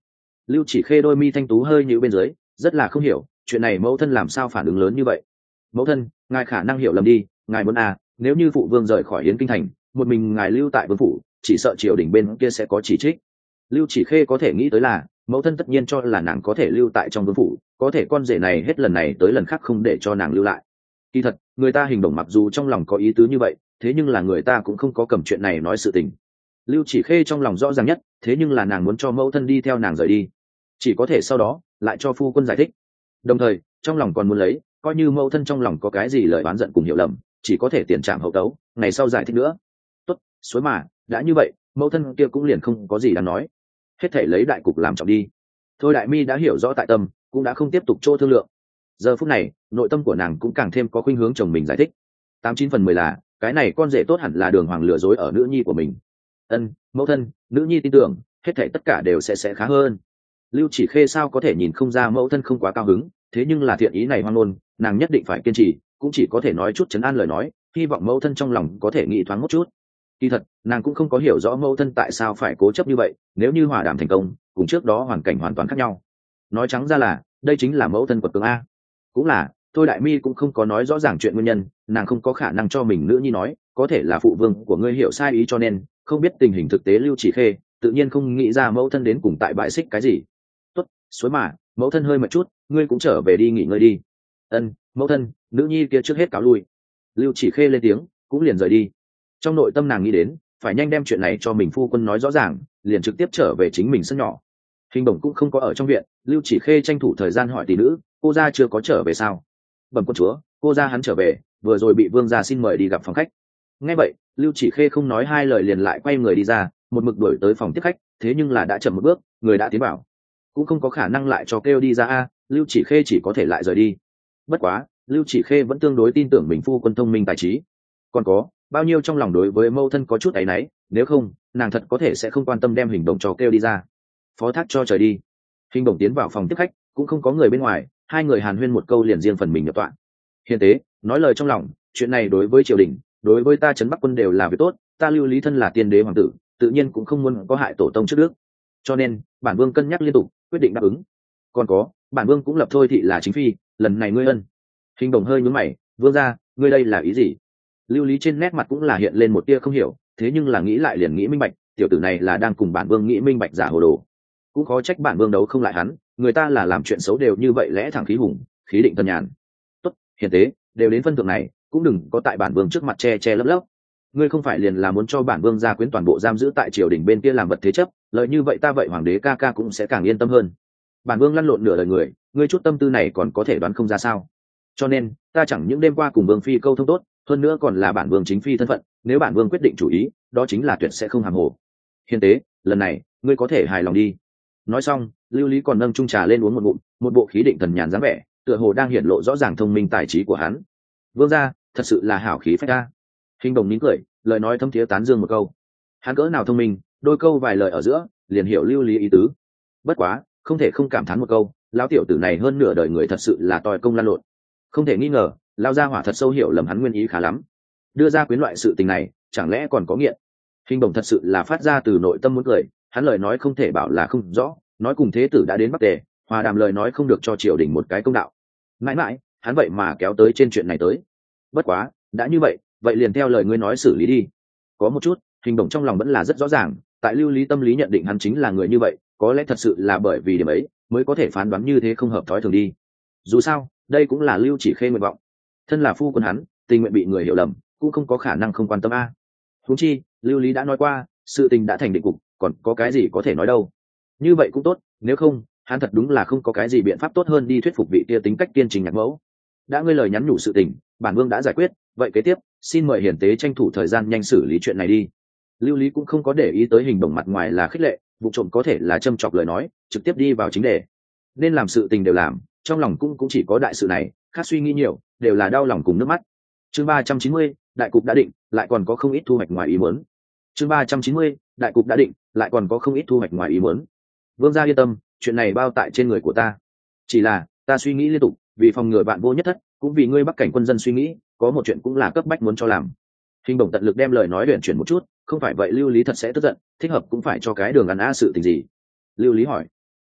Lưu Chỉ Khê đôi mi thanh tú hơi nhíu bên dưới, rất là không hiểu chuyện này mẫu thân làm sao phản ứng lớn như vậy. Mẫu thân, ngài khả năng hiểu lầm đi, ngài muốn à, nếu như phụ vương rời khỏi Yến Kinh thành, một mình ngài lưu tại vương phủ, chỉ sợ triều đình bên kia sẽ có chỉ trích. Lưu Chỉ Khê có thể nghĩ tới là mẫu thân tất nhiên cho là nàng có thể lưu tại trong vương phủ, có thể con rể này hết lần này tới lần khác không để cho nàng lưu lại. Kỳ thật người ta Hình Đồng mặc dù trong lòng có ý tứ như vậy, thế nhưng là người ta cũng không có cầm chuyện này nói sự tình. Lưu Chỉ Khê trong lòng rõ ràng nhất, thế nhưng là nàng muốn cho mẫu thân đi theo nàng rời đi, chỉ có thể sau đó lại cho phu quân giải thích, đồng thời trong lòng còn muốn lấy coi như mẫu thân trong lòng có cái gì lời oán giận cùng hiểu lầm, chỉ có thể tiền trảm hậu tấu, ngày sau giải thích nữa. Tốt, suối mà đã như vậy, mẫu thân kia cũng liền không có gì đáng nói, hết thể lấy đại cục làm trọng đi. Thôi Đại Mi đã hiểu rõ tại tâm, cũng đã không tiếp tục chỗ thương lượng. Giờ phút này nội tâm của nàng cũng càng thêm có khuynh hướng chồng mình giải thích. Tám chín phần mười là cái này con rể tốt hẳn là Đường Hoàng lừa dối ở nữ nhi của mình. Ân, mẫu thân, nữ nhi tin tưởng hết thể tất cả đều sẽ sẽ khá hơn. Lưu Chỉ Khê sao có thể nhìn không ra mẫu thân không quá cao hứng, thế nhưng là thiện ý này hoang ngôn, nàng nhất định phải kiên trì, cũng chỉ có thể nói chút trấn an lời nói, hy vọng mẫu thân trong lòng có thể nghĩ thoáng một chút. Kỳ thật nàng cũng không có hiểu rõ mẫu thân tại sao phải cố chấp như vậy, nếu như hòa đàm thành công cùng trước đó hoàn cảnh hoàn toàn khác nhau, nói trắng ra là đây chính là mẫu thân quật cường a. Cũng là Thôi Đại Mi cũng không có nói rõ ràng chuyện nguyên nhân, nàng không có khả năng cho mình nữ nhi nói, có thể là phụ vương của ngươi hiểu sai ý cho nên không biết tình hình thực tế. Lưu Chỉ Khê tự nhiên không nghĩ ra mẫu thân đến cùng tại bại xích cái gì. Tốt, suối mà mẫu thân hơi mệt chút, ngươi cũng trở về đi nghỉ ngơi đi. Ân, mẫu thân, nữ nhi kia trước hết cáo lui. Lưu Chỉ Khê lên tiếng cũng liền rời đi. Trong nội tâm nàng nghĩ đến phải nhanh đem chuyện này cho mình phu quân nói rõ ràng, liền trực tiếp trở về chính mình sân nhỏ. Hình Đồng cũng không có ở trong viện, Lưu Chỉ Khê tranh thủ thời gian hỏi tỷ nữ, cô gia chưa có trở về sao? Bẩm quân chúa, cô gia hắn trở về, vừa rồi bị vương gia xin mời đi gặp phòng khách. Nghe vậy Lưu Chỉ Khê không nói hai lời liền lại quay người đi ra, một mực đuổi tới phòng tiếp khách, thế nhưng là đã chậm một bước, người đã tiến vào, cũng không có khả năng lại cho kêu đi ra a. Lưu Chỉ Khê chỉ có thể lại rời đi. Bất quá Lưu Chỉ Khê vẫn tương đối tin tưởng mình phu quân thông minh tài trí, còn có bao nhiêu trong lòng đối với mâu thân có chút áy náy, nếu không nàng thật có thể sẽ không quan tâm đem Hình Đồng cho kêu đi ra, phó thác cho trời đi. Hình Đồng tiến vào phòng tiếp khách, cũng không có người bên ngoài, hai người hàn huyên một câu liền riêng phần mình nhập tọa. Hiền tế nói lời trong lòng, chuyện này đối với triều đình, đối với ta Trấn Bắc quân đều là việc tốt, ta Lưu Lý thân là tiên đế hoàng tử, tự nhiên cũng không muốn có hại tổ tông trước đức, cho nên bản vương cân nhắc liên tục, quyết định đáp ứng. Còn có, bản vương cũng lập Thôi thị là chính phi, lần này ngươi ân. Hình Đồng hơi nhướng mày, vương gia, ngươi đây là ý gì? Lưu Lý trên nét mặt cũng là hiện lên một tia không hiểu, thế nhưng là nghĩ lại liền nghĩ minh bạch, tiểu tử này là đang cùng bản vương nghĩ minh bạch giả hồ đồ. Cũng khó trách bản vương đấu không lại hắn, người ta là làm chuyện xấu đều như vậy lẽ thẳng khí hùng, khí định tân nhàn. Tốt, hiền tế, đều đến phân thượng này, cũng đừng có tại bản vương trước mặt che che lấp lấp. Ngươi không phải liền là muốn cho bản vương gia quyến toàn bộ giam giữ tại triều đình bên kia làm vật thế chấp, lợi như vậy ta vậy hoàng đế ca ca cũng sẽ càng yên tâm hơn. Bản vương lăn lộn nửa đời người, ngươi chút tâm tư này còn có thể đoán không ra sao? Cho nên ta chẳng những đêm qua cùng vương phi câu thông tốt, hơn nữa còn là bản vương chính phi thân phận, nếu bản vương quyết định chủ ý, đó chính là tuyệt sẽ không hàm hồ. Hiền tế, lần này ngươi có thể hài lòng đi. Nói xong Lưu Lý còn nâng chung trà lên uống một ngụm, một bộ khí định thần nhàn dáng vẻ, tựa hồ đang hiển lộ rõ ràng thông minh tài trí của hắn. Vương gia thật sự là hảo khí phách ta. Hình Đồng nín cười, lời nói thâm thiế tán dương một câu. Hắn cỡ nào thông minh, đôi câu vài lời ở giữa liền hiểu Lưu Lý ý tứ. Bất quá không thể không cảm thán một câu, lão tiểu tử này hơn nửa đời người thật sự là toi công lan lộn. Không thể nghi ngờ lao gia hỏa thật sâu hiểu lầm hắn nguyên ý khá lắm, đưa ra quyến loại sự tình này chẳng lẽ còn có nghiện. Hình Đồng thật sự là phát ra từ nội tâm muốn cười, hắn lời nói không thể bảo là không rõ, nói cùng thế tử đã đến Bắc Tề, hòa đàm lời nói không được cho triều đình một cái công đạo, mãi mãi hắn vậy mà kéo tới trên chuyện này tới. Bất quá đã như vậy vậy liền theo lời ngươi nói xử lý đi. Có một chút Hình Đồng trong lòng vẫn là rất rõ ràng, tại Lưu Lý tâm lý nhận định hắn chính là người như vậy, có lẽ thật sự là bởi vì điểm ấy mới có thể phán đoán như thế không hợp thói thường đi. Dù sao đây cũng là Lưu Chỉ Khê nguyện vọng, thân là phu quân hắn tình nguyện bị người hiểu lầm cũng không có khả năng không quan tâm a. Huống chi Lưu Lý đã nói qua sự tình đã thành định cục, còn có cái gì có thể nói đâu. Như vậy cũng tốt, nếu không hắn thật đúng là không có cái gì biện pháp tốt hơn đi thuyết phục vị tia tính cách kiên trình nhạc mẫu. Đã ngươi lời nhắn nhủ sự tình bản vương đã giải quyết, vậy kế tiếp xin mời hiển tế tranh thủ thời gian nhanh xử lý chuyện này đi. Lưu Lý cũng không có để ý tới Hình Đồng mặt ngoài là khích lệ, vụ trộm có thể là châm chọc lời nói, trực tiếp đi vào chính đề. Nên làm sự tình đều làm, trong lòng cũng cũng chỉ có đại sự này, khác suy nghĩ nhiều đều là đau lòng cùng nước mắt. Chương ba trăm chín mươi, đại cục đã định, lại còn có không ít thu hoạch ngoài ý muốn. Chương ba trăm chín mươi, đại cục đã định, lại còn có không ít thu hoạch ngoài ý muốn. Vương gia yên tâm, chuyện này bao tại trên người của ta. Chỉ là ta suy nghĩ liên tục, vì phòng ngừa bạn vô nhất thất, cũng vì ngươi Bắc cảnh quân dân suy nghĩ, có một chuyện cũng là cấp bách muốn cho làm. Hình Đồng tận lực đem lời nói luyện chuyển một chút, không phải vậy Lưu Lý thật sẽ tức giận, thích hợp cũng phải cho cái đường ăn a sự tình gì. Lưu Lý hỏi.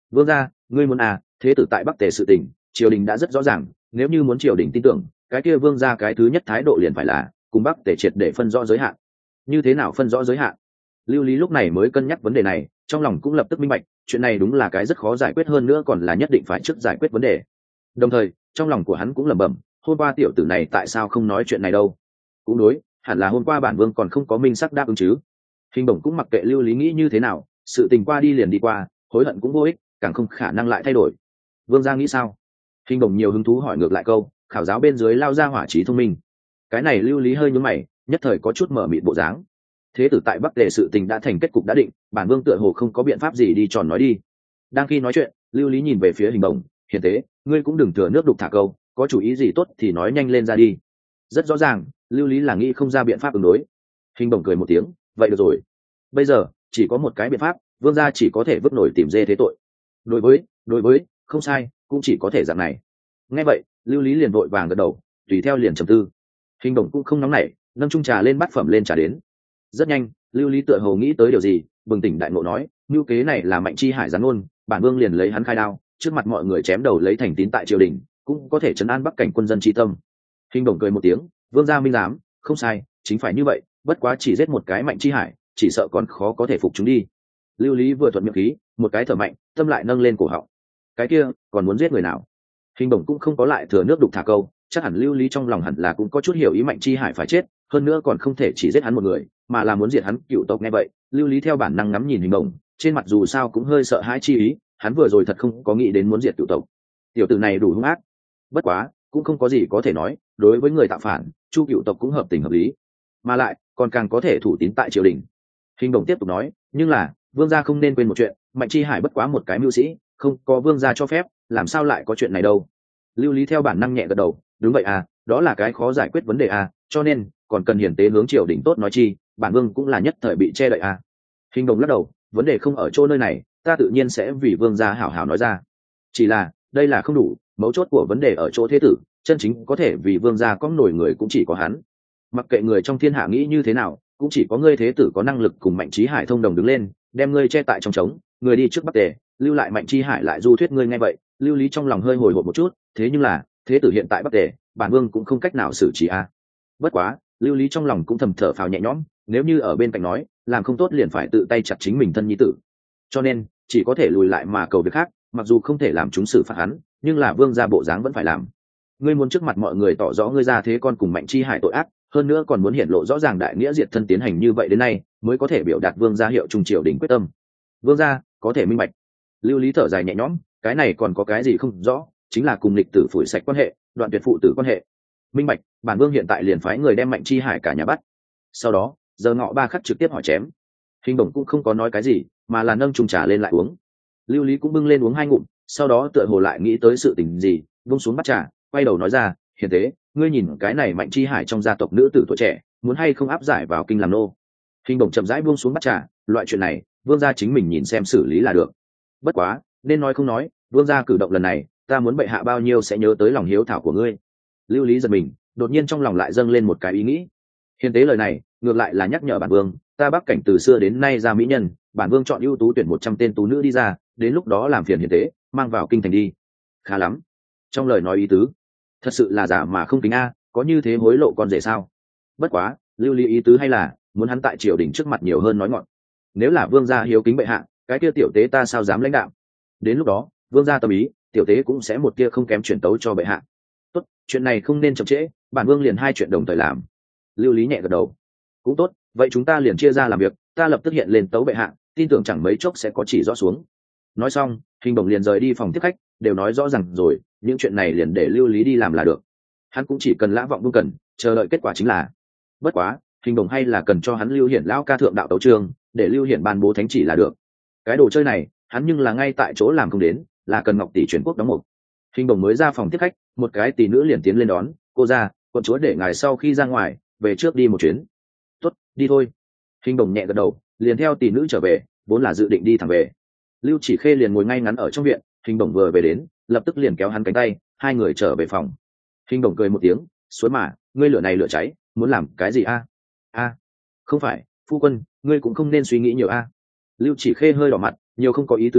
Vương gia, ngươi muốn à, thế tử tại Bắc Tề sự tình, triều đình đã rất rõ ràng, nếu như muốn triều đình tin tưởng, cái kia vương gia cái thứ nhất thái độ liền phải là cùng Bắc Tề triệt để phân rõ giới hạn. Như thế nào phân rõ giới hạn? Lưu Lý lúc này mới cân nhắc vấn đề này, trong lòng cũng lập tức minh bạch, chuyện này đúng là cái rất khó giải quyết, hơn nữa còn là nhất định phải trước giải quyết vấn đề. Đồng thời, trong lòng của hắn cũng lẩm bẩm, hôm qua tiểu tử này tại sao không nói chuyện này đâu? Cũng đối, hẳn là hôm qua bản vương còn không có minh sắc đáp ứng chứ. Hình Bổng cũng mặc kệ Lưu Lý nghĩ như thế nào, sự tình qua đi liền đi qua, hối hận cũng vô ích, càng không khả năng lại thay đổi. Vương gia nghĩ sao? Hình Bổng nhiều hứng thú hỏi ngược lại câu, khảo giáo bên dưới lao ra hỏa trí thông minh. Cái này Lưu Lý hơi nhướng mày, nhất thời có chút mở mịt bộ dáng. Thế tử tại Bắc Tề sự tình đã thành kết cục đã định, bản vương tựa hồ không có biện pháp gì đi tròn nói đi. Đang khi nói chuyện, Lưu Lý nhìn về phía Hình Bổng, hiền tế, ngươi cũng đừng thừa nước đục thả câu, có chủ ý gì tốt thì nói nhanh lên ra đi. Rất rõ ràng, Lưu Lý là nghĩ không ra biện pháp ứng đối. Hình Bổng cười một tiếng, vậy được rồi. Bây giờ chỉ có một cái biện pháp, vương gia chỉ có thể vứt nổi tìm dê thế tội. Đối với, đối với, không sai, cũng chỉ có thể dạng này. Nghe vậy, Lưu Lý liền vội vàng gật đầu, tùy theo liền trầm tư. Hình Bổng cũng không nóng nảy, nâng chung trà lên bát phẩm lên trà đến. Rất nhanh, Lưu Lý tựa hồ nghĩ tới điều gì, bừng tỉnh đại ngộ nói, mưu kế này là Mạnh Chi Hải gián ngôn, bản vương liền lấy hắn khai đao, trước mặt mọi người chém đầu lấy thành tín tại triều đình, cũng có thể trấn an Bắc cảnh quân dân tri tâm. Hình Bổng cười một tiếng, vương gia minh giám, không sai, chính phải như vậy, bất quá chỉ giết một cái Mạnh Chi Hải, chỉ sợ còn khó có thể phục chúng đi. Lưu Lý vừa thuận miệng khí, một cái thở mạnh, tâm lại nâng lên cổ họng. Cái kia, còn muốn giết người nào? Hình Bổng cũng không có lại thừa nước đục thả câu, chắc hẳn Lưu Lý trong lòng hẳn là cũng có chút hiểu ý Mạnh Chi Hải phải chết, hơn nữa còn không thể chỉ giết hắn một người, mà là muốn diệt hắn cựu tộc. Nghe vậy, Lưu Lý theo bản năng ngắm nhìn Hình Bổng, trên mặt dù sao cũng hơi sợ hãi chi ý, hắn vừa rồi thật không có nghĩ đến muốn diệt cựu tộc. Tiểu tử này đủ hung ác. Bất quá, cũng không có gì có thể nói, đối với người tạo phản, Chu cựu tộc cũng hợp tình hợp lý, mà lại còn càng có thể thủ tín tại triều đình. Hình Bổng tiếp tục nói, nhưng là vương gia không nên quên một chuyện, Mạnh Chi Hải bất quá một cái mưu sĩ, không có vương gia cho phép, làm sao lại có chuyện này đâu? Lưu Lý theo bản năng nhẹ gật đầu, đúng vậy à, đó là cái khó giải quyết vấn đề à, cho nên còn cần hiển tế hướng triều đình tốt nói chi, bản vương cũng là nhất thời bị che đậy à. Hình Bổng lắc đầu, vấn đề không ở chỗ nơi này, ta tự nhiên sẽ vì vương gia hảo hảo nói ra. Chỉ là đây là không đủ, mấu chốt của vấn đề ở chỗ thế tử, chân chính có thể vì vương gia có nổi người cũng chỉ có hắn. Mặc kệ người trong thiên hạ nghĩ như thế nào, cũng chỉ có ngươi thế tử có năng lực cùng Mạnh Chí Hải thông đồng đứng lên, đem ngươi che tại trong trống, người đi trước Bắc Tề, lưu lại Mạnh Chi Hải lại du thuyết ngươi. Nghe vậy, Lưu Lý trong lòng hơi hồi hộp một chút, thế nhưng là thế tử hiện tại Bắc Tề, bản vương cũng không cách nào xử trí a. À. Bất quá, Lưu Lý trong lòng cũng thầm thở phào nhẹ nhõm, nếu như ở bên cạnh nói, làm không tốt liền phải tự tay chặt chính mình thân nhi tử, cho nên chỉ có thể lùi lại mà cầu việc khác, mặc dù không thể làm chúng xử phạt hắn, nhưng là vương gia bộ dáng vẫn phải làm. Ngươi muốn trước mặt mọi người tỏ rõ ngươi ra thế con cùng Mạnh Chi Hải tội ác, hơn nữa còn muốn hiển lộ rõ ràng đại nghĩa diệt thân, tiến hành như vậy đến nay mới có thể biểu đạt vương gia hiệu trung triều đình quyết tâm. Vương gia có thể minh bạch. Lưu Lý thở dài nhẹ nhõm, cái này còn có cái gì không rõ, chính là cùng lịch tử phủi sạch quan hệ, đoạn tuyệt phụ tử quan hệ. Minh bạch, bản vương hiện tại liền phái người đem Mạnh Chi Hải cả nhà bắt, sau đó giờ ngọ ba khắc trực tiếp hỏi chém. Hình Bổng cũng không có nói cái gì, mà là nâng chung trà lên lại uống. Lưu Lý cũng bưng lên uống hai ngụm, sau đó tựa hồ lại nghĩ tới sự tình gì, buông xuống bát trà, quay đầu nói ra, hiền tế, ngươi nhìn cái này Mạnh Chi Hải trong gia tộc nữ tử tuổi trẻ, muốn hay không áp giải vào kinh làm nô? Hình Bổng chậm rãi buông xuống bát trà, loại chuyện này vương gia chính mình nhìn xem xử lý là được. Bất quá nên nói không nói, vương gia cử động lần này, ta muốn bệ hạ bao nhiêu sẽ nhớ tới lòng hiếu thảo của ngươi. Lưu Lý giật mình, đột nhiên trong lòng lại dâng lên một cái ý nghĩ. Hiền tế lời này ngược lại là nhắc nhở bản vương, ta Bắc cảnh từ xưa đến nay ra mỹ nhân, bản vương chọn ưu tú tuyển một trăm tên tú nữ đi ra, đến lúc đó làm phiền hiền tế mang vào kinh thành đi. Khá lắm. Trong lời nói ý tứ, thật sự là giả mà không kính a, có như thế hối lộ con rể sao? Bất quá, Lưu Lý ý tứ hay là muốn hắn tại triều đình trước mặt nhiều hơn nói ngọn. Nếu là vương gia hiếu kính bệ hạ, cái kia tiểu tế ta sao dám lãnh đạo? Đến lúc đó, vương gia tâm ý, tiểu tế cũng sẽ một kia không kém chuyển tấu cho bệ hạ. Tốt, chuyện này không nên chậm trễ, bản vương liền hai chuyện đồng thời làm. Lưu Lý nhẹ gật đầu. Cũng tốt, vậy chúng ta liền chia ra làm việc, ta lập tức hiện lên tấu bệ hạ, tin tưởng chẳng mấy chốc sẽ có chỉ rõ xuống. Nói xong, Hình Bổng liền rời đi phòng tiếp khách, đều nói rõ ràng rồi, những chuyện này liền để Lưu Lý đi làm là được. Hắn cũng chỉ cần lã vọng buông cần, chờ đợi kết quả chính là. Bất quá, Hình Bổng hay là cần cho hắn Lưu Hiển lão ca thượng đạo tấu chương, để Lưu Hiển ban bố thánh chỉ là được. Cái đồ chơi này, hắn nhưng là ngay tại chỗ làm không đến, là cần Ngọc tỷ chuyển quốc đóng một. Hình Bổng mới ra phòng tiếp khách, một cái tỷ nữ liền tiến lên đón, cô ra, quận chúa để ngài sau khi ra ngoài, về trước đi một chuyến. Tốt, đi thôi. Hình Bổng nhẹ gật đầu, liền theo tỷ nữ trở về, vốn là dự định đi thẳng về. Lưu Chỉ Khê liền ngồi ngay ngắn ở trong viện, Hình Bổng vừa về đến, lập tức liền kéo hắn cánh tay, hai người trở về phòng. Hình Bổng cười một tiếng, suối mà, ngươi lửa này lửa cháy, muốn làm cái gì a? A, không phải, phu quân, ngươi cũng không nên suy nghĩ nhiều a. Lưu Chỉ Khê hơi đỏ mặt, nhiều không có ý tứ a,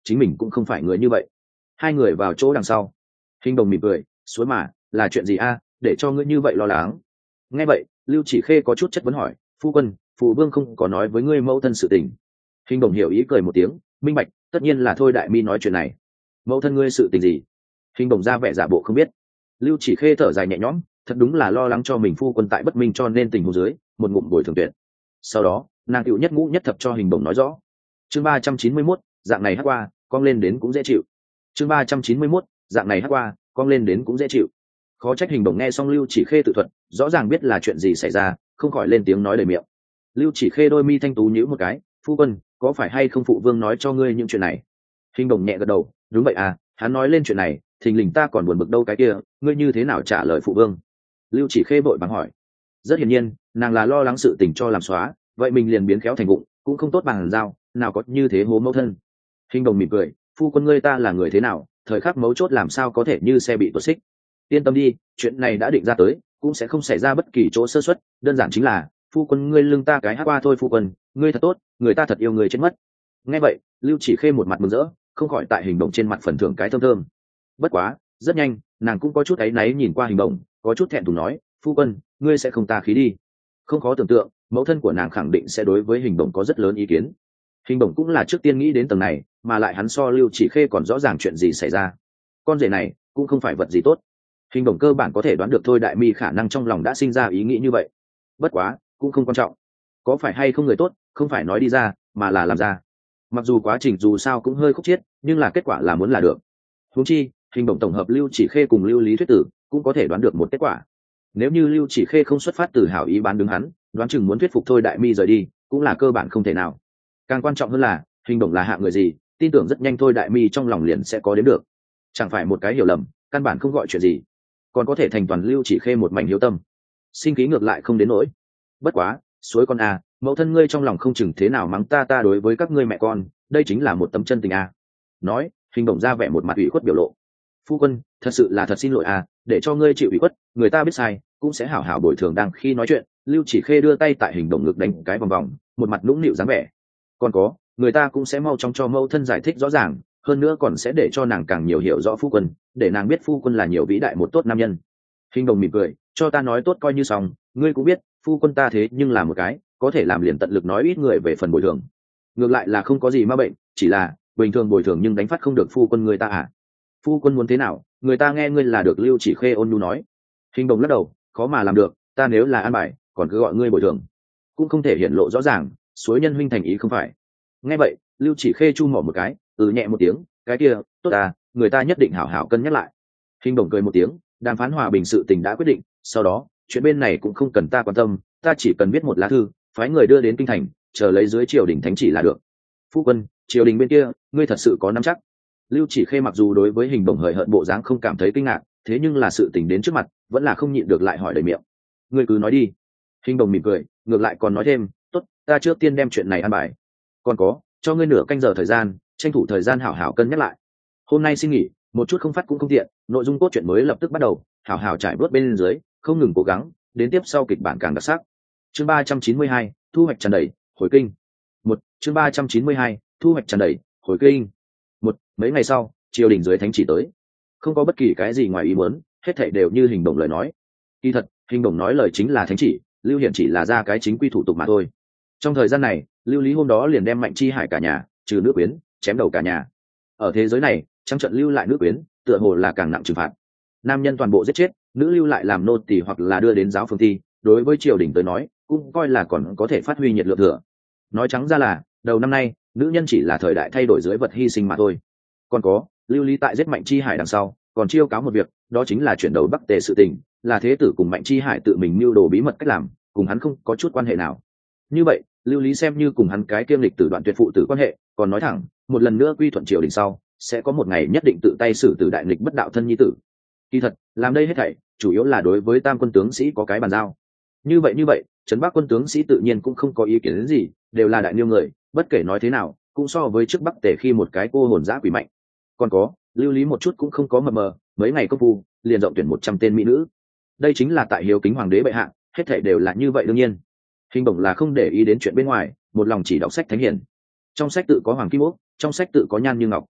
chính mình cũng không phải người như vậy. Hai người vào chỗ đằng sau, hình đồng mỉm cười, suối mà là chuyện gì a, để cho ngươi như vậy lo lắng. Nghe vậy Lưu Chỉ Khê có chút chất vấn hỏi, phu quân, phụ vương không có nói với ngươi mẫu thân sự tình? Hình đồng hiểu ý cười một tiếng, minh bạch, tất nhiên là thôi đại mi nói chuyện này. Mẫu thân ngươi sự tình gì? Hình đồng ra vẻ giả bộ không biết. Lưu Chỉ Khê thở dài nhẹ nhõm, thật đúng là lo lắng cho mình phu quân tại bất minh cho nên tình huống dưới một ngụm bồi thường tuyệt. Sau đó nàng cựu nhất ngũ nhất thập cho hình đồng nói rõ. Chương ba trăm chín mươi mốt, dạng này hát qua cong lên đến cũng dễ chịu. Chương ba trăm chín mươi mốt, dạng này hát qua cong lên đến cũng dễ chịu. Khó trách hình đồng nghe xong Lưu Chỉ Khê tự thuật, rõ ràng biết là chuyện gì xảy ra, không khỏi lên tiếng nói đầy miệng. Lưu Chỉ Khê đôi mi thanh tú nhíu một cái, phu quân, có phải hay không phụ vương nói cho ngươi những chuyện này? Hình đồng nhẹ gật đầu, đúng vậy à, hắn nói lên chuyện này, thình lình ta còn buồn bực đâu cái kia, ngươi như thế nào trả lời phụ vương? Lưu Chỉ Khê vội vàng hỏi. Rất hiển nhiên nàng là lo lắng sự tình cho làm xóa, vậy mình liền biến khéo thành vụng, cũng không tốt bằng giao, nào có như thế hố mẫu thân. Hình đồng mỉm cười, phu quân ngươi ta là người thế nào, thời khắc mấu chốt làm sao có thể như xe bị tuột xích. Yên tâm đi, chuyện này đã định ra tới, cũng sẽ không xảy ra bất kỳ chỗ sơ suất, đơn giản chính là phu quân ngươi lưng ta cái hát qua thôi. Phu quân ngươi thật tốt, người ta thật yêu người chết mất. Nghe vậy Lưu Chỉ Khê một mặt mừng rỡ, không khỏi tại hình đồng trên mặt phần thưởng cái thơm thơm. Bất quá rất nhanh nàng cũng có chút áy náy nhìn qua hình đồng, có chút thẹn thùng nói, phu quân ngươi sẽ không ta khí đi. Không khó tưởng tượng mẫu thân của nàng khẳng định sẽ đối với hình đồng có rất lớn ý kiến. Hình đồng cũng là trước tiên nghĩ đến tầng này, mà lại hắn so Lưu Chỉ Khê còn rõ ràng chuyện gì xảy ra. Con rể này cũng không phải vật gì tốt. Hình đồng cơ bản có thể đoán được thôi đại mi khả năng trong lòng đã sinh ra ý nghĩ như vậy. Bất quá cũng không quan trọng, có phải hay không người tốt không phải nói đi ra mà là làm ra. Mặc dù quá trình dù sao cũng hơi khúc chiết, nhưng là kết quả là muốn là được. Huống chi hình đồng tổng hợp Lưu Chỉ Khê cùng Lưu Lý thuyết tử cũng có thể đoán được một kết quả. Nếu như Lưu Chỉ Khê không xuất phát từ hảo ý bán đứng hắn, đoán chừng muốn thuyết phục thôi đại mi rời đi cũng là cơ bản không thể nào. Càng quan trọng hơn là hình đồng là hạng người gì, tin tưởng rất nhanh thôi đại mi trong lòng liền sẽ có đến được. Chẳng phải một cái hiểu lầm, căn bản không gọi chuyện gì, còn có thể thành toàn Lưu Chỉ Khê một mảnh hiếu tâm, sinh khí ngược lại không đến nỗi. Bất quá suối con a, mẫu thân ngươi trong lòng không chừng thế nào mắng ta ta đối với các ngươi mẹ con, đây chính là một tấm chân tình a. Nói hình đồng ra vẻ một mặt ủy khuất biểu lộ, phu quân thật sự là thật xin lỗi a, để cho ngươi chịu ủy khuất, người ta biết sai cũng sẽ hảo hảo bồi thường. Đang khi nói chuyện Lưu Chỉ Khê đưa tay tại hình đồng ngực đánh cái vòng vòng, một mặt nũng nịu dáng vẻ. Còn có người ta cũng sẽ mau chóng cho mẫu thân giải thích rõ ràng, hơn nữa còn sẽ để cho nàng càng nhiều hiểu rõ phu quân, để nàng biết phu quân là nhiều vĩ đại một tốt nam nhân. Hình đồng mỉm cười, cho ta nói tốt coi như xong, ngươi cũng biết phu quân ta thế nhưng là một cái có thể làm liền tận lực nói ít người về phần bồi thường, ngược lại là không có gì ma bệnh, chỉ là bình thường bồi thường nhưng đánh phát không được phu quân người ta à. Phu quân muốn thế nào người ta nghe ngươi là được. Lưu Chỉ Khê ôn nhu nói. Hình đồng lắc đầu, khó mà làm được, ta nếu là an bài còn cứ gọi ngươi bồi thường, cũng không thể hiện lộ rõ ràng, suối nhân huynh thành ý không phải. Nghe vậy Lưu Chỉ Khê chu mỏ một cái, ừ nhẹ một tiếng, cái kia tốt à, người ta nhất định hảo hảo cân nhắc lại. Hình đồng cười một tiếng, đàm phán hòa bình sự tình đã quyết định, sau đó chuyện bên này cũng không cần ta quan tâm, ta chỉ cần viết một lá thư phái người đưa đến kinh thành, chờ lấy dưới triều đình thánh chỉ là được. Phu quân triều đình bên kia ngươi thật sự có nắm chắc? Lưu Chỉ Khê mặc dù đối với hình đồng hời hợt bộ dáng không cảm thấy kinh ngạc, thế nhưng là sự tình đến trước mặt vẫn là không nhịn được lại hỏi đầy miệng. Ngươi cứ nói đi. Hình đồng mỉm cười, ngược lại còn nói thêm, tốt, ta trước tiên đem chuyện này an bài, còn có cho ngươi nửa canh giờ thời gian, tranh thủ thời gian hảo hảo cân nhắc lại. Hôm nay xin nghỉ một chút không phát cũng không tiện, nội dung cốt truyện mới lập tức bắt đầu, hảo hảo trải bớt bên dưới, không ngừng cố gắng, đến tiếp sau kịch bản càng đặc sắc. Chương ba trăm chín mươi hai, thu hoạch tràn đầy, hồi kinh. Một, chương ba trăm chín mươi hai, thu hoạch tràn đầy, hồi kinh. Một, mấy ngày sau, triều đình dưới thánh chỉ tới, không có bất kỳ cái gì ngoài ý muốn, hết thảy đều như hình đồng lời nói. Kỳ thật, hình đồng nói lời chính là thánh chỉ, Lưu Hiển chỉ là ra cái chính quy thủ tục mà thôi. Trong thời gian này, Lưu Lý hôm đó liền đem Mạnh Chi Hải cả nhà, trừ nữ quyến, chém đầu cả nhà. Ở thế giới này, trắng trận lưu lại nữ quyến, tựa hồ là càng nặng trừng phạt. Nam nhân toàn bộ giết chết, nữ lưu lại làm nô tỳ hoặc là đưa đến giáo phương thi, đối với triều đình tới nói, cũng coi là còn có thể phát huy nhiệt lượng thừa. Nói trắng ra là, đầu năm nay, nữ nhân chỉ là thời đại thay đổi dưới vật hy sinh mà thôi. Còn có, Lưu Lý tại giết Mạnh Chi Hải đằng sau, còn chiêu cáo một việc, đó chính là chuyển đầu Bắc Tề sự tình, là thế tử cùng Mạnh Chi Hải tự mình mưu đồ bí mật cách làm, cùng hắn không có chút quan hệ nào. Như vậy, Lưu Lý xem như cùng hắn cái kiêm lịch tử đoạn tuyệt phụ tử quan hệ, còn nói thẳng, một lần nữa quy thuận triều đình sau, sẽ có một ngày nhất định tự tay xử tử đại nghịch bất đạo thân nhi tử. Kỳ thật, làm đây hết thảy, chủ yếu là đối với tam quân tướng sĩ có cái bàn giao. Như vậy như vậy, trấn Bắc quân tướng sĩ tự nhiên cũng không có ý kiến đến gì, đều là đại niêu người, bất kể nói thế nào, cũng so với trước Bắc Tề khi một cái cô hồn dã quỷ mạnh. Còn có, Lưu Lý một chút cũng không có mờ mờ, mấy ngày công phu, liền rộng tuyển một trăm tên mỹ nữ. Đây chính là tại hiếu kính hoàng đế bệ hạ, hết thảy đều là như vậy đương nhiên. Hình đồng là không để ý đến chuyện bên ngoài, một lòng chỉ đọc sách thánh hiền. Trong sách tự có Hoàng Kim Ốc, trong sách tự có Nhan Như Ngọc.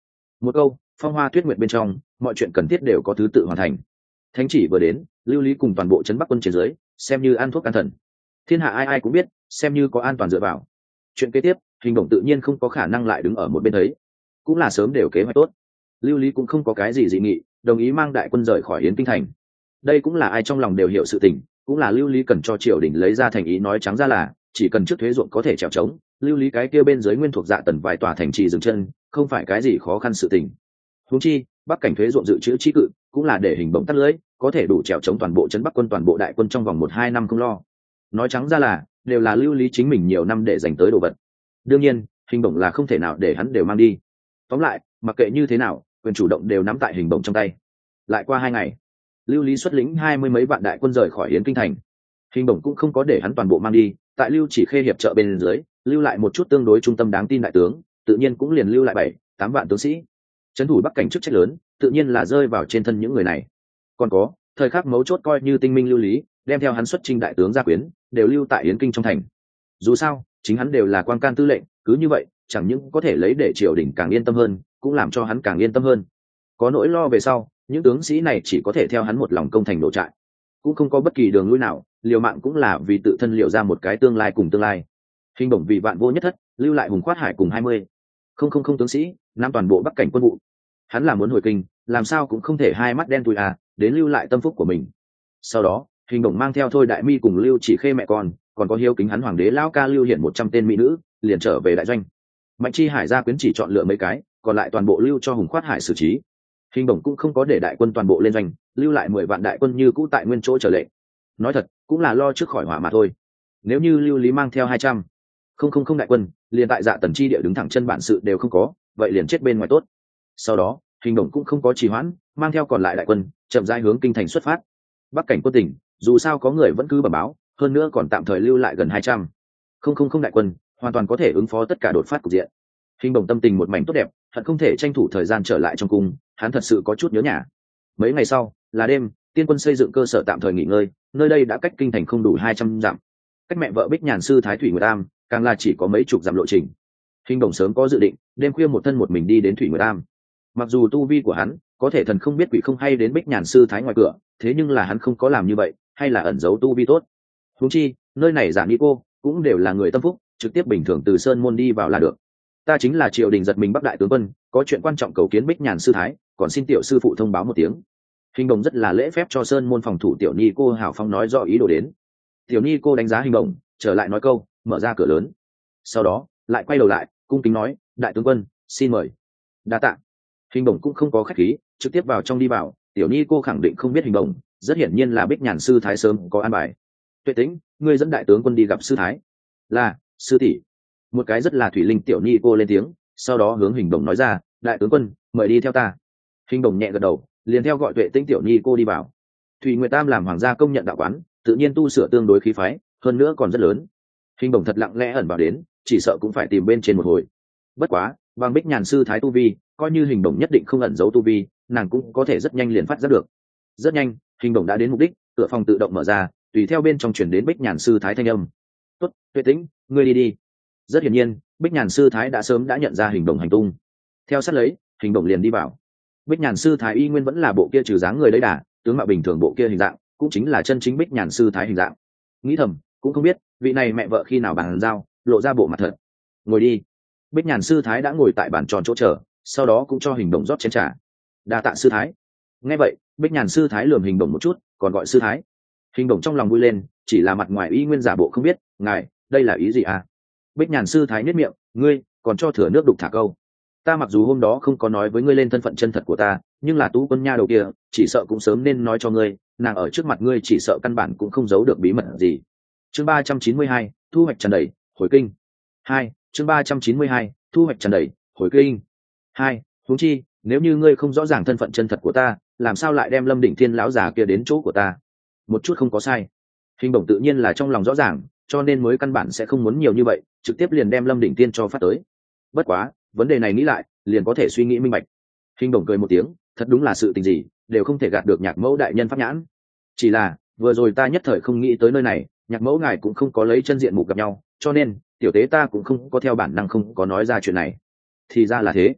một câu phong hoa tuyết nguyệt bên trong mọi chuyện cần thiết đều có thứ tự hoàn thành. Thánh chỉ vừa đến, lưu lý cùng toàn bộ trấn bắc quân trên dưới xem như ăn thuốc an thần. Thiên hạ ai ai cũng biết, xem như có an toàn dựa vào. Chuyện kế tiếp, Hình Bổng tự nhiên không có khả năng lại đứng ở một bên thấy, cũng là sớm đều kế hoạch tốt. Lưu lý cũng không có cái gì dị nghị, đồng ý mang đại quân rời khỏi Yến Kinh thành. Đây cũng là ai trong lòng đều hiểu sự tình, cũng là lưu lý cần cho triều đình lấy ra thành ý, nói trắng ra là chỉ cần trước thuế ruộng có thể trèo trống, lưu lý cái kia bên dưới nguyên thuộc Dạ Tần vài tòa thành trì dừng chân, không phải cái gì khó khăn sự tình. Huống chi bắc cảnh thuế ruộng dự trữ trí cự, cũng là để Hình Bổng tắt lưới, có thể đủ trèo chống toàn bộ trấn bắc quân toàn bộ đại quân trong vòng một hai năm không lo. Nói trắng ra là đều là lưu lý chính mình nhiều năm để dành tới đồ vật. Đương nhiên Hình Bổng là không thể nào để hắn đều mang đi. Tóm lại mặc kệ như thế nào, quyền chủ động đều nắm tại Hình Bổng trong tay. Lại qua hai ngày, lưu lý xuất lĩnh hai mươi mấy vạn đại quân rời khỏi Yến Kinh thành. Hình Bổng cũng không có để hắn toàn bộ mang đi, tại lưu chỉ khê hiệp trợ bên dưới lưu lại một chút tương đối trung tâm đáng tin đại tướng, tự nhiên cũng liền lưu lại bảy tám vạn tướng sĩ. Trấn thủ bắc cảnh chức trách lớn tự nhiên là rơi vào trên thân những người này. Còn có thời khắc mấu chốt coi như tinh minh lưu lý đem theo hắn xuất chinh đại tướng gia quyến đều lưu tại Yến Kinh trong thành. Dù sao chính hắn đều là quan can tư lệnh, cứ như vậy chẳng những có thể lấy để triều đình càng yên tâm hơn, cũng làm cho hắn càng yên tâm hơn. Có nỗi lo về sau, những tướng sĩ này chỉ có thể theo hắn một lòng công thành đổ trại, cũng không có bất kỳ đường lui nào, liều mạng cũng là vì tự thân liệu ra một cái tương lai cùng tương lai. Hình Bổng vì vạn vô nhất thất lưu lại hùng khoát hải cùng hai mươi không không không tướng sĩ nắm toàn bộ bắc cảnh quân vụ. Hắn là muốn hồi kinh, làm sao cũng không thể hai mắt đen thui à, đến lưu lại tâm phúc của mình. Sau đó Hình Bổng mang theo Thôi Đại Mi cùng Lưu Chỉ Khê mẹ con, còn có hiếu kính hắn hoàng đế lão ca Lưu Hiển một trăm tên mỹ nữ, liền trở về đại doanh. Mạnh Chi Hải gia quyến chỉ chọn lựa mấy cái, còn lại toàn bộ lưu cho Hùng Khoát Hải xử trí. Hình Bổng cũng không có để đại quân toàn bộ lên doanh, lưu lại mười vạn đại quân như cũ tại nguyên chỗ chờ lệnh. Nói thật, cũng là lo trước khỏi hỏa mà thôi. Nếu như Lưu Lý mang theo hai trăm không không không đại quân, liền tại Dạ Tần chi địa đứng thẳng chân bản sự đều không có, vậy liền chết bên ngoài tốt. Sau đó Hình Bổng cũng không có trì hoãn, mang theo còn lại đại quân chậm rãi hướng kinh thành xuất phát. Bắc cảnh quân tỉnh dù sao có người vẫn cứ bẩm báo, hơn nữa còn tạm thời lưu lại gần hai trăm không không không đại quân, hoàn toàn có thể ứng phó tất cả đột phát cục diện. Hình Bổng tâm tình một mảnh tốt đẹp, hận không thể tranh thủ thời gian trở lại trong cung, hắn thật sự có chút nhớ nhà. Mấy ngày sau là đêm, tiên quân xây dựng cơ sở tạm thời nghỉ ngơi, nơi đây đã cách kinh thành không đủ hai trăm dặm, cách mẹ vợ Bích Nhàn sư Thái Thủy Nguyệt Am càng là chỉ có mấy chục dặm lộ trình. Hình Bổng sớm có dự định, đêm khuya một thân một mình đi đến Thủy Nguyệt Am. Mặc dù tu vi của hắn có thể thần không biết quỷ không hay đến Bích Nhàn sư Thái ngoài cửa, thế nhưng là hắn không có làm như vậy, hay là ẩn giấu tu vi tốt. Huống chi nơi này giả ni cô cũng đều là người tâm phúc, trực tiếp bình thường từ sơn môn đi vào là được. Ta chính là triều đình giật mình Bắc đại tướng quân, có chuyện quan trọng cầu kiến Bích Nhàn sư Thái, còn xin tiểu sư phụ thông báo một tiếng. Hình Bổng rất là lễ phép cho sơn môn phòng thủ tiểu ni cô hào phong nói rõ ý đồ đến. Tiểu ni cô đánh giá Hình Bổng, trở lại nói câu, mở ra cửa lớn. Sau đó lại quay đầu lại cung kính nói, đại tướng quân xin mời. Đa tạ. Hình Bổng cũng không có khách khí, trực tiếp vào trong đi vào. Tiểu ni cô khẳng định không biết Hình Bổng, rất hiển nhiên là Bích Nhàn sư Thái sớm có an bài. Tuệ Tĩnh, ngươi dẫn đại tướng quân đi gặp sư Thái. Là sư tỷ. Một cái rất là thủy linh tiểu ni cô lên tiếng, sau đó hướng Hình Bổng nói ra, đại tướng quân mời đi theo ta. Hình Bổng nhẹ gật đầu, liền theo gọi Tuệ Tĩnh tiểu ni cô đi vào. Thủy Nguyệt Tam làm hoàng gia công nhận đạo quán, tự nhiên tu sửa tương đối khí phái, hơn nữa còn rất lớn. Hình Bổng thật lặng lẽ ẩn vào đến, chỉ sợ cũng phải tìm bên trên một hồi. Bất quá bằng Bích Nhàn sư Thái tu vi, coi như Hình Bổng nhất định không ẩn giấu tu vi, nàng cũng có thể rất nhanh liền phát giác được. Rất nhanh Hình Bổng đã đến mục đích, cửa phòng tự động mở ra, tùy theo bên trong chuyển đến Bích Nhàn sư Thái thanh âm. Tốt, Tuệ Tĩnh, ngươi đi đi. Rất hiển nhiên Bích Nhàn sư Thái đã sớm đã nhận ra Hình Bổng hành tung. Theo sát lấy Hình Bổng liền đi vào. Bích Nhàn sư Thái y nguyên vẫn là bộ kia trừ dáng người đấy đà, tướng mạo bình thường bộ kia hình dạng, cũng chính là chân chính Bích Nhàn sư Thái hình dạng. Nghĩ thầm cũng không biết vị này mẹ vợ khi nào bàn giao lộ ra bộ mặt thật. Ngồi đi. Bích Nhàn sư Thái đã ngồi tại bàn tròn chỗ chờ, sau đó cũng cho Hình Bổng rót chén trà. Đa tạ sư Thái. Nghe vậy Bích Nhàn sư Thái lườm Hình Bổng một chút, còn gọi sư Thái. Hình Bổng trong lòng vui lên, chỉ là mặt ngoài y nguyên giả bộ không biết, ngài đây là ý gì à? Bích Nhàn sư Thái nhếch miệng, ngươi còn cho thừa nước đục thả câu. Ta mặc dù hôm đó không có nói với ngươi lên thân phận chân thật của ta, nhưng là Tú Quân nha đầu kia chỉ sợ cũng sớm nên nói cho ngươi, nàng ở trước mặt ngươi chỉ sợ căn bản cũng không giấu được bí mật gì. Chương ba trăm chín mươi hai, thu hoạch tràn đầy, hồi kinh. Hai, chương ba trăm chín mươi hai, thu hoạch tràn đầy, hồi kinh. Hai, huống chi nếu như ngươi không rõ ràng thân phận chân thật của ta, làm sao lại đem Lâm Đỉnh Thiên lão già kia đến chỗ của ta? Một chút không có sai. Hình Bổng tự nhiên là trong lòng rõ ràng, cho nên mới căn bản sẽ không muốn nhiều như vậy, trực tiếp liền đem Lâm Đỉnh Thiên cho phát tới. Bất quá vấn đề này nghĩ lại liền có thể suy nghĩ minh bạch. Hình Bổng cười một tiếng, thật đúng là sự tình gì đều không thể gạt được Nhạc Mẫu đại nhân pháp nhãn. Chỉ là vừa rồi ta nhất thời không nghĩ tới nơi này, Nhạc Mẫu ngài cũng không có lấy chân diện mục gặp nhau, cho nên tiểu tế ta cũng không có theo bản năng không có nói ra chuyện này. Thì ra là thế.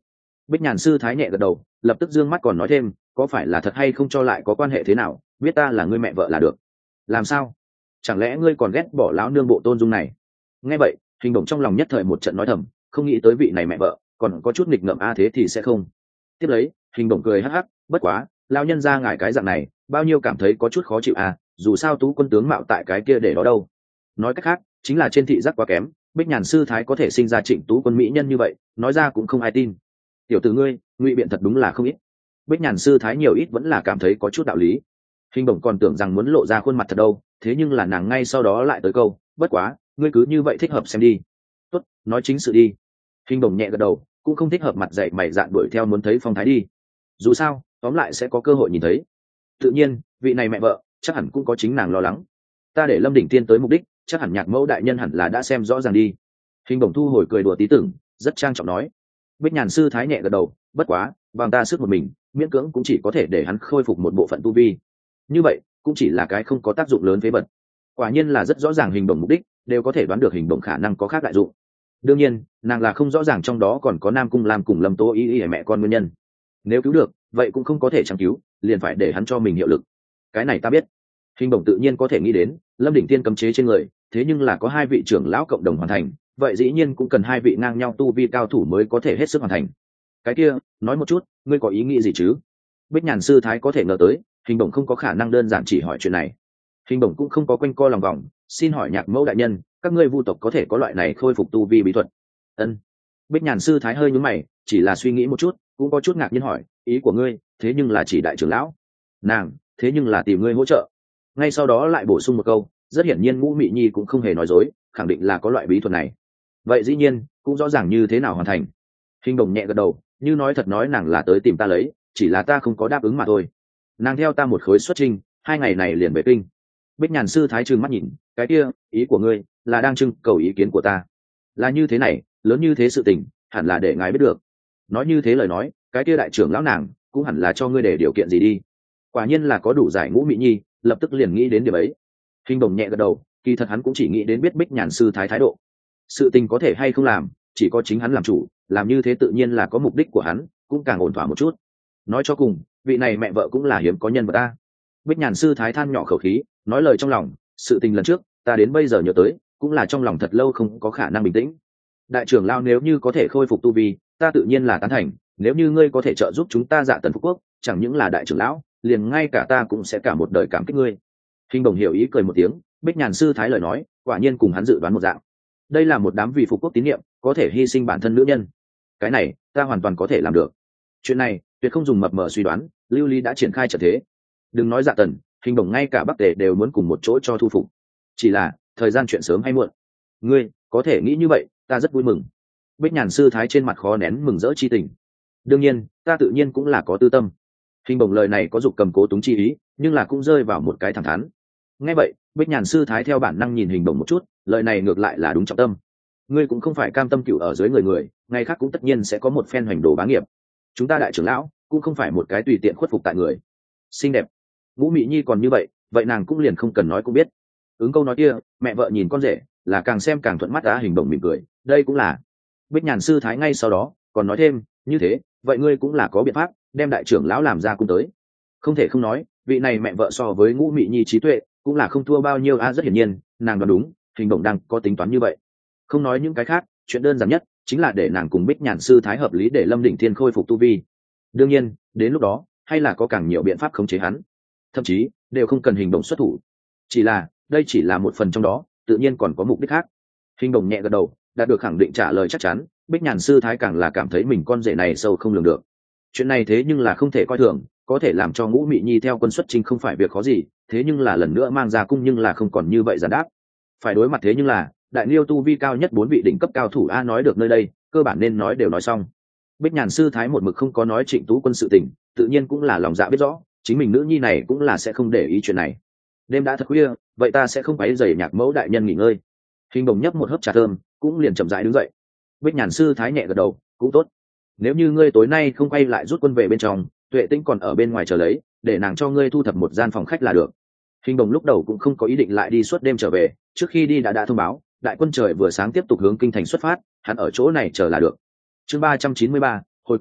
Bích Nhàn sư thái nhẹ gật đầu, lập tức dương mắt còn nói thêm, có phải là thật hay không cho lại có quan hệ thế nào, biết ta là ngươi mẹ vợ là được. Làm sao? Chẳng lẽ ngươi còn ghét bỏ lão nương bộ tôn dung này? Nghe vậy, Hình Đồng trong lòng nhất thời một trận nói thầm, không nghĩ tới vị này mẹ vợ còn có chút nghịch ngợm a, thế thì sẽ không. Tiếp lấy, Hình Đồng cười hắc hắc, bất quá, lão nhân ra ngài cái dạng này, bao nhiêu cảm thấy có chút khó chịu à, dù sao Tú quân tướng mạo tại cái kia để đó đâu. Nói cách khác, chính là trên thị giác quá kém, Bích Nhàn sư thái có thể sinh ra Trịnh Tú quân mỹ nhân như vậy, nói ra cũng không ai tin. Tiểu tử ngươi, ngụy biện thật đúng là không ít. Bích Nhàn sư thái nhiều ít vẫn là cảm thấy có chút đạo lý. Hình Đồng còn tưởng rằng muốn lộ ra khuôn mặt thật đâu, thế nhưng là nàng ngay sau đó lại tới câu, bất quá, ngươi cứ như vậy thích hợp xem đi. Tốt, nói chính sự đi. Hình Đồng nhẹ gật đầu, cũng không thích hợp mặt dạy mày dạn đuổi theo muốn thấy phong thái đi. Dù sao, tóm lại sẽ có cơ hội nhìn thấy. Tự nhiên, vị này mẹ vợ, chắc hẳn cũng có chính nàng lo lắng. Ta để Lâm Đỉnh Tiên tới mục đích, chắc hẳn Nhạc Mẫu đại nhân hẳn là đã xem rõ ràng đi. Hình Đồng thu hồi cười đùa tí tưởng, rất trang trọng nói. Bích Nhàn sư thái nhẹ gật đầu, bất quá, bằng ta sức một mình, miễn cưỡng cũng chỉ có thể để hắn khôi phục một bộ phận tu vi. Như vậy, cũng chỉ là cái không có tác dụng lớn phế vật. Quả nhiên là rất rõ ràng Hình Đồng mục đích, đều có thể đoán được Hình Đồng khả năng có khác đại dụng. Đương nhiên, nàng là không rõ ràng trong đó còn có Nam Cung Lam cùng Lâm Tố Y Y mẹ con nguyên nhân. Nếu cứu được, vậy cũng không có thể chẳng cứu, liền phải để hắn cho mình hiệu lực. Cái này ta biết. Hình Đồng tự nhiên có thể nghĩ đến, Lâm Đỉnh Tiên cấm chế trên người, thế nhưng là có hai vị trưởng lão cộng đồng hoàn thành, vậy dĩ nhiên cũng cần hai vị ngang nhau tu vi cao thủ mới có thể hết sức hoàn thành. Cái kia, nói một chút, ngươi có ý nghĩ gì chứ? Bích Nhàn sư thái có thể ngờ tới, Hình Đồng không có khả năng đơn giản chỉ hỏi chuyện này. Hình Đồng cũng không có quanh co lòng vòng, xin hỏi Nhạc Mẫu đại nhân, các ngươi vu tộc có thể có loại này khôi phục tu vi bí thuật? Ân. Bích Nhàn sư thái hơi nhướng mày, chỉ là suy nghĩ một chút, cũng có chút ngạc nhiên hỏi, ý của ngươi, thế nhưng là chỉ đại trưởng lão? Nàng, thế nhưng là tìm ngươi hỗ trợ. Ngay sau đó lại bổ sung một câu, rất hiển nhiên Ngũ Mị Nhi cũng không hề nói dối, khẳng định là có loại bí thuật này. Vậy dĩ nhiên, cũng rõ ràng như thế nào hoàn thành. Hình Đồng nhẹ gật đầu, như nói thật nói nàng là tới tìm ta lấy, chỉ là ta không có đáp ứng mà thôi. Nàng theo ta một khối xuất trình, hai ngày này liền về kinh. Bích Nhàn sư thái trừng mắt nhìn, cái kia, ý của ngươi là đang trưng cầu ý kiến của ta? Là như thế này, lớn như thế sự tình, hẳn là để ngài biết được. Nói như thế lời nói, cái kia đại trưởng lão nàng cũng hẳn là cho ngươi để điều kiện gì đi. Quả nhiên là có đủ giải Ngũ Mị Nhi, lập tức liền nghĩ đến điểm ấy. Hình Đồng nhẹ gật đầu, kỳ thật hắn cũng chỉ nghĩ đến biết Bích Nhàn sư thái thái độ. Sự tình có thể hay không làm, chỉ có chính hắn làm chủ, làm như thế tự nhiên là có mục đích của hắn, cũng càng ổn thỏa một chút. Nói cho cùng, vị này mẹ vợ cũng là hiếm có nhân vật ta. Bích Nhàn sư thái than nhỏ khẩu khí, nói lời trong lòng, sự tình lần trước, ta đến bây giờ nhớ tới, cũng là trong lòng thật lâu không có khả năng bình tĩnh. Đại trưởng lão nếu như có thể khôi phục tu vi, ta tự nhiên là tán thành, nếu như ngươi có thể trợ giúp chúng ta Dạ Tần Phúc Quốc, chẳng những là đại trưởng lão, liền ngay cả ta cũng sẽ cả một đời cảm kích ngươi. Hình Đồng hiểu ý cười một tiếng, Bích Nhàn sư thái lời nói, quả nhiên cùng hắn dự đoán một dạng. Đây là một đám vì Phục Quốc tín nhiệm, có thể hy sinh bản thân nữ nhân. Cái này, ta hoàn toàn có thể làm được. Chuyện này, tuyệt không dùng mập mờ suy đoán, Lưu Ly đã triển khai trận thế. Đừng nói Dạ Tần, Hình Đồng ngay cả Bắc Tề đều muốn cùng một chỗ cho thu phục. Chỉ là, thời gian chuyện sớm hay muộn. Ngươi, có thể nghĩ như vậy, ta rất vui mừng. Bích Nhàn sư thái trên mặt khó nén mừng rỡ chi tình. Đương nhiên, ta tự nhiên cũng là có tư tâm. Hình Đồng lời này có dục cầm cố túng chi ý, nhưng là cũng rơi vào một cái thẳng thắn. Nghe vậy, Bích Nhàn sư thái theo bản năng nhìn Hình Đồng một chút, lời này ngược lại là đúng trọng tâm. Ngươi cũng không phải cam tâm cựu ở dưới người người, ngày khác cũng tất nhiên sẽ có một phen hoành đồ bá nghiệp. Chúng ta đại trưởng lão cũng không phải một cái tùy tiện khuất phục tại người. Xinh đẹp, Ngũ Mị Nhi còn như vậy, vậy nàng cũng liền không cần nói cũng biết. Ứng câu nói kia, mẹ vợ nhìn con rể, là càng xem càng thuận mắt á. Hình Đồng mỉm cười, đây cũng là. Bích Nhàn sư thái ngay sau đó còn nói thêm, như thế, vậy ngươi cũng là có biện pháp đem đại trưởng lão làm ra cung tới. Không thể không nói, vị này mẹ vợ so với Ngũ Mị Nhi trí tuệ cũng là không thua bao nhiêu a. Rất hiển nhiên, nàng đoán đúng, Hình Đồng đang có tính toán như vậy. Không nói những cái khác, chuyện đơn giản nhất chính là để nàng cùng Bích Nhàn sư thái hợp lý để Lâm Đỉnh Thiên khôi phục tu vi. Đương nhiên, đến lúc đó, hay là có càng nhiều biện pháp khống chế hắn, thậm chí đều không cần Hình Đồng xuất thủ. Chỉ là, đây chỉ là một phần trong đó, tự nhiên còn có mục đích khác. Hình Đồng nhẹ gật đầu, đạt được khẳng định trả lời chắc chắn. Bích Nhàn sư thái càng là cảm thấy mình con rể này sâu không lường được. Chuyện này thế nhưng là không thể coi thường, có thể làm cho Ngũ Mị Nhi theo quân xuất chinh không phải việc khó gì, thế nhưng là lần nữa mang ra cung nhưng là không còn như vậy giản đáp. Phải đối mặt thế nhưng là đại liêu tu vi cao nhất bốn vị đỉnh cấp cao thủ a. Nói được nơi đây, cơ bản nên nói đều nói xong. Bích Nhàn sư thái một mực không có nói Trịnh Tú quân sự tình, tự nhiên cũng là lòng dạ biết rõ, chính mình nữ nhi này cũng là sẽ không để ý chuyện này. Đêm đã thật khuya, vậy ta sẽ không quấy rầy Nhạc Mẫu đại nhân nghỉ ngơi. Hình Đồng nhấp một hớp trà thơm, cũng liền chậm rãi đứng dậy. Bích Nhàn sư thái nhẹ gật đầu, cũng tốt. Nếu như ngươi tối nay không quay lại rút quân về bên trong, Tuệ Tĩnh còn ở bên ngoài chờ lấy, để nàng cho ngươi thu thập một gian phòng khách là được. Hình Đồng lúc đầu cũng không có ý định lại đi suốt đêm trở về, trước khi đi đã đã thông báo, đại quân trời vừa sáng tiếp tục hướng kinh thành xuất phát, hắn ở chỗ này chờ là được. Chương ba trăm chín mươi ba, hồi cung,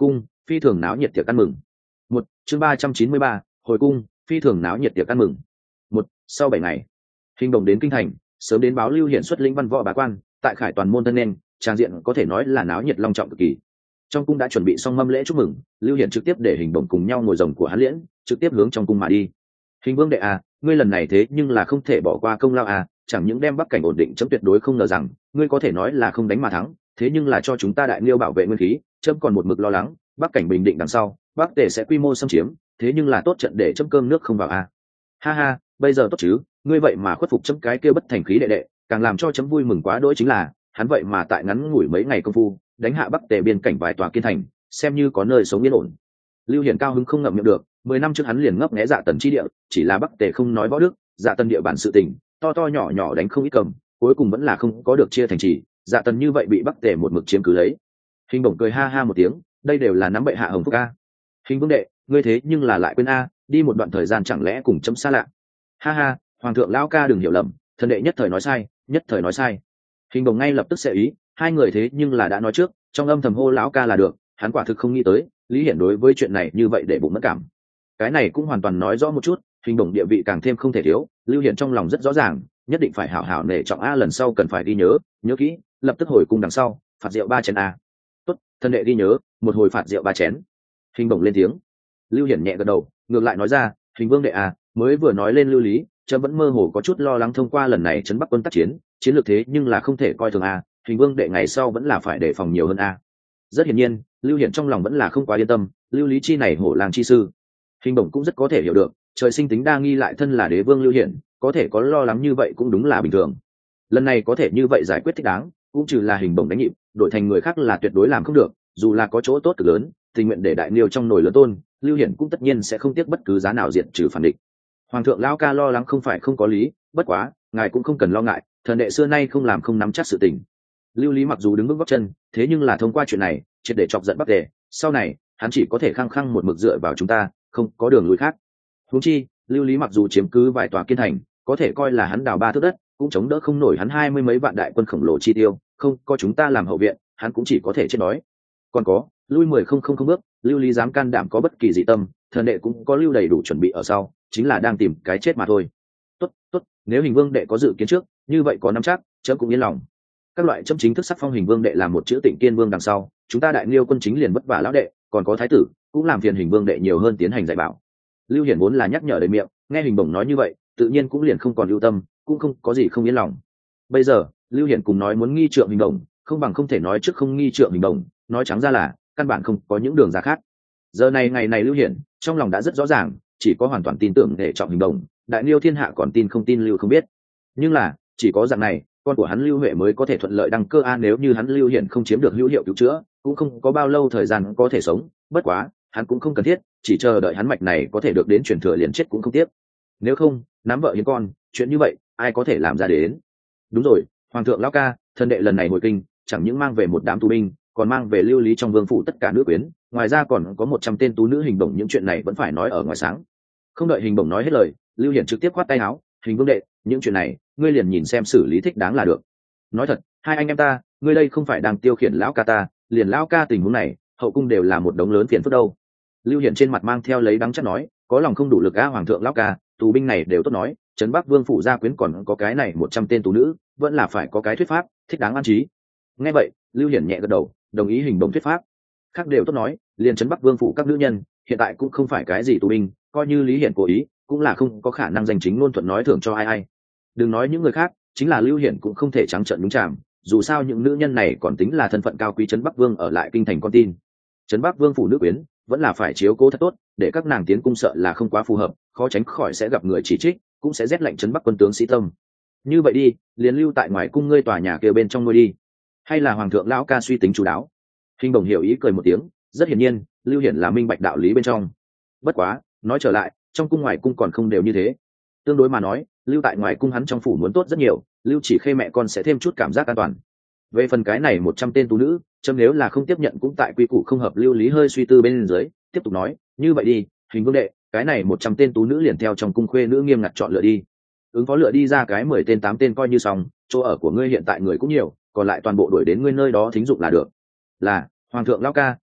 phi thường náo nhiệt tiệc ăn mừng. Một chương ba trăm chín mươi ba, hồi cung, phi thường náo nhiệt tiệc ăn mừng. Một sau bảy ngày, Hình Đồng đến kinh thành, sớm đến báo Lưu Hiển xuất lĩnh văn võ bá quan, tại Khải Toàn môn thân nên, trang diện có thể nói là náo nhiệt long trọng cực kỳ. Trong cung đã chuẩn bị xong mâm lễ chúc mừng, Lưu Hiển trực tiếp để Hình Đồng cùng nhau ngồi rồng của hắn liễn, trực tiếp hướng trong cung mà đi. Hình Vương đệ à, ngươi lần này thế nhưng là không thể bỏ qua công lao à, chẳng những đem Bắc cảnh ổn định chấm tuyệt đối không ngờ rằng, ngươi có thể nói là không đánh mà thắng, thế nhưng là cho chúng ta Đại Liêu bảo vệ nguyên khí, chấm còn một mực lo lắng, Bắc cảnh bình định đằng sau, Bắc Tề sẽ quy mô xâm chiếm, thế nhưng là tốt trận để chấm cơm nước không vào à. Ha ha, bây giờ tốt chứ, ngươi vậy mà khuất phục chấm cái kia bất thành khí đệ đệ, càng làm cho chấm vui mừng quá đỗi chính là, hắn vậy mà tại ngắn ngủi mấy ngày công phu, đánh hạ Bắc Tề biên cảnh vài tòa kiên thành, xem như có nơi sống yên ổn. Lưu Hiển cao hứng không ngậm miệng được, mười năm trước hắn liền ngấp nghé Dạ Tần chi địa, chỉ là Bắc Tề không nói võ đức, Dạ Tần địa bản sự tình, to to nhỏ nhỏ đánh không ít cầm, cuối cùng vẫn là không có được chia thành trì, Dạ Tần như vậy bị Bắc Tề một mực chiếm cứ lấy. Hình Bổng cười ha ha một tiếng, đây đều là nắm bệ hạ hồng phúc a. Hình Vương đệ, ngươi thế nhưng là lại quên a, đi một đoạn thời gian chẳng lẽ cùng chấm xa lạ. Ha ha, hoàng thượng lão ca đừng hiểu lầm, thần đệ nhất thời nói sai, nhất thời nói sai. Hình Bổng ngay lập tức sẽ ý, hai người thế nhưng là đã nói trước, trong âm thầm hô lão ca là được, hắn quả thực không nghĩ tới, Lý Hiển đối với chuyện này như vậy để bụng mất cảm. Cái này cũng hoàn toàn nói rõ một chút, Hình Bổng địa vị càng thêm không thể thiếu, Lưu Hiển trong lòng rất rõ ràng, nhất định phải hảo hảo nể trọng a, lần sau cần phải ghi nhớ, nhớ kỹ, lập tức hồi cung đằng sau, phạt rượu ba chén a. Tốt, thần đệ ghi nhớ, một hồi phạt rượu ba chén. Hình Bổng lên tiếng. Lưu Hiển nhẹ gật đầu, ngược lại nói ra, Hình Vương đệ a, mới vừa nói lên lưu lý, chấm vẫn mơ hồ có chút lo lắng thông qua lần này trấn Bắc quân tác chiến, chiến lược thế nhưng là không thể coi thường a, Hình Vương đệ ngày sau vẫn là phải đề phòng nhiều hơn a. Rất hiển nhiên, Lưu Hiển trong lòng vẫn là không quá yên tâm, lưu lý chi này hổ làng chi sư. Hình Bổng cũng rất có thể hiểu được, trời sinh tính đa nghi lại thân là đế vương Lưu Hiển, có thể có lo lắng như vậy cũng đúng là bình thường. Lần này có thể như vậy giải quyết thích đáng, cũng trừ là Hình Bổng đánh nhịp, đổi thành người khác là tuyệt đối làm không được, dù là có chỗ tốt cực lớn, tình nguyện để đại liêu trong nồi lớn tôn, Lưu Hiển cũng tất nhiên sẽ không tiếc bất cứ giá nào diệt trừ phản địch. Hoàng thượng lão ca lo lắng không phải không có lý, bất quá, ngài cũng không cần lo ngại, thần đệ xưa nay không làm không nắm chắc sự tình. Lưu Lý mặc dù đứng bước gót chân, thế nhưng là thông qua chuyện này, triệt để chọc giận Bắc Tề, sau này, hắn chỉ có thể khăng khăng một mực dựa vào chúng ta, không có đường lùi khác. Huống chi, Lưu Lý mặc dù chiếm cứ vài tòa kiên thành, có thể coi là hắn đào ba thước đất, cũng chống đỡ không nổi hắn hai mươi mấy vạn đại quân khổng lồ chi tiêu, không có chúng ta làm hậu viện, hắn cũng chỉ có thể chết đói. Còn có, lui mười không không không bước, Lưu Lý dám can đảm có bất kỳ dị tâm, thần đệ cũng có lưu đầy đủ chuẩn bị ở sau, chính là đang tìm cái chết mà thôi. Tốt, tốt, nếu Hình Vương đệ có dự kiến trước, như vậy có nắm chắc, chấm cũng yên lòng. Các loại chấm chính thức sắc phong Hình Vương đệ làm một chữ Tịnh Kiên Vương đằng sau, chúng ta Đại Liêu quân chính liền vất vả lão đệ, còn có thái tử, cũng làm phiền Hình Vương đệ nhiều hơn tiến hành dạy bảo. Lưu Hiển vốn là nhắc nhở đầy miệng, nghe Hình Bổng nói như vậy, tự nhiên cũng liền không còn lưu tâm, cũng không có gì không yên lòng. Bây giờ, Lưu Hiển cùng nói muốn nghi trượng Hình Bổng, không bằng không thể nói trước không nghi trượng Hình Bổng, nói trắng ra là căn bản không có những đường ra khác. Giờ này ngày này Lưu Hiển trong lòng đã rất rõ ràng, chỉ có hoàn toàn tin tưởng để trọng Hình Bổng, Đại Liêu thiên hạ còn tin không tin Lưu không biết. Nhưng là, chỉ có dạng này, con của hắn Lưu Huệ mới có thể thuận lợi đăng cơ a, nếu như hắn Lưu Hiển không chiếm được hữu hiệu cứu chữa, cũng không có bao lâu thời gian có thể sống, bất quá, hắn cũng không cần thiết, chỉ chờ đợi hắn mạch này có thể được đến truyền thừa liền chết cũng không tiếc. Nếu không, nắm vợ hiến con, chuyện như vậy, ai có thể làm ra đến. Đúng rồi, hoàng thượng lão ca, thần đệ lần này hồi kinh, chẳng những mang về một đám tù binh, còn mang về Lưu Lý trong vương phủ tất cả nữ quyến, ngoài ra còn có một trăm tên tú nữ Hình Bổng, những chuyện này vẫn phải nói ở ngoài sáng. Không đợi Hình Bổng nói hết lời, Lưu Hiển trực tiếp khoát tay áo, Hình Vương đệ, những chuyện này, ngươi liền nhìn xem xử lý thích đáng là được. Nói thật, hai anh em ta, ngươi đây không phải đang tiêu khiển lão ca ta, liền lão ca tình huống này, hậu cung đều là một đống lớn phiền phức đâu. Lưu Hiển trên mặt mang theo lấy đắng chắc nói, có lòng không đủ lực a, hoàng thượng lão ca, tù binh này đều tốt nói, trấn Bắc vương phủ gia quyến còn có cái này một trăm tên tú nữ, vẫn là phải có cái thuyết pháp thích đáng an trí. Nghe vậy, Lưu Hiển nhẹ gật đầu, đồng ý Hình Bổng thuyết pháp. Khác đều tốt nói, liền trấn Bắc vương phủ các nữ nhân, hiện tại cũng không phải cái gì tù binh, coi như Lý Hiển cố ý, cũng là không có khả năng danh chính ngôn thuận nói thưởng cho ai ai. Đừng nói những người khác, chính là Lưu Hiển cũng không thể trắng trợn nhúng chàm, dù sao những nữ nhân này còn tính là thân phận cao quý trấn Bắc vương ở lại kinh thành con tin. Trấn Bắc vương phủ nữ quyến vẫn là phải chiếu cố thật tốt, để các nàng tiến cung sợ là không quá phù hợp, khó tránh khỏi sẽ gặp người chỉ trích, cũng sẽ rét lạnh trấn Bắc quân tướng sĩ tâm. Như vậy đi, liền lưu tại ngoài cung ngươi tòa nhà kia bên trong ngôi đi. Hay là hoàng thượng lão ca suy tính chú đáo. Hình Bổng hiểu ý cười một tiếng, rất hiển nhiên, Lưu Hiển là minh bạch đạo lý bên trong. Bất quá, nói trở lại, trong cung ngoài cung còn không đều như thế. Tương đối mà nói, lưu tại ngoài cung hắn trong phủ muốn tốt rất nhiều, Lưu Chỉ Khê mẹ con sẽ thêm chút cảm giác an toàn. Về phần cái này một trăm tên tú nữ, chấm nếu là không tiếp nhận cũng tại quy củ không hợp. Lưu Lý hơi suy tư bên dưới, tiếp tục nói, như vậy đi, Hình Vương đệ, cái này một trăm tên tú nữ liền theo trong cung khuê nữ nghiêm ngặt chọn lựa đi. Ứng phó lựa đi ra cái mười tên tám tên coi như xong, chỗ ở của ngươi hiện tại người cũng nhiều, còn lại toàn bộ đuổi đến ngươi nơi đó thính dụng là được. Là, hoàng thượng lão ca,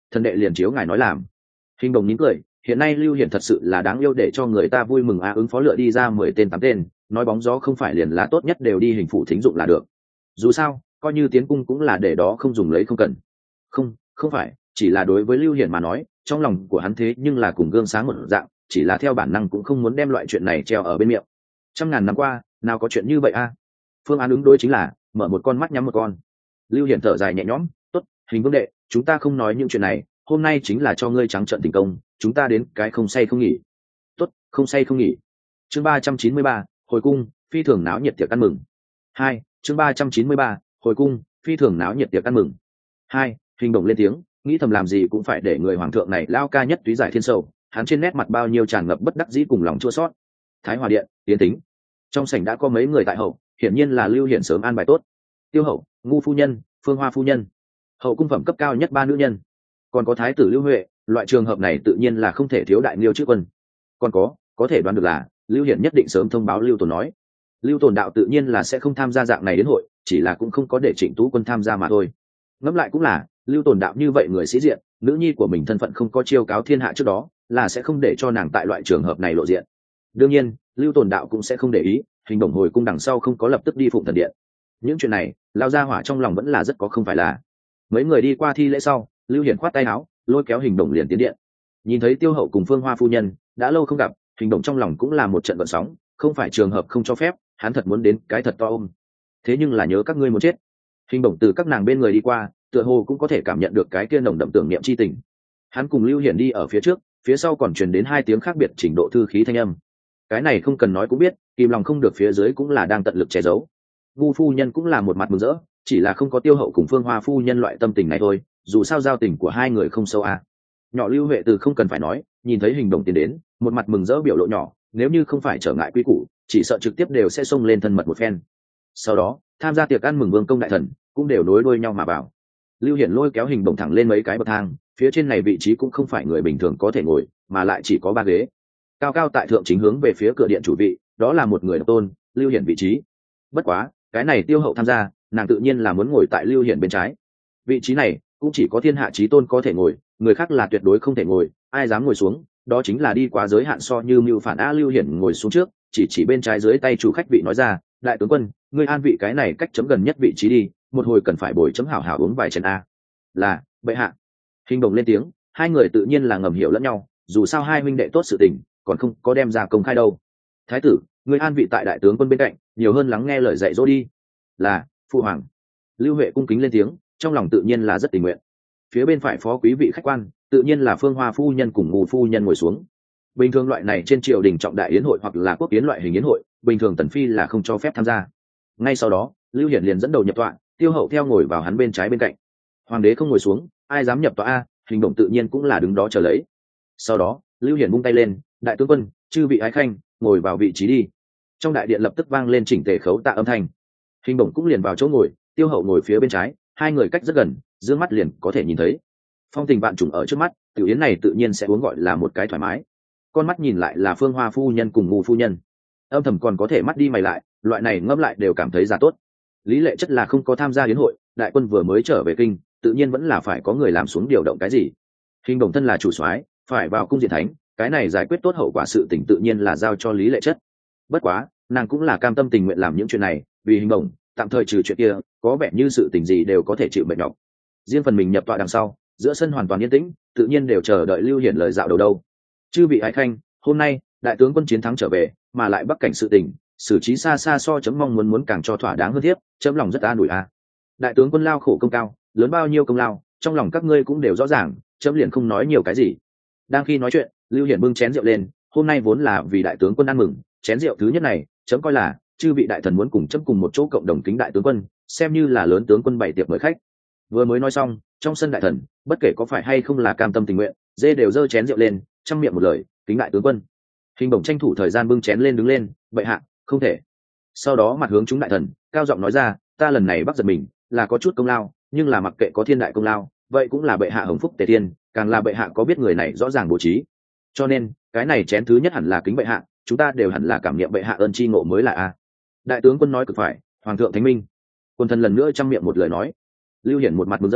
thần đệ liền chiếu ngài nói làm. Hình Đồng nín cười, hiện nay Lưu Hiển thật sự là đáng yêu để cho người ta vui mừng. A ứng phó lựa đi ra mười tên tám tên, nói bóng gió không phải liền là tốt nhất đều đi hình phụ thính dụng là được. Dù sao coi như tiến cung cũng là để đó không dùng lấy không cần. Không, không phải, chỉ là đối với Lưu Hiển mà nói, trong lòng của hắn thế nhưng là cùng gương sáng một dạng, chỉ là theo bản năng cũng không muốn đem loại chuyện này treo ở bên miệng. Trăm ngàn năm qua nào có chuyện như vậy a. Phương án ứng đối chính là mở một con mắt nhắm một con. Lưu Hiển thở dài nhẹ nhõm, tốt, Hình vương đệ, chúng ta không nói những chuyện này, hôm nay chính là cho ngươi trắng trợn tình công, chúng ta đến cái không say không nghỉ. Tốt, không say không nghỉ. Chương ba trăm chín mươi ba, hồi cung, phi thường náo nhiệt tiệc ăn mừng. Hai, chương ba trăm chín mươi ba, hồi cung, phi thường náo nhiệt tiệc ăn mừng. Hai, Hình Đồng lên tiếng, nghĩ thầm làm gì cũng phải để người hoàng thượng này lao ca nhất túy giải thiên sâu, hắn trên nét mặt bao nhiêu tràn ngập bất đắc dĩ cùng lòng chua xót. Thái Hòa điện, tiến tính. Trong sảnh đã có mấy người tại hậu, hiển nhiên là Lưu Hiển sớm an bài tốt. Tiêu hậu, Ngu phu nhân, Phương Hoa phu nhân, hậu cung phẩm cấp cao nhất ba nữ nhân, còn có thái tử Lưu Huệ, loại trường hợp này tự nhiên là không thể thiếu đại liêu chức quân. Còn có, có thể đoán được là Lưu Hiển nhất định sớm thông báo Lưu Tồn nói, Lưu Tồn đạo tự nhiên là sẽ không tham gia dạng này đến hội, chỉ là cũng không có để Trịnh Tú Quân tham gia mà thôi. Ngẫm lại cũng là, Lưu Tồn đạo như vậy người sĩ diện, nữ nhi của mình thân phận không có chiêu cáo thiên hạ trước đó, là sẽ không để cho nàng tại loại trường hợp này lộ diện. Đương nhiên, Lưu Tồn đạo cũng sẽ không để ý, Hình Đồng hồi cung đằng sau không có lập tức đi Phụng Thần điện. Những chuyện này, lao gia hỏa trong lòng vẫn là rất có không phải là. Mấy người đi qua thi lễ sau, Lưu Hiển khoát tay áo, lôi kéo Hình Đồng liền tiến điện. Nhìn thấy Tiêu hậu cùng Phương Hoa phu nhân, đã lâu không gặp, Hình Đồng trong lòng cũng là một trận gợn sóng, không phải trường hợp không cho phép, hắn thật muốn đến cái thật to ôm. Thế nhưng là nhớ các ngươi muốn chết. Hình Đồng từ các nàng bên người đi qua, tựa hồ cũng có thể cảm nhận được cái kia nồng đậm tưởng niệm chi tình. Hắn cùng Lưu Hiển đi ở phía trước, phía sau còn truyền đến hai tiếng khác biệt trình độ thư khí thanh âm. Cái này không cần nói cũng biết, kìm lòng không được phía dưới cũng là đang tận lực che giấu. Ngu phu nhân cũng là một mặt mừng rỡ, chỉ là không có Tiêu hậu cùng Phương Hoa phu nhân loại tâm tình này thôi, dù sao giao tình của hai người không sâu à. Nhỏ Lưu Huệ từ không cần phải nói, nhìn thấy Hình Đồng tiến đến, một mặt mừng rỡ biểu lộ nhỏ, nếu như không phải trở ngại quy củ, chỉ sợ trực tiếp đều sẽ xông lên thân mật một phen. Sau đó, tham gia tiệc ăn mừng vương công đại thần, cũng đều nối đuôi nhau mà vào. Lưu Hiển lôi kéo Hình Đồng thẳng lên mấy cái bậc thang, phía trên này vị trí cũng không phải người bình thường có thể ngồi, mà lại chỉ có ba ghế. Cao cao tại thượng chính hướng về phía cửa điện chủ vị, đó là một người độc tôn, Lưu Hiển vị trí. Bất quá, cái này Tiêu hậu tham gia, nàng tự nhiên là muốn ngồi tại Lưu Hiển bên trái. Vị trí này cũng chỉ có thiên hạ chí tôn có thể ngồi, người khác là tuyệt đối không thể ngồi, ai dám ngồi xuống, đó chính là đi quá giới hạn. So như mưu phản a. Lưu Hiển ngồi xuống trước, chỉ chỉ bên trái dưới tay chủ khách vị nói ra, đại tướng quân, ngươi an vị cái này cách chấm gần nhất vị trí đi, một hồi cần phải bồi chấm hảo hảo uống vài chén a. Là, bệ hạ. Hình Đồng lên tiếng, hai người tự nhiên là ngầm hiểu lẫn nhau, dù sao hai huynh đệ tốt sự tình, còn không có đem ra công khai đâu. Thái tử, ngươi an vị tại đại tướng quân bên cạnh, nhiều hơn lắng nghe lời dạy dỗ đi. Là, phụ hoàng. Lưu Huệ cung kính lên tiếng, trong lòng tự nhiên là rất tình nguyện. Phía bên phải phó quý vị khách quan, tự nhiên là Phương Hoa phu nhân cùng Ngù phu nhân ngồi xuống. Bình thường loại này trên triều đình trọng đại yến hội hoặc là quốc yến loại hình yến hội, bình thường tần phi là không cho phép tham gia. Ngay sau đó, Lưu Hiển liền dẫn đầu nhập tọa, Tiêu hậu theo ngồi vào hắn bên trái bên cạnh. Hoàng đế không ngồi xuống, ai dám nhập tọa a? Hình Đồng tự nhiên cũng là đứng đó chờ lấy. Sau đó, Lưu Hiển vung tay lên, đại tướng quân, chư vị ái khanh, ngồi vào vị trí đi. Trong đại điện lập tức vang lên chỉnh tề khấu tạ âm thanh. Hình Đồng cũng liền vào chỗ ngồi, Tiêu hậu ngồi phía bên trái, hai người cách rất gần, dương mắt liền có thể nhìn thấy. Phong tình vạn trùng ở trước mắt, tiểu yến này tự nhiên sẽ uống gọi là một cái thoải mái. Con mắt nhìn lại là Phương Hoa phu nhân cùng Ngù phu nhân, âm thầm còn có thể mắt đi mày lại, loại này ngâm lại đều cảm thấy giả tốt. Lý Lệ chất là không có tham gia yến hội, đại quân vừa mới trở về kinh, tự nhiên vẫn là phải có người làm xuống điều động cái gì. Hình Đồng thân là chủ soái, phải vào cung diện thánh, cái này giải quyết tốt hậu quả sự tình tự nhiên là giao cho Lý Lệ chất. Bất quá, nàng cũng là cam tâm tình nguyện làm những chuyện này, vì Hình Đồng tạm thời trừ chuyện kia, có vẻ như sự tình gì đều có thể chịu mệt nhọc. Riêng phần mình nhập tọa đằng sau, giữa sân hoàn toàn yên tĩnh, tự nhiên đều chờ đợi Lưu Hiển lời dạo đầu đâu. Chư vị ái khanh, hôm nay đại tướng quân chiến thắng trở về, mà lại bắc cảnh sự tình xử trí xa xa so chấm mong muốn muốn càng cho thỏa đáng hơn thiếp, chấm lòng rất an ủi a. Đại tướng quân lao khổ công cao, lớn bao nhiêu công lao, trong lòng các ngươi cũng đều rõ ràng, chấm liền không nói nhiều cái gì. Đang khi nói chuyện, Lưu Hiển bưng chén rượu lên, hôm nay vốn là vì đại tướng quân ăn mừng, chén rượu thứ nhất này, chấm coi là chư vị đại thần muốn cùng chấm cùng một chỗ cộng đồng kính đại tướng quân, xem như là lớn tướng quân bày tiệc mời khách. Vừa mới nói xong, trong sân đại thần, bất kể có phải hay không là cam tâm tình nguyện, dê đều giơ chén rượu lên, trong miệng một lời, kính đại tướng quân. Hình Đồng tranh thủ thời gian bưng chén lên đứng lên, bệ hạ, không thể. Sau đó mặt hướng chúng đại thần, cao giọng nói ra, ta lần này bắt giật mình, là có chút công lao, nhưng là mặc kệ có thiên đại công lao, vậy cũng là bệ hạ hồng phúc tề thiên, càng là bệ hạ có biết người này rõ ràng bố trí. Cho nên, cái này chén thứ nhất hẳn là kính bệ hạ, chúng ta đều hẳn là cảm niệm bệ hạ ơn chi ngộ mới là a. Đại tướng quân nói cực phải, hoàng thượng thánh minh. Quân thần lần nữa trăm miệng một lời nói. Lưu Hiển một mặt mừng rỡ,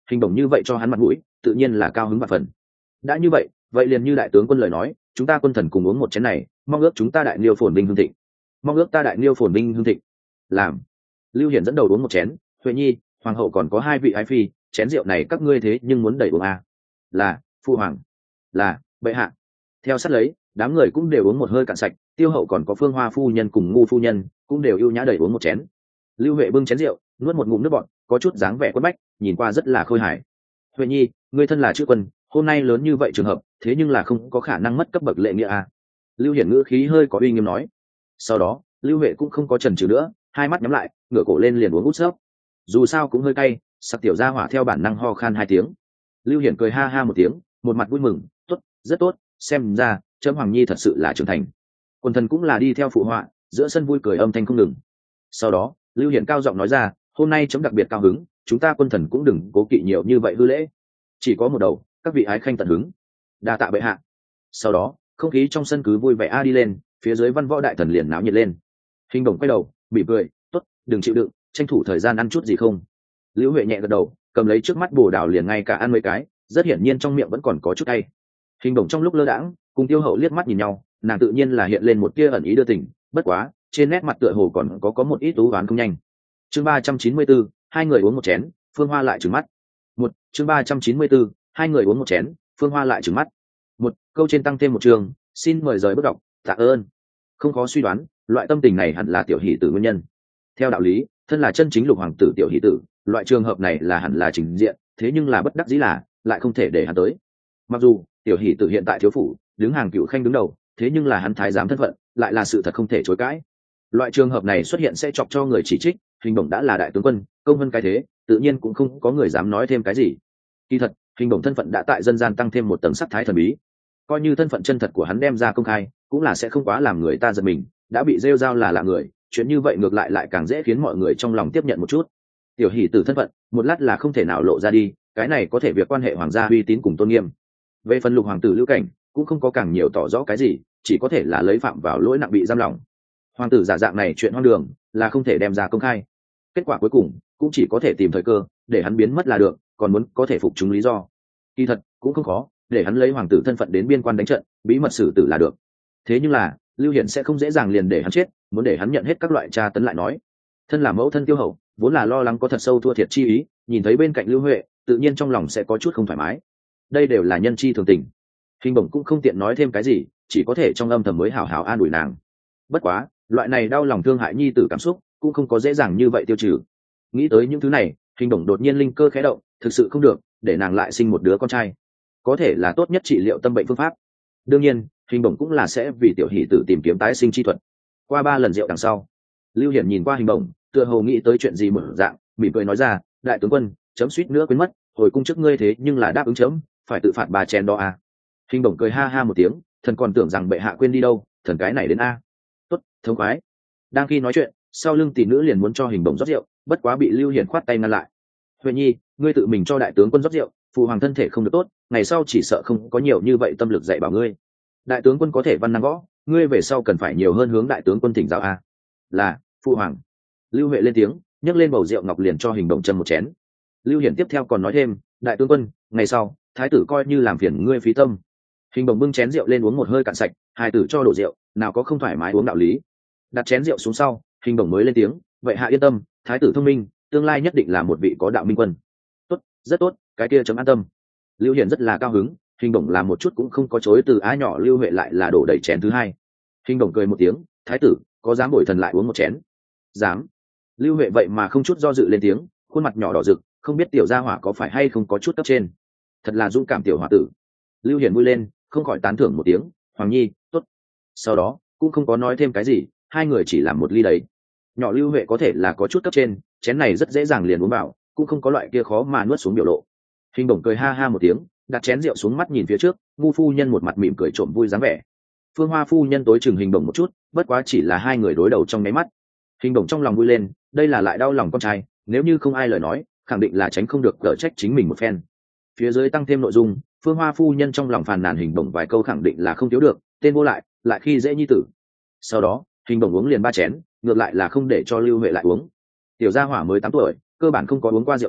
Hình bổng như vậy cho hắn mặt mũi, tự nhiên là cao hứng và phần. Đã như vậy, vậy liền như đại tướng quân lời nói, chúng ta quân thần cùng uống một chén này, mong ước chúng ta đại liêu phồn vinh hương thịnh. Mong ước ta đại liêu phồn vinh hương thịnh. Làm. Lưu Hiển dẫn đầu uống một chén, Huệ Nhi, hoàng hậu còn có hai vị ái phi, chén rượu này các ngươi thế nhưng muốn đẩy uống à? Là, phu hoàng. Là, bệ hạ. Theo sát lấy, đám người cũng đều uống một hơi cạn sạch, Tiêu hậu còn có Phương Hoa phu nhân cùng Ngu phu nhân cũng đều ưu nhã đẩy uống một chén. Lưu Huệ bưng chén rượu, nuốt một ngụm nước bọt, có chút dáng vẻ quất bách, nhìn qua rất là khôi hài. Huệ Nhi, ngươi thân là chữ quân, hôm nay lớn như vậy trường hợp, thế nhưng là không có khả năng mất cấp bậc lệ nghĩa à? Lưu Hiển ngữ khí hơi có uy nghiêm nói. Sau đó, Lưu Huệ cũng không có chần chừ nữa, hai mắt nhắm lại, ngửa cổ lên liền uống út sấp. Dù sao cũng hơi cay, sắc tiểu gia hỏa theo bản năng ho khan hai tiếng. Lưu Hiển cười ha ha một tiếng, một mặt vui mừng, tốt, rất tốt, xem ra Trẫm Hoàng Nhi thật sự là trưởng thành. Quần thần cũng là đi theo phụ họa, giữa sân vui cười âm thanh không ngừng. Sau đó, Lưu Hiển cao giọng nói ra, hôm nay chấm đặc biệt cao hứng, chúng ta quân thần cũng đừng cố kỵ nhiều như vậy hư lễ, chỉ có một đầu, các vị ái khanh tận hứng. Đa tạ bệ hạ. Sau đó, không khí trong sân cứ vui vẻ a đi lên, phía dưới văn võ đại thần liền náo nhiệt lên. Hình Đồng quay đầu, bị cười, tốt, đừng chịu đựng, tranh thủ thời gian ăn chút gì không? Lưu Huệ nhẹ gật đầu, cầm lấy trước mắt bồ đào liền ngay cả ăn mấy cái, rất hiển nhiên trong miệng vẫn còn có chút cay. Hình Đồng trong lúc lơ đãng, cùng Tiêu hậu liếc mắt nhìn nhau, nàng tự nhiên là hiện lên một tia ẩn ý đưa tình, bất quá trên nét mặt tựa hồ còn có có một ít tú đoán không nhanh. Chương ba trăm chín mươi bốn, hai người uống một chén, Phương Hoa lại trừng mắt. Một, chương ba trăm chín mươi bốn, hai người uống một chén, Phương Hoa lại trừng mắt. Một câu trên tăng thêm một trường, xin mời rời bước đọc, tạ ơn. Không khó suy đoán, loại tâm tình này hẳn là tiểu hỷ tử nguyên nhân. Theo đạo lý, thân là chân chính lục hoàng tử tiểu hỷ tử, loại trường hợp này là hẳn là trình diện, thế nhưng là bất đắc dĩ là lại không thể để hắn tới. Mặc dù tiểu hỷ tử hiện tại thiếu phủ, đứng hàng cựu khanh đứng đầu, thế nhưng là hắn thái giám thân phận lại là sự thật không thể chối cãi. Loại trường hợp này xuất hiện sẽ chọc cho người chỉ trích, Hình Bổng đã là đại tướng quân, công hơn cái thế, tự nhiên cũng không có người dám nói thêm cái gì. Kỳ thật, Hình Bổng thân phận đã tại dân gian tăng thêm một tầng sắc thái thần bí. Coi như thân phận chân thật của hắn đem ra công khai, cũng là sẽ không quá làm người ta giật mình, đã bị rêu rao là lạ người, chuyện như vậy ngược lại lại càng dễ khiến mọi người trong lòng tiếp nhận một chút. Tiểu hỷ tử thân phận, một lát là không thể nào lộ ra đi, cái này có thể việc quan hệ hoàng gia uy tín cùng tôn nghiêm. Về phần lục hoàng tử Lưu Cảnh, cũng không có càng nhiều tỏ rõ cái gì, chỉ có thể là lấy phạm vào lỗi nặng bị giam lỏng. Hoàng tử giả dạng này chuyện hoang đường là không thể đem ra công khai, kết quả cuối cùng cũng chỉ có thể tìm thời cơ để hắn biến mất là được, còn muốn có thể phục chúng lý do kỳ thật cũng không khó, để hắn lấy hoàng tử thân phận đến biên quan đánh trận, bí mật xử tử là được. Thế nhưng là Lưu Hiển sẽ không dễ dàng liền để hắn chết, muốn để hắn nhận hết các loại tra tấn lại nói. Thân là mẫu thân Tiêu hậu vốn là lo lắng có thật sâu thua thiệt chi ý, nhìn thấy bên cạnh Lưu Huệ tự nhiên trong lòng sẽ có chút không thoải mái. Đây đều là nhân chi thường tình. Hình Bổng cũng không tiện nói thêm cái gì, chỉ có thể trong âm thầm mới hảo hảo an ủi nàng. Bất quá loại này đau lòng thương hại nhi tử cảm xúc cũng không có dễ dàng như vậy tiêu trừ. Nghĩ tới những thứ này, Hình Bổng đột nhiên linh cơ khẽ động, thực sự không được để nàng lại sinh một đứa con trai, có thể là tốt nhất trị liệu tâm bệnh phương pháp. Đương nhiên Hình Bổng cũng là sẽ vì tiểu hỷ tử tìm kiếm tái sinh chi thuật. Qua ba lần rượu đằng sau, Lưu Hiển nhìn qua Hình Bổng, tựa hồ nghĩ tới chuyện gì mở dạng, mỉm cười nói ra, đại tướng quân, chấm suýt nữa quên mất, hồi cung trước ngươi thế nhưng là đáp ứng chấm phải tự phạt bà chén đó à. Hình Bổng cười ha ha một tiếng, thần còn tưởng rằng bệ hạ quên đi đâu, thần cái này đến a. Tốt, thông khoái. Đang khi nói chuyện, sau lưng tỷ nữ liền muốn cho Hình Bổng rót rượu, bất quá bị Lưu Hiển khoát tay ngăn lại. Huệ Nhi, ngươi tự mình cho đại tướng quân rót rượu, phụ hoàng thân thể không được tốt, ngày sau chỉ sợ không có nhiều như vậy tâm lực dạy bảo ngươi. Đại tướng quân có thể văn năng võ, ngươi về sau cần phải nhiều hơn hướng đại tướng quân thỉnh giáo a. Là, phụ hoàng. Lưu Huệ lên tiếng, nhấc lên bầu rượu ngọc liền cho Hình Bổng châm một chén. Lưu Hiển tiếp theo còn nói thêm, đại tướng quân, ngày sau thái tử coi như làm phiền ngươi phí tâm. Hình Bổng bưng chén rượu lên uống một hơi cạn sạch, hài tử cho đổ rượu, nào có không thoải mái uống đạo lý. Đặt chén rượu xuống sau, Hình Bổng mới lên tiếng, vậy hạ yên tâm, thái tử thông minh, tương lai nhất định là một vị có đạo minh quân. Tốt, rất tốt, cái kia chấm an tâm. Lưu Hiển rất là cao hứng, Hình Bổng làm một chút cũng không có chối từ á nhỏ. Lưu Huệ lại là đổ đầy chén thứ hai. Hình Bổng cười một tiếng, thái tử có dám bồi thần lại uống một chén? Dám. Lưu Huệ vậy mà không chút do dự lên tiếng, khuôn mặt nhỏ đỏ rực, không biết tiểu gia hỏa có phải hay không có chút cấp trên. Thật là dũng cảm tiểu hòa tử. Lưu Hiển vui lên, không khỏi tán thưởng một tiếng, hoàng nhi tốt. Sau đó cũng không có nói thêm cái gì, hai người chỉ làm một ly đấy. Nhỏ Lưu Huệ có thể là có chút cấp trên, chén này rất dễ dàng liền uống vào, cũng không có loại kia khó mà nuốt xuống biểu lộ. Hình Bổng cười ha ha một tiếng, đặt chén rượu xuống, mắt nhìn phía trước. Ngu phu nhân một mặt mỉm cười trộm vui dáng vẻ. Phương Hoa phu nhân tối chừng Hình Bổng một chút, bất quá chỉ là hai người đối đầu trong nháy mắt. Hình Bổng trong lòng vui lên, đây là lại đau lòng con trai, nếu như không ai lời nói, khẳng định là tránh không được cở trách chính mình một phen. Phía dưới tăng thêm nội dung, Phương Hoa phu nhân trong lòng phàn nàn Hình Bổng vài câu khẳng định là không thiếu được, tên vô lại, lại khi dễ nhi tử. Sau đó, Hình Bổng uống liền ba chén, ngược lại là không để cho Lưu Huệ lại uống. Tiểu gia hỏa mới tám tuổi, cơ bản không có uống qua rượu gì,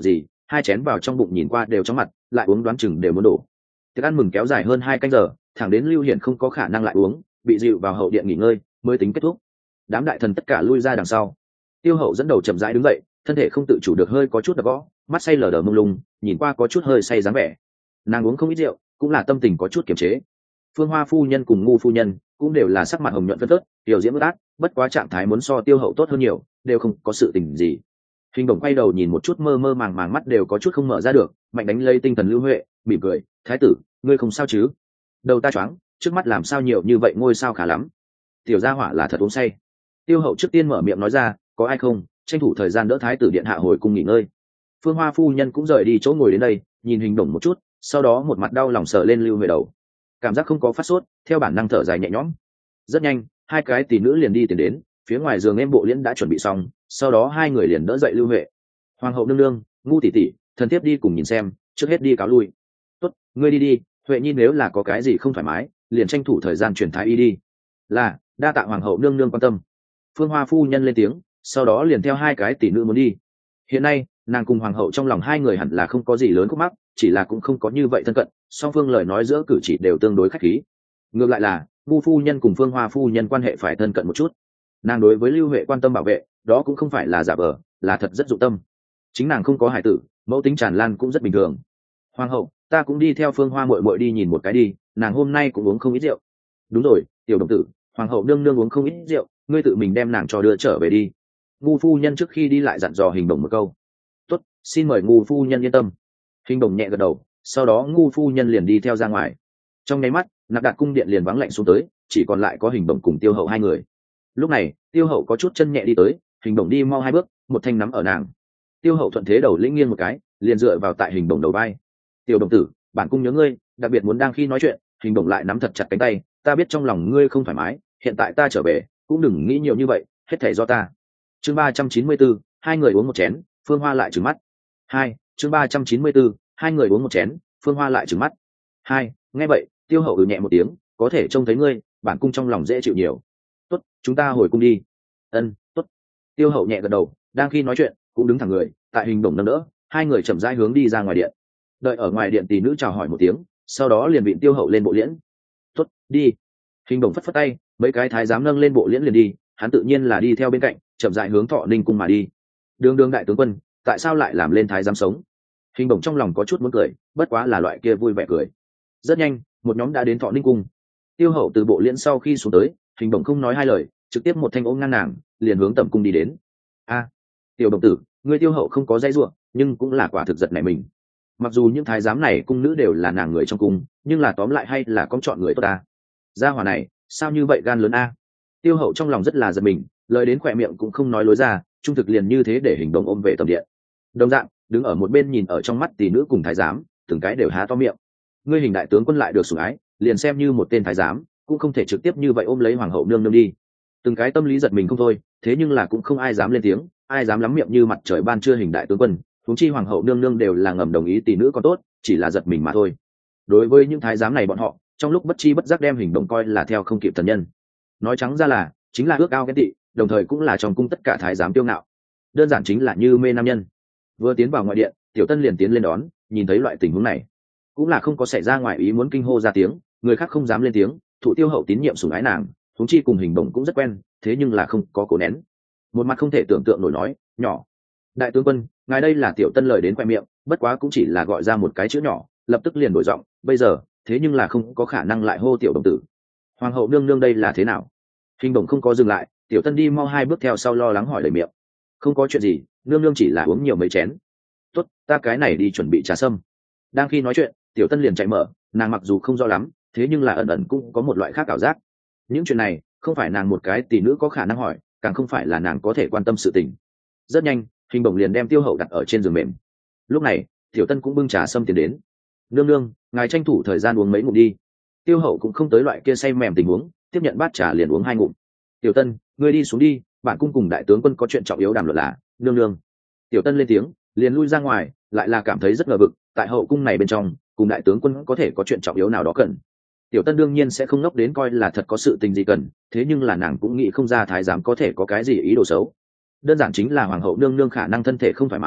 hai chén vào trong bụng nhìn qua đều chóng mặt, lại uống đoán chừng đều muốn đổ. Tiệc ăn mừng kéo dài hơn hai canh giờ, thẳng đến Lưu Hiển không có khả năng lại uống, bị dịu vào hậu điện nghỉ ngơi mới tính kết thúc. Đám đại thần tất cả lui ra đằng sau. Tiêu Hậu dẫn đầu chậm rãi đứng dậy, thân thể không tự chủ được hơi có chút đập võ, mắt say lờ đờ mông lung, nhìn qua có chút hơi say dáng vẻ. Nàng uống không ít rượu, cũng là tâm tình có chút kiềm chế. Phương Hoa phu nhân cùng Ngu phu nhân cũng đều là sắc mặt hồng nhuận phấn phớt, tiểu diễm ướt át, bất quá trạng thái muốn so Tiêu Hậu tốt hơn nhiều, đều không có sự tình gì. Hình Đồng quay đầu nhìn một chút mơ mơ màng màng mắt đều có chút không mở ra được, mạnh đánh lấy tinh thần Lưu Huệ, mỉm cười, "Thái tử, ngươi không sao chứ?" Đầu ta choáng, trước mắt làm sao nhiều như vậy ngôi sao khả lắm. Tiểu gia hỏa là thật uống say. Tiêu Hậu trước tiên mở miệng nói ra, "Có ai không, tranh thủ thời gian đỡ thái tử điện hạ hồi cung nghỉ ngơi." Phương Hoa phu nhân cũng rời đi chỗ ngồi đến đây, nhìn Hình Đồng một chút, sau đó một mặt đau lòng sờ lên Lưu Huệ đầu. Cảm giác không có phát sốt, theo bản năng thở dài nhẹ nhõm. Rất nhanh, hai cái tỷ nữ liền đi tiến đến, phía ngoài giường em bộ liễn đã chuẩn bị xong, sau đó hai người liền đỡ dậy Lưu Huệ. "Hoàng hậu nương nương, Ngu tỷ tỷ, thần tiếp đi cùng nhìn xem, trước hết đi cáo lui." "Tốt, ngươi đi đi, Huệ nhi nếu là có cái gì không thoải mái, liền tranh thủ thời gian chuyển thái y đi." "Là, đa tạ hoàng hậu nương nương quan tâm." Phương Hoa phu nhân lên tiếng, sau đó liền theo hai cái tỷ nữ muốn đi. Hiện nay, nàng cùng hoàng hậu trong lòng hai người hẳn là không có gì lớn khúc mắc, chỉ là cũng không có như vậy thân cận, song phương lời nói giữa cử chỉ đều tương đối khách khí. Ngược lại là Ngu phu nhân cùng Phương Hoa phu nhân quan hệ phải thân cận một chút. Nàng đối với Lưu Huệ quan tâm bảo vệ, đó cũng không phải là giả vờ, là thật rất dụng tâm. Chính nàng không có hài tử, mẫu tính tràn lan cũng rất bình thường. "Hoàng hậu, ta cũng đi theo Phương Hoa muội muội đi nhìn một cái đi, nàng hôm nay cũng uống không ít rượu." "Đúng rồi, tiểu đồng tử, hoàng hậu nương nương uống không ít rượu, ngươi tự mình đem nàng cho đưa trở về đi." Ngu phu nhân trước khi đi lại dặn dò Hình Đồng một câu. "Tốt, xin mời Ngu phu nhân yên tâm." Hình Đồng nhẹ gật đầu, sau đó Ngu phu nhân liền đi theo ra ngoài. Trong nháy mắt, Nạp Đạt cung điện liền vắng lạnh xuống tới, chỉ còn lại có Hình Đồng cùng Tiêu Hậu hai người. Lúc này, Tiêu Hậu có chút chân nhẹ đi tới, Hình Đồng đi mau hai bước, một thanh nắm ở nàng. Tiêu Hậu thuận thế đầu lĩnh nghiêng một cái, liền dựa vào tại Hình Đồng đầu vai. "Tiểu đồng tử, bản cung nhớ ngươi, đặc biệt muốn đang khi nói chuyện." Hình Đồng lại nắm thật chặt cánh tay, "Ta biết trong lòng ngươi không thoải mái, hiện tại ta trở về, cũng đừng nghĩ nhiều như vậy, hết thảy do ta." Chương ba trăm chín mươi bốn, hai người uống một chén, Phương Hoa lại trừng mắt. Hai, chương ba trăm chín mươi bốn, hai người uống một chén, Phương Hoa lại trừng mắt. Hai, nghe vậy, Tiêu Hậu ừ nhẹ một tiếng, "Có thể trông thấy ngươi, bản cung trong lòng dễ chịu nhiều." "Tốt, chúng ta hồi cung đi." "Ân, tốt." Tiêu Hậu nhẹ gật đầu, đang khi nói chuyện, cũng đứng thẳng người, tại Hình Đồng nâng đỡ, hai người chậm rãi hướng đi ra ngoài điện. Đợi ở ngoài điện tỷ nữ chào hỏi một tiếng, sau đó liền vịn Tiêu Hậu lên bộ liễn. "Tốt, đi." Hình Đồng phất phất tay, mấy cái thái giám nâng lên bộ liễn liền đi, hắn tự nhiên là đi theo bên cạnh, chậm rãi hướng Thọ Ninh cung mà đi. Đường đường đại tướng quân, tại sao lại làm lên thái giám sống? Hình Đồng trong lòng có chút muốn cười, bất quá là loại kia vui vẻ cười. Rất nhanh, một nhóm đã đến Thọ Ninh cung. Tiêu Hậu từ bộ liễn sau khi xuống tới, Hình Đồng không nói hai lời, trực tiếp một thanh ôm ngang nàng, liền hướng tẩm cung đi đến. "A, tiểu đồng tử, ngươi Tiêu Hậu không có dây ruộng, nhưng cũng là quả thực giật nảy mình. Mặc dù những thái giám này cung nữ đều là nàng người trong cung, nhưng là tóm lại hay là con chọn người tốt ta. Gia hỏa này, sao như vậy gan lớn a?" Tiêu Hậu trong lòng rất là giật mình, lời đến khỏe miệng cũng không nói lối ra, trung thực liền như thế để Hình Đồng ôm về tầm điện. Đồng dạng, đứng ở một bên nhìn ở trong mắt tỷ nữ cùng thái giám, từng cái đều há to miệng. Ngươi Hình đại tướng quân lại được sủng ái, liền xem như một tên thái giám, cũng không thể trực tiếp như vậy ôm lấy hoàng hậu nương nương đi. Từng cái tâm lý giật mình không thôi, thế nhưng là cũng không ai dám lên tiếng, ai dám lắm miệng như mặt trời ban trưa Hình đại tướng quân, huống chi hoàng hậu nương nương đều là ngầm đồng ý tỷ nữ còn tốt, chỉ là giật mình mà thôi. Đối với những thái giám này bọn họ, trong lúc bất chi bất giác đem Hình Đồng coi là theo không kịp thần nhân. Nói trắng ra là chính là ước ao ghen tị, đồng thời cũng là trong cung tất cả thái giám tiêu ngạo, đơn giản chính là như mê nam nhân. Vừa tiến vào ngoại điện, Tiểu Tân liền tiến lên đón, nhìn thấy loại tình huống này, cũng là không có xảy ra ngoài ý muốn kinh hô ra tiếng, người khác không dám lên tiếng, thụ Tiêu Hậu tín nhiệm sủng ái nàng, huống chi cùng Hình Đồng cũng rất quen, thế nhưng là không có cố nén, một mặt không thể tưởng tượng nổi nói, "Nhỏ đại tướng quân, ngài đây là." Tiểu Tân lời đến khoe miệng, bất quá cũng chỉ là gọi ra một cái chữ nhỏ, lập tức liền đổi giọng, "Bây giờ, thế nhưng là không có khả năng lại hô tiểu đồng tử. Hoàng hậu nương nương đây là thế nào?" Hình Đồng không có dừng lại, Tiểu Tân đi mau hai bước theo sau lo lắng hỏi lời miệng. "Không có chuyện gì, nương nương chỉ là uống nhiều mấy chén." "Tốt, ta cái này đi chuẩn bị trà sâm." Đang khi nói chuyện, Tiểu Tân liền chạy mở, nàng mặc dù không rõ lắm, thế nhưng là ẩn ẩn cũng có một loại khác ảo giác. Những chuyện này không phải nàng một cái tỷ nữ có khả năng hỏi, càng không phải là nàng có thể quan tâm sự tình. Rất nhanh, Hình Đồng liền đem Tiêu Hậu đặt ở trên giường mềm. Lúc này, Tiểu Tân cũng bưng trà sâm tiến đến. "Nương nương, ngài tranh thủ thời gian uống mấy ngụm đi." Tiêu Hậu cũng không tới loại kia say mềm tình huống, tiếp nhận bát trà liền uống hai ngụm. "Tiểu Tân, ngươi đi xuống đi, bản cung cùng đại tướng quân có chuyện trọng yếu đàm luận là." "Nương nương." Tiểu Tân lên tiếng, liền lui ra ngoài, lại là cảm thấy rất ngờ vực, tại hậu cung này bên trong, cùng đại tướng quân có thể có chuyện trọng yếu nào đó cần. Tiểu Tân đương nhiên sẽ không ngốc đến coi là thật có sự tình gì cần, thế nhưng là nàng cũng nghĩ không ra thái giám có thể có cái gì ý đồ xấu. Đơn giản chính là hoàng hậu nương nương khả năng thân thể không thoải mái,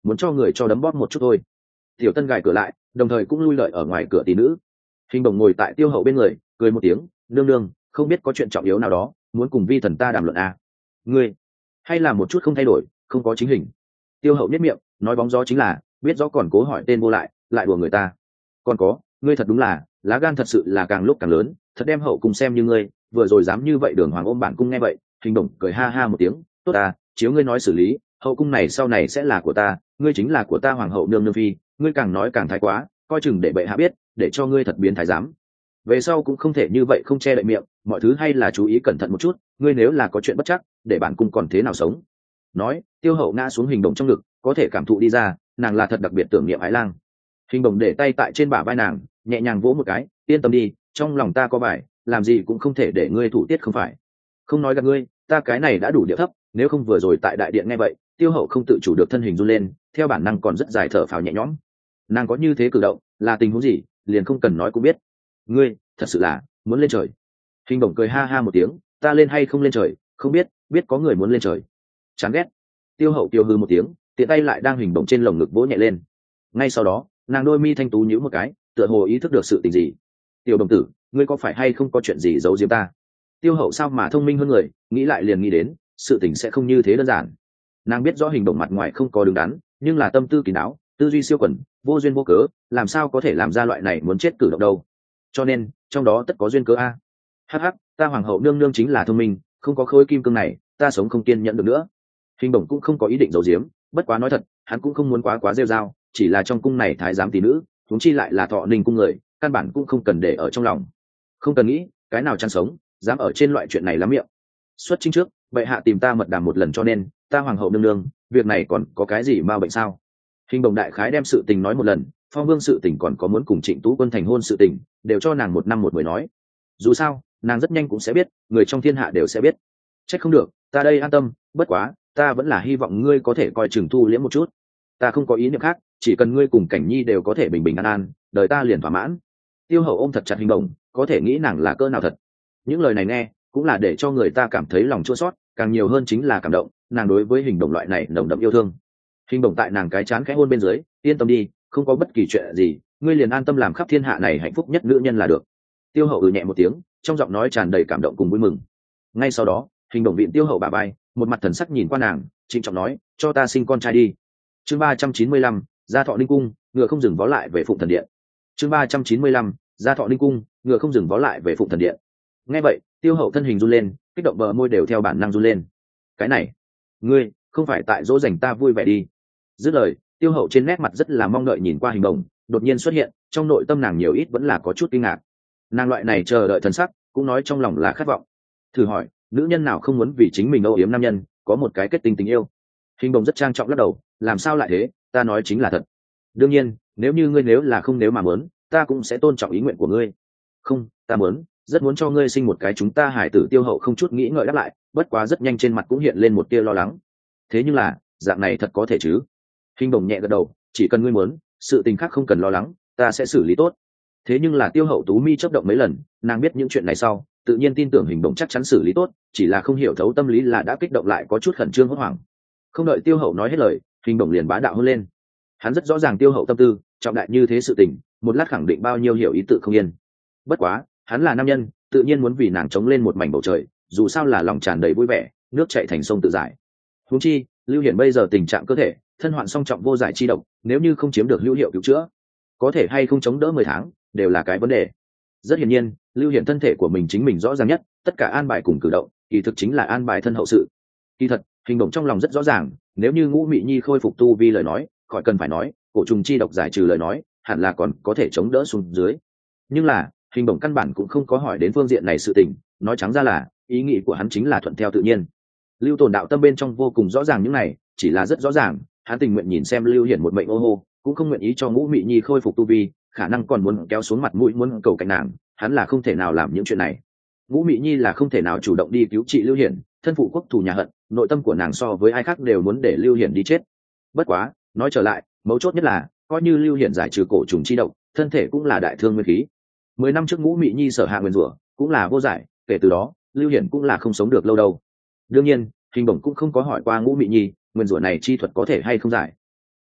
muốn cho người cho đấm bóp một chút thôi. Tiểu Tân gài cửa lại, đồng thời cũng lui lợi ở ngoài cửa tỷ nữ. Hình Bổng ngồi tại Tiêu Hậu bên người, cười một tiếng, nương nương, không biết có chuyện trọng yếu nào đó muốn cùng vi thần ta đàm luận à? Ngươi hay là một chút không thay đổi, không có chính hình. Tiêu Hậu nhếch miệng, nói bóng gió chính là biết rõ còn cố hỏi tên vô lại, lại đùa người ta. Còn có, ngươi thật đúng là lá gan thật sự là càng lúc càng lớn, thật đem hậu cung xem như ngươi, vừa rồi dám như vậy đường hoàng ôm bản cung. Nghe vậy, Hình Bổng cười ha ha một tiếng, tốt à, chiếu ngươi nói xử lý, hậu cung này sau này sẽ là của ta, ngươi chính là của ta hoàng hậu nương nương phi, ngươi càng nói càng thái quá, coi chừng để bệ hạ biết, để cho ngươi thật biến thái giám. Về sau cũng không thể như vậy không che đậy miệng, mọi thứ hay là chú ý cẩn thận một chút, ngươi nếu là có chuyện bất chắc, để bản cung còn thế nào sống. Nói, Tiêu Hậu ngã xuống Hình Bổng trong ngực, có thể cảm thụ đi ra, nàng là thật đặc biệt tưởng niệm Ái Lang. Hình Bổng để tay tại trên bả vai nàng, nhẹ nhàng vỗ một cái, yên tâm đi, trong lòng ta có bài, làm gì cũng không thể để ngươi thủ tiết không phải. Không nói gặp ngươi, ta cái này đã đủ địa thấp, nếu không vừa rồi tại đại điện nghe vậy, Tiêu Hậu không tự chủ được thân hình run lên, theo bản năng còn rất dài thở phào nhẹ nhõm. Nàng có như thế cử động, là tình huống gì, liền không cần nói cũng biết. Ngươi, thật sự là muốn lên trời. Hình Bổng cười ha ha một tiếng, ta lên hay không lên trời, không biết, biết có người muốn lên trời. Chán ghét. Tiêu Hậu tiêu hư một tiếng, tiện tay lại đang Hình Bổng trên lồng ngực vỗ nhẹ lên. Ngay sau đó, nàng đôi mi thanh tú nhíu một cái, tựa hồ ý thức được sự tình gì. Tiểu đồng tử, ngươi có phải hay không có chuyện gì giấu giếm ta? Tiêu Hậu sao mà thông minh hơn người, nghĩ lại liền nghĩ đến, sự tình sẽ không như thế đơn giản. Nàng biết rõ Hình Bổng mặt ngoài không có đứng đắn, nhưng là tâm tư kín đáo, tư duy siêu quần, vô duyên vô cớ, làm sao có thể làm ra loại này muốn chết cử động đâu. Cho nên, trong đó tất có duyên cớ a. Hắc hắc, ta hoàng hậu nương nương chính là thông minh, không có khối kim cương này, ta sống không kiên nhẫn được nữa. Hình Bổng cũng không có ý định giấu giếm, bất quá nói thật, hắn cũng không muốn quá quá rêu rao, chỉ là trong cung này thái giám tỷ nữ, huống chi lại là Thọ Ninh cung người, căn bản cũng không cần để ở trong lòng. Không cần nghĩ, cái nào chăn sống, dám ở trên loại chuyện này lắm miệng. Xuất chính trước, bệ hạ tìm ta mật đàm một lần, cho nên ta hoàng hậu nương nương, việc này còn có cái gì ma bệnh sao? Hình Bổng đại khái đem sự tình nói một lần, Phong Vương sự tình còn có muốn cùng Trịnh Tú Quân thành hôn sự tình, đều cho nàng một năm một mười nói. Dù sao, nàng rất nhanh cũng sẽ biết, người trong thiên hạ đều sẽ biết. Trách không được, ta đây an tâm, bất quá, ta vẫn là hy vọng ngươi có thể coi chừng thu liễm một chút. Ta không có ý niệm khác, chỉ cần ngươi cùng Cảnh Nhi đều có thể bình bình an an, đời ta liền thỏa mãn. Tiêu Hậu ôm thật chặt Hình Bổng, có thể nghĩ nàng là cỡ nào thật. Những lời này nghe, cũng là để cho người ta cảm thấy lòng chua xót, càng nhiều hơn chính là cảm động, nàng đối với Hình Bổng loại này nồng đậm yêu thương. Hình Bổng tại nàng cái chán khẽ hôn bên dưới, yên tâm đi, không có bất kỳ chuyện gì, ngươi liền an tâm làm khắp thiên hạ này hạnh phúc nhất nữ nhân là được. Tiêu Hậu ừ nhẹ một tiếng, trong giọng nói tràn đầy cảm động cùng vui mừng. Ngay sau đó, Hình Bổng viện Tiêu Hậu bả vai, một mặt thần sắc nhìn qua nàng, trịnh trọng nói, cho ta sinh con trai đi. Chương ba trăm chín mươi lăm, gia Thọ Ninh cung, ngựa không dừng vó lại về Phụng Thần Điện. Chương ba trăm chín mươi lăm, gia Thọ Ninh cung, ngựa không dừng vó lại về Phụng Thần Điện. Nghe vậy, Tiêu Hậu thân hình run lên, kích động bờ môi đều theo bản năng run lên. Cái này, ngươi không phải tại dỗ dành ta vui vẻ đi? Dứt lời, Tiêu Hậu trên nét mặt rất là mong đợi nhìn qua Hình Bổng, đột nhiên xuất hiện, trong nội tâm nàng nhiều ít vẫn là có chút kinh ngạc. Nàng loại này chờ đợi thần sắc, cũng nói trong lòng là khát vọng. Thử hỏi, nữ nhân nào không muốn vì chính mình âu yếm nam nhân, có một cái kết tinh tình yêu? Hình Bổng rất trang trọng lắc đầu, làm sao lại thế, ta nói chính là thật. Đương nhiên, nếu như ngươi nếu là không nếu mà muốn, ta cũng sẽ tôn trọng ý nguyện của ngươi. Không, ta muốn, rất muốn cho ngươi sinh một cái chúng ta hải tử. Tiêu Hậu không chút nghĩ ngợi đáp lại, bất quá rất nhanh trên mặt cũng hiện lên một tia lo lắng. Thế nhưng là, dạng này thật có thể chứ? Hình Bổng nhẹ gật đầu, chỉ cần ngươi muốn, sự tình khác không cần lo lắng, ta sẽ xử lý tốt. Thế nhưng là Tiêu Hậu tú mi chớp động mấy lần, nàng biết những chuyện này sau, tự nhiên tin tưởng Hình Bổng chắc chắn xử lý tốt, chỉ là không hiểu thấu tâm lý là đã kích động lại có chút khẩn trương hốt hoảng. Không đợi Tiêu Hậu nói hết lời, Hình Bổng liền bá đạo hôn lên. Hắn rất rõ ràng Tiêu Hậu tâm tư, trọng đại như thế sự tình, một lát khẳng định bao nhiêu hiểu ý tự không yên. Bất quá, hắn là nam nhân, tự nhiên muốn vì nàng chống lên một mảnh bầu trời, dù sao là lòng tràn đầy vui vẻ, nước chảy thành sông tự giải. Huống chi, Lưu Hiển bây giờ tình trạng cơ thể, thân hoạn song trọng vô giải chi độc, nếu như không chiếm được hữu hiệu cứu chữa, có thể hay không chống đỡ mười tháng, đều là cái vấn đề. Rất hiển nhiên, Lưu Hiển thân thể của mình chính mình rõ ràng nhất, tất cả an bài cùng cử động, kỳ thực chính là an bài thân hậu sự. Kỳ thật, Hình Bổng trong lòng rất rõ ràng, nếu như Ngũ Mị Nhi khôi phục tu vi lời nói, khỏi cần phải nói, cổ trùng chi độc giải trừ lời nói, hẳn là còn có thể chống đỡ xuống dưới. Nhưng là, Hình Bổng căn bản cũng không có hỏi đến phương diện này sự tình, nói trắng ra là, ý nghĩ của hắn chính là thuận theo tự nhiên. Lưu Tồn đạo tâm bên trong vô cùng rõ ràng những này, chỉ là rất rõ ràng, hắn tình nguyện nhìn xem Lưu Hiển một mệnh ô hô, cũng không nguyện ý cho Ngũ Mị Nhi khôi phục tu vi, khả năng còn muốn kéo xuống mặt mũi muốn cầu cạnh nàng, hắn là không thể nào làm những chuyện này. Ngũ Mị Nhi là không thể nào chủ động đi cứu trị Lưu Hiển, thân phụ quốc thù nhà hận, nội tâm của nàng so với ai khác đều muốn để Lưu Hiển đi chết. Bất quá, nói trở lại, mấu chốt nhất là, coi như Lưu Hiển giải trừ cổ trùng chi độc, thân thể cũng là đại thương nguyên khí. Mười năm trước Ngũ Mị Nhi sở hạ nguyên rủa, cũng là vô giải, kể từ đó, Lưu Hiển cũng là không sống được lâu đâu. Đương nhiên, Hình Bổng cũng không có hỏi qua Ngũ Mị Nhi, nguyên rủa này chi thuật có thể hay không giải.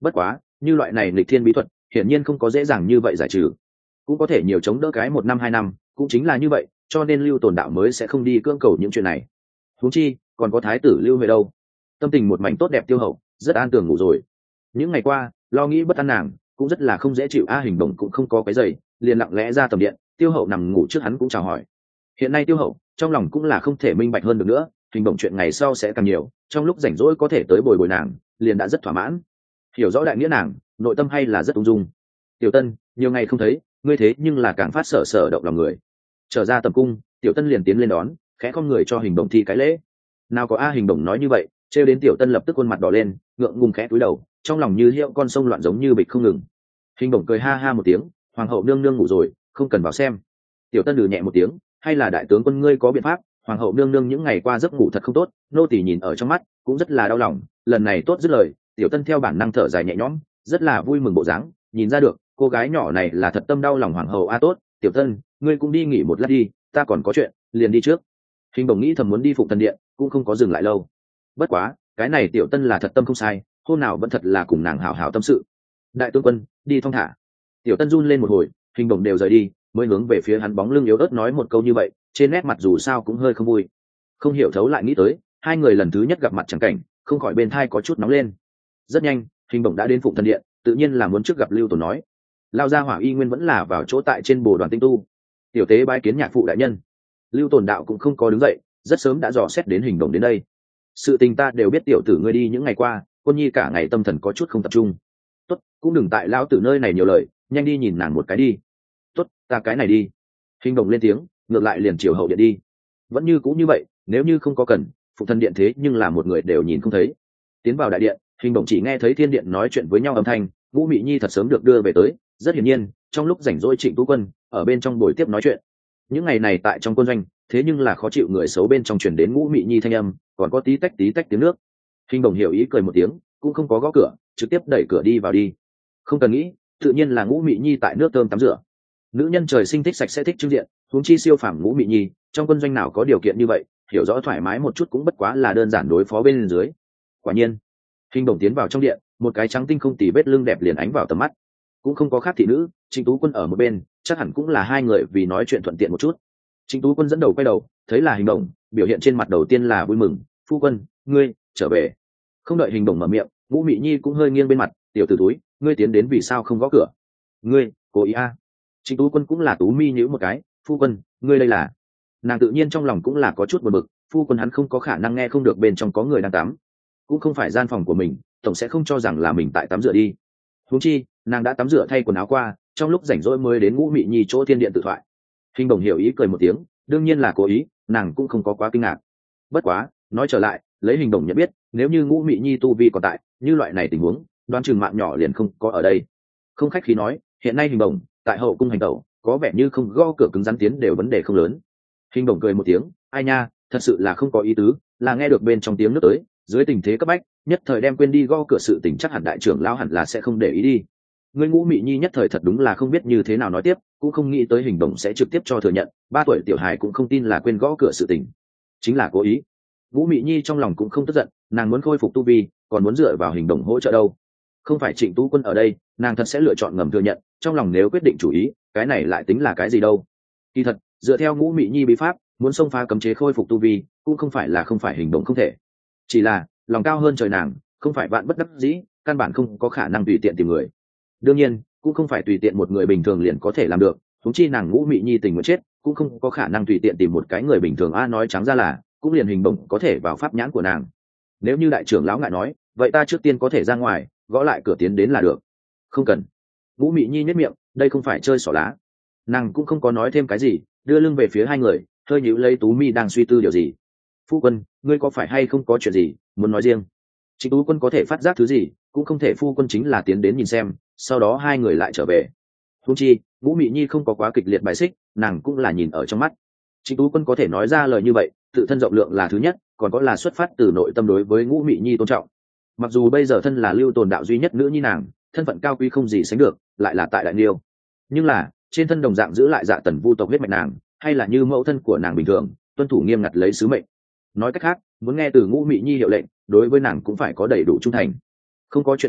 bất quá như loại này nghịch thiên bí thuật hiển nhiên không có dễ dàng như vậy giải trừ, cũng có thể nhiều chống đỡ cái một năm hai năm, cũng chính là như vậy cho nên lưu tồn đạo mới sẽ không đi cưỡng cầu những chuyện này. Huống chi còn có thái tử Lưu Huệ đâu. Tâm tình một mảnh tốt đẹp Tiêu Hậu rất an tường ngủ rồi. Những ngày qua lo nghĩ bất an nàng cũng rất là không dễ chịu. A Hình Bổng cũng không có cái giày, liền lặng lẽ ra tầm điện. Tiêu Hậu nằm ngủ trước hắn cũng chào hỏi. Hiện nay Tiêu Hậu trong lòng cũng là không thể minh bạch hơn được nữa, Hình Bổng chuyện ngày sau sẽ càng nhiều, trong lúc rảnh rỗi có thể tới bồi bồi nàng liền đã rất thỏa mãn. Hiểu rõ đại nghĩa nàng nội tâm hay là rất ung dung. Tiểu Tân, nhiều ngày không thấy ngươi thế nhưng là càng phát sở sở động lòng người. Trở ra tầm cung, Tiểu Tân liền tiến lên đón, khẽ con người cho Hình Bổng thi cái lễ. Nào có A Hình Bổng nói như vậy, trêu đến Tiểu Tân lập tức khuôn mặt đỏ lên, ngượng ngùng khẽ cúi đầu, trong lòng như hiệu con sông loạn giống như bịch không ngừng. Hình Bổng cười ha ha một tiếng, hoàng hậu nương nương ngủ rồi, không cần vào xem. Tiểu Tân lừ nhẹ một tiếng, hay là đại tướng quân ngươi có biện pháp, hoàng hậu nương nương những ngày qua giấc ngủ thật không tốt, nô tỳ nhìn ở trong mắt cũng rất là đau lòng. Lần này tốt dứt lời, Tiểu Tân theo bản năng thở dài nhẹ nhõm, rất là vui mừng bộ dáng, nhìn ra được cô gái nhỏ này là thật tâm đau lòng hoàng hậu. A tốt, Tiểu Tân ngươi cũng đi nghỉ một lát đi, ta còn có chuyện liền đi trước. Hình Bổng nghĩ thầm muốn đi Phụng Thần Điện cũng không có dừng lại lâu. Bất quá cái này Tiểu Tân là thật tâm không sai, hôm nào vẫn thật là cùng nàng hảo hảo tâm sự. Đại tướng quân đi thong thả. Tiểu Tân run lên một hồi, Hình Bổng đều rời đi mới hướng về phía hắn bóng lưng yếu ớt nói một câu như vậy, trên nét mặt dù sao cũng hơi không vui. Không hiểu thấu lại nghĩ tới hai người lần thứ nhất gặp mặt chẳng cảnh, không khỏi bên thai có chút nóng lên. Rất nhanh Hình Bổng đã đến Phụng Thần Điện, tự nhiên là muốn trước gặp Lưu Tồn nói. Lao ra hỏa y nguyên vẫn là vào chỗ tại trên bồ đoàn tinh tu. Tiểu tế bái kiến nhạc phụ đại nhân. Lưu Tồn đạo cũng không có đứng dậy, rất sớm đã dò xét đến Hình Bổng đến đây. Sự tình ta đều biết tiểu tử ngươi đi những ngày qua, Quân Nhi cả ngày tâm thần có chút không tập trung. Tốt, cũng đừng tại lão tử nơi này nhiều lời, nhanh đi nhìn nàng một cái đi. Tốt, ta cái này đi. Hình Bổng lên tiếng, ngược lại liền chiều hậu điện đi. Vẫn như cũ như vậy, nếu như không có cần, Phụng Thần Điện thế nhưng là một người đều nhìn không thấy. Tiến vào đại điện, Hình Bổng chỉ nghe thấy thiên điện nói chuyện với nhau âm thanh. Ngũ Mị Nhi thật sớm được đưa về tới, rất hiển nhiên trong lúc rảnh rỗi Trịnh Tú Quân ở bên trong buổi tiếp nói chuyện. Những ngày này tại trong quân doanh, thế nhưng là khó chịu người xấu bên trong truyền đến Ngũ Mị Nhi thanh âm, còn có tí tách tí tách tiếng nước. Hình Bổng hiểu ý cười một tiếng, cũng không có gõ cửa, trực tiếp đẩy cửa đi vào đi. Không cần nghĩ, tự nhiên là Ngũ Mị Nhi tại nước thơm tắm rửa. Nữ nhân trời sinh thích sạch sẽ thích trưng diện, huống chi siêu phàm Ngũ Mị Nhi, trong quân doanh nào có điều kiện như vậy, hiểu rõ thoải mái một chút cũng bất quá là đơn giản đối phó bên dưới. Quả nhiên, Hình Bổng tiến vào trong điện, một cái trắng tinh không tì vết lưng đẹp liền ánh vào tầm mắt. Cũng không có khác thị nữ, Trịnh Tú Quân ở một bên, chắc hẳn cũng là hai người vì nói chuyện thuận tiện một chút. Trịnh Tú Quân dẫn đầu quay đầu, thấy là Hình Bổng, biểu hiện trên mặt đầu tiên là vui mừng. Phu quân, ngươi trở về. Không đợi Hình Bổng mở miệng, Ngũ Mị Nhi cũng hơi nghiêng bên mặt. Tiểu tử túi, ngươi tiến đến vì sao không gõ cửa? Ngươi cố ý a? À. Trịnh Tú Quân cũng là tú mi nhíu một cái. Phu quân, ngươi đây là? Nàng tự nhiên trong lòng cũng là có chút buồn bực. Phu quân hắn không có khả năng nghe không được bên trong có người đang tắm, cũng không phải gian phòng của mình, tổng sẽ không cho rằng là mình tại tắm rửa đi. Huống chi nàng đã tắm rửa thay quần áo qua, trong lúc rảnh rỗi mới đến Ngũ Mị Nhi chỗ thiên điện tự thoại. Hình Bổng hiểu ý cười một tiếng, đương nhiên là cố ý, nàng cũng không có quá kinh ngạc. Bất quá nói trở lại, lấy Hình Bổng nhận biết, nếu như Ngũ Mị Nhi tu vi còn tại, như loại này tình huống, đoán chừng mạng nhỏ liền không có ở đây. Không khách khí nói, hiện nay Hình Bổng tại hậu cung hành tẩu, có vẻ như không gõ cửa cứng rắn tiến đều vấn đề không lớn. Hình Bổng cười một tiếng, ai nha, thật sự là không có ý tứ, là nghe được bên trong tiếng nước tới, dưới tình thế cấp bách, nhất thời đem quên đi gõ cửa sự tình, chắc hẳn đại trưởng lão hẳn là sẽ không để ý đi. Người Ngũ Mị Nhi nhất thời thật đúng là không biết như thế nào nói tiếp, cũng không nghĩ tới Hình Bổng sẽ trực tiếp cho thừa nhận, ba tuổi tiểu hài cũng không tin là quên gõ cửa sự tình, chính là cố ý. Ngũ Mị Nhi trong lòng cũng không tức giận, nàng muốn khôi phục tu vi, còn muốn dựa vào Hình Bổng hỗ trợ đâu. Không phải Trịnh Tú Quân ở đây, nàng thật sẽ lựa chọn ngầm thừa nhận, trong lòng nếu quyết định chủ ý, cái này lại tính là cái gì đâu. Kỳ thật, dựa theo Ngũ Mị Nhi bí pháp, muốn xông phá cấm chế khôi phục tu vi, cũng không phải là không phải Hình Bổng không thể. Chỉ là lòng cao hơn trời nàng, không phải vạn bất đắc dĩ, căn bản không có khả năng tùy tiện tìm người. Đương nhiên cũng không phải tùy tiện một người bình thường liền có thể làm được, huống chi nàng Ngũ Mị Nhi tình nguyện chết, cũng không có khả năng tùy tiện tìm một cái người bình thường. A nói trắng ra là cũng liền Hình Bổng có thể vào pháp nhãn của nàng. Nếu như đại trưởng lão ngại nói, vậy ta trước tiên có thể ra ngoài gõ lại cửa tiến đến là được. Không cần. Ngũ Mị Nhi nhếch miệng, đây không phải chơi xỏ lá. Nàng cũng không có nói thêm cái gì, đưa lưng về phía hai người, hơi nhíu lấy tú mi đang suy tư điều gì. Phu quân, ngươi có phải hay không có chuyện gì muốn nói riêng? Trịnh Tú Quân có thể phát giác thứ gì, cũng không thể phu quân chính là tiến đến nhìn xem, sau đó hai người lại trở về. Huống chi Ngũ Mị Nhi không có quá kịch liệt bài xích, nàng cũng là nhìn ở trong mắt. Trịnh Tú Quân có thể nói ra lời như vậy, tự thân rộng lượng là thứ nhất, còn có là xuất phát từ nội tâm đối với Ngũ Mị Nhi tôn trọng. Mặc dù bây giờ thân là Lưu Tồn đạo duy nhất nữ nhi nàng, thân phận cao quý không gì sánh được, lại là tại đại liêu, nhưng là trên thân đồng dạng giữ lại Dạ Tần Vu tộc huyết mạch nàng, hay là như mẫu thân của nàng bình thường, tuân thủ nghiêm ngặt lấy sứ mệnh. Nói cách khác, muốn nghe từ Ngũ Mị Nhi hiệu lệnh, đối với nàng cũng phải có đầy đủ trung thành. Không có chuyện gì,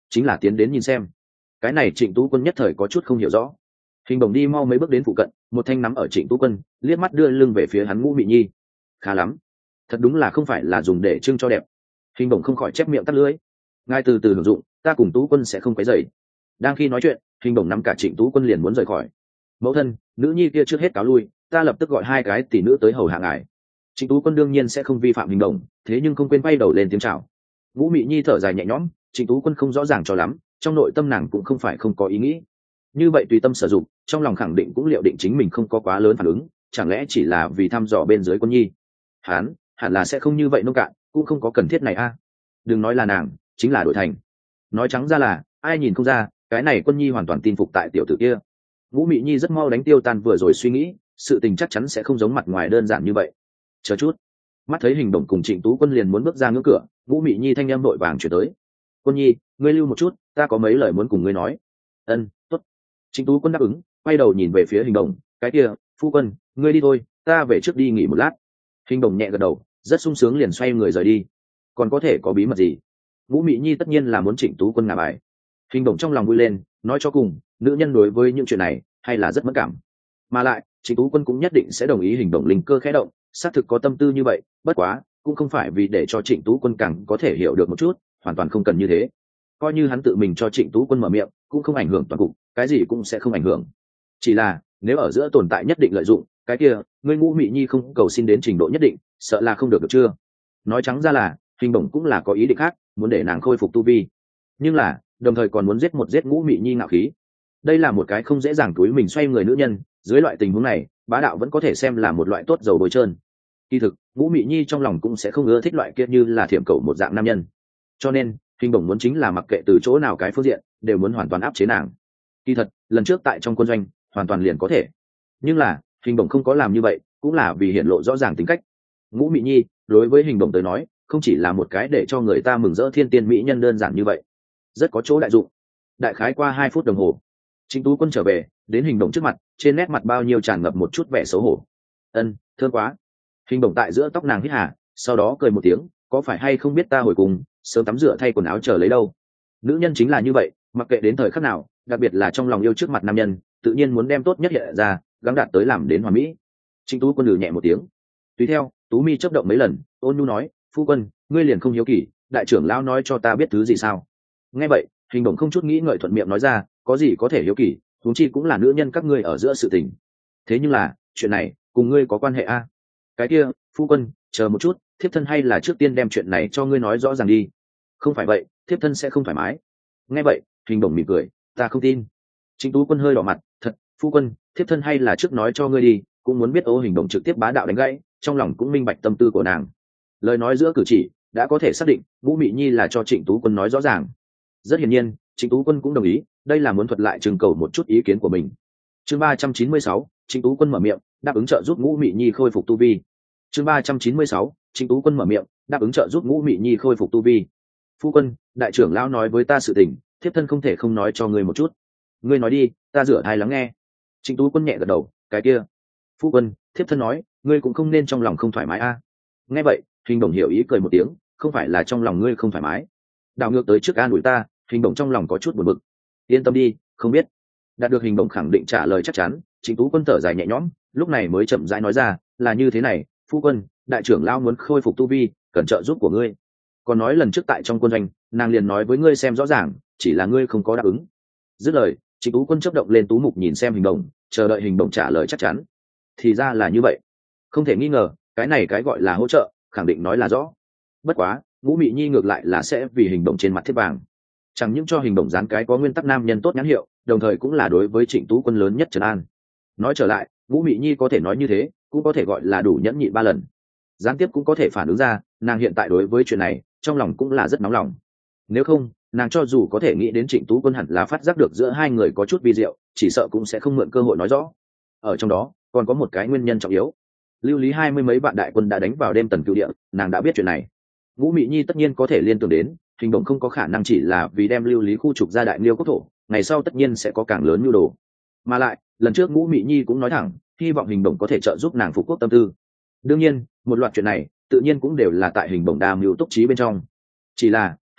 chính là tiến đến nhìn xem. Cái này Trịnh Tú Quân nhất thời có chút không hiểu rõ. Hình bổng đi mau mấy bước đến phụ cận, một thanh nắm ở Trịnh Tú Quân, liếc mắt đưa lưng về phía hắn Ngũ Mị Nhi. Khá lắm, thật đúng là không phải là dùng để trưng cho đẹp. Hình bổng không khỏi chép miệng tắt lưỡi. Ngài từ từ hưởng dụng, ta cùng Tú Quân sẽ không quấy rầy. Đang khi nói chuyện, Hình bổng nắm cả Trịnh Tú Quân liền muốn rời khỏi. Mẫu thân, nữ nhi kia trước hết cáo lui, ta lập tức gọi hai cái tỷ nữ tới hầu hạ ngài. Trịnh Tú Quân đương nhiên sẽ không vi phạm Hình bổng, thế nhưng không quên quay đầu lên tiếng chào. Ngũ Mị Nhi thở dài nhẹ nhõm, Trịnh Tú Quân không rõ ràng cho lắm, trong nội tâm nàng cũng không phải không có ý nghĩ. Như vậy tùy tâm sử dụng, trong lòng khẳng định cũng liệu định chính mình không có quá lớn phản ứng, chẳng lẽ chỉ là vì thăm dò bên dưới Quân Nhi. Hán, hẳn là sẽ không như vậy nông cạn, cũng không có cần thiết này a. Đừng nói là nàng, chính là đổi thành. Nói trắng ra là, ai nhìn không ra, cái này Quân Nhi hoàn toàn tin phục tại tiểu tử kia. Ngũ Mị Nhi rất mau đánh tiêu tan vừa rồi suy nghĩ, sự tình chắc chắn sẽ không giống mặt ngoài đơn giản như vậy. Chờ chút. Mắt thấy Hình bổng cùng Trịnh Tú Quân liền muốn bước ra ngưỡng cửa, Ngũ Mị Nhi thanh em vội vàng chuyển tới. Quân Nhi, ngươi lưu một chút, ta có mấy lời muốn cùng ngươi nói. Ân, tốt. Trịnh Tú Quân đáp ứng, quay đầu nhìn về phía Hình bổng, cái kia, phu quân, ngươi đi thôi, ta về trước đi nghỉ một lát. Hình bổng nhẹ gật đầu, rất sung sướng liền xoay người rời đi. Còn có thể có bí mật gì? Ngũ Mị Nhi tất nhiên là muốn Trịnh Tú Quân ngả bài. Hình bổng trong lòng vui lên, nói cho cùng, nữ nhân đối với những chuyện này hay là rất mất cảm. Mà lại, Trịnh Tú Quân cũng nhất định sẽ đồng ý Hình bổng linh cơ khẽ động, xác thực có tâm tư như vậy, bất quá, cũng không phải vì để cho Trịnh Tú Quân càng có thể hiểu được một chút, hoàn toàn không cần như thế. Coi như hắn tự mình cho Trịnh Tú Quân mở miệng, cũng không ảnh hưởng toàn cục, cái gì cũng sẽ không ảnh hưởng. Chỉ là, nếu ở giữa tồn tại nhất định lợi dụng, cái kia, ngươi Ngũ Mị Nhi không cầu xin đến trình độ nhất định, sợ là không được được chưa? Nói trắng ra là, Hình bổng cũng là có ý định khác, muốn để nàng khôi phục tu vi. Nhưng là, đồng thời còn muốn giết một giết Ngũ Mị Nhi ngạo khí. Đây là một cái không dễ dàng túi mình xoay người nữ nhân, dưới loại tình huống này, bá đạo vẫn có thể xem là một loại tốt dầu bôi trơn. Kỳ thực, Ngũ Mị Nhi trong lòng cũng sẽ không ưa thích loại kia như là thiểm cầu một dạng nam nhân. Cho nên, Hình bổng muốn chính là mặc kệ từ chỗ nào cái phương diện, đều muốn hoàn toàn áp chế nàng. Kỳ thật, lần trước tại trong quân doanh, hoàn toàn liền có thể. Nhưng là, Hình bổng không có làm như vậy, cũng là vì hiện lộ rõ ràng tính cách. Ngũ Mị Nhi, đối với Hình bổng tới nói, không chỉ là một cái để cho người ta mừng rỡ thiên tiên mỹ nhân đơn giản như vậy, rất có chỗ đại dụng. Đại khái qua hai phút đồng hồ, Trịnh Tú Quân trở về, đến Hình bổng trước mặt, trên nét mặt bao nhiêu tràn ngập một chút vẻ xấu hổ. Ân, thơm quá. Hình bổng tại giữa tóc nàng hít hà, sau đó cười một tiếng, có phải hay không biết ta hồi cùng, sớm tắm rửa thay quần áo chờ lấy đâu. Nữ nhân chính là như vậy, mặc kệ đến thời khắc nào, đặc biệt là trong lòng yêu trước mặt nam nhân, tự nhiên muốn đem tốt nhất hiện ra, gắng đạt tới làm đến hoàn mỹ. Trịnh Tú Quân lừ nhẹ một tiếng. Tùy theo, Tú Mi chớp động mấy lần, ôn nhu nói, phu quân, ngươi liền không hiếu kỳ, đại trưởng lão nói cho ta biết thứ gì sao? Nghe vậy, Hình bổng không chút nghĩ ngợi thuận miệng nói ra, có gì có thể hiếu kỳ, huống chi cũng là nữ nhân các ngươi ở giữa sự tình. Thế nhưng là, chuyện này cùng ngươi có quan hệ a? Cái kia, phu quân, chờ một chút, thiếp thân hay là trước tiên đem chuyện này cho ngươi nói rõ ràng đi. Không phải vậy, thiếp thân sẽ không thoải mái. Nghe vậy, Hình bổng mỉm cười, ta không tin. Trịnh Tú Quân hơi đỏ mặt, thật, phu quân, thiếp thân hay là trước nói cho ngươi đi, cũng muốn biết. Ô Hình bổng trực tiếp bá đạo đánh gãy, trong lòng cũng minh bạch tâm tư của nàng. Lời nói giữa cử chỉ đã có thể xác định, Ngũ Mị Nhi là cho Trịnh Tú Quân nói rõ ràng. Rất hiển nhiên, Trịnh Tú Quân cũng đồng ý, đây là muốn thuật lại trưng cầu một chút ý kiến của mình. Chương ba trăm chín mươi sáu, Trịnh Tú Quân mở miệng, đáp ứng trợ giúp Ngũ Mị Nhi khôi phục tu vi. Chương ba trăm chín mươi sáu, Trịnh Tú Quân mở miệng, đáp ứng trợ giúp Ngũ Mị Nhi khôi phục tu vi. Phu quân, đại trưởng lão nói với ta sự tình, thiếp thân không thể không nói cho ngươi một chút. Ngươi nói đi, ta rửa thai lắng nghe. Trịnh Tú Quân nhẹ gật đầu, cái kia. Phu quân, thiếp thân nói, ngươi cũng không nên trong lòng không thoải mái a. Nghe vậy, Hình bổng hiểu ý cười một tiếng, không phải là trong lòng ngươi không thoải mái. Đảo ngược tới trước an ủi ta, Hình bổng trong lòng có chút buồn bực. Yên tâm đi, không biết. Đạt được Hình bổng khẳng định trả lời chắc chắn, Trịnh Tú Quân thở dài nhẹ nhõm, lúc này mới chậm rãi nói ra, là như thế này, phu quân, đại trưởng lão muốn khôi phục tu vi, cần trợ giúp của ngươi. Còn nói lần trước tại trong quân doanh, nàng liền nói với ngươi xem rõ ràng, chỉ là ngươi không có đáp ứng. Dứt lời, Trịnh Tú Quân chớp động lên tú mục nhìn xem Hình bổng, chờ đợi Hình bổng trả lời chắc chắn. Thì ra là như vậy, không thể nghi ngờ, cái này cái gọi là hỗ trợ, khẳng định nói là rõ. Bất quá, Ngũ Mị Nhi ngược lại là sẽ vì Hình bổng trên mặt thiết vàng, chẳng những cho Hình bổng dán cái có nguyên tắc nam nhân tốt nhãn hiệu, đồng thời cũng là đối với Trịnh Tú Quân lớn nhất trấn an. Nói trở lại, Ngũ Mị Nhi có thể nói như thế, cũng có thể gọi là đủ nhẫn nhịn ba lần. Gián tiếp cũng có thể phản ứng ra, nàng hiện tại đối với chuyện này, trong lòng cũng là rất nóng lòng. Nếu không, nàng cho dù có thể nghĩ đến Trịnh Tú Quân hẳn là phát giác được giữa hai người có chút vi diệu, chỉ sợ cũng sẽ không mượn cơ hội nói rõ. Ở trong đó, còn có một cái nguyên nhân trọng yếu. Lưu Lý hai mươi mấy vạn đại quân đã đánh vào đêm Tần Cửu Địa, nàng đã biết chuyện này. Ngũ Mị Nhi tất nhiên có thể liên tưởng đến, Hình bổng không có khả năng chỉ là vì đem Lưu Lý khu trục ra đại liêu quốc thổ, ngày sau tất nhiên sẽ có càng lớn nhu đồ. Mà lại, lần trước Ngũ Mị Nhi cũng nói thẳng, hy vọng Hình bổng có thể trợ giúp nàng phục quốc tâm tư. Đương nhiên, một loạt chuyện này, tự nhiên cũng đều là tại Hình bổng đa mưu túc trí bên trong. Chỉ là,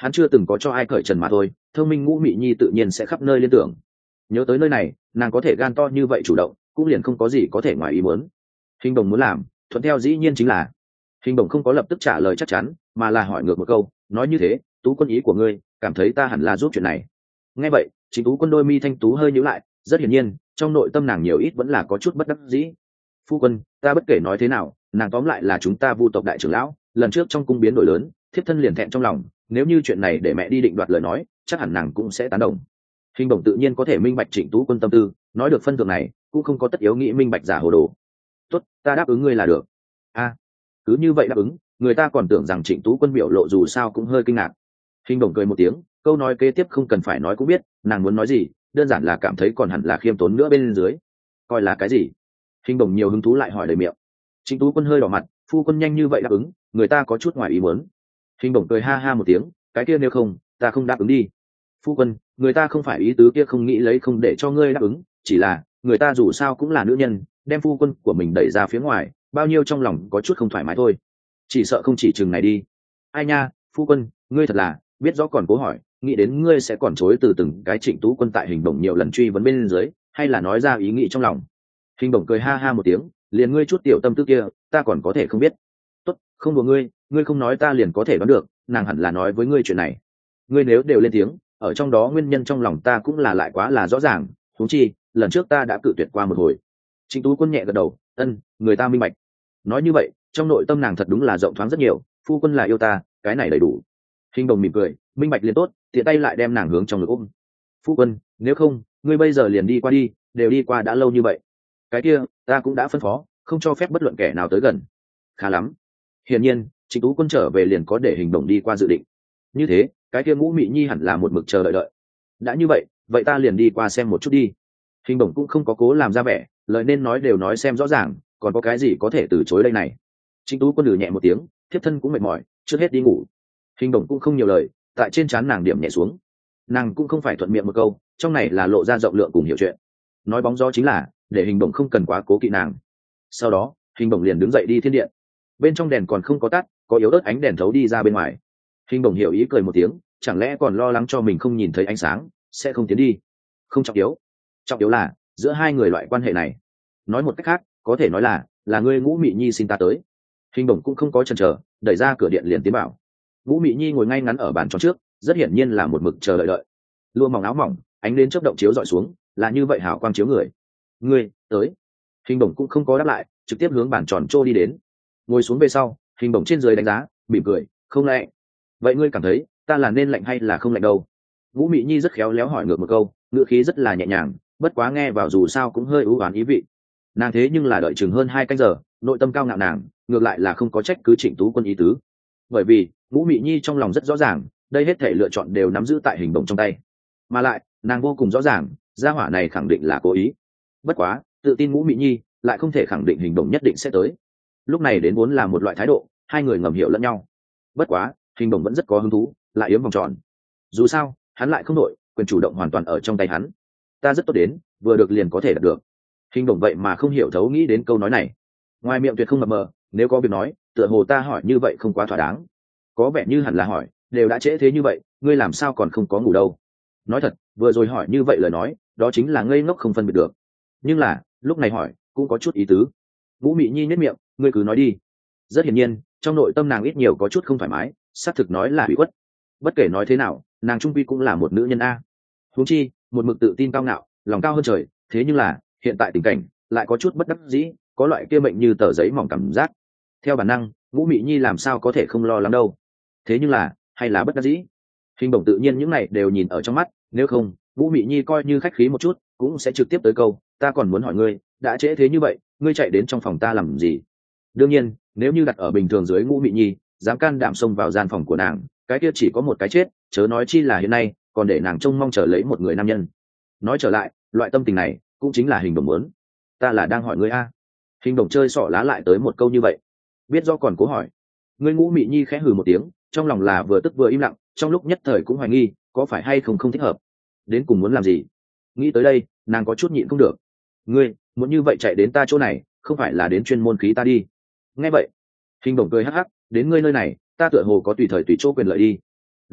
hắn chưa từng có cho ai cởi trần mà thôi, thông minh ngũ mị nhi tự nhiên sẽ khắp nơi liên tưởng. Nhớ tới nơi này, nàng có thể gan to như vậy chủ động, cũng liền không có gì có thể ngoài ý muốn. Hình Đồng muốn làm thuận theo dĩ nhiên chính là. Hình Đồng không có lập tức trả lời chắc chắn, mà là hỏi ngược một câu, nói như thế Tú Quân ý của ngươi cảm thấy ta hẳn là giúp chuyện này. Nghe vậy Trịnh Tú Quân đôi mi thanh tú hơi nhíu lại, rất hiển nhiên trong nội tâm nàng nhiều ít vẫn là có chút bất đắc dĩ. Phu quân, ta bất kể nói thế nào, nàng tóm lại là chúng ta Vu tộc đại trưởng lão, lần trước trong cung biến đổi lớn, thiếp thân liền thẹn trong lòng, nếu như chuyện này để mẹ đi định đoạt lời nói, chắc hẳn nàng cũng sẽ tán đồng. Hình Đồng tự nhiên có thể minh bạch Trịnh Tú Quân tâm tư, nói được phân thượng này cũng không có tất yếu nghĩ minh bạch giả hồ đồ. Tốt, ta đáp ứng ngươi là được. A, cứ như vậy đáp ứng, người ta còn tưởng rằng Trịnh Tú Quân biểu lộ dù sao cũng hơi kinh ngạc. Hình Đồng cười một tiếng, câu nói kế tiếp không cần phải nói cũng biết nàng muốn nói gì, đơn giản là cảm thấy còn hẳn là khiêm tốn nữa bên dưới. Coi là cái gì? Hình Đồng nhiều hứng thú lại hỏi đầy miệng. Trịnh Tú Quân hơi đỏ mặt, phu quân nhanh như vậy đáp ứng, người ta có chút ngoài ý muốn. Hình Đồng cười ha ha một tiếng, cái kia nếu không ta không đáp ứng đi. Phu quân, người ta không phải ý tứ kia không nghĩ lấy không để cho ngươi đáp ứng, chỉ là người ta dù sao cũng là nữ nhân, đem phu quân của mình đẩy ra phía ngoài, bao nhiêu trong lòng có chút không thoải mái thôi. Chỉ sợ không chỉ chừng này đi. Ai nha, phu quân, ngươi thật là biết rõ còn cố hỏi, nghĩ đến ngươi sẽ còn chối từ từng cái. Trịnh Tú Quân tại Hình Đồng nhiều lần truy vấn bên dưới, hay là nói ra ý nghĩ trong lòng. Hình Đồng cười ha ha một tiếng, liền ngươi chút tiểu tâm tư kia ta còn có thể không biết. Tốt, không đùa ngươi, ngươi không nói ta liền có thể đoán được, nàng hẳn là nói với ngươi chuyện này. Ngươi nếu đều lên tiếng, ở trong đó nguyên nhân trong lòng ta cũng là lại quá là rõ ràng, huống chi lần trước ta đã cự tuyệt qua một hồi. Trịnh Tú Quân nhẹ gật đầu, ân, người ta minh bạch. Nói như vậy trong nội tâm nàng thật đúng là rộng thoáng rất nhiều, phu quân là yêu ta, cái này đầy đủ. Hình Đồng mỉm cười, minh bạch liền tốt, tiện tay lại đem nàng hướng trong ngực ôm. Phu quân, nếu không ngươi bây giờ liền đi qua đi, đều đi qua đã lâu như vậy. Cái kia ta cũng đã phân phó, không cho phép bất luận kẻ nào tới gần. Khá lắm. Hiển nhiên Trịnh Tú Quân trở về liền có để Hình Đồng đi qua dự định. Như thế cái kia ngũ mị nhi hẳn là một mực chờ đợi đợi. Đã như vậy vậy ta liền đi qua xem một chút đi. Hình Đồng cũng không có cố làm ra vẻ, lời nên nói đều nói xem rõ ràng, còn có cái gì có thể từ chối đây này. Trịnh Tú Quân lử nhẹ một tiếng, thiếp thân cũng mệt mỏi, trước hết đi ngủ. Hình Đồng cũng không nhiều lời, tại trên trán nàng điểm nhẹ xuống. Nàng cũng không phải thuận miệng một câu, trong này là lộ ra rộng lượng cùng hiểu chuyện. Nói bóng gió chính là để Hình Đồng không cần quá cố kỵ nàng. Sau đó Hình Đồng liền đứng dậy đi thiên điện. Bên trong đèn còn không có tắt, có yếu ớt ánh đèn thấu đi ra bên ngoài. Hình Đồng hiểu ý cười một tiếng, chẳng lẽ còn lo lắng cho mình không nhìn thấy ánh sáng sẽ không tiến đi. Không trọng yếu, trọng yếu là giữa hai người loại quan hệ này. Nói một cách khác có thể nói là là ngươi ngũ mị nhi xin ta tới. Hình Đồng cũng không có chần chờ, đẩy ra cửa điện liền tiến vào. Ngũ mị nhi ngồi ngay ngắn ở bàn tròn trước, rất hiển nhiên là một mực chờ đợi đợi. Lụa mỏng áo mỏng, ánh đến chớp động chiếu dọi xuống, là như vậy hào quang chiếu người. Ngươi tới. Hình Đồng cũng không có đáp lại, trực tiếp hướng bàn tròn trô đi đến. Ngồi xuống về sau, Hình Đồng trên dưới đánh giá, mỉm cười, không lạnh. Vậy ngươi cảm thấy ta là nên lạnh hay là không lạnh đâu? Ngũ mị nhi rất khéo léo hỏi ngược một câu, ngữ khí rất là nhẹ nhàng, bất quá nghe vào dù sao cũng hơi ưu oán ý vị. Nàng thế nhưng là đợi chừng hơn hai canh giờ, nội tâm cao ngạo nàng ngược lại là không có trách cứ Trịnh Tú Quân ý tứ, bởi vì Ngũ mị nhi trong lòng rất rõ ràng, đây hết thể lựa chọn đều nắm giữ tại Hình Đồng trong tay, mà lại nàng vô cùng rõ ràng gia hỏa này khẳng định là cố ý. Bất quá tự tin Ngũ mị nhi lại không thể khẳng định Hình Đồng nhất định sẽ tới. Lúc này đến vốn là một loại thái độ, hai người ngầm hiểu lẫn nhau. Bất quá Hình Đồng vẫn rất có hứng thú, lại yếm vòng tròn. Dù sao hắn lại không đội, quyền chủ động hoàn toàn ở trong tay hắn. Ta rất tốt đến, vừa được liền có thể đạt được. Hình Đồng vậy mà không hiểu thấu nghĩ đến câu nói này, ngoài miệng tuyệt không mập mờ, nếu có việc nói tựa hồ ta hỏi như vậy không quá thỏa đáng. Có vẻ như hẳn là hỏi, đều đã trễ thế như vậy ngươi làm sao còn không có ngủ đâu. Nói thật vừa rồi hỏi như vậy lời nói đó chính là ngây ngốc không phân biệt được, nhưng là lúc này hỏi cũng có chút ý tứ. Vũ mị nhi nhếch miệng, ngươi cứ nói đi. Rất hiển nhiên trong nội tâm nàng ít nhiều có chút không thoải mái, xác thực nói là bị khuất. Bất kể nói thế nào nàng trung quy cũng là một nữ nhân a, huống chi một mực tự tin cao ngạo, lòng cao hơn trời. Thế nhưng là hiện tại tình cảnh lại có chút bất đắc dĩ, có loại kia mệnh như tờ giấy mỏng cảm giác. Theo bản năng Vũ mị nhi làm sao có thể không lo lắng đâu. Thế nhưng là hay là bất đắc dĩ. Hình Đồng tự nhiên những này đều nhìn ở trong mắt, nếu không Vũ mị nhi coi như khách khí một chút cũng sẽ trực tiếp tới câu, ta còn muốn hỏi ngươi, đã trễ thế như vậy ngươi chạy đến trong phòng ta làm gì? Đương nhiên nếu như đặt ở bình thường dưới Vũ mị nhi dám can đảm xông vào gian phòng của nàng, cái kia chỉ có một cái chết, chớ nói chi là hiện nay còn để nàng trông mong chờ lấy một người nam nhân. Nói trở lại loại tâm tình này cũng chính là Hình Đồng muốn. Ta là đang hỏi ngươi a. Hình Đồng chơi xỏ lá lại tới một câu như vậy, biết do còn cố hỏi. Ngươi Ngũ mị nhi khẽ hừ một tiếng, trong lòng là vừa tức vừa im lặng, trong lúc nhất thời cũng hoài nghi có phải hay không không thích hợp, đến cùng muốn làm gì. Nghĩ tới đây nàng có chút nhịn không được. Ngươi muốn như vậy chạy đến ta chỗ này không phải là đến chuyên môn khí ta đi? Nghe vậy Hình Đồng cười hắc hắc, đến ngươi nơi này ta tựa hồ có tùy thời tùy chỗ quyền lợi đi. Là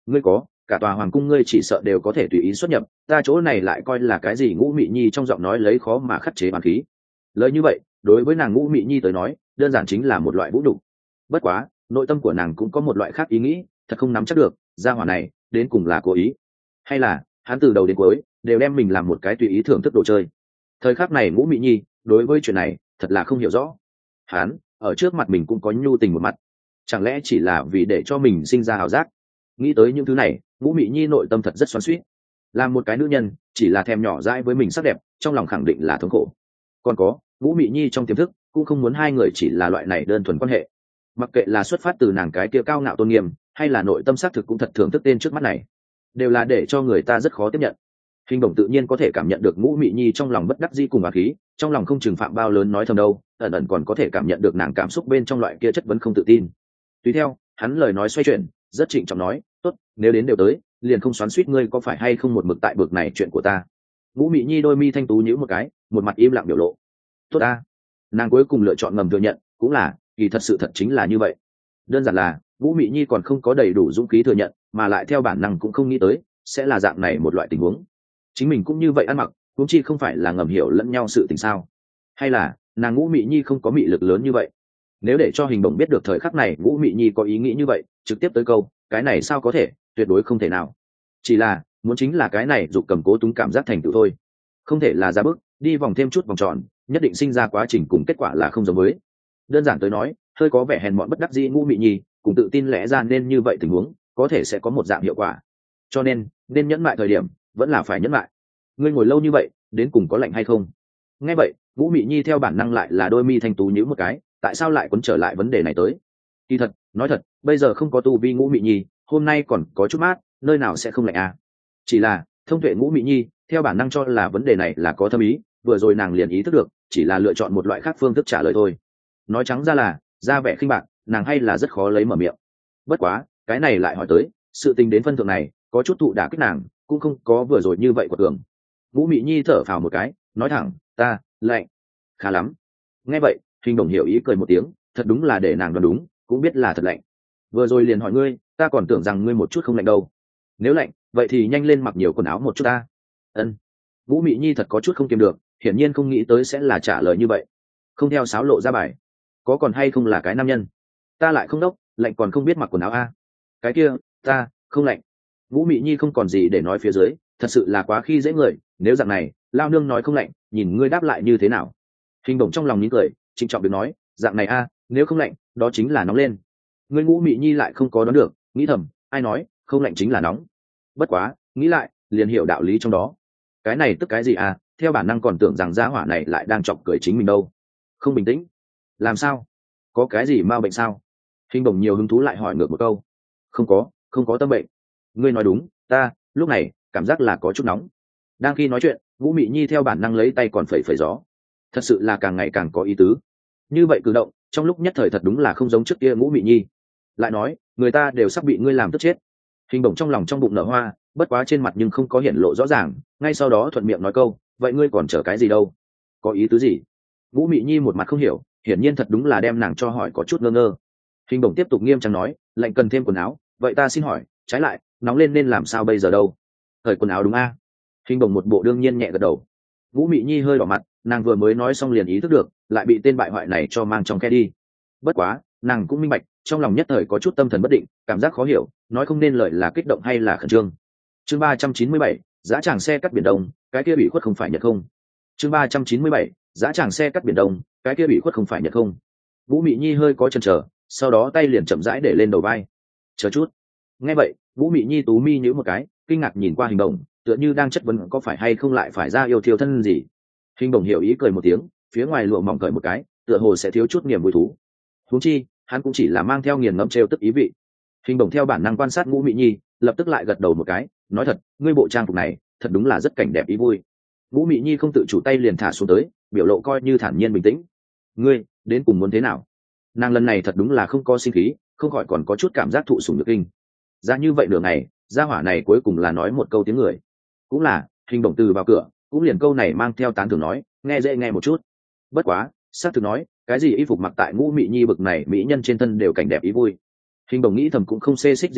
ngươi có cả tòa hoàng cung ngươi chỉ sợ đều có thể tùy ý xuất nhập, ta chỗ này lại coi là cái gì? Ngũ Mị Nhi trong giọng nói lấy khó mà khắc chế bản khí. Lời như vậy đối với nàng Ngũ Mị Nhi tới nói đơn giản chính là một loại vũ nhục. Bất quá nội tâm của nàng cũng có một loại khác ý nghĩ, thật không nắm chắc được gia hỏa này đến cùng là cố ý hay là hắn từ đầu đến cuối đều đem mình làm một cái tùy ý thưởng thức đồ chơi. Thời khắc này Ngũ Mị Nhi đối với chuyện này thật là không hiểu rõ. Hắn ở trước mặt mình cũng có nhu tình một mặt, chẳng lẽ chỉ là vì để cho mình sinh ra ảo giác? Nghĩ tới những thứ này Ngũ Mị Nhi nội tâm thật rất xoắn xuýt. Làm một cái nữ nhân chỉ là thèm nhỏ dãi với mình sắc đẹp, trong lòng khẳng định là thống khổ. Còn có Ngũ Mị Nhi trong tiềm thức cũng không muốn hai người chỉ là loại này đơn thuần quan hệ. Mặc kệ là xuất phát từ nàng cái kia cao ngạo tôn nghiêm, hay là nội tâm xác thực cũng thật thưởng thức tên trước mắt này, đều là để cho người ta rất khó tiếp nhận. Hình Bổng tự nhiên có thể cảm nhận được Ngũ Mị Nhi trong lòng bất đắc dĩ cùng oán khí, trong lòng không chừng phạm bao lớn nói thầm đâu, ẩn ẩn còn có thể cảm nhận được nàng cảm xúc bên trong loại kia chất vấn không tự tin. Tùy theo hắn lời nói xoay chuyển, rất trịnh trọng nói, tốt, nếu đến đều tới liền không xoắn xuýt ngươi có phải hay không một mực tại bực này chuyện của ta. Ngũ Mị Nhi đôi mi thanh tú nhíu một cái, một mặt im lặng biểu lộ. Tốt a. Nàng cuối cùng lựa chọn ngầm thừa nhận, cũng là kỳ thật sự thật chính là như vậy. Đơn giản là Ngũ Mị Nhi còn không có đầy đủ dũng khí thừa nhận, mà lại theo bản năng cũng không nghĩ tới sẽ là dạng này một loại tình huống. Chính mình cũng như vậy ăn mặc, huống chi không phải là ngầm hiểu lẫn nhau sự tình sao? Hay là nàng Ngũ Mị Nhi không có mị lực lớn như vậy? Nếu để cho Hình Bổng biết được thời khắc này Ngũ Mị Nhi có ý nghĩ như vậy, trực tiếp tới câu cái này sao có thể, tuyệt đối không thể nào. Chỉ là muốn chính là cái này dục cầm cố túng cảm giác thành tựu thôi, không thể là ra bước đi vòng thêm chút vòng tròn, nhất định sinh ra quá trình cùng kết quả là không giống với. Đơn giản tới nói, hơi có vẻ hèn mọn bất đắc dĩ Ngũ Mị Nhi cùng tự tin lẽ ra nên như vậy tình huống có thể sẽ có một dạng hiệu quả, cho nên nên nhẫn mại thời điểm vẫn là phải nhẫn mại. Ngươi ngồi lâu như vậy đến cùng có lạnh hay không? Nghe vậy Ngũ Mị Nhi theo bản năng lại là đôi mi thanh tú nhíu một cái, tại sao lại quấn trở lại vấn đề này tới? Kỳ thật nói thật, bây giờ không có tu vi Ngũ Mị Nhi hôm nay còn có chút mát, nơi nào sẽ không lạnh à? Chỉ là thông tuệ Ngũ Mị Nhi theo bản năng cho là vấn đề này là có thâm ý, vừa rồi nàng liền ý thức được chỉ là lựa chọn một loại khác phương thức trả lời thôi. Nói trắng ra là ra vẻ khinh bạc, nàng hay là rất khó lấy mở miệng. Bất quá cái này lại hỏi tới sự tình đến phân thượng này, có chút thụ đả kích nàng cũng không có vừa rồi như vậy của tường. Ngũ Mị Nhi thở phào một cái, nói thẳng, ta lạnh. Khá lắm. Nghe vậy Hình Đồng hiểu ý cười một tiếng, thật đúng là để nàng đoán đúng, cũng biết là thật lạnh. Vừa rồi liền hỏi ngươi, ta còn tưởng rằng ngươi một chút không lạnh đâu. Nếu lạnh vậy thì nhanh lên mặc nhiều quần áo một chút ta. Ân. Ngũ Mị Nhi thật có chút không kiềm được, hiển nhiên không nghĩ tới sẽ là trả lời như vậy. Không theo sáo lộ ra bài, có còn hay không là cái nam nhân? Ta lại không đốc, lạnh còn không biết mặc quần áo a. Cái kia ta không lạnh. Ngũ Mị Nhi không còn gì để nói phía dưới, thật sự là quá khi dễ người, nếu dạng này lao nương nói không lạnh, nhìn ngươi đáp lại như thế nào. Hình Bổng trong lòng nín cười, trịnh trọng được nói, dạng này a, nếu không lạnh đó chính là nóng lên. Ngươi Ngũ Mị Nhi lại không có đoán được, nghĩ thầm, ai nói không lạnh chính là nóng? Bất quá nghĩ lại liền hiểu đạo lý trong đó. Cái này tức cái gì à, theo bản năng còn tưởng rằng gia hỏa này lại đang chọc cười chính mình đâu. Không bình tĩnh làm sao? Có cái gì ma bệnh sao? Hình Bổng nhiều hứng thú lại hỏi ngược một câu. Không có, không có tâm bệnh. Ngươi nói đúng, ta lúc này cảm giác là có chút nóng. Đang khi nói chuyện Ngũ Mị Nhi theo bản năng lấy tay còn phẩy phẩy gió, thật sự là càng ngày càng có ý tứ. Như vậy cử động trong lúc nhất thời thật đúng là không giống trước kia Ngũ Mị Nhi. Lại nói người ta đều sắp bị ngươi làm tức chết. Hình Bổng trong lòng trong bụng nở hoa, bất quá trên mặt nhưng không có hiển lộ rõ ràng, ngay sau đó thuận miệng nói câu, vậy ngươi còn chờ cái gì đâu? Có ý tứ gì? Ngũ Mị Nhi một mặt không hiểu, hiển nhiên thật đúng là đem nàng cho hỏi có chút ngơ ngơ. Hình Bổng tiếp tục nghiêm trang nói, lạnh cần thêm quần áo, vậy ta xin hỏi, trái lại nóng lên nên làm sao bây giờ đâu? Thời quần áo đúng a? Hình Bổng một bộ đương nhiên nhẹ gật đầu. Ngũ Mị Nhi hơi đỏ mặt, nàng vừa mới nói xong liền ý thức được, lại bị tên bại hoại này cho mang trong khe đi. Bất quá nàng cũng minh bạch, trong lòng nhất thời có chút tâm thần bất định, cảm giác khó hiểu, nói không nên lời là kích động hay là khẩn trương. Chương ba trăm chín mươi bảy, dã tràng xe cắt biển đông, cái kia bị khuất không phải Nhật không? Chương ba trăm chín mươi bảy, dã tràng xe cắt biển đông, cái kia bị khuất không phải Nhật không? Ngũ Mị Nhi hơi có chần chờ, sau đó tay liền chậm rãi để lên đầu vai. Chờ chút. Nghe vậy Ngũ Mị Nhi tú mi nhíu một cái, kinh ngạc nhìn qua Hình Bổng, tựa như đang chất vấn có phải hay không lại phải ra yêu thiêu thân gì. Hình Bổng hiểu ý cười một tiếng, phía ngoài lụa mỏng cởi một cái, tựa hồ sẽ thiếu chút niềm vui thú. Huống chi hắn cũng chỉ là mang theo nghiền ngẫm trêu tức ý vị. Hình Bổng theo bản năng quan sát Ngũ Mị Nhi, lập tức lại gật đầu một cái, nói thật, ngươi bộ trang phục này thật đúng là rất cảnh đẹp ý vui. Ngũ Mị Nhi không tự chủ tay liền thả xuống tới, biểu lộ coi như thản nhiên bình tĩnh. Ngươi đến cùng muốn thế nào? Nàng lần này thật đúng là không có sinh khí, không khỏi còn có chút cảm giác thụ sủng nhược kinh. Ra như vậy nửa ngày, gia hỏa này cuối cùng là nói một câu tiếng người. Cũng là Hình Bổng từ vào cửa cũng liền câu này mang theo tán thưởng nói, nghe dễ nghe một chút. Bất quá xác thực nói, cái gì y phục mặc tại Ngũ Mị Nhi bực này mỹ nhân trên thân đều cảnh đẹp ý vui. Hình Bổng nghĩ thầm cũng không xê xích gì nhiều,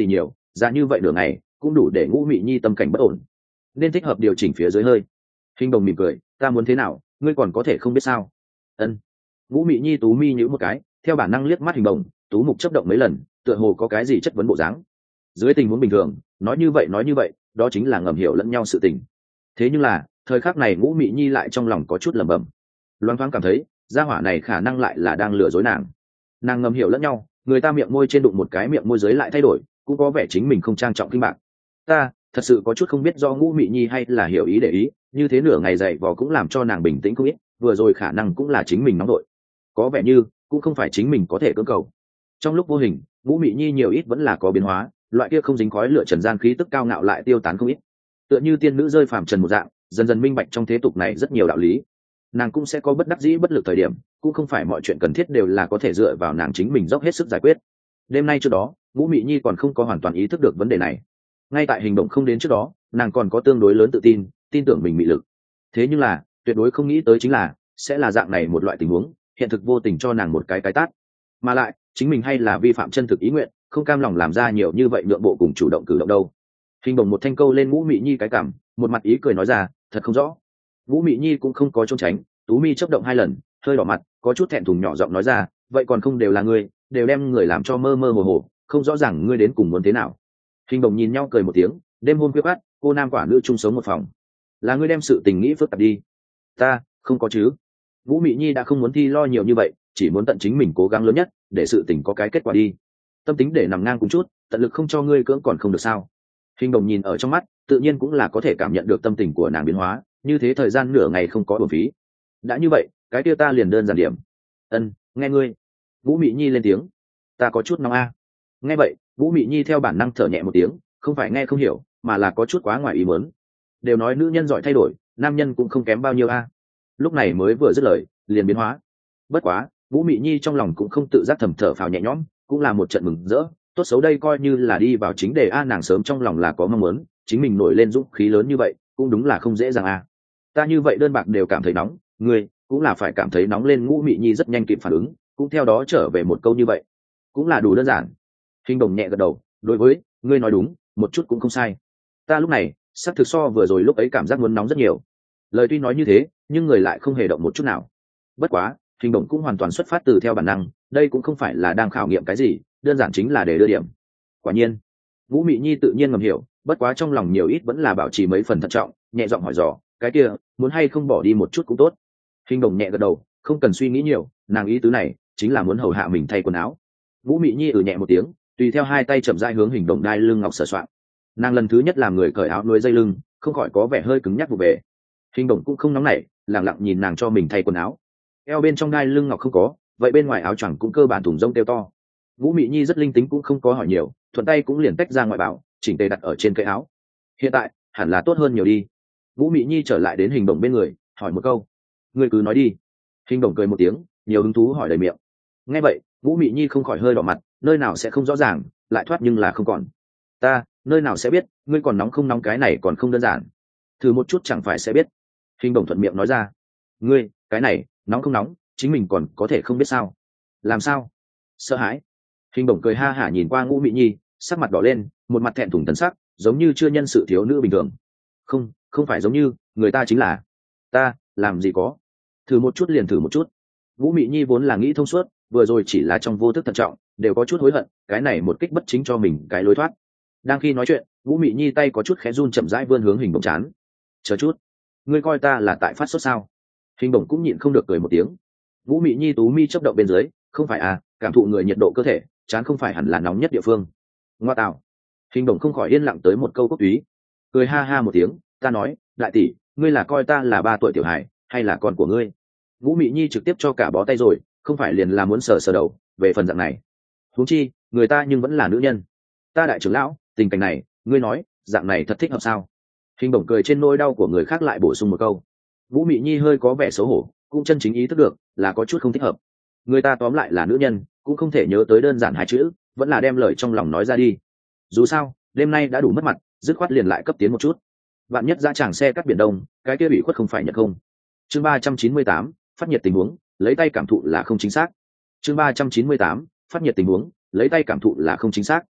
ra như vậy nửa ngày cũng đủ để Ngũ Mị Nhi tâm cảnh bất ổn, nên thích hợp điều chỉnh phía dưới hơi. Hình Đồng mỉm cười, ta muốn thế nào ngươi còn có thể không biết sao? Ân. Ngũ Mị Nhi tú mi nhíu một cái, theo bản năng liếc mắt Hình Đồng, tú mục chấp động mấy lần, tựa hồ có cái gì chất vấn bộ dáng. Dưới tình huống bình thường, nói như vậy nói như vậy, đó chính là ngầm hiểu lẫn nhau sự tình. Thế nhưng là, thời khắc này Ngũ Mị Nhi lại trong lòng có chút lẩm bẩm, loáng thoáng cảm thấy, gia hỏa này khả năng lại là đang lừa dối nàng. Nàng ngầm hiểu lẫn nhau, người ta miệng môi trên đụng một cái miệng môi dưới lại thay đổi, cũng có vẻ chính mình không trang trọng kinh bạc. Ta thật sự có chút không biết do Ngũ Mị Nhi hay là hiểu ý để ý, như thế nửa ngày dậy vò cũng làm cho nàng bình tĩnh không ít, vừa rồi khả năng cũng là chính mình nóng đội, có vẻ như cũng không phải chính mình có thể cưỡng cầu. Trong lúc vô hình, Ngũ Mị Nhi nhiều ít vẫn là có biến hóa, loại kia không dính khói lửa trần gian khí tức cao ngạo lại tiêu tán không ít, tựa như tiên nữ rơi phàm trần một dạng, dần dần minh bạch trong thế tục này rất nhiều đạo lý. Nàng cũng sẽ có bất đắc dĩ bất lực thời điểm, cũng không phải mọi chuyện cần thiết đều là có thể dựa vào nàng chính mình dốc hết sức giải quyết. Đêm nay trước đó, Ngũ Mị Nhi còn không có hoàn toàn ý thức được vấn đề này. Ngay tại Hình Động không đến trước đó, nàng còn có tương đối lớn tự tin, tin tưởng mình mị lực. Thế nhưng là, tuyệt đối không nghĩ tới chính là sẽ là dạng này một loại tình huống, hiện thực vô tình cho nàng một cái cái tát. Mà lại, chính mình hay là vi phạm chân thực ý nguyện, không cam lòng làm ra nhiều như vậy nhượng bộ cùng chủ động cử động đâu. Hình Động một thanh câu lên Ngũ Mị Nhi cái cằm, một mặt ý cười nói ra, thật không rõ. Ngũ Mị Nhi cũng không có trốn tránh, tú mi chớp động hai lần, hơi đỏ mặt, có chút thẹn thùng nhỏ giọng nói ra, vậy còn không đều là ngươi, đều đem người làm cho mơ mơ hồ hồ, không rõ ràng ngươi đến cùng muốn thế nào. Hình Đồng nhìn nhau cười một tiếng, đêm hôm khuya khoắt, cô nam quả nữ chung sống một phòng, là ngươi đem sự tình nghĩ phức tạp đi. Ta không có chứ. Ngũ Mị Nhi đã không muốn thi lo nhiều như vậy, chỉ muốn tận chính mình cố gắng lớn nhất, để sự tình có cái kết quả đi. Tâm tính để nằm ngang cùng chút, tận lực không cho ngươi cưỡng còn không được sao? Hình Đồng nhìn ở trong mắt, tự nhiên cũng là có thể cảm nhận được tâm tình của nàng biến hóa, như thế thời gian nửa ngày không có uổng phí. Đã như vậy, cái kia ta liền đơn giản điểm. Ân, nghe ngươi. Vũ Mị Nhi lên tiếng. Ta có chút nóng a. Nghe vậy, Vũ Mị Nhi theo bản năng thở nhẹ một tiếng, không phải nghe không hiểu, mà là có chút quá ngoài ý muốn. Đều nói nữ nhân giỏi thay đổi, nam nhân cũng không kém bao nhiêu a. Lúc này mới vừa dứt lời, liền biến hóa. Bất quá, Vũ Mị Nhi trong lòng cũng không tự giác thầm thở phào nhẹ nhõm, cũng là một trận mừng rỡ, tốt xấu đây coi như là đi vào chính đề a, nàng sớm trong lòng là có mong muốn, chính mình nổi lên dũng khí lớn như vậy, cũng đúng là không dễ dàng a. Ta như vậy đơn bạc đều cảm thấy nóng, ngươi cũng là phải cảm thấy nóng lên. Ngũ Mị Nhi rất nhanh kịp phản ứng, cũng theo đó trở về một câu như vậy, cũng là đủ đơn giản. Hình Đồng nhẹ gật đầu, đối với ngươi nói đúng, một chút cũng không sai. Ta lúc này xác thực so vừa rồi lúc ấy cảm giác muốn nóng rất nhiều. Lời tuy nói như thế, nhưng người lại không hề động một chút nào. Bất quá, Hình Đồng cũng hoàn toàn xuất phát từ theo bản năng, đây cũng không phải là đang khảo nghiệm cái gì, đơn giản chính là để đưa điểm. Quả nhiên, Ngũ Mị Nhi tự nhiên ngầm hiểu, bất quá trong lòng nhiều ít vẫn là bảo trì mấy phần thận trọng, nhẹ giọng hỏi dò, cái kia muốn hay không bỏ đi một chút cũng tốt. Hình Đồng nhẹ gật đầu, không cần suy nghĩ nhiều, nàng ý tứ này chính là muốn hầu hạ mình thay quần áo. Vũ Mị Nhi ừ nhẹ một tiếng, tùy theo hai tay chậm rãi hướng Hình Đồng đai lưng ngọc sờ soạn. Nàng lần thứ nhất làm người cởi áo nuôi dây lưng, không khỏi có vẻ hơi cứng nhắc vụ về. Hình Đồng cũng không nóng nảy, lặng lặng nhìn nàng cho mình thay quần áo. Eo bên trong đai lưng ngọc không có, vậy bên ngoài áo choàng cũng cơ bản thùng rông tiêu to. Vũ Mị Nhi rất linh tính cũng không có hỏi nhiều, thuận tay cũng liền tách ra ngoại bảo, chỉnh tề đặt ở trên cây áo. Hiện tại hẳn là tốt hơn nhiều đi. Vũ Mị Nhi trở lại đến Hình Đồng bên người, hỏi một câu, ngươi cứ nói đi. Hình Đồng cười một tiếng, nhiều hứng thú hỏi đầy miệng. Nghe vậy, Vũ Mị Nhi không khỏi hơi đỏ mặt, nơi nào sẽ không rõ ràng, lại thoát nhưng là không còn. Ta nơi nào sẽ biết, ngươi còn nóng không nóng, cái này còn không đơn giản, thử một chút chẳng phải sẽ biết. Hình Đồng thuận miệng nói ra. Ngươi cái này nóng không nóng, chính mình còn có thể không biết sao? Làm sao? Sợ hãi? Hình Đồng cười ha hả nhìn qua Ngũ Mị Nhi, sắc mặt đỏ lên, một mặt thẹn thùng thần sắc, giống như chưa nhân sự thiếu nữ bình thường. Không, không phải giống như, người ta chính là. Ta làm gì có, thử một chút liền thử một chút. Vũ Mị Nhi vốn là nghĩ thông suốt, vừa rồi chỉ là trong vô thức thận trọng, đều có chút hối hận, cái này một kích bất chính cho mình cái lối thoát. Đang khi nói chuyện, Vũ Mị Nhi tay có chút khẽ run, chậm rãi vươn hướng Hình Đồng chán. Chờ chút, ngươi coi ta là tại phát sốt sao? Hình Đồng cũng nhịn không được cười một tiếng. Vũ Mị Nhi tú mi chớp động bên dưới, không phải à, cảm thụ người nhiệt độ cơ thể, chán không phải hẳn là nóng nhất địa phương. Ngoa tạo. Hình Đồng không khỏi yên lặng tới một câu quốc túy, cười ha ha một tiếng, ta nói, đại tỷ, ngươi là coi ta là ba tuổi tiểu hài, hay là con của ngươi? Vũ Mị Nhi trực tiếp cho cả bó tay rồi, không phải liền là muốn sờ sờ đầu, về phần dạng này. Huống chi, người ta nhưng vẫn là nữ nhân. Ta đại trưởng lão, tình cảnh này, ngươi nói, dạng này thật thích hợp sao? Hình Đồng cười trên nỗi đau của người khác lại bổ sung một câu. Vũ Mị Nhi hơi có vẻ xấu hổ, cũng chân chính ý thức được là có chút không thích hợp. Người ta tóm lại là nữ nhân, cũng không thể nhớ tới đơn giản hai chữ, vẫn là đem lời trong lòng nói ra đi. Dù sao, đêm nay đã đủ mất mặt, dứt khoát liền lại cấp tiến một chút. Vạn nhất ra chàng xe cắt biển đông, cái kia bị khuất không phải nhận không. Chương ba trăm chín mươi tám, phát nhiệt tình huống, lấy tay cảm thụ là không chính xác. Chương ba trăm chín mươi tám, phát nhiệt tình huống, lấy tay cảm thụ là không chính xác.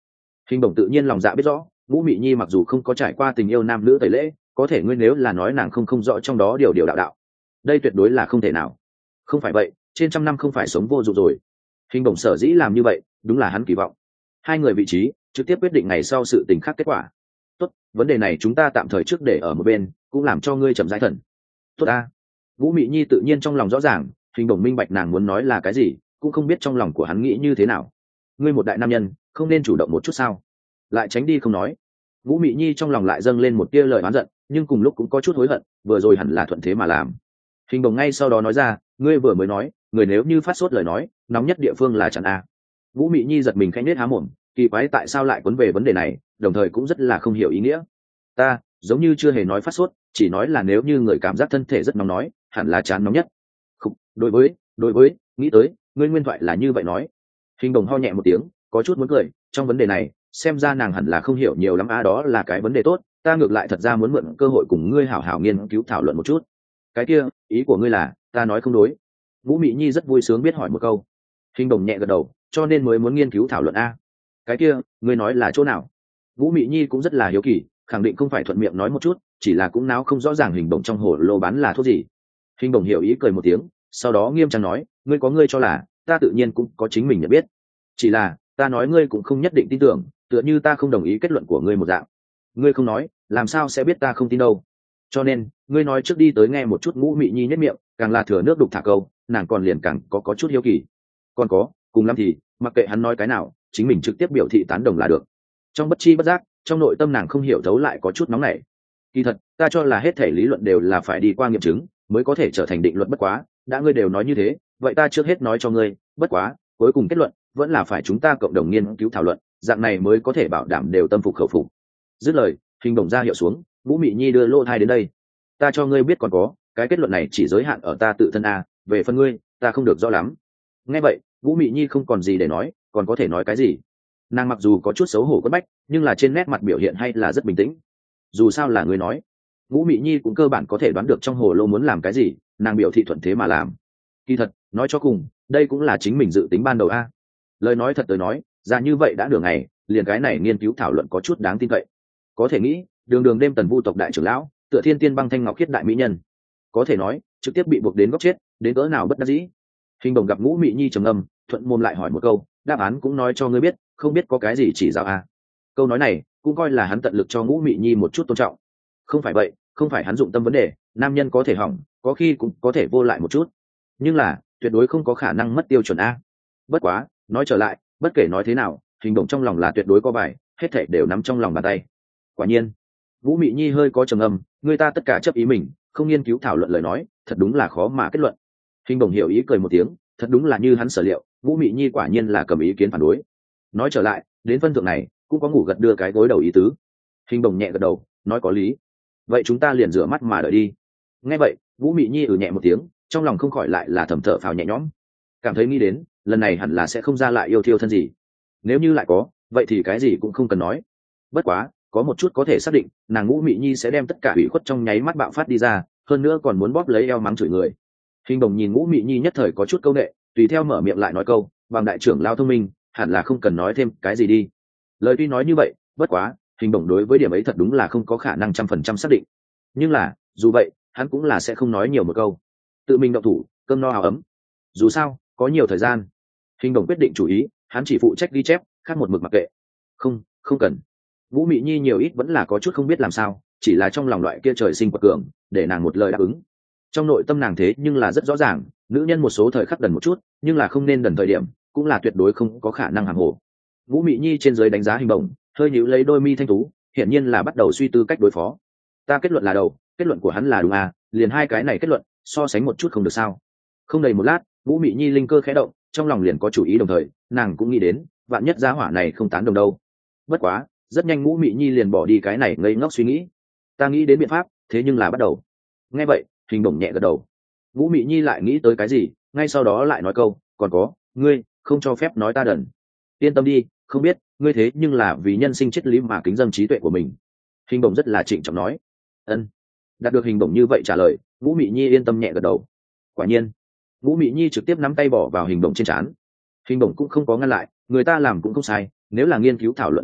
Hình bổng tự nhiên lòng dạ biết rõ, Vũ Mị Nhi mặc dù không có trải qua tình yêu nam nữ tẩy lễ, có thể ngươi nếu là nói nàng không không rõ trong đó điều điều đạo đạo, đây tuyệt đối là không thể nào. Không phải vậy, trên trăm năm không phải sống vô dụng rồi. Hình bổng sở dĩ làm như vậy, đúng là hắn kỳ vọng. Hai người vị trí, trực tiếp quyết định ngày sau sự tình khác kết quả. Tốt, vấn đề này chúng ta tạm thời trước để ở một bên, cũng làm cho ngươi chậm rãi thần. Tốt a. Vũ Mị Nhi tự nhiên trong lòng rõ ràng, Hình bổng minh bạch nàng muốn nói là cái gì, cũng không biết trong lòng của hắn nghĩ như thế nào. Ngươi một đại nam nhân, không nên chủ động một chút sao? Lại tránh đi không nói. Vũ Mị Nhi trong lòng lại dâng lên một tia lời oán giận, nhưng cùng lúc cũng có chút hối hận, vừa rồi hẳn là thuận thế mà làm. Hình bồng ngay sau đó nói ra, ngươi vừa mới nói, người nếu như phát sốt lời nói, nóng nhất địa phương là chẳng a. Vũ Mị Nhi giật mình khẽ nết há mồm, kỳ quái tại sao lại quấn về vấn đề này, đồng thời cũng rất là không hiểu ý nghĩa. Ta giống như chưa hề nói phát sốt, chỉ nói là nếu như người cảm giác thân thể rất nóng nói, hẳn là chán nóng nhất. Không, đối với, đối với, nghĩ tới, ngươi nguyên thoại là như vậy nói. Hình bồng ho nhẹ một tiếng, có chút muốn cười, trong vấn đề này, xem ra nàng hẳn là không hiểu nhiều lắm a, đó là cái vấn đề tốt, ta ngược lại thật ra muốn mượn cơ hội cùng ngươi hảo hảo nghiên cứu thảo luận một chút. Cái kia, ý của ngươi là, ta nói không đối. Vũ Mị Nhi rất vui sướng biết hỏi một câu. Hình bồng nhẹ gật đầu, cho nên mới muốn nghiên cứu thảo luận a. Cái kia, ngươi nói là chỗ nào? Vũ Mị Nhi cũng rất là hiếu kỳ, khẳng định không phải thuận miệng nói một chút, chỉ là cũng náo không rõ ràng hình bồng trong hồ lô bán là thuốc gì. Hình bồng hiểu ý cười một tiếng, sau đó nghiêm trang nói, ngươi có ngươi cho là, ta tự nhiên cũng có chính mình nhận biết. Chỉ là, ta nói ngươi cũng không nhất định tin tưởng, tựa như ta không đồng ý kết luận của ngươi một dạng. Ngươi không nói, làm sao sẽ biết ta không tin đâu? Cho nên, ngươi nói trước đi tới nghe một chút. Ngũ Mị Nhi nhất miệng, càng là thừa nước đục thả câu, nàng còn liền càng có có chút hiếu kỳ. Còn có, cùng lắm thì, mặc kệ hắn nói cái nào, chính mình trực tiếp biểu thị tán đồng là được. Trong bất chi bất giác, trong nội tâm nàng không hiểu thấu lại có chút nóng nảy. Kỳ thật, ta cho là hết thể lý luận đều là phải đi qua nghiệm chứng, mới có thể trở thành định luật, bất quá, đã ngươi đều nói như thế, vậy ta trước hết nói cho ngươi, bất quá, cuối cùng kết luận vẫn là phải chúng ta cộng đồng nghiên cứu thảo luận, dạng này mới có thể bảo đảm đều tâm phục khẩu phục. Dứt lời, Hình bổng ra hiệu xuống, Vũ Mị Nhi đưa lô thai đến đây. Ta cho ngươi biết còn có, cái kết luận này chỉ giới hạn ở ta tự thân a, về phần ngươi, ta không được rõ lắm. Nghe vậy, Vũ Mị Nhi không còn gì để nói, còn có thể nói cái gì? Nàng mặc dù có chút xấu hổ quất bách, nhưng là trên nét mặt biểu hiện hay là rất bình tĩnh. Dù sao là ngươi nói, Vũ Mị Nhi cũng cơ bản có thể đoán được trong hồ lô muốn làm cái gì, nàng biểu thị thuận thế mà làm. Kỳ thật, nói cho cùng, đây cũng là chính mình dự tính ban đầu a. Lời nói thật tới nói, ra như vậy đã nửa ngày, liền cái này nghiên cứu thảo luận có chút đáng tin cậy. Có thể nghĩ, đường đường đêm tần vu tộc đại trưởng lão, tựa thiên tiên băng thanh ngọc khiết đại mỹ nhân, có thể nói trực tiếp bị buộc đến góc chết, đến cỡ nào bất đắc dĩ. Hình bồng gặp Ngũ Mị Nhi trầm ngâm, thuận môn lại hỏi một câu, đáp án cũng nói cho ngươi biết, không biết có cái gì chỉ giáo a. Câu nói này cũng coi là hắn tận lực cho Ngũ Mị Nhi một chút tôn trọng. Không phải vậy, không phải hắn dụng tâm vấn đề, nam nhân có thể hỏng, có khi cũng có thể vô lại một chút, nhưng là tuyệt đối không có khả năng mất tiêu chuẩn a. Bất quá, nói trở lại, bất kể nói thế nào, Hình bồng trong lòng là tuyệt đối có bài, hết thảy đều nắm trong lòng bàn tay. Quả nhiên, Vũ Mị Nhi hơi có trầm âm, người ta tất cả chấp ý mình, không nghiên cứu thảo luận lời nói, thật đúng là khó mà kết luận. Hình bồng hiểu ý cười một tiếng, thật đúng là như hắn sở liệu, Vũ Mị Nhi quả nhiên là cầm ý kiến phản đối. Nói trở lại, đến phân thượng này, cũng có ngủ gật đưa cái gối đầu ý tứ. Hình bồng nhẹ gật đầu, nói có lý. Vậy chúng ta liền rửa mắt mà đợi đi. Nghe vậy, Vũ Mị Nhi ừ nhẹ một tiếng, trong lòng không khỏi lại là thầm thở phào nhẹ nhõm, cảm thấy nghĩ đến, lần này hẳn là sẽ không ra lại yêu thiêu thân gì. Nếu như lại có, vậy thì cái gì cũng không cần nói. Bất quá, có một chút có thể xác định, nàng Ngũ Mị Nhi sẽ đem tất cả ủy khuất trong nháy mắt bạo phát đi ra, hơn nữa còn muốn bóp lấy eo mắng chửi người. Hình bồng nhìn Ngũ Mị Nhi nhất thời có chút câu nệ, tùy theo mở miệng lại nói câu, bằng đại trưởng lao thông minh, hẳn là không cần nói thêm cái gì đi. Lời tuy nói như vậy, bất quá, Hình bồng đối với điểm ấy thật đúng là không có khả năng trăm phần trăm xác định. Nhưng là, dù vậy, hắn cũng là sẽ không nói nhiều một câu. Tự mình động thủ, cơm no áo ấm. Dù sao, có nhiều thời gian. Hình bồng quyết định chủ ý, hắn chỉ phụ trách ghi chép, khác một mực mặc kệ. Không, không cần. Vũ Mị Nhi nhiều ít vẫn là có chút không biết làm sao, chỉ là trong lòng loại kia trời sinh quật cường, để nàng một lời đáp ứng. Trong nội tâm nàng thế nhưng là rất rõ ràng, nữ nhân một số thời khắc đần một chút, nhưng là không nên đần thời điểm, cũng là tuyệt đối không có khả năng hàng hồ. Vũ Mị Nhi trên dưới đánh giá Hình bồng, hơi nhíu lấy đôi mi thanh tú, hiển nhiên là bắt đầu suy tư cách đối phó. Ta kết luận là đầu, kết luận của hắn là đúng à, liền hai cái này kết luận, so sánh một chút không được sao? Không đầy một lát, Vũ Mị Nhi linh cơ khẽ động, trong lòng liền có chủ ý, đồng thời nàng cũng nghĩ đến, vạn nhất giá hỏa này không tán đồng đâu. Bất quá, rất nhanh Vũ Mị Nhi liền bỏ đi cái này ngây ngốc suy nghĩ. Ta nghĩ đến biện pháp, thế nhưng là bắt đầu. Nghe vậy, Hình bồng nhẹ gật đầu. Vũ Mị Nhi lại nghĩ tới cái gì, ngay sau đó lại nói câu, còn có, ngươi không cho phép nói ta đần. Yên tâm đi, không biết, ngươi thế nhưng là vì nhân sinh triết lý mà kính dâng trí tuệ của mình. Hình bồng rất là trịnh trọng nói. Ân. Đạt được Hình bồng như vậy trả lời, Vũ Mị Nhi yên tâm nhẹ gật đầu. Quả nhiên, Vũ Mị Nhi trực tiếp nắm tay bỏ vào Hình bồng trên trán. Hình bồng cũng không có ngăn lại, người ta làm cũng không sai, nếu là nghiên cứu thảo luận chứng nhận,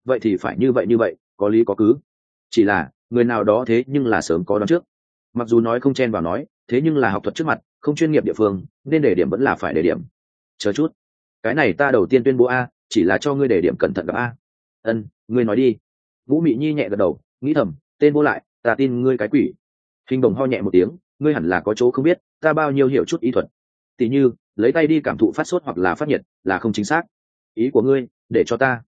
vậy thì phải như vậy như vậy, có lý có cứ. Chỉ là người nào đó thế nhưng là sớm có đoán trước, mặc dù nói không chen vào nói, thế nhưng là học thuật trước mặt không chuyên nghiệp địa phương nên để điểm vẫn là phải để điểm. Chờ chút, cái này ta đầu tiên tuyên bố a, chỉ là cho ngươi để điểm cẩn thận gặp a. Ân, ngươi nói đi. Vũ Mị Nhi nhẹ gật đầu, nghĩ thầm, tên vô lại, ta tin ngươi cái quỷ. Hình Đồng ho nhẹ một tiếng, ngươi hẳn là có chỗ không biết, ta bao nhiêu hiểu chút y thuật. Tỷ như lấy tay đi cảm thụ phát sốt hoặc là phát nhiệt là không chính xác. Ý của ngươi để cho ta